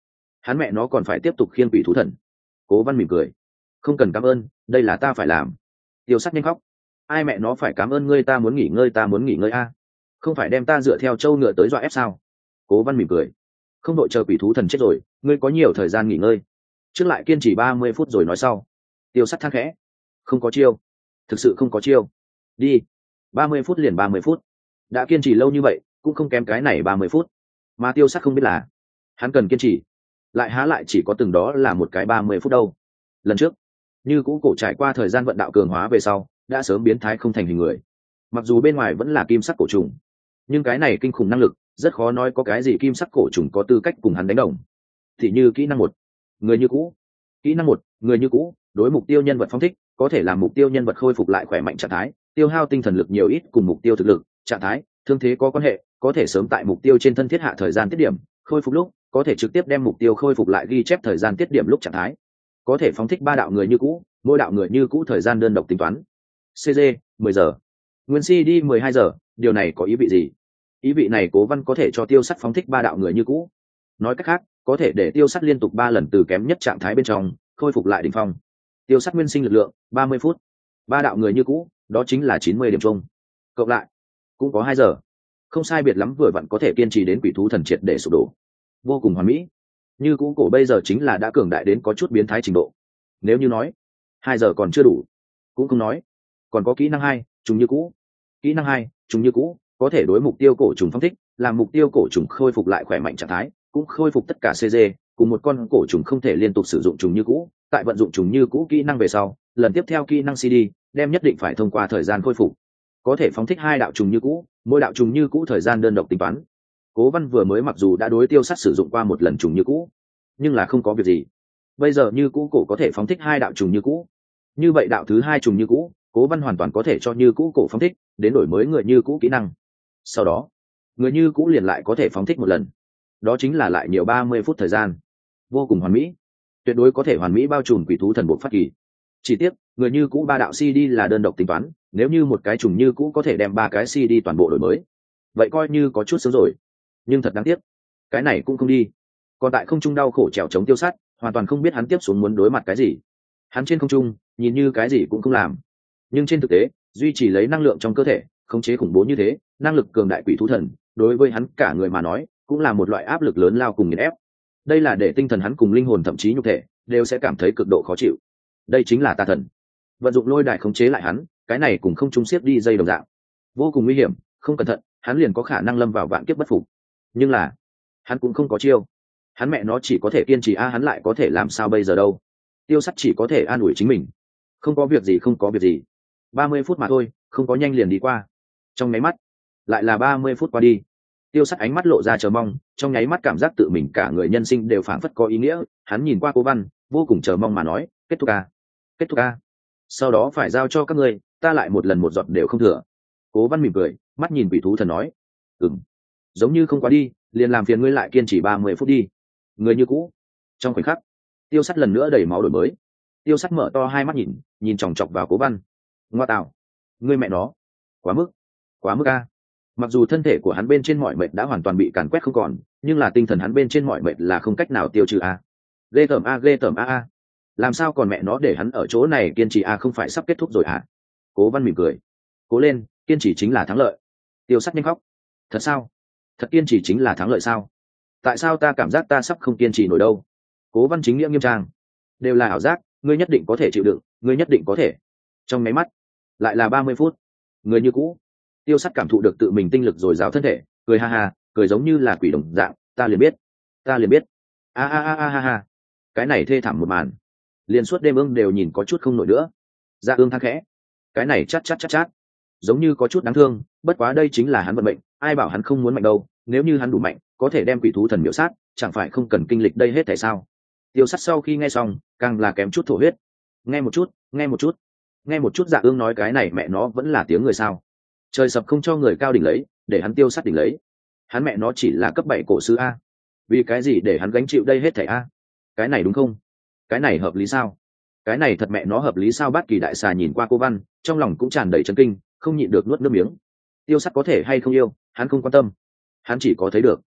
hắn mẹ nó còn phải tiếp tục khiêng quỷ thú thần. Cố Văn mỉm cười, không cần cảm ơn, đây là ta phải làm. Tiêu Sắt nhanh khóc, ai mẹ nó phải cảm ơn ngươi, ta muốn nghỉ ngơi, ta muốn nghỉ ngơi a, không phải đem ta dựa theo trâu ngựa tới dọa ép sao? Cố Văn mỉm cười, không đội chờ quỷ thú thần chết rồi, ngươi có nhiều thời gian nghỉ ngơi, trước lại kiên trì ba mươi phút rồi nói sau. Tiêu Sắt than khẽ, không có chiêu, thực sự không có chiêu. Đi, ba mươi phút liền ba mươi phút, đã kiên trì lâu như vậy cũng không kém cái này ba mươi phút. Mà Tiêu Sắt không biết là hắn cần kiên trì lại há lại chỉ có từng đó là một cái ba mươi phút đâu. Lần trước Như Cũ Cổ trải qua thời gian vận đạo cường hóa về sau đã sớm biến thái không thành hình người, mặc dù bên ngoài vẫn là kim sắc cổ trùng, nhưng cái này kinh khủng năng lực rất khó nói có cái gì kim sắc cổ trùng có tư cách cùng hắn đánh đồng. Thì như kỹ năng một, người như cũ. Kỹ năng một, người như cũ, đối mục tiêu nhân vật phong thích, có thể làm mục tiêu nhân vật khôi phục lại khỏe mạnh trạng thái, tiêu hao tinh thần lực nhiều ít cùng mục tiêu thực lực, trạng thái, thương thế có quan hệ, có thể sớm tại mục tiêu trên thân thiết hạ thời gian tiết điểm, khôi phục lúc có thể trực tiếp đem mục tiêu khôi phục lại ghi chép thời gian tiết điểm lúc trạng thái. Có thể phóng thích ba đạo người như cũ, mỗi đạo người như cũ thời gian đơn độc tính toán. xê giê mười giờ, nguyên xê đê mười hai giờ, điều này có ý vị gì? Ý vị này Cố Văn có thể cho Tiêu Sắt phóng thích ba đạo người như cũ. Nói cách khác, có thể để Tiêu Sắt liên tục ba lần từ kém nhất trạng thái bên trong khôi phục lại đỉnh phong. Tiêu Sắt nguyên sinh lực lượng ba mươi phút, ba đạo người như cũ, đó chính là chín mươi điểm chung. Cộng lại cũng có hai giờ. Không sai biệt lắm, vừa vặn có thể kiên trì đến quỷ thú thần triệt để sụp đổ. Vô cùng hoàn mỹ. Như Cũ Cổ bây giờ chính là đã cường đại đến có chút biến thái trình độ. Nếu như nói hai giờ còn chưa đủ, cũng không nói. Còn có kỹ năng hai, trùng như cũ. Kỹ năng hai, trùng như cũ, có thể đối mục tiêu cổ trùng phong thích, làm mục tiêu cổ trùng khôi phục lại khỏe mạnh trạng thái, cũng khôi phục tất cả xê giê, cùng một con cổ trùng không thể liên tục sử dụng trùng như cũ. Tại vận dụng trùng như cũ kỹ năng về sau, lần tiếp theo kỹ năng xê đê, đem nhất định phải thông qua thời gian khôi phục. Có thể phóng thích hai đạo trùng như cũ, mỗi đạo trùng như cũ thời gian đơn độc tính toán. Cố Văn vừa mới mặc dù đã đối Tiêu Sắt sử dụng qua một lần trùng như cũ, nhưng là không có việc gì. Bây giờ Như Cũ Cổ có thể phóng thích hai đạo trùng như cũ, như vậy đạo thứ hai trùng như cũ, Cố Văn hoàn toàn có thể cho Như Cũ Cổ phóng thích, đến đổi mới người như cũ kỹ năng. Sau đó, người như cũ liền lại có thể phóng thích một lần, đó chính là lại nhiều ba mươi phút thời gian. Vô cùng hoàn mỹ, tuyệt đối có thể hoàn mỹ bao trùm quỷ thú thần buộc phát kỳ. Chỉ tiếc, người như cũ ba đạo xê đê là đơn độc tính toán, nếu như một cái trùng như cũ có thể đem ba cái xê đê toàn bộ đổi mới, vậy coi như có chút sớm rồi. Nhưng thật đáng tiếc, cái này cũng không đi. Còn tại không trung đau khổ trèo chống Tiêu Sắt, hoàn toàn không biết hắn tiếp xuống muốn đối mặt cái gì. Hắn trên không trung nhìn như cái gì cũng không làm, nhưng trên thực tế duy trì lấy năng lượng trong cơ thể, khống chế khủng bố như thế năng lực cường đại quỷ thú thần, đối với hắn cả người mà nói cũng là một loại áp lực lớn lao cùng nghiền ép. Đây là để tinh thần hắn cùng linh hồn thậm chí nhục thể đều sẽ cảm thấy cực độ khó chịu. Đây chính là tà thần. Vận dụng lôi đài khống chế lại hắn, cái này cùng không trung siết đi dây đồng dạng, vô cùng nguy hiểm. Không cẩn thận hắn liền có khả năng lâm vào vạn kiếp bất phục. Nhưng là hắn cũng không có chiêu, hắn mẹ nó chỉ có thể kiên trì a, hắn lại có thể làm sao bây giờ đâu. Tiêu Sắt chỉ có thể an ủi chính mình, không có việc gì, không có việc gì, ba mươi phút mà thôi, không có nhanh liền đi qua. Trong nháy mắt lại là ba mươi phút qua đi. Tiêu Sắt ánh mắt lộ ra chờ mong, trong nháy mắt cảm giác tự mình cả người nhân sinh đều phảng phất có ý nghĩa. Hắn nhìn qua Cố Văn, vô cùng chờ mong mà nói, kết thúc a, kết thúc a, sau đó phải giao cho các ngươi, ta lại một lần một giọt đều không thừa. Cố Văn mỉm cười, mắt nhìn quỷ thú thần nói, ừm, giống như không quá đi, liền làm phiền ngươi lại kiên trì ba mươi phút đi. Người như cũ. Trong khoảnh khắc, Tiêu Sắt lần nữa đẩy máu đổi mới. Tiêu Sắt mở to hai mắt nhìn, nhìn chòng chọc vào Cố Văn. Ngoa tạo, ngươi mẹ nó, quá mức, quá mức a. Mặc dù thân thể của hắn bên trên mọi mệt đã hoàn toàn bị càn quét không còn, nhưng là tinh thần hắn bên trên mọi mệt là không cách nào tiêu trừ a. Ghê tởm a, ghê tởm a a. Làm sao còn mẹ nó để hắn ở chỗ này kiên trì a, không phải sắp kết thúc rồi à? Cố Văn mỉm cười, cố lên, kiên trì chính là thắng lợi. Tiêu Sắt nhanh khóc, thật sao? Thật kiên trì chính là thắng lợi sao? Tại sao ta cảm giác ta sắp không kiên trì nổi đâu? Cố Văn chính nghĩa nghiêm trang, đều là ảo giác, ngươi nhất định có thể chịu đựng, ngươi nhất định có thể. Trong máy mắt lại là ba mươi phút. Người như cũ. Tiêu Sắt cảm thụ được tự mình tinh lực dồi dào thân thể, cười ha ha, cười giống như là quỷ đồng dạng, ta liền biết, ta liền biết. A a a a ha ha. Cái này thê thảm một màn, liền suốt đêm ương đều nhìn có chút không nổi nữa. Dạ ương than khẽ, cái này chát chát chát chát, giống như có chút đáng thương, bất quá đây chính là hắn vận mệnh, ai bảo hắn không muốn mạnh đâu, nếu như hắn đủ mạnh, có thể đem quỷ thú thần miểu sát, chẳng phải không cần kinh lịch đây hết tại sao? Tiêu Sắt sau khi nghe xong, càng là kém chút thổ huyết. Nghe một chút, nghe một chút, nghe một chút, Dạ ương nói cái này mẹ nó vẫn là tiếng người sao? Trời sập không cho người cao đỉnh lấy, để hắn Tiêu Sắt đỉnh lấy. Hắn mẹ nó chỉ là cấp bảy cổ sư a, vì cái gì để hắn gánh chịu đây hết thảy a? Cái này đúng không? Cái này hợp lý sao? Cái này thật mẹ nó hợp lý sao? Bát Kỳ đại xà nhìn qua Cố Văn, trong lòng cũng tràn đầy chấn kinh, không nhịn được nuốt nước miếng. Tiêu Sắt có thể hay không yêu, hắn không quan tâm, hắn chỉ có thấy được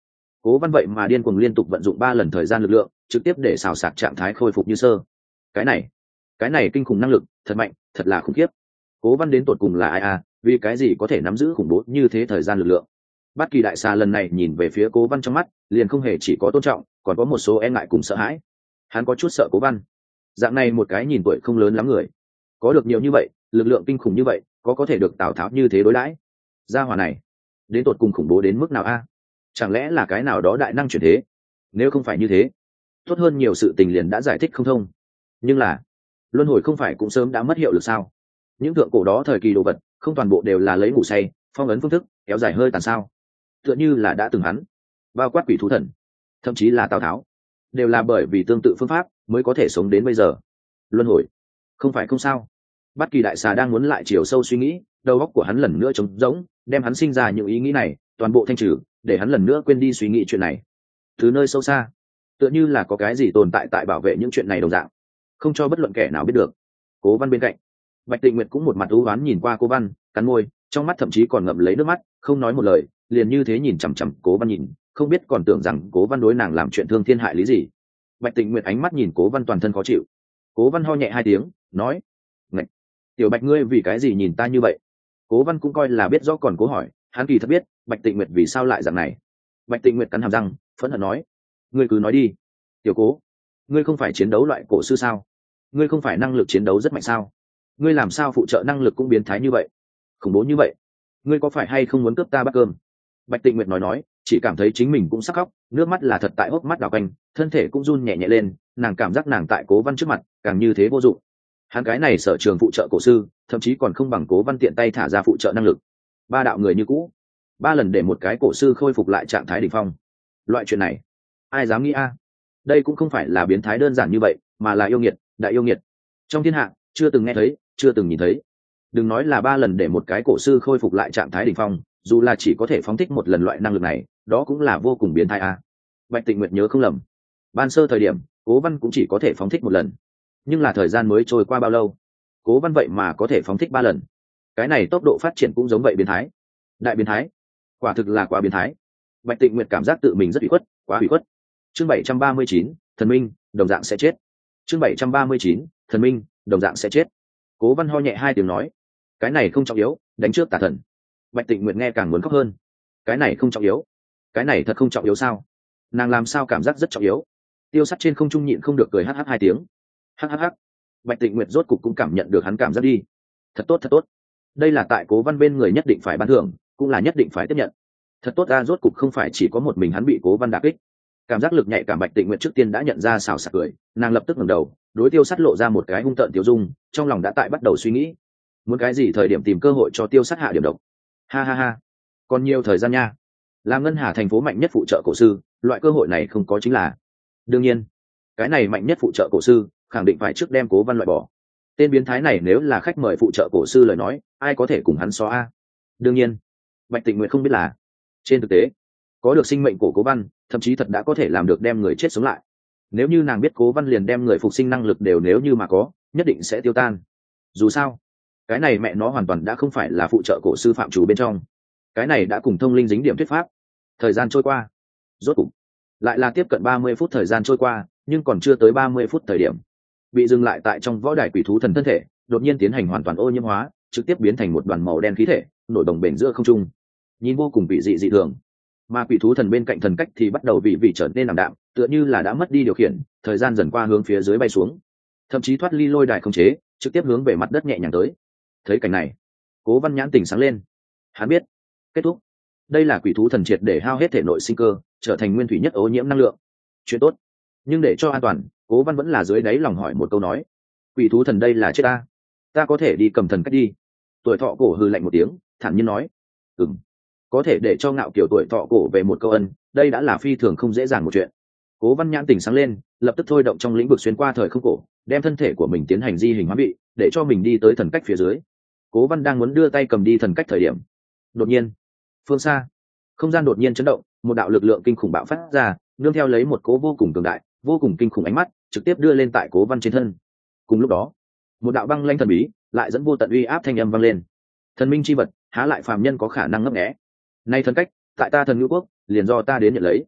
Cố Văn vậy mà điên cuồng liên tục vận dụng ba lần thời gian lực lượng, trực tiếp để xào sạc trạng thái khôi phục như sơ. Cái này, cái này kinh khủng năng lực, thật mạnh, thật là khủng khiếp. Cố Văn đến tột cùng là ai à, vì cái gì có thể nắm giữ khủng bố như thế thời gian lực lượng? Bất Kỳ đại xà lần này nhìn về phía Cố Văn trong mắt, liền không hề chỉ có tôn trọng, còn có một số e ngại cùng sợ hãi. Hắn có chút sợ Cố Văn. Dạng này một cái nhìn tuổi không lớn lắm người, có được nhiều như vậy, lực lượng kinh khủng như vậy, có có thể được Tào Tháo như thế đối đãi. Gia hỏa này, đến tột cùng khủng bố đến mức nào a? Chẳng lẽ là cái nào đó đại năng chuyển thế? Nếu không phải như thế, tốt hơn nhiều sự tình liền đã giải thích không thông. Nhưng là, luân hồi không phải cũng sớm đã mất hiệu lực sao? Những thượng cổ đó thời kỳ đồ vật, không toàn bộ đều là lấy ngủ say, phong ấn phương thức, kéo dài hơi tàn sao? Tựa như là đã từng hắn, bao quát quỷ thú thần, thậm chí là Tào Tháo, đều là bởi vì tương tự phương pháp mới có thể sống đến bây giờ. Luân hồi, không phải không sao. Bất Kỳ đại xà đang muốn lại chiều sâu suy nghĩ, đầu óc của hắn lần nữa trống rỗng, đem hắn sinh ra những ý nghĩ này toàn bộ thanh trừ, để hắn lần nữa quên đi suy nghĩ chuyện này. Từ nơi sâu xa, tựa như là có cái gì tồn tại tại bảo vệ những chuyện này đồng dạng, không cho bất luận kẻ nào biết được. Cố Văn bên cạnh, Bạch Tịnh Nguyệt cũng một mặt u oán nhìn qua Cố Văn, cắn môi, trong mắt thậm chí còn ngậm lấy nước mắt, không nói một lời, liền như thế nhìn chằm chằm Cố Văn nhìn, không biết còn tưởng rằng Cố Văn đối nàng làm chuyện thương thiên hại lý gì. Bạch Tịnh Nguyệt ánh mắt nhìn Cố Văn toàn thân khó chịu. Cố Văn ho nhẹ hai tiếng, nói: "Ngạch, tiểu Bạch ngươi vì cái gì nhìn ta như vậy?" Cố Văn cũng coi là biết rõ còn cố hỏi, hắn kỳ thật biết Bạch Tịnh Nguyệt vì sao lại dạng này. Bạch Tịnh Nguyệt cắn hàm răng, phẫn hận nói: "Ngươi cứ nói đi, tiểu Cố, ngươi không phải chiến đấu loại cổ sư sao? Ngươi không phải năng lực chiến đấu rất mạnh sao? Ngươi làm sao phụ trợ năng lực cũng biến thái như vậy, khủng bố như vậy? Ngươi có phải hay không muốn cướp ta bát cơm?" Bạch Tịnh Nguyệt nói nói, chỉ cảm thấy chính mình cũng sắp khóc, nước mắt là thật tại hốc mắt đảo quanh, thân thể cũng run nhẹ nhẹ lên, nàng cảm giác nàng tại Cố Văn trước mặt càng như thế vô dụng. Hắn cái này sở trường phụ trợ cổ sư, thậm chí còn không bằng Cố Văn tiện tay thả ra phụ trợ năng lực. Ba đạo người như cũ, ba lần để một cái cổ sư khôi phục lại trạng thái đỉnh phong. Loại chuyện này, ai dám nghĩ a? Đây cũng không phải là biến thái đơn giản như vậy, mà là yêu nghiệt, đại yêu nghiệt. Trong thiên hạ, chưa từng nghe thấy, chưa từng nhìn thấy. Đừng nói là ba lần để một cái cổ sư khôi phục lại trạng thái đỉnh phong, dù là chỉ có thể phóng thích một lần loại năng lực này, đó cũng là vô cùng biến thái a. Bạch Tịnh Nguyệt nhớ không lầm, ban sơ thời điểm, Cố Văn cũng chỉ có thể phóng thích một lần, nhưng là thời gian mới trôi qua bao lâu, Cố Văn vậy mà có thể phóng thích ba lần. Cái này tốc độ phát triển cũng giống vậy biến thái, đại biến thái, quả thực là quá biến thái. Bạch Tịnh Nguyệt cảm giác tự mình rất bị khuất, quá bị khuất. Chương bảy trăm ba mươi chín, thần minh đồng dạng sẽ chết. Chương bảy trăm ba mươi chín, thần minh đồng dạng sẽ chết. Cố Văn ho nhẹ hai tiếng nói: "Cái này không trọng yếu, đánh trước tà thần." Bạch Tịnh Nguyệt nghe càng muốn khóc hơn. Cái này không trọng yếu? Cái này thật không trọng yếu sao? Nàng làm sao cảm giác rất trọng yếu? Tiêu Sắt trên không trung nhịn không được cười hắc hắc hai tiếng. Hắc hắc hắc. Bạch Tịnh Nguyệt rốt cục cũng cảm nhận được hắn cảm giác đi. Thật tốt, thật tốt. Đây là tại Cố Văn bên người nhất định phải ban thưởng, cũng là nhất định phải tiếp nhận. Thật tốt ra, rốt cục không phải chỉ có một mình hắn bị Cố Văn đả kích. Cảm giác lực nhạy cảm Bạch Tịnh Nguyệt trước tiên đã nhận ra xào xạc cười, nàng lập tức ngẩng đầu, đối Tiêu Sắt lộ ra một cái hung tợn tiêu dung, trong lòng đã tại bắt đầu suy nghĩ, muốn cái gì thời điểm tìm cơ hội cho Tiêu Sắt hạ điểm độc. Ha ha ha, còn nhiều thời gian nha. Làm Ngân Hà thành phố mạnh nhất phụ trợ cổ sư, loại cơ hội này không có chính là. Đương nhiên, cái này mạnh nhất phụ trợ cổ sư, khẳng định phải trước đem Cố Văn loại bỏ. Tên biến thái này nếu là khách mời phụ trợ cổ sư lời nói, ai có thể cùng hắn so a? Đương nhiên, Bạch Tịnh Nguyệt không biết là, trên thực tế, có được sinh mệnh cổ Cố Văn, thậm chí thật đã có thể làm được đem người chết sống lại. Nếu như nàng biết Cố Văn liền đem người phục sinh năng lực đều nếu như mà có, nhất định sẽ tiêu tan. Dù sao, cái này mẹ nó hoàn toàn đã không phải là phụ trợ cổ sư phạm chủ bên trong, cái này đã cùng thông linh dính điểm thuyết pháp. Thời gian trôi qua, rốt cục lại là tiếp cận ba mươi phút thời gian trôi qua, nhưng còn chưa tới ba mươi phút thời điểm, bị dừng lại tại trong võ đài quỷ thú thần thân thể đột nhiên tiến hành hoàn toàn ô nhiễm hóa, trực tiếp biến thành một đoàn màu đen khí thể nổi đồng bền giữa không trung, nhìn vô cùng vị dị dị thường. Mà quỷ thú thần bên cạnh thần cách thì bắt đầu vị vị trở nên ảm đạm, tựa như là đã mất đi điều khiển, thời gian dần qua hướng phía dưới bay xuống, thậm chí thoát ly lôi đài không chế, trực tiếp hướng về mặt đất nhẹ nhàng tới. Thấy cảnh này, Cố Văn nhãn tỉnh sáng lên, hắn biết kết thúc. Đây là quỷ thú thần triệt để hao hết thể nội sinh cơ, trở thành nguyên thủy nhất ô nhiễm năng lượng. Chuyện tốt, nhưng để cho an toàn, Cố Văn vẫn là dưới đáy lòng hỏi một câu nói: quỷ thú thần đây là chết ta, ta có thể đi cầm thần cách đi? Tuổi thọ cổ hư lạnh một tiếng, thản nhiên nói: ừm, có thể để cho ngạo kiểu tuổi thọ cổ về một câu ân, đây đã là phi thường không dễ dàng một chuyện. Cố Văn nhãn tỉnh sáng lên, lập tức thôi động trong lĩnh vực xuyên qua thời không cổ, đem thân thể của mình tiến hành di hình hóa vị, để cho mình đi tới thần cách phía dưới. Cố Văn đang muốn đưa tay cầm đi thần cách thời điểm, đột nhiên, phương xa, không gian đột nhiên chấn động, một đạo lực lượng kinh khủng bạo phát ra, nương theo lấy một cố vô cùng cường đại, vô cùng kinh khủng ánh mắt, trực tiếp đưa lên tại Cố Văn trên thân. Cùng lúc đó, một đạo băng lanh thần bí lại dẫn vô tận uy áp thanh âm vang lên: thần minh chi vật, há lại phàm nhân có khả năng ngấp nghé. Nay thần cách, tại ta Thần Ngũ Quốc, liền do ta đến nhận lấy.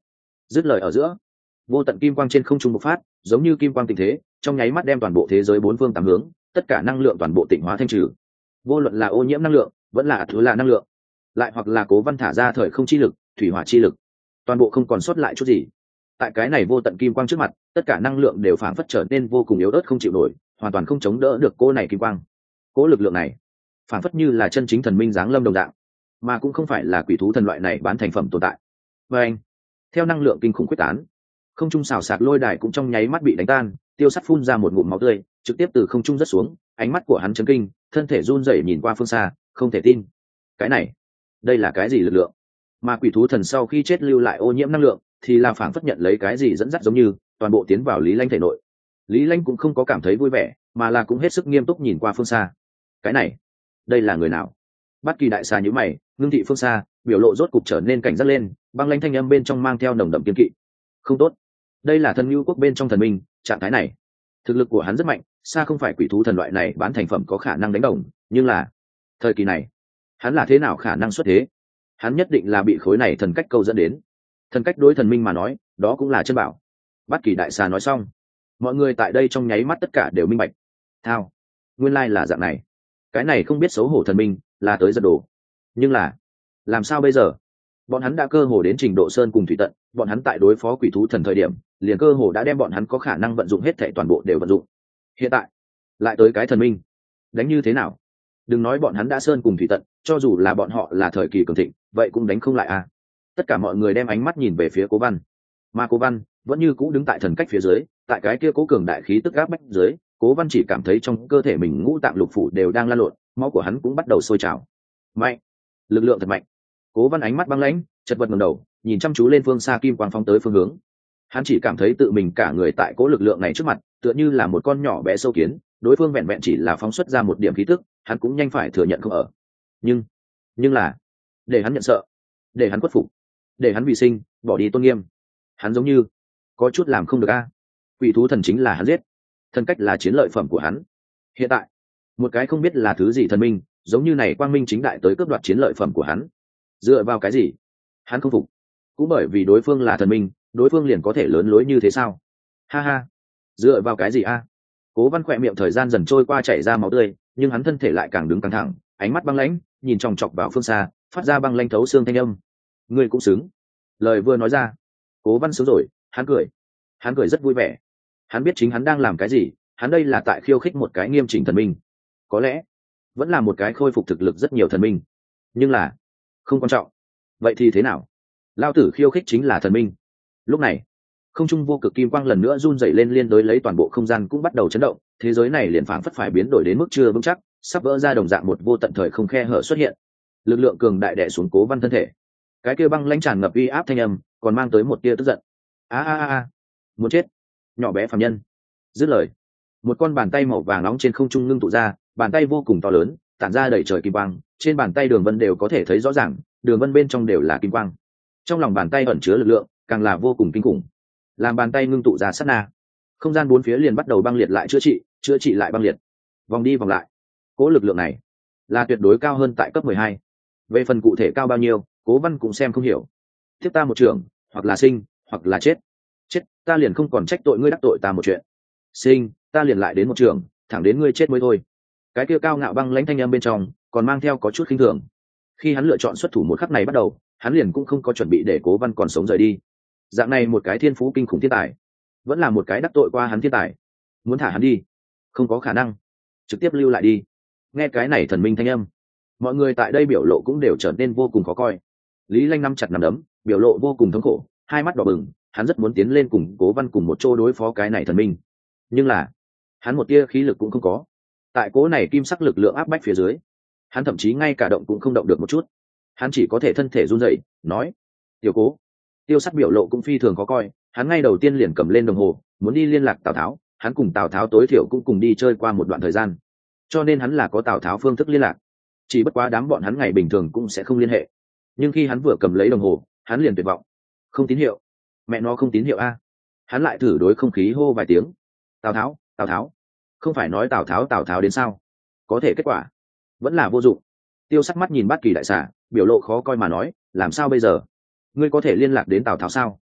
Dứt lời ở giữa, vô tận kim quang trên không trung bộc phát, giống như kim quang tình thế, trong nháy mắt đem toàn bộ thế giới bốn phương tám hướng, tất cả năng lượng toàn bộ tịnh hóa thanh trừ. Vô luận là ô nhiễm năng lượng, vẫn là thứ là năng lượng, lại hoặc là cố văn thả ra thời không chi lực, thủy hỏa chi lực, toàn bộ không còn sót lại chút gì. Tại cái này vô tận kim quang trước mặt, tất cả năng lượng đều phảng phất trở nên vô cùng yếu ớt không chịu nổi, hoàn toàn không chống đỡ được cô này kim quang. Cố lực lượng này, phảng phất như là chân chính thần minh giáng lâm đồng dạng, mà cũng không phải là quỷ thú thần loại này bán thành phẩm tồn tại. Và anh, theo năng lượng kinh khủng quyết tán, không trung xào xạc lôi đài cũng trong nháy mắt bị đánh tan, Tiêu Sắt phun ra một ngụm máu tươi, trực tiếp từ không trung rớt xuống, ánh mắt của hắn chấn kinh, thân thể run rẩy nhìn qua phương xa, không thể tin. Cái này, đây là cái gì lực lượng? Mà quỷ thú thần sau khi chết lưu lại ô nhiễm năng lượng, thì là phảng phất nhận lấy cái gì dẫn dắt giống như, toàn bộ tiến vào Lý Lanh thể nội. Lý Lanh cũng không có cảm thấy vui vẻ, mà là cũng hết sức nghiêm túc nhìn qua phương xa. Cái này, đây là người nào? Bất Kỳ đại xà nhíu mày, ngưng thị phương xa, biểu lộ rốt cục trở nên cảnh giác lên, băng lãnh thanh âm bên trong mang theo nồng đậm kiên kỵ. Không tốt, đây là thần nhu quốc bên trong thần minh, trạng thái này, thực lực của hắn rất mạnh, xa không phải quỷ thú thần loại này bán thành phẩm có khả năng đánh đồng, nhưng là thời kỳ này, hắn là thế nào khả năng xuất thế? Hắn nhất định là bị khối này thần cách câu dẫn đến. Thần cách đối thần minh mà nói, đó cũng là chân bảo. Bất Kỳ đại xà nói xong, mọi người tại đây trong nháy mắt tất cả đều minh bạch. Thao, nguyên lai là dạng này. Cái này không biết xấu hổ thần minh là tới giật đồ. Nhưng là làm sao bây giờ? Bọn hắn đã cơ hồ đến trình độ sơn cùng thủy tận, bọn hắn tại đối phó quỷ thú thần thời điểm, liền cơ hồ đã đem bọn hắn có khả năng vận dụng hết thảy toàn bộ đều vận dụng. Hiện tại lại tới cái thần minh, đánh như thế nào? Đừng nói bọn hắn đã sơn cùng thủy tận, cho dù là bọn họ là thời kỳ cường thịnh, vậy cũng đánh không lại à? Tất cả mọi người đem ánh mắt nhìn về phía Cố Văn, mà Cố Văn vẫn như cũ đứng tại thần cách phía dưới, tại cái kia cố cường đại khí tức áp bách dưới, Cố Văn chỉ cảm thấy trong cơ thể mình ngũ tạng lục phủ đều đang lan lộn, máu của hắn cũng bắt đầu sôi trào. Mạnh, lực lượng thật mạnh. Cố Văn ánh mắt băng lãnh, chật vật ngẩng đầu, nhìn chăm chú lên phương xa kim quang phóng tới phương hướng. Hắn chỉ cảm thấy tự mình cả người tại cố lực lượng này trước mặt, tựa như là một con nhỏ bé sâu kiến, đối phương vẹn vẹn chỉ là phóng xuất ra một điểm khí tức, hắn cũng nhanh phải thừa nhận không ở. Nhưng, nhưng là, để hắn nhận sợ, để hắn khuất phục, để hắn vì sinh, bỏ đi tôn nghiêm. Hắn giống như có chút làm không được a. Quỷ thú thần chính là hắn giết, thần cách là chiến lợi phẩm của hắn. Hiện tại, một cái không biết là thứ gì thần minh, giống như này quang minh chính đại tới cướp đoạt chiến lợi phẩm của hắn. Dựa vào cái gì? Hắn không phục. Cũng bởi vì đối phương là thần minh, đối phương liền có thể lớn lối như thế sao? Ha ha, dựa vào cái gì a? Cố Văn khỏe miệng thời gian dần trôi qua chảy ra máu tươi, nhưng hắn thân thể lại càng đứng căng thẳng, ánh mắt băng lãnh, nhìn chòng chọc vào phương xa, phát ra băng lãnh thấu xương thanh âm. Ngươi cũng xứng. Lời vừa nói ra, Cố Văn sướng rồi, hắn cười. Hắn cười rất vui vẻ. Hắn biết chính hắn đang làm cái gì, hắn đây là tại khiêu khích một cái nghiêm chỉnh thần minh. Có lẽ, vẫn là một cái khôi phục thực lực rất nhiều thần minh. Nhưng là, không quan trọng. Vậy thì thế nào? Lao tử khiêu khích chính là thần minh. Lúc này, không trung vô cực kim quang lần nữa run dậy lên, liên đối lấy toàn bộ không gian cũng bắt đầu chấn động, thế giới này liền phảng phất phải biến đổi đến mức chưa vững chắc, sắp vỡ ra đồng dạng một vô tận thời không khe hở xuất hiện. Lực lượng cường đại đè xuống Cố Văn thân thể. Cái kia băng lãnh tràn ngập uy áp thanh âm, còn mang tới một tia tức giận. A a a, muốn chết, nhỏ bé phàm nhân. Dứt lời, một con bàn tay màu vàng nóng trên không trung ngưng tụ ra, bàn tay vô cùng to lớn, tản ra đầy trời kim quang, trên bàn tay đường vân đều có thể thấy rõ ràng, đường vân bên trong đều là kim quang. Trong lòng bàn tay ẩn chứa lực lượng, càng là vô cùng kinh khủng. Làm bàn tay ngưng tụ ra sát na, không gian bốn phía liền bắt đầu băng liệt lại chữa trị, chữa trị lại băng liệt, vòng đi vòng lại. Cố lực lượng này là tuyệt đối cao hơn tại cấp mười hai. Về phần cụ thể cao bao nhiêu, Cố Văn cũng xem không hiểu. Tiếp ta một trường, hoặc là sinh, hoặc là chết. Chết, ta liền không còn trách tội ngươi đắc tội ta một chuyện. Sinh, ta liền lại đến một trường, thẳng đến ngươi chết mới thôi. Cái kia cao ngạo băng lãnh thanh âm bên trong, còn mang theo có chút khinh thường. Khi hắn lựa chọn xuất thủ một khắc này bắt đầu, hắn liền cũng không có chuẩn bị để Cố Văn còn sống rời đi. Dạng này một cái thiên phú kinh khủng thiên tài, vẫn là một cái đắc tội qua hắn thiên tài, muốn thả hắn đi, không có khả năng, trực tiếp lưu lại đi. Nghe cái này thần minh thanh âm, mọi người tại đây biểu lộ cũng đều trở nên vô cùng khó coi. Lý Lanh nắm chặt nắm đấm, biểu lộ vô cùng thống khổ, hai mắt đỏ bừng, hắn rất muốn tiến lên cùng Cố Văn cùng một chỗ đối phó cái này thần minh, nhưng là hắn một tia khí lực cũng không có. Tại cố này kim sắc lực lượng áp bách phía dưới, hắn thậm chí ngay cả động cũng không động được một chút. Hắn chỉ có thể thân thể run rẩy, nói: "Tiểu Cố." Tiêu Sắt biểu lộ cũng phi thường khó coi, hắn ngay đầu tiên liền cầm lên đồng hồ, muốn đi liên lạc Tào Tháo. Hắn cùng Tào Tháo tối thiểu cũng cùng đi chơi qua một đoạn thời gian, cho nên hắn là có Tào Tháo phương thức liên lạc. Chỉ bất quá đám bọn hắn ngày bình thường cũng sẽ không liên hệ. Nhưng khi hắn vừa cầm lấy đồng hồ, hắn liền tuyệt vọng. Không tín hiệu, mẹ nó không tín hiệu a! Hắn lại thử đối không khí hô vài tiếng: "Tào Tháo, Tào Tháo." Không phải nói Tào Tháo Tào Tháo đến sao? Có thể kết quả vẫn là vô dụng. Tiêu Sắc mắt nhìn Bất Kỳ đại xà, biểu lộ khó coi mà nói: "Làm sao bây giờ? Ngươi có thể liên lạc đến Tào Tháo sao?"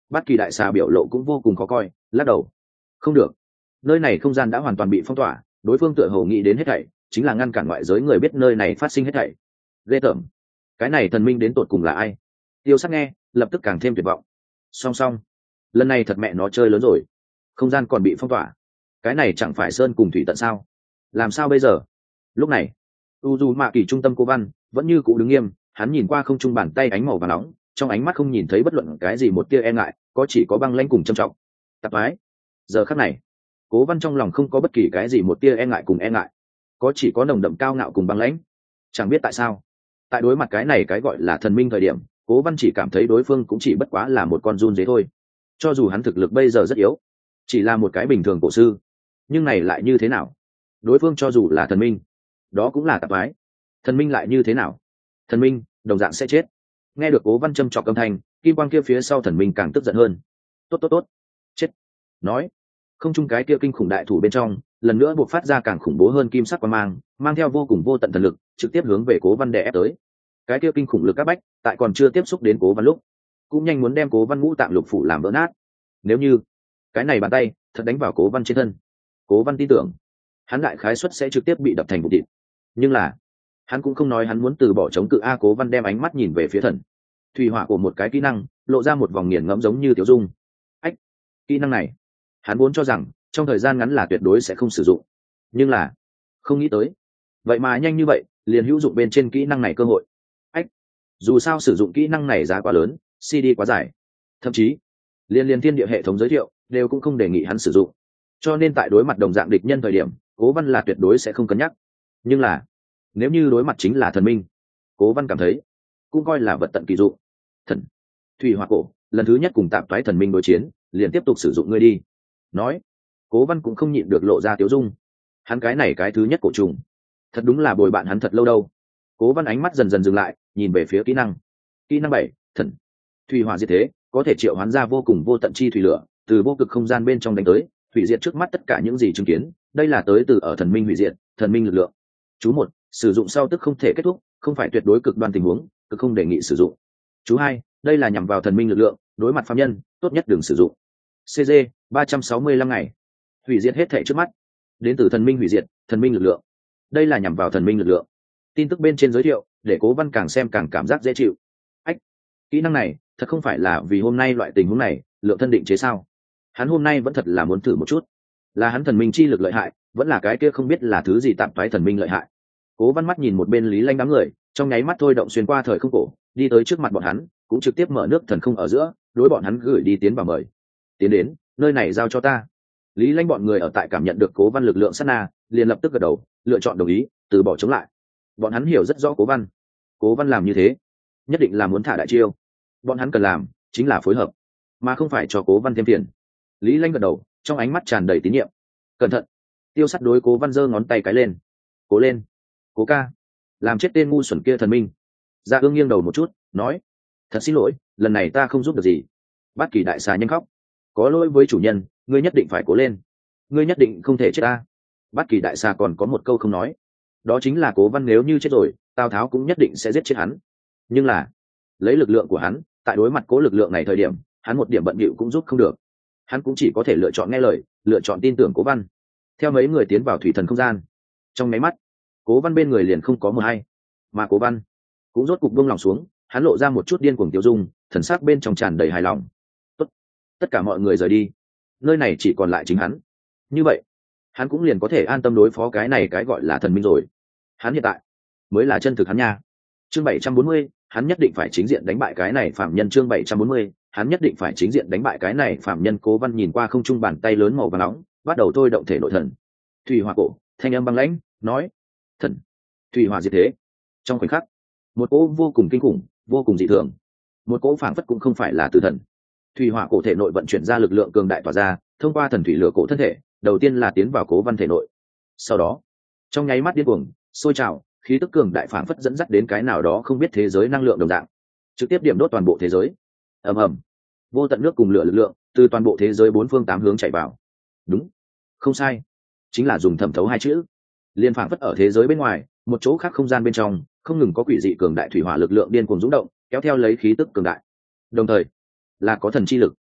Bát Kỳ đại xà biểu lộ cũng vô cùng khó coi, lắc đầu. Không được, nơi này không gian đã hoàn toàn bị phong tỏa, đối phương tựa hồ nghĩ đến hết thảy chính là ngăn cản ngoại giới người biết nơi này phát sinh hết thảy. Ghê tởm, cái này thần minh đến tột cùng là ai? Tiêu Sắc nghe lập tức càng thêm tuyệt vọng. Song song, lần này thật mẹ nó chơi lớn rồi, không gian còn bị phong tỏa, cái này chẳng phải sơn cùng thủy tận sao? Làm sao bây giờ? Lúc này u dù mạ kỳ trung tâm Cố Văn vẫn như cũ đứng nghiêm, hắn nhìn qua không trung bàn tay ánh màu và nóng, trong ánh mắt không nhìn thấy bất luận cái gì một tia e ngại, có chỉ có băng lãnh cùng trầm trọng. Tạp ái, giờ khắc này Cố Văn trong lòng không có bất kỳ cái gì một tia e ngại cùng e ngại, có chỉ có nồng đậm cao ngạo cùng băng lãnh. Chẳng biết tại sao, tại đối mặt cái này cái gọi là thần minh thời điểm, Cố Văn chỉ cảm thấy đối phương cũng chỉ bất quá là một con run dế thôi. Cho dù hắn thực lực bây giờ rất yếu, chỉ là một cái bình thường cổ sư, nhưng này lại như thế nào? Đối phương cho dù là thần minh, đó cũng là tạp ái. Thần minh lại như thế nào? Thần minh đồng dạng sẽ chết. Nghe được Cố Văn châm chọc âm thanh, kim quang kia phía sau thần minh càng tức giận hơn. Tốt tốt tốt, chết. Nói, không trung cái kia kinh khủng đại thủ bên trong lần nữa buộc phát ra càng khủng bố hơn kim sắc quang mang, mang theo vô cùng vô tận thần lực trực tiếp hướng về Cố Văn đè ép tới. Cái kia kinh khủng lực các bách tại còn chưa tiếp xúc đến Cố Văn lúc cũng nhanh muốn đem Cố Văn ngũ tạng lục phủ làm vỡ nát. Nếu như cái này bàn tay thật đánh vào Cố Văn trên thân, Cố Văn tin tưởng hắn đại khái suất sẽ trực tiếp bị đập thành bụi thịt. Nhưng là hắn cũng không nói hắn muốn từ bỏ chống cự. A Cố Văn đem ánh mắt nhìn về phía thần thủy hỏa của một cái kỹ năng, lộ ra một vòng nghiền ngẫm giống như tiểu dung. Ách, kỹ năng này hắn vốn cho rằng trong thời gian ngắn là tuyệt đối sẽ không sử dụng, nhưng là không nghĩ tới vậy mà nhanh như vậy liền hữu dụng bên trên kỹ năng này cơ hội. Ách, dù sao sử dụng kỹ năng này giá quá lớn, xê đê quá dài, thậm chí liên liên thiên địa hệ thống giới thiệu đều cũng không đề nghị hắn sử dụng, cho nên tại đối mặt đồng dạng địch nhân thời điểm Cố Văn là tuyệt đối sẽ không cân nhắc. Nhưng là nếu như đối mặt chính là thần minh, Cố Văn cảm thấy cũng coi là vật tận kỳ dụng. Thần thủy hỏa cổ lần thứ nhất cùng tạp toái thần minh đối chiến, liền tiếp tục sử dụng ngươi đi. Nói, Cố Văn cũng không nhịn được lộ ra tiếu dung. Hắn cái này cái thứ nhất cổ trùng thật đúng là bồi bạn hắn thật lâu đâu. Cố Văn ánh mắt dần dần dừng lại, nhìn về phía kỹ năng. Kỹ năng bảy, thần thủy hỏa diệt thế, có thể triệu hoán ra vô cùng vô tận chi thủy lửa, từ vô cực không gian bên trong đánh tới, hủy diệt trước mắt tất cả những gì chứng kiến. Đây là tới từ ở thần minh hủy diệt, thần minh lực lượng. Chú một, sử dụng sau tức không thể kết thúc, không phải tuyệt đối cực đoan tình huống, cực không đề nghị sử dụng. Chú hai, đây là nhằm vào thần minh lực lượng, đối mặt phàm nhân tốt nhất đừng sử dụng. xê giê ba trăm sáu mươi lăm ngày, hủy diệt hết thể trước mắt, đến từ thần minh hủy diệt, thần minh lực lượng, đây là nhằm vào thần minh lực lượng. Tin tức bên trên giới thiệu để Cố Văn càng xem càng cảm giác dễ chịu. Ách, kỹ năng này thật không phải là vì hôm nay loại tình huống này lượng thân định chế sao? Hắn hôm nay vẫn thật là muốn thử một chút, là hắn thần minh chi lực lợi hại, vẫn là cái kia không biết là thứ gì tạm toái thần minh lợi hại. Cố Văn mắt nhìn một bên Lý Lanh đám người, trong nháy mắt thôi động xuyên qua thời không cổ, đi tới trước mặt bọn hắn, cũng trực tiếp mở nước thần không ở giữa, đối bọn hắn gửi đi tiến vào mời. Tiến đến, nơi này giao cho ta. Lý Lanh bọn người ở tại cảm nhận được Cố Văn lực lượng sát na, liền lập tức gật đầu, lựa chọn đồng ý, từ bỏ chống lại. Bọn hắn hiểu rất rõ Cố Văn, Cố Văn làm như thế, nhất định là muốn thả đại chiêu. Bọn hắn cần làm chính là phối hợp, mà không phải cho Cố Văn thêm tiền. Lý Lanh gật đầu, trong ánh mắt tràn đầy tín nhiệm. Cẩn thận. Tiêu Sắt đối Cố Văn giơ ngón tay cái lên. Cố lên, Cố ca, làm chết tên ngu xuẩn kia thần minh. Dạ Ương nghiêng đầu một chút, nói: thật xin lỗi, lần này ta không giúp được gì. Bát Kỳ đại xà nhanh khóc: có lỗi với chủ nhân, ngươi nhất định phải cố lên, ngươi nhất định không thể chết ta. Bát Kỳ đại xà còn có một câu không nói, đó chính là Cố Văn nếu như chết rồi, Tào Tháo cũng nhất định sẽ giết chết hắn. Nhưng là lấy lực lượng của hắn, tại đối mặt cố lực lượng này thời điểm, hắn một điểm bận bịu cũng giúp không được. Hắn cũng chỉ có thể lựa chọn nghe lời, lựa chọn tin tưởng Cố Văn. Theo mấy người tiến vào thủy thần không gian, trong máy mắt Cố Văn bên người liền không có mờ hay, mà Cố Văn cũng rốt cục buông lòng xuống, hắn lộ ra một chút điên cuồng tiêu dung, thần sắc bên trong tràn đầy hài lòng. Tốt, tất cả mọi người rời đi, nơi này chỉ còn lại chính hắn. Như vậy hắn cũng liền có thể an tâm đối phó cái này cái gọi là thần minh rồi. Hắn hiện tại mới là chân thực hắn nha. Chương bảy trăm bốn mươi, hắn nhất định phải chính diện đánh bại cái này phạm nhân. Chương bảy trăm bốn mươi, hắn nhất định phải chính diện đánh bại cái này phạm nhân. Cố Văn nhìn qua không trung bàn tay lớn màu vàng nóng, bắt đầu thôi động thể nội thần thủy hỏa cổ, thanh âm băng lãnh nói: thần thủy hỏa diệt thế. Trong khoảnh khắc, một cỗ vô cùng kinh khủng, vô cùng dị thường, một cỗ phảng phất cũng không phải là từ thần thủy hỏa cổ thể nội vận chuyển ra lực lượng cường đại tỏa ra, thông qua thần thủy lửa cổ thân thể, đầu tiên là tiến vào Cố Văn thể nội, sau đó trong nháy mắt điên cuồng sôi trào, khí tức cường đại phảng phất dẫn dắt đến cái nào đó không biết thế giới năng lượng đồng dạng, trực tiếp điểm đốt toàn bộ thế giới. Ầm ầm, vô tận nước cùng lửa lực lượng từ toàn bộ thế giới bốn phương tám hướng chạy vào. Đúng, không sai, chính là dùng thẩm thấu hai chữ. Liên phảng phất ở thế giới bên ngoài, một chỗ khác không gian bên trong, không ngừng có quỷ dị cường đại thủy hỏa lực lượng điên cuồng dũng động, kéo theo lấy khí tức cường đại, đồng thời là có thần chi lực.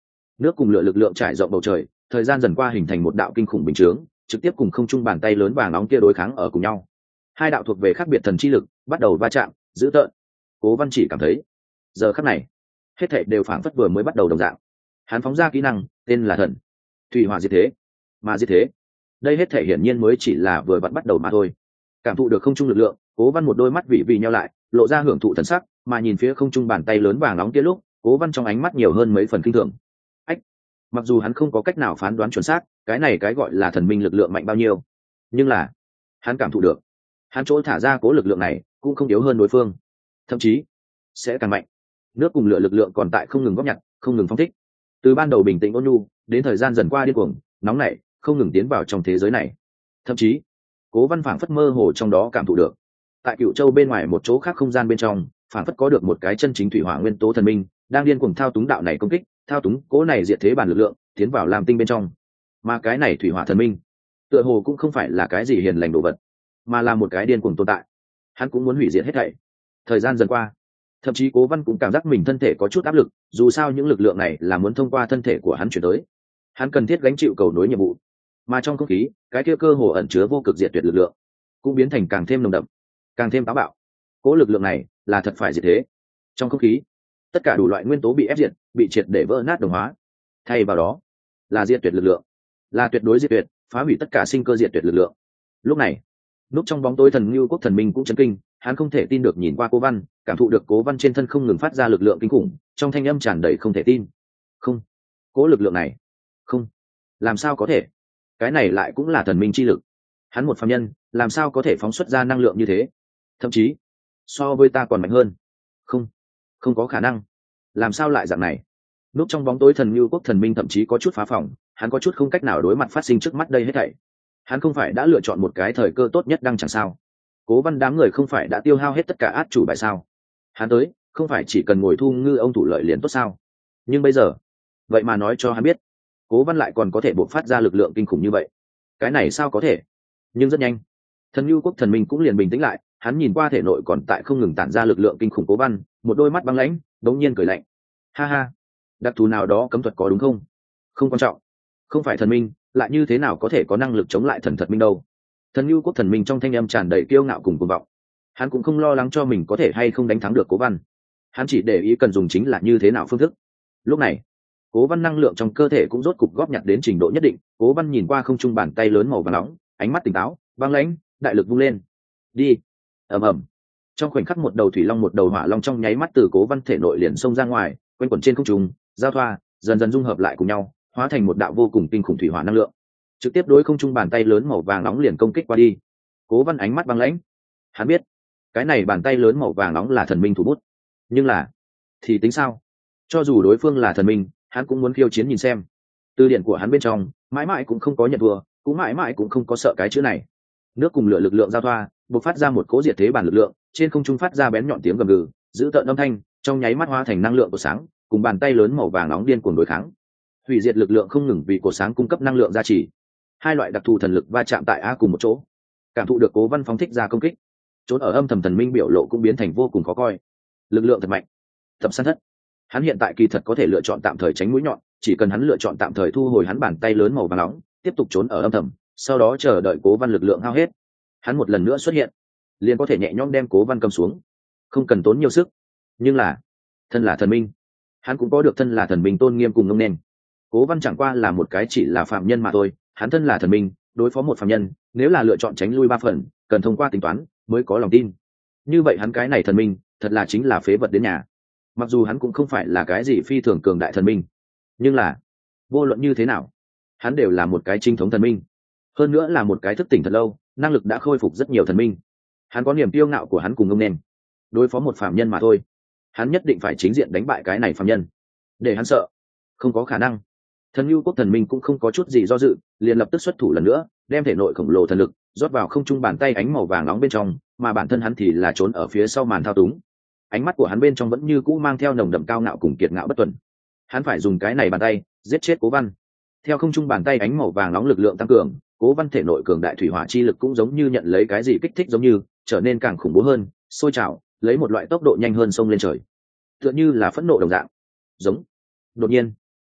Nước cùng lửa lực lượng trải rộng bầu trời, thời gian dần qua hình thành một đạo kinh khủng bình chướng, trực tiếp cùng không trung bàn tay lớn vàng nóng kia đối kháng ở cùng nhau. Hai đạo thuộc về khác biệt thần chi lực bắt đầu va chạm, dữ tợn. Cố Văn chỉ cảm thấy giờ khắc này hết thảy đều phảng phất vừa mới bắt đầu đồng dạng. Hắn phóng ra kỹ năng tên là thần thủy hỏa diệt thế, mà diệt thế đây hết thảy hiển nhiên mới chỉ là vừa vặn bắt đầu mà thôi. Cảm thụ được không trung lực lượng, Cố Văn một đôi mắt vị vị nheo lại, lộ ra hưởng thụ thần sắc, mà nhìn phía không trung bàn tay lớn vàng nóng kia lúc, Cố Văn trong ánh mắt nhiều hơn mấy phần kinh thường. Ách, mặc dù hắn không có cách nào phán đoán chuẩn xác cái này cái gọi là thần minh lực lượng mạnh bao nhiêu, nhưng là hắn cảm thụ được, hắn chỗ thả ra cố lực lượng này cũng không yếu hơn đối phương, thậm chí sẽ càng mạnh. Nước cùng lửa lực lượng còn tại không ngừng góp nhặt, không ngừng phóng thích, từ ban đầu bình tĩnh ôn nhu đến thời gian dần qua điên cuồng nóng nảy, không ngừng tiến vào trong thế giới này. Thậm chí Cố Văn phảng phất mơ hồ trong đó cảm thụ được, tại Cựu Châu bên ngoài một chỗ khác không gian bên trong, phảng phất có được một cái chân chính thủy hỏa nguyên tố thần minh đang điên cuồng thao túng đạo này công kích, thao túng cố này diệt thế bản lực lượng tiến vào Lam Tinh bên trong. Mà cái này thủy hỏa thần minh tựa hồ cũng không phải là cái gì hiền lành đồ vật, mà là một cái điên cuồng tồn tại. Hắn cũng muốn hủy diệt hết thảy. Thời gian dần qua, thậm chí Cố Văn cũng cảm giác mình thân thể có chút áp lực, dù sao những lực lượng này là muốn thông qua thân thể của hắn chuyển tới, hắn cần thiết gánh chịu cầu nối nhiệm vụ. Mà trong không khí, cái kia cơ hồ ẩn chứa vô cực diệt tuyệt lực lượng cũng biến thành càng thêm nồng đậm, càng thêm táo bạo. Cố lực lượng này là thật phải diệt thế. Trong không khí, tất cả đủ loại nguyên tố bị ép diệt, bị triệt để vỡ nát đồng hóa. Thay vào đó là diệt tuyệt lực lượng, là tuyệt đối diệt tuyệt, phá hủy tất cả sinh cơ diệt tuyệt lực lượng. Lúc này, núp trong bóng tối thần Nưu Quốc thần minh cũng chấn kinh, hắn không thể tin được nhìn qua Cố Văn, cảm thụ được Cố Văn trên thân không ngừng phát ra lực lượng kinh khủng, trong thanh âm tràn đầy không thể tin. Không, cố lực lượng này, không, làm sao có thể? Cái này lại cũng là thần minh chi lực. Hắn một phàm nhân, làm sao có thể phóng xuất ra năng lượng như thế? Thậm chí, so với ta còn mạnh hơn. Không, không có khả năng. Làm sao lại dạng này? Núp trong bóng tối thần Nưu Quốc thần minh thậm chí có chút phá phòng, hắn có chút không cách nào đối mặt phát sinh trước mắt đây hết thảy. Hắn không phải đã lựa chọn một cái thời cơ tốt nhất đang chẳng sao? Cố Văn đám người không phải đã tiêu hao hết tất cả át chủ bài sao? Hắn tới, không phải chỉ cần ngồi thu ngư ông thủ lợi liền tốt sao? Nhưng bây giờ, vậy mà nói cho hắn biết, Cố Văn lại còn có thể bộc phát ra lực lượng kinh khủng như vậy. Cái này sao có thể? Nhưng rất nhanh, thần Nưu Quốc thần minh cũng liền bình tĩnh lại, hắn nhìn qua thể nội còn tại không ngừng tản ra lực lượng kinh khủng Cố Văn, một đôi mắt băng lãnh, đống nhiên cười lạnh. Ha ha, đặc thù nào đó cấm thuật có đúng không? Không quan trọng, không phải thần minh, lại như thế nào có thể có năng lực chống lại thần thật minh đâu? Thần Nưu Quốc thần minh trong thanh âm tràn đầy kiêu ngạo cùng cuồng vọng. Hắn cũng không lo lắng cho mình có thể hay không đánh thắng được Cố Văn, hắn chỉ để ý cần dùng chính là như thế nào phương thức. Lúc này, Cố Văn năng lượng trong cơ thể cũng rốt cục góp nhặt đến trình độ nhất định. Cố Văn nhìn qua không trung bàn tay lớn màu vàng nóng, ánh mắt tỉnh táo, băng lãnh, đại lực vung lên. Đi! Ầm ầm. Trong khoảnh khắc một đầu thủy long một đầu hỏa long trong nháy mắt từ Cố Văn thể nội liền xông ra ngoài, quanh quẩn trên không trung, giao thoa, dần dần dung hợp lại cùng nhau, hóa thành một đạo vô cùng kinh khủng thủy hỏa năng lượng, trực tiếp đối không trung bàn tay lớn màu vàng nóng liền công kích qua đi. Cố Văn ánh mắt băng lãnh, hắn biết cái này bàn tay lớn màu vàng nóng là thần minh thủ bút, nhưng là thì tính sao? Cho dù đối phương là thần minh, hắn cũng muốn khiêu chiến nhìn xem. Từ điển của hắn bên trong mãi mãi cũng không có nhận thua, cũng mãi mãi cũng không có sợ cái chữ này. Nước cùng lửa lực lượng giao thoa, bộc phát ra một cỗ diệt thế bản lực lượng, trên không trung phát ra bén nhọn tiếng gầm gừ, giữ tợn âm thanh, trong nháy mắt hóa thành năng lượng của sáng, cùng bàn tay lớn màu vàng nóng điên cuồng đối kháng. Hủy diệt lực lượng không ngừng vì cột sáng cung cấp năng lượng gia trì. Hai loại đặc thù thần lực va chạm tại a cùng một chỗ, cảm thụ được Cố Văn phóng thích ra công kích, trốn ở âm thầm thần minh biểu lộ cũng biến thành vô cùng khó coi. Lực lượng thật mạnh. Tập San Thất, hắn hiện tại kỳ thật có thể lựa chọn tạm thời tránh mũi nhọn, chỉ cần hắn lựa chọn tạm thời thu hồi hắn bàn tay lớn màu vàng nóng, tiếp tục trốn ở âm thầm, sau đó chờ đợi Cố Văn lực lượng hao hết, hắn một lần nữa xuất hiện, liền có thể nhẹ nhõm đem Cố Văn cầm xuống, không cần tốn nhiều sức. Nhưng là, thân là thần minh, hắn cũng có được thân là thần minh tôn nghiêm cùng ngông nên. Cố Văn chẳng qua là một cái chỉ là phạm nhân mà thôi, hắn thân là thần minh, đối phó một phạm nhân, nếu là lựa chọn tránh lui ba phần, cần thông qua tính toán mới có lòng tin. Như vậy hắn cái này thần minh, thật là chính là phế vật đến nhà. Mặc dù hắn cũng không phải là cái gì phi thường cường đại thần minh, nhưng là vô luận như thế nào, hắn đều là một cái chính thống thần minh, hơn nữa là một cái thức tỉnh thật lâu, năng lực đã khôi phục rất nhiều thần minh. Hắn có niềm kiêu ngạo của hắn cùng ngông nên, đối phó một phạm nhân mà thôi, hắn nhất định phải chính diện đánh bại cái này phạm nhân, để hắn sợ, không có khả năng. Thần Nưu Quốc thần minh cũng không có chút gì do dự, liền lập tức xuất thủ lần nữa, đem thể nội khổng lồ thần lực rót vào không trung bàn tay ánh màu vàng nóng bên trong, mà bản thân hắn thì là trốn ở phía sau màn thao túng. Ánh mắt của hắn bên trong vẫn như cũ mang theo nồng đậm cao ngạo cùng kiệt ngạo bất tuần. Hắn phải dùng cái này bàn tay giết chết Cố Văn. Theo không trung bàn tay ánh màu vàng nóng lực lượng tăng cường, Cố Văn thể nội cường đại thủy hỏa chi lực cũng giống như nhận lấy cái gì kích thích giống như, trở nên càng khủng bố hơn, sôi trào, lấy một loại tốc độ nhanh hơn xông lên trời, tựa như là phẫn nộ đồng dạng. Giống. Đột nhiên,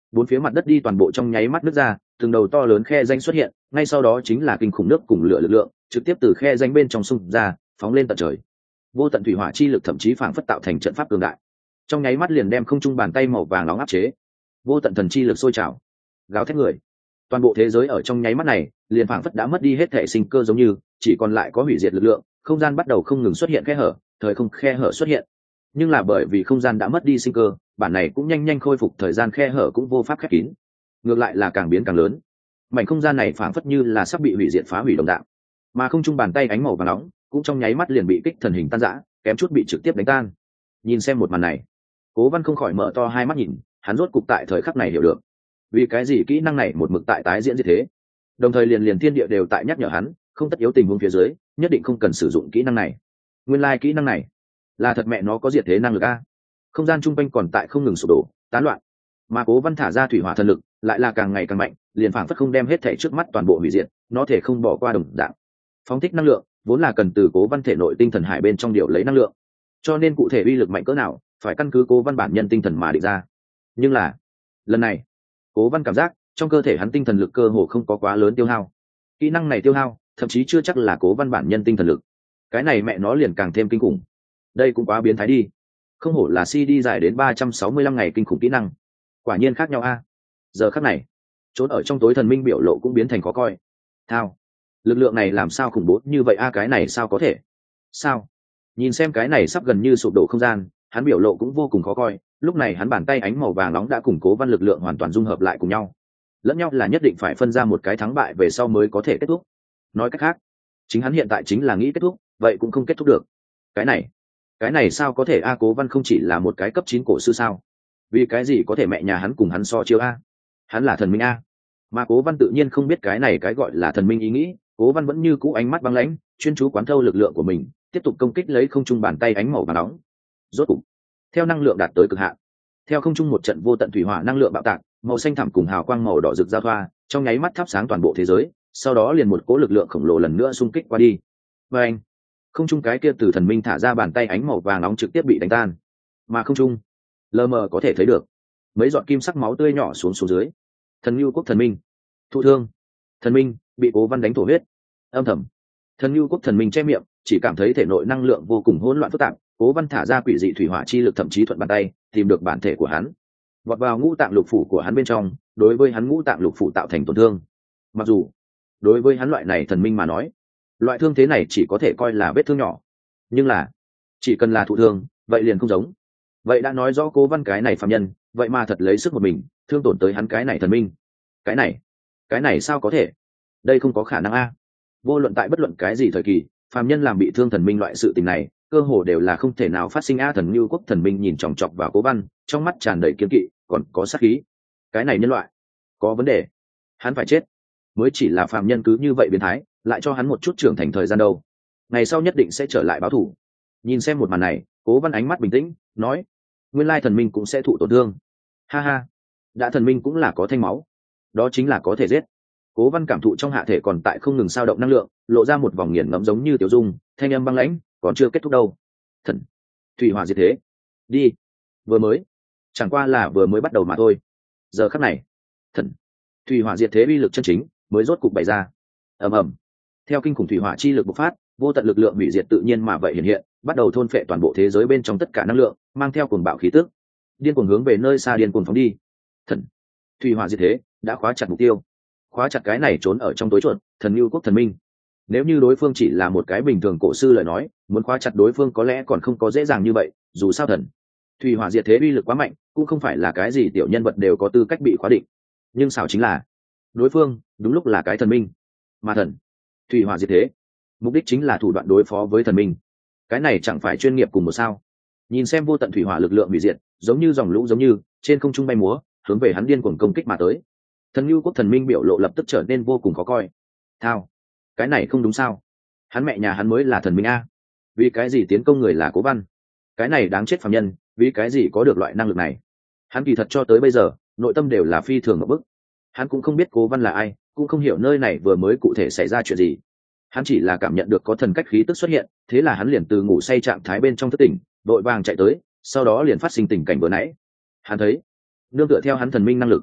bốn phía mặt đất đi toàn bộ trong nháy mắt nứt ra, từng đầu to lớn khe danh xuất hiện, ngay sau đó chính là kinh khủng nước cùng lửa lực lượng trực tiếp từ khe danh bên trong xung ra, phóng lên tận trời. Vô tận thủy hỏa chi lực thậm chí phảng phất tạo thành trận pháp cường đại, trong nháy mắt liền đem không trung bàn tay màu vàng nóng áp chế. Vô tận thần chi lực sôi trào, gào thét người. Toàn bộ thế giới ở trong nháy mắt này liền phảng phất đã mất đi hết thể sinh cơ, giống như chỉ còn lại có hủy diệt lực lượng. Không gian bắt đầu không ngừng xuất hiện khe hở, thời không khe hở xuất hiện, nhưng là bởi vì không gian đã mất đi sinh cơ, bản này cũng nhanh nhanh khôi phục, thời gian khe hở cũng vô pháp khép kín, ngược lại là càng biến càng lớn. Mảnh không gian này phảng phất như là sắp bị hủy diệt phá hủy đồng dạng, mà không trung bàn tay ánh màu vàng nóng cũng trong nháy mắt liền bị kích thần hình tan rã, kém chút bị trực tiếp đánh tan. Nhìn xem một màn này, Cố Văn không khỏi mở to hai mắt nhìn, hắn rốt cục tại thời khắc này hiểu được vì cái gì kỹ năng này một mực tại tái diễn như thế, đồng thời liền liền thiên địa đều tại nhắc nhở hắn không tất yếu tình huống phía dưới nhất định không cần sử dụng kỹ năng này. Nguyên lai like kỹ năng này là thật mẹ nó có diệt thế năng lực a. Không gian chung quanh còn tại không ngừng sụp đổ tán loạn, mà Cố Văn thả ra thủy hỏa thần lực lại là càng ngày càng mạnh, liền phảng phất không đem hết thể trước mắt toàn bộ hủy diệt, nó thể không bỏ qua đồng dạng. Phóng thích năng lượng vốn là cần từ Cố Văn thể nội tinh thần hải bên trong điều lấy năng lượng, cho nên cụ thể uy lực mạnh cỡ nào phải căn cứ Cố Văn bản nhân tinh thần mà định ra. Nhưng là lần này Cố Văn cảm giác trong cơ thể hắn tinh thần lực cơ hồ không có quá lớn tiêu hao. Kỹ năng này tiêu hao thậm chí chưa chắc là Cố Văn bản nhân tinh thần lực, cái này mẹ nó liền càng thêm kinh khủng. Đây cũng quá biến thái đi, không hổ là xê đê dài đến ba trăm sáu mươi lăm ngày kinh khủng kỹ năng, quả nhiên khác nhau a. Giờ khắc này trốn ở trong tối thần minh biểu lộ cũng biến thành khó coi. Thao, lực lượng này làm sao khủng bố như vậy a, cái này sao có thể? Sao? Nhìn xem cái này sắp gần như sụp đổ không gian, hắn biểu lộ cũng vô cùng khó coi. Lúc này hắn bàn tay ánh màu vàng nóng đã cùng Cố Văn lực lượng hoàn toàn dung hợp lại cùng nhau, lẫn nhau là nhất định phải phân ra một cái thắng bại về sau mới có thể kết thúc. Nói cách khác, chính hắn hiện tại chính là nghĩ kết thúc, vậy cũng không kết thúc được. Cái này, cái này sao có thể a? Cố Văn không chỉ là một cái cấp chín cổ sư sao? Vì cái gì có thể mẹ nhà hắn cùng hắn so chiêu a? Hắn là thần minh a. Mà Cố Văn tự nhiên không biết cái này cái gọi là thần minh ý nghĩ. Cố Văn vẫn như cũ ánh mắt băng lãnh, chuyên chú quán thâu lực lượng của mình, tiếp tục công kích lấy không trung bàn tay ánh màu vàng nóng. Rốt cục, theo năng lượng đạt tới cực hạn, theo không trung một trận vô tận thủy hỏa năng lượng bạo tạc, màu xanh thẳm cùng hào quang màu đỏ rực giao thoa, trong nháy mắt thắp sáng toàn bộ thế giới. Sau đó liền một cỗ lực lượng khổng lồ lần nữa xung kích qua đi. Và anh, không trung cái kia từ thần minh thả ra bàn tay ánh màu vàng nóng trực tiếp bị đánh tan, mà không trung lờ mờ có thể thấy được mấy giọt kim sắc máu tươi nhỏ xuống xuống dưới. Thần Nưu Quốc thần minh thụ thương, thần minh bị Cố Văn đánh thổ huyết. Âm thầm, Thần Nưu Quốc thần minh che miệng, chỉ cảm thấy thể nội năng lượng vô cùng hỗn loạn phức tạp. Cố Văn thả ra quỷ dị thủy hỏa chi lực thậm chí thuận bàn tay tìm được bản thể của hắn, vọt vào ngũ tạng lục phủ của hắn bên trong, đối với hắn ngũ tạng lục phủ tạo thành tổn thương. Mặc dù đối với hắn loại này thần minh mà nói, loại thương thế này chỉ có thể coi là vết thương nhỏ, nhưng là chỉ cần là thụ thương vậy liền không giống. Vậy đã nói rõ Cố Văn cái này phàm nhân vậy mà thật lấy sức một mình thương tổn tới hắn cái này thần minh. Cái này cái này sao có thể? Đây không có khả năng a. Vô luận tại bất luận cái gì thời kỳ, phàm nhân làm bị thương thần minh loại sự tình này cơ hồ đều là không thể nào phát sinh a. Thần Nưu Quốc thần minh nhìn chòng chọc vào Cố Văn, trong mắt tràn đầy kiên kỵ, còn có sát khí. Cái này nhân loại có vấn đề, hắn phải chết. Mới chỉ là phàm nhân cứ như vậy biến thái, lại cho hắn một chút trưởng thành thời gian đâu, ngày sau nhất định sẽ trở lại báo thù. Nhìn xem một màn này, Cố Văn ánh mắt bình tĩnh nói, nguyên lai thần minh cũng sẽ thụ tổn thương. Ha ha, đã thần minh cũng là có thanh máu, đó chính là có thể giết. Cố Văn cảm thụ trong hạ thể còn tại không ngừng sao động năng lượng, lộ ra một vòng nghiền ngẫm giống như tiểu dung, thanh âm băng lãnh, còn chưa kết thúc đâu. Thần thủy hỏa diệt thế, đi. Vừa mới, chẳng qua là vừa mới bắt đầu mà thôi. Giờ khắc này, thần thủy hỏa diệt thế uy lực chân chính mới rốt cục bày ra. Ầm ầm, theo kinh khủng thủy hỏa chi lực bộc phát, vô tận lực lượng hủy diệt tự nhiên mà vậy hiện hiện, bắt đầu thôn phệ toàn bộ thế giới bên trong tất cả năng lượng, mang theo cuồng bạo khí tức, điên cuồng hướng về nơi xa điên cuồng phóng đi. Thần thủy hỏa diệt thế đã khóa chặt mục tiêu, khóa chặt cái này trốn ở trong tối chuột Thần Nưu Quốc thần minh. Nếu như đối phương chỉ là một cái bình thường cổ sư lời nói, muốn khóa chặt đối phương có lẽ còn không có dễ dàng như vậy. Dù sao thần thủy hỏa diệt thế uy lực quá mạnh, cũng không phải là cái gì tiểu nhân vật đều có tư cách bị khóa định. Nhưng xảo chính là đối phương đúng lúc là cái thần minh, mà thần thủy hỏa diệt thế mục đích chính là thủ đoạn đối phó với thần minh. Cái này chẳng phải chuyên nghiệp cùng một sao? Nhìn xem vô tận thủy hỏa lực lượng hủy diệt, giống như dòng lũ giống như trên không trung bay múa, hướng về hắn điên cuồng công kích mà tới. Thần Nưu Quốc thần minh biểu lộ lập tức trở nên vô cùng khó coi. Thao, cái này không đúng sao? Hắn mẹ nhà hắn mới là thần minh a, vì cái gì tiến công người là Cố Văn? Cái này đáng chết phàm nhân, vì cái gì có được loại năng lực này? Hắn kỳ thật cho tới bây giờ nội tâm đều là phi thường ngộp bức. Hắn cũng không biết Cố Văn là ai, cũng không hiểu nơi này vừa mới cụ thể xảy ra chuyện gì. Hắn chỉ là cảm nhận được có thần cách khí tức xuất hiện, thế là hắn liền từ ngủ say trạng thái bên trong thức tỉnh, đội vàng chạy tới, sau đó liền phát sinh tình cảnh vừa nãy. Hắn thấy nương tựa theo hắn thần minh năng lực,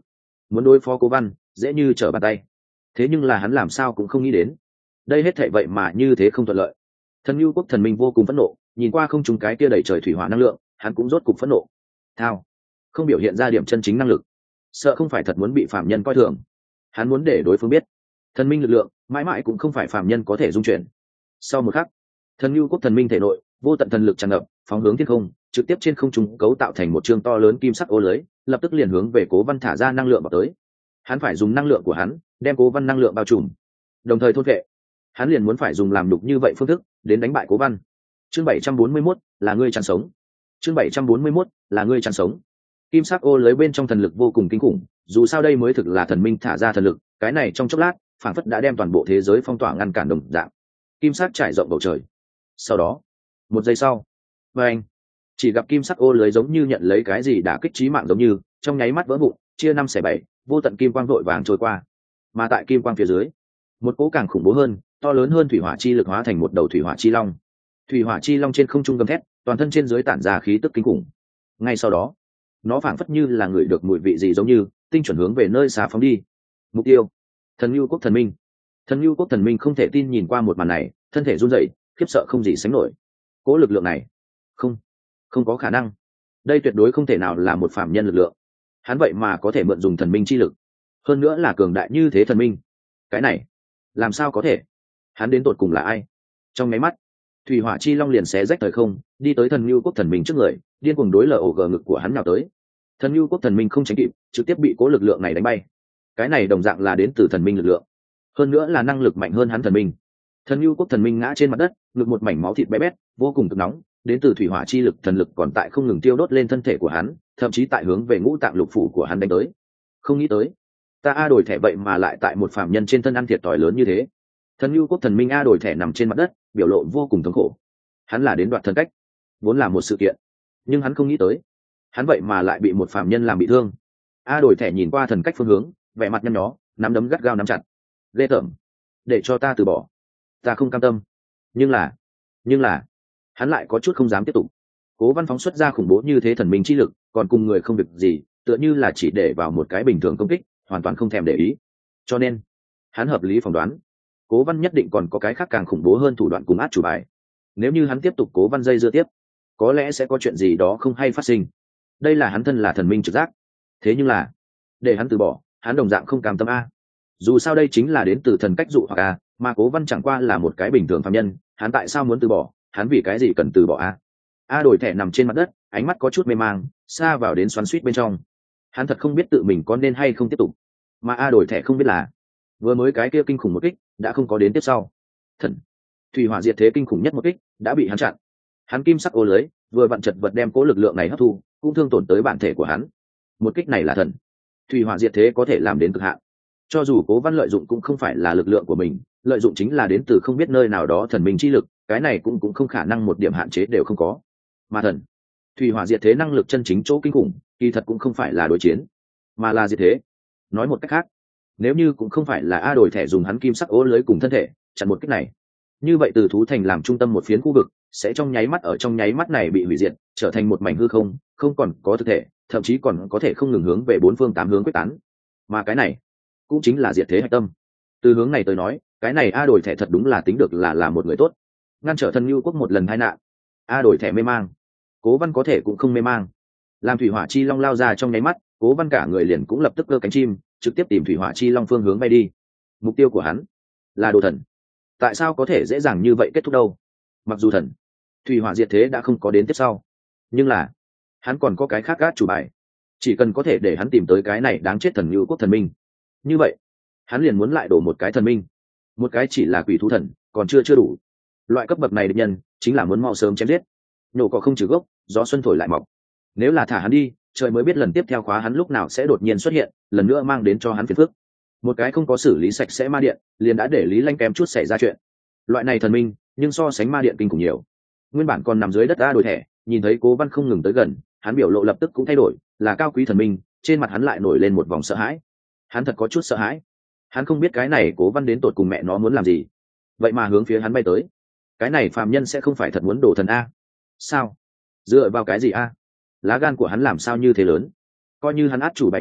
muốn đối phó Cố Văn dễ như trở bàn tay, thế nhưng là hắn làm sao cũng không nghĩ đến đây hết thảy vậy mà như thế không thuận lợi. Thần Nhu Quốc thần minh vô cùng phẫn nộ, nhìn qua không trùng cái kia đầy trời thủy hỏa năng lượng, hắn cũng rốt cục phẫn nộ. Thao, không biểu hiện ra điểm chân chính năng lực, sợ không phải thật muốn bị phạm nhân coi thường. Hắn muốn để đối phương biết, thần minh lực lượng mãi mãi cũng không phải phạm nhân có thể dung chuyển. Sau một khắc, thần Nhu Quốc thần minh thể nội vô tận thần lực tràn ngập, phóng hướng thiên không, trực tiếp trên không trung cấu tạo thành một chương to lớn kim sắc ô lưới, lập tức liền hướng về Cố Văn thả ra năng lượng vào tới. Hắn phải dùng năng lượng của hắn đem Cố Văn năng lượng bao trùm, đồng thời thôn vệ. Hắn liền muốn phải dùng làm đục như vậy phương thức đến đánh bại Cố Văn. Chương bảy trăm bốn mươi mốt là ngươi chăn sống. Chương bảy trăm bốn mươi mốt là ngươi chăn sống. Kim sắc ô lưới bên trong thần lực vô cùng kinh khủng, dù sao đây mới thực là thần minh thả ra thần lực, cái này trong chốc lát, phảng phất đã đem toàn bộ thế giới phong tỏa ngăn cản đồng dạng. Kim sắc trải rộng bầu trời. Sau đó, một giây sau, anh chỉ gặp kim sắc ô lưới giống như nhận lấy cái gì đã kích trí mạng giống như, trong nháy mắt vỡ vụn, chia năm xẻ bảy, vô tận kim quang vội vàng trôi qua. Mà tại kim quang phía dưới, một cỗ càng khủng bố hơn, to lớn hơn thủy hỏa chi lực hóa thành một đầu thủy hỏa chi long. Thủy hỏa chi long trên không trung gầm thét, toàn thân trên dưới tản ra khí tức kinh khủng. Ngay sau đó, nó phảng phất như là người được mùi vị gì giống như, tinh chuẩn hướng về nơi xa phóng đi. Mục tiêu: Thần Nhu Quốc thần minh. Thần Nhu Quốc thần minh không thể tin nhìn qua một màn này, thân thể run rẩy, khiếp sợ không gì sánh nổi. Cỗ lực lượng này, không, không có khả năng. Đây tuyệt đối không thể nào là một phàm nhân lực lượng. Hắn vậy mà có thể mượn dùng thần minh chi lực, hơn nữa là cường đại như thế thần minh. Cái này, làm sao có thể? Hắn đến tột cùng là ai? Trong máy mắt, thủy hỏa chi long liền xé rách thời không, đi tới thần Nhu Quốc thần minh trước người, điên cuồng đối lở ổ gờ ngực của hắn nào tới. Thần Nhu Quốc thần minh không tránh kịp, trực tiếp bị cố lực lượng này đánh bay. Cái này đồng dạng là đến từ thần minh lực lượng, hơn nữa là năng lực mạnh hơn hắn thần minh. Thần Nhu Quốc thần minh ngã trên mặt đất, ngực một mảnh máu thịt bé bét, vô cùng cực nóng, đến từ thủy hỏa chi lực thần lực còn tại không ngừng tiêu đốt lên thân thể của hắn, thậm chí tại hướng về ngũ tạng lục phủ của hắn đánh tới. Không nghĩ tới, ta a đổi thẻ vậy mà lại tại một phàm nhân trên thân ăn thiệt thòi lớn như thế. Thần Nhu Quốc thần minh a đổi thẻ nằm trên mặt đất, biểu lộ vô cùng thống khổ. Hắn là đến đoạt thần cách, vốn là một sự kiện, nhưng hắn không nghĩ tới, hắn vậy mà lại bị một phàm nhân làm bị thương. A đổi thẻ nhìn qua thần cách phương hướng, vẻ mặt nhăn nhó, nắm đấm gắt gao nắm chặt. Ghê tởm, để cho ta từ bỏ, ta không cam tâm. Nhưng là, nhưng là, hắn lại có chút không dám tiếp tục. Cố Văn phóng xuất ra khủng bố như thế thần minh chi lực, còn cùng người không việc gì, tựa như là chỉ để vào một cái bình thường công kích, hoàn toàn không thèm để ý. Cho nên, hắn hợp lý phỏng đoán, Cố Văn nhất định còn có cái khác càng khủng bố hơn thủ đoạn cùng át chủ bài. Nếu như hắn tiếp tục Cố Văn dây dưa tiếp, có lẽ sẽ có chuyện gì đó không hay phát sinh. Đây là hắn thân là thần minh trực giác. Thế nhưng là, để hắn từ bỏ, hắn đồng dạng không cam tâm a. Dù sao đây chính là đến từ thần cách dụ hoặc a, mà Cố Văn chẳng qua là một cái bình thường phàm nhân, hắn tại sao muốn từ bỏ? Hắn vì cái gì cần từ bỏ a? A đổi thẻ nằm trên mặt đất, ánh mắt có chút mê mang, xa vào đến xoắn xuýt bên trong. Hắn thật không biết tự mình có nên hay không tiếp tục. Mà A đổi thẻ không biết là, vừa mới cái kia kinh khủng một kích đã không có đến tiếp sau. Thần thủy hỏa diệt thế kinh khủng nhất một kích đã bị hắn chặn. Hắn kim sắc ô lưới vừa vặn chật vật đem cố lực lượng này hấp thu, cũng thương tổn tới bản thể của hắn. Một kích này là thần thủy hỏa diệt thế có thể làm đến cực hạn. Cho dù Cố Văn lợi dụng cũng không phải là lực lượng của mình, lợi dụng chính là đến từ không biết nơi nào đó thần minh chi lực, cái này cũng cũng không khả năng một điểm hạn chế đều không có. Mà thần thủy hỏa diệt thế năng lực chân chính chỗ kinh khủng, kỳ thật cũng không phải là đối chiến, mà là diệt thế. Nói một cách khác, nếu như cũng không phải là A đổi thẻ dùng hắn kim sắc ố lưới cùng thân thể chặn một kích này, như vậy từ thú thành làm trung tâm một phiến khu vực sẽ trong nháy mắt ở trong nháy mắt này bị hủy diệt, trở thành một mảnh hư không, không còn có thực thể, thậm chí còn có thể không ngừng hướng về bốn phương tám hướng quyết tán. Mà cái này cũng chính là diệt thế hạch tâm. Từ hướng này tới nói, cái này A đổi thẻ thật đúng là tính được là là một người tốt, ngăn trở thần Nhu Quốc một lần tai nạn. A đổi thẻ mê mang, Cố Văn có thể cũng không mê mang. Làm thủy hỏa chi long lao ra trong nháy mắt, Cố Văn cả người liền cũng lập tức cơ cánh chim, trực tiếp tìm thủy hỏa chi long phương hướng bay đi. Mục tiêu của hắn là đồ thần, tại sao có thể dễ dàng như vậy kết thúc đâu? Mặc dù thần thủy hỏa diệt thế đã không có đến tiếp sau, nhưng là hắn còn có cái khác gác chủ bài. Chỉ cần có thể để hắn tìm tới cái này đáng chết thần Nhu Quốc thần minh, như vậy hắn liền muốn lại đổ một cái thần minh. Một cái chỉ là quỷ thú thần còn chưa chưa đủ, loại cấp bậc này địch nhân chính là muốn mau sớm chém giết. Nhổ cỏ không trừ gốc, gió xuân thổi lại mọc. Nếu là thả hắn đi, trời mới biết lần tiếp theo khóa hắn lúc nào sẽ đột nhiên xuất hiện, lần nữa mang đến cho hắn phiền phức. Một cái không có xử lý sạch sẽ ma điện, liền đã để Lý Lanh kém chút xảy ra chuyện. Loại này thần minh, nhưng so sánh ma điện kinh khủng nhiều. Nguyên bản còn nằm dưới đất A đổi thẻ, nhìn thấy Cố Văn không ngừng tới gần, hắn biểu lộ lập tức cũng thay đổi, là cao quý thần minh, trên mặt hắn lại nổi lên một vòng sợ hãi. Hắn thật có chút sợ hãi. Hắn không biết cái này Cố Văn đến tột cùng mẹ nó muốn làm gì, vậy mà hướng phía hắn bay tới. Cái này phàm nhân sẽ không phải thật muốn đổ thần a? Sao? Dựa vào cái gì a? Lá gan của hắn làm sao như thế lớn? Coi như hắn át chủ bài nhiều,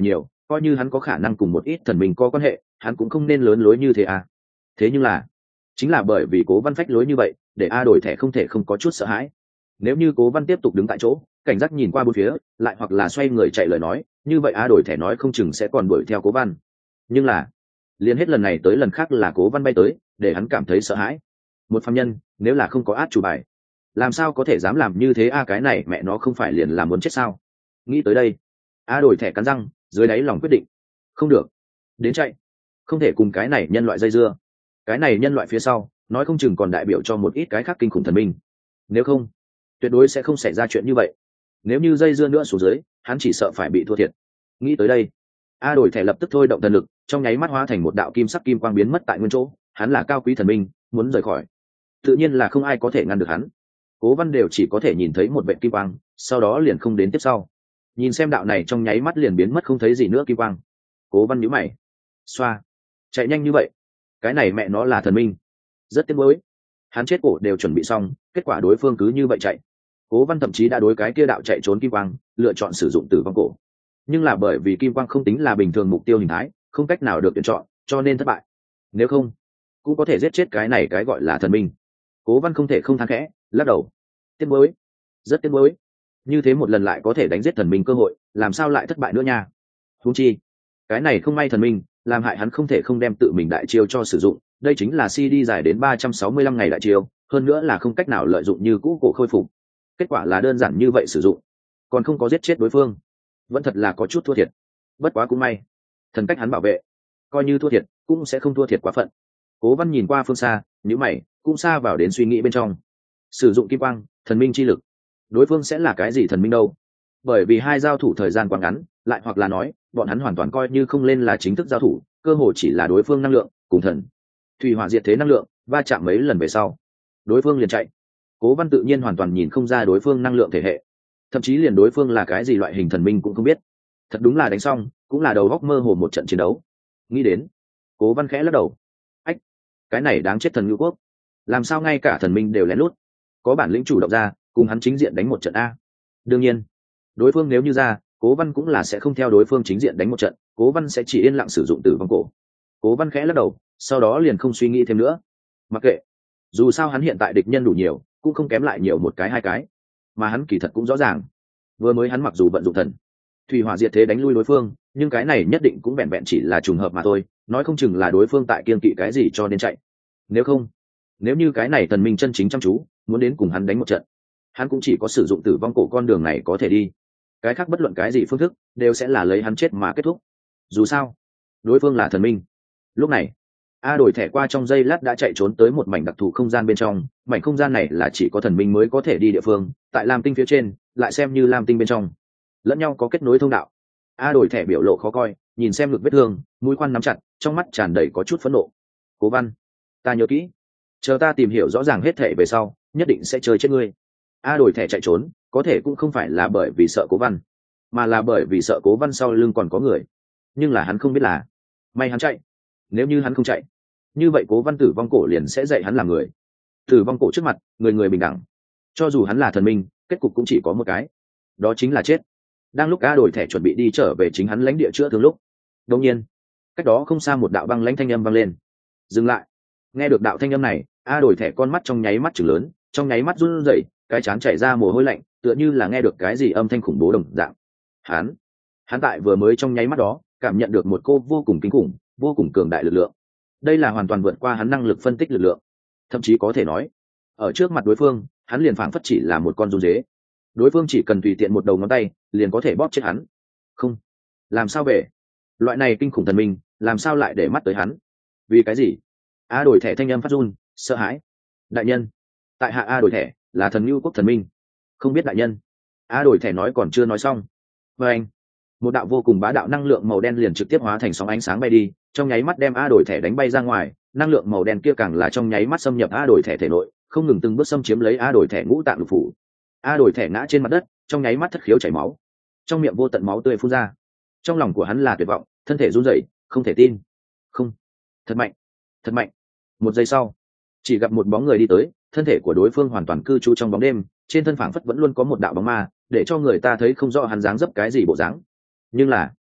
coi như hắn có khả năng cùng một ít thần minh có quan hệ, hắn cũng không nên lớn lối như thế à. Thế nhưng là chính là bởi vì Cố Văn phách lối như vậy, để A Đổi Thẻ không thể không có chút sợ hãi. Nếu như Cố Văn tiếp tục đứng tại chỗ, cảnh giác nhìn qua bốn phía, lại hoặc là xoay người chạy lời nói, như vậy A Đổi Thẻ nói không chừng sẽ còn đuổi theo Cố Văn. Nhưng là liền hết lần này tới lần khác là Cố Văn bay tới, để hắn cảm thấy sợ hãi. Một phàm nhân nếu là không có át chủ bài, làm sao có thể dám làm như thế a? Cái này mẹ nó không phải liền làm muốn chết sao? Nghĩ tới đây, A Đổi Thẻ cắn răng, dưới đáy lòng quyết định, không được, đến chạy, không thể cùng cái này nhân loại dây dưa. Cái này nhân loại phía sau nói không chừng còn đại biểu cho một ít cái khác kinh khủng thần minh, nếu không tuyệt đối sẽ không xảy ra chuyện như vậy. Nếu như dây dưa nữa xuống dưới, hắn chỉ sợ phải bị thua thiệt. Nghĩ tới đây, A Đổi Thẻ lập tức thôi động thần lực, trong nháy mắt hóa thành một đạo kim sắc kim quang biến mất tại nguyên chỗ. Hắn là cao quý thần minh, muốn rời khỏi tự nhiên là không ai có thể ngăn được hắn. Cố Văn đều chỉ có thể nhìn thấy một vệt kim quang, sau đó liền không đến tiếp sau. Nhìn xem đạo này trong nháy mắt liền biến mất không thấy gì nữa kim quang, Cố Văn nhíu mày. Xoa, chạy nhanh như vậy, cái này mẹ nó là thần minh. Rất tiếc nuối, hắn chết cổ đều chuẩn bị xong, kết quả đối phương cứ như vậy chạy. Cố Văn thậm chí đã đối cái kia đạo chạy trốn kim quang lựa chọn sử dụng tử vong cổ, nhưng là bởi vì kim quang không tính là bình thường mục tiêu hình thái, không cách nào được tuyển chọn, cho nên thất bại. Nếu không cũng có thể giết chết cái này cái gọi là thần minh. Cố Văn không thể không than khẽ, lắc đầu. Tiếc nuối, rất tiếc nuối. Như thế một lần lại có thể đánh giết thần minh cơ hội, làm sao lại thất bại nữa nha? Huống chi, cái này không may thần minh, làm hại hắn không thể không đem tự mình đại chiêu cho sử dụng. Đây chính là xê đê dài đến ba trăm sáu mươi lăm ngày đại chiêu, hơn nữa là không cách nào lợi dụng như cũ cổ khôi phục. Kết quả là đơn giản như vậy sử dụng, còn không có giết chết đối phương, vẫn thật là có chút thua thiệt. Bất quá cũng may, thần cách hắn bảo vệ, coi như thua thiệt cũng sẽ không thua thiệt quá phận. Cố Văn nhìn qua phương xa, nhíu mày, cũng xa vào đến suy nghĩ bên trong. Sử dụng kim quang, thần minh chi lực, đối phương sẽ là cái gì thần minh đâu? Bởi vì hai giao thủ thời gian quá ngắn, lại hoặc là nói bọn hắn hoàn toàn coi như không lên là chính thức giao thủ, cơ hội chỉ là đối phương năng lượng cùng thần thủy hỏa diệt thế năng lượng va chạm mấy lần về sau, đối phương liền chạy. Cố Văn tự nhiên hoàn toàn nhìn không ra đối phương năng lượng thể hệ, thậm chí liền đối phương là cái gì loại hình thần minh cũng không biết. Thật đúng là đánh xong cũng là đầu góc mơ hồ một trận chiến đấu. Nghĩ đến, Cố Văn khẽ lắc đầu. Ách, cái này đáng chết thần ngữ quốc, làm sao ngay cả thần minh đều lén lút, có bản lĩnh chủ động ra cùng hắn chính diện đánh một trận a? Đương nhiên, đối phương nếu như ra, Cố Văn cũng là sẽ không theo đối phương chính diện đánh một trận, Cố Văn sẽ chỉ yên lặng sử dụng tử vong cổ. Cố Văn khẽ lắc đầu, sau đó liền không suy nghĩ thêm nữa. Mặc kệ, dù sao hắn hiện tại địch nhân đủ nhiều, cũng không kém lại nhiều một cái hai cái, mà hắn kỳ thật cũng rõ ràng, vừa mới hắn mặc dù vận dụng thần thủy hỏa diệt thế đánh lui đối phương, nhưng cái này nhất định cũng vẹn vẹn chỉ là trùng hợp mà thôi, nói không chừng là đối phương tại kiên kỵ cái gì cho nên chạy. Nếu không, nếu như cái này thần minh chân chính chăm chú muốn đến cùng hắn đánh một trận, hắn cũng chỉ có sử dụng tử vong cổ con đường này có thể đi, cái khác bất luận cái gì phương thức đều sẽ là lấy hắn chết mà kết thúc. Dù sao đối phương là thần minh. Lúc này A Đổi Thẻ qua trong giây lát đã chạy trốn tới một mảnh đặc thù không gian bên trong. Mảnh không gian này là chỉ có thần minh mới có thể đi địa phương, tại Lam Tinh phía trên lại xem như Lam Tinh bên trong lẫn nhau có kết nối thông đạo. A Đổi Thẻ biểu lộ khó coi, nhìn xem ngực vết thương, mũi khoan nắm chặt, trong mắt tràn đầy có chút phẫn nộ. Cố Văn, ta nhớ kỹ, chờ ta tìm hiểu rõ ràng hết thảy về sau, nhất định sẽ chơi chết ngươi. A Đổi Thẻ chạy trốn có thể cũng không phải là bởi vì sợ Cố Văn, mà là bởi vì sợ Cố Văn sau lưng còn có người. Nhưng là hắn không biết là, may hắn chạy, nếu như hắn không chạy, như vậy Cố Văn tử vong cổ liền sẽ dạy hắn làm người. Tử vong cổ trước mặt, người người bình đẳng, cho dù hắn là thần minh, kết cục cũng chỉ có một cái, đó chính là chết. Đang lúc A Đổi Thẻ chuẩn bị đi trở về chính hắn lãnh địa chữa thương lúc, đột nhiên cách đó không xa một đạo băng lãnh thanh âm vang lên. Dừng lại. Nghe được đạo thanh âm này, A Đổi Thẻ con mắt trong nháy mắt chừng lớn, trong nháy mắt run rẩy, cái trán chảy ra mồ hôi lạnh, tựa như là nghe được cái gì âm thanh khủng bố đồng dạng. Hắn, hắn tại vừa mới trong nháy mắt đó, cảm nhận được một cô vô cùng kinh khủng, vô cùng cường đại lực lượng. Đây là hoàn toàn vượt qua hắn năng lực phân tích lực lượng, thậm chí có thể nói, ở trước mặt đối phương, hắn liền phảng phất chỉ là một con run dế. Đối phương chỉ cần tùy tiện một đầu ngón tay, liền có thể bóp chết hắn. Không, làm sao về? Loại này kinh khủng thần minh, làm sao lại để mắt tới hắn? Vì cái gì? A Đổi Thẻ thanh âm phát run, sợ hãi. Đại nhân, tại hạ A Đổi Thẻ là thần lưu quốc thần minh, không biết đại nhân. A Đổi Thẻ nói còn chưa nói xong, và anh, một đạo vô cùng bá đạo năng lượng màu đen liền trực tiếp hóa thành sóng ánh sáng bay đi, trong nháy mắt đem A Đổi Thẻ đánh bay ra ngoài. Năng lượng màu đen kia càng là trong nháy mắt xâm nhập A Đổi Thẻ thể nội, không ngừng từng bước xâm chiếm lấy A Đổi Thẻ ngũ tạng lục phủ. A Đổi Thẻ ngã trên mặt đất, trong nháy mắt thất khiếu chảy máu, trong miệng vô tận máu tươi phun ra. Trong lòng của hắn là tuyệt vọng, thân thể run rẩy, không thể tin. Không, thật mạnh, thật mạnh. Một giây sau, chỉ gặp một bóng người đi tới, thân thể của đối phương hoàn toàn cư trú trong bóng đêm, trên thân phảng phất vẫn luôn có một đạo bóng ma, để cho người ta thấy không rõ hắn dáng dấp cái gì bộ dáng. Nhưng là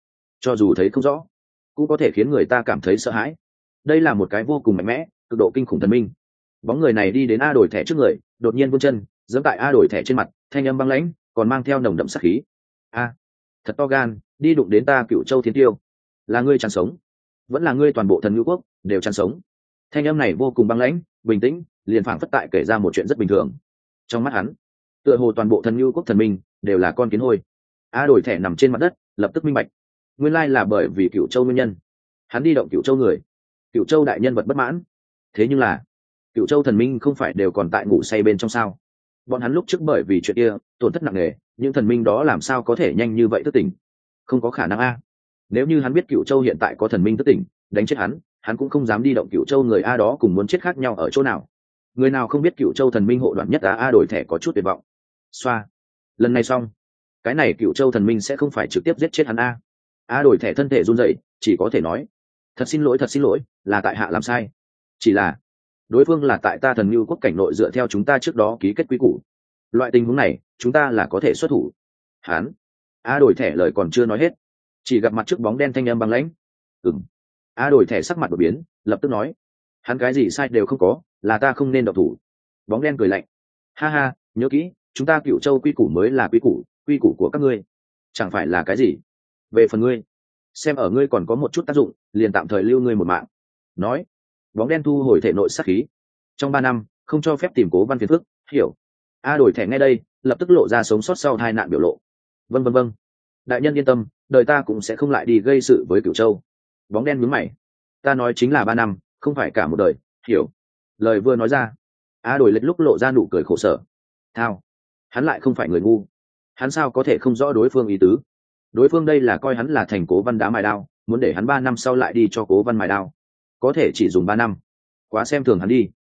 cho dù thấy không rõ cũng có thể khiến người ta cảm thấy sợ hãi. Đây là một cái vô cùng mạnh mẽ, cực độ kinh khủng thần minh. Bóng người này đi đến A Đổi Thẻ trước người, đột nhiên vươn chân giẫm tại A Đổi Thẻ trên mặt, thanh âm băng lãnh còn mang theo nồng đậm sát khí. A, thật to gan, đi đụng đến ta Cựu Châu Thiên Tiêu, là ngươi chăn sống, vẫn là ngươi toàn bộ thần ngũ quốc đều chăn sống. Thanh âm này vô cùng băng lãnh, bình tĩnh, liền phảng phất tại kể ra một chuyện rất bình thường. Trong mắt hắn, tựa hồ toàn bộ thần ngũ quốc thần minh đều là con kiến hôi. A Đổi Thẻ nằm trên mặt đất, lập tức minh bạch, nguyên lai là bởi vì Cựu Châu nguyên nhân, hắn đi động Cựu Châu người. Cựu Châu đại nhân vật bất mãn. Thế nhưng là Cựu Châu thần minh không phải đều còn tại ngủ say bên trong sao? Bọn hắn lúc trước bởi vì chuyện kia tổn thất nặng nề, những thần minh đó làm sao có thể nhanh như vậy thức tỉnh? Không có khả năng a. Nếu như hắn biết Cựu Châu hiện tại có thần minh thức tỉnh, đánh chết hắn, hắn cũng không dám đi động Cựu Châu người a đó cùng muốn chết khác nhau ở chỗ nào? Người nào không biết Cựu Châu thần minh hộ đoạn nhất á? A Đổi Thẻ có chút tuyệt vọng. Xoa. Lần này xong, cái này Cựu Châu thần minh sẽ không phải trực tiếp giết chết hắn a. A Đổi Thẻ thân thể run rẩy, chỉ có thể nói, thật xin lỗi, thật xin lỗi, là tại hạ làm sai. Chỉ là đối phương là tại ta thần lưu quốc cảnh nội dựa theo chúng ta trước đó ký kết quy củ, loại tình huống này chúng ta là có thể xuất thủ. Hán. A Đổi Thẻ lời còn chưa nói hết, chỉ gặp mặt trước bóng đen thanh âm băng lãnh. Ừm. A Đổi Thẻ sắc mặt đột biến, lập tức nói, hắn cái gì sai đều không có, là ta không nên động thủ. Bóng đen cười lạnh, ha ha, nhớ kỹ, chúng ta Cựu Châu quy củ mới là quy củ, quy củ của các ngươi chẳng phải là cái gì. Về phần ngươi, xem ở ngươi còn có một chút tác dụng, liền tạm thời lưu ngươi một mạng. Nói, bóng đen thu hồi thể nội sát khí. Trong ba năm không cho phép tìm Cố Văn phiền phức, hiểu? A Đổi Thẻ ngay đây lập tức lộ ra sống sót sau hai nạn biểu lộ. Vâng vâng vâng, đại nhân yên tâm, đời ta cũng sẽ không lại đi gây sự với Cửu Châu. Bóng đen nhướng mày, ta nói chính là ba năm, không phải cả một đời, hiểu? Lời vừa nói ra, A Đổi lệch lúc lộ ra nụ cười khổ sở. Thao, hắn lại không phải người ngu, hắn sao có thể không rõ đối phương ý tứ? Đối phương đây là coi hắn là thành Cố Văn đá mài đao, muốn để hắn ba năm sau lại đi cho Cố Văn mài đao, có thể chỉ dùng ba năm, quá xem thường hắn đi.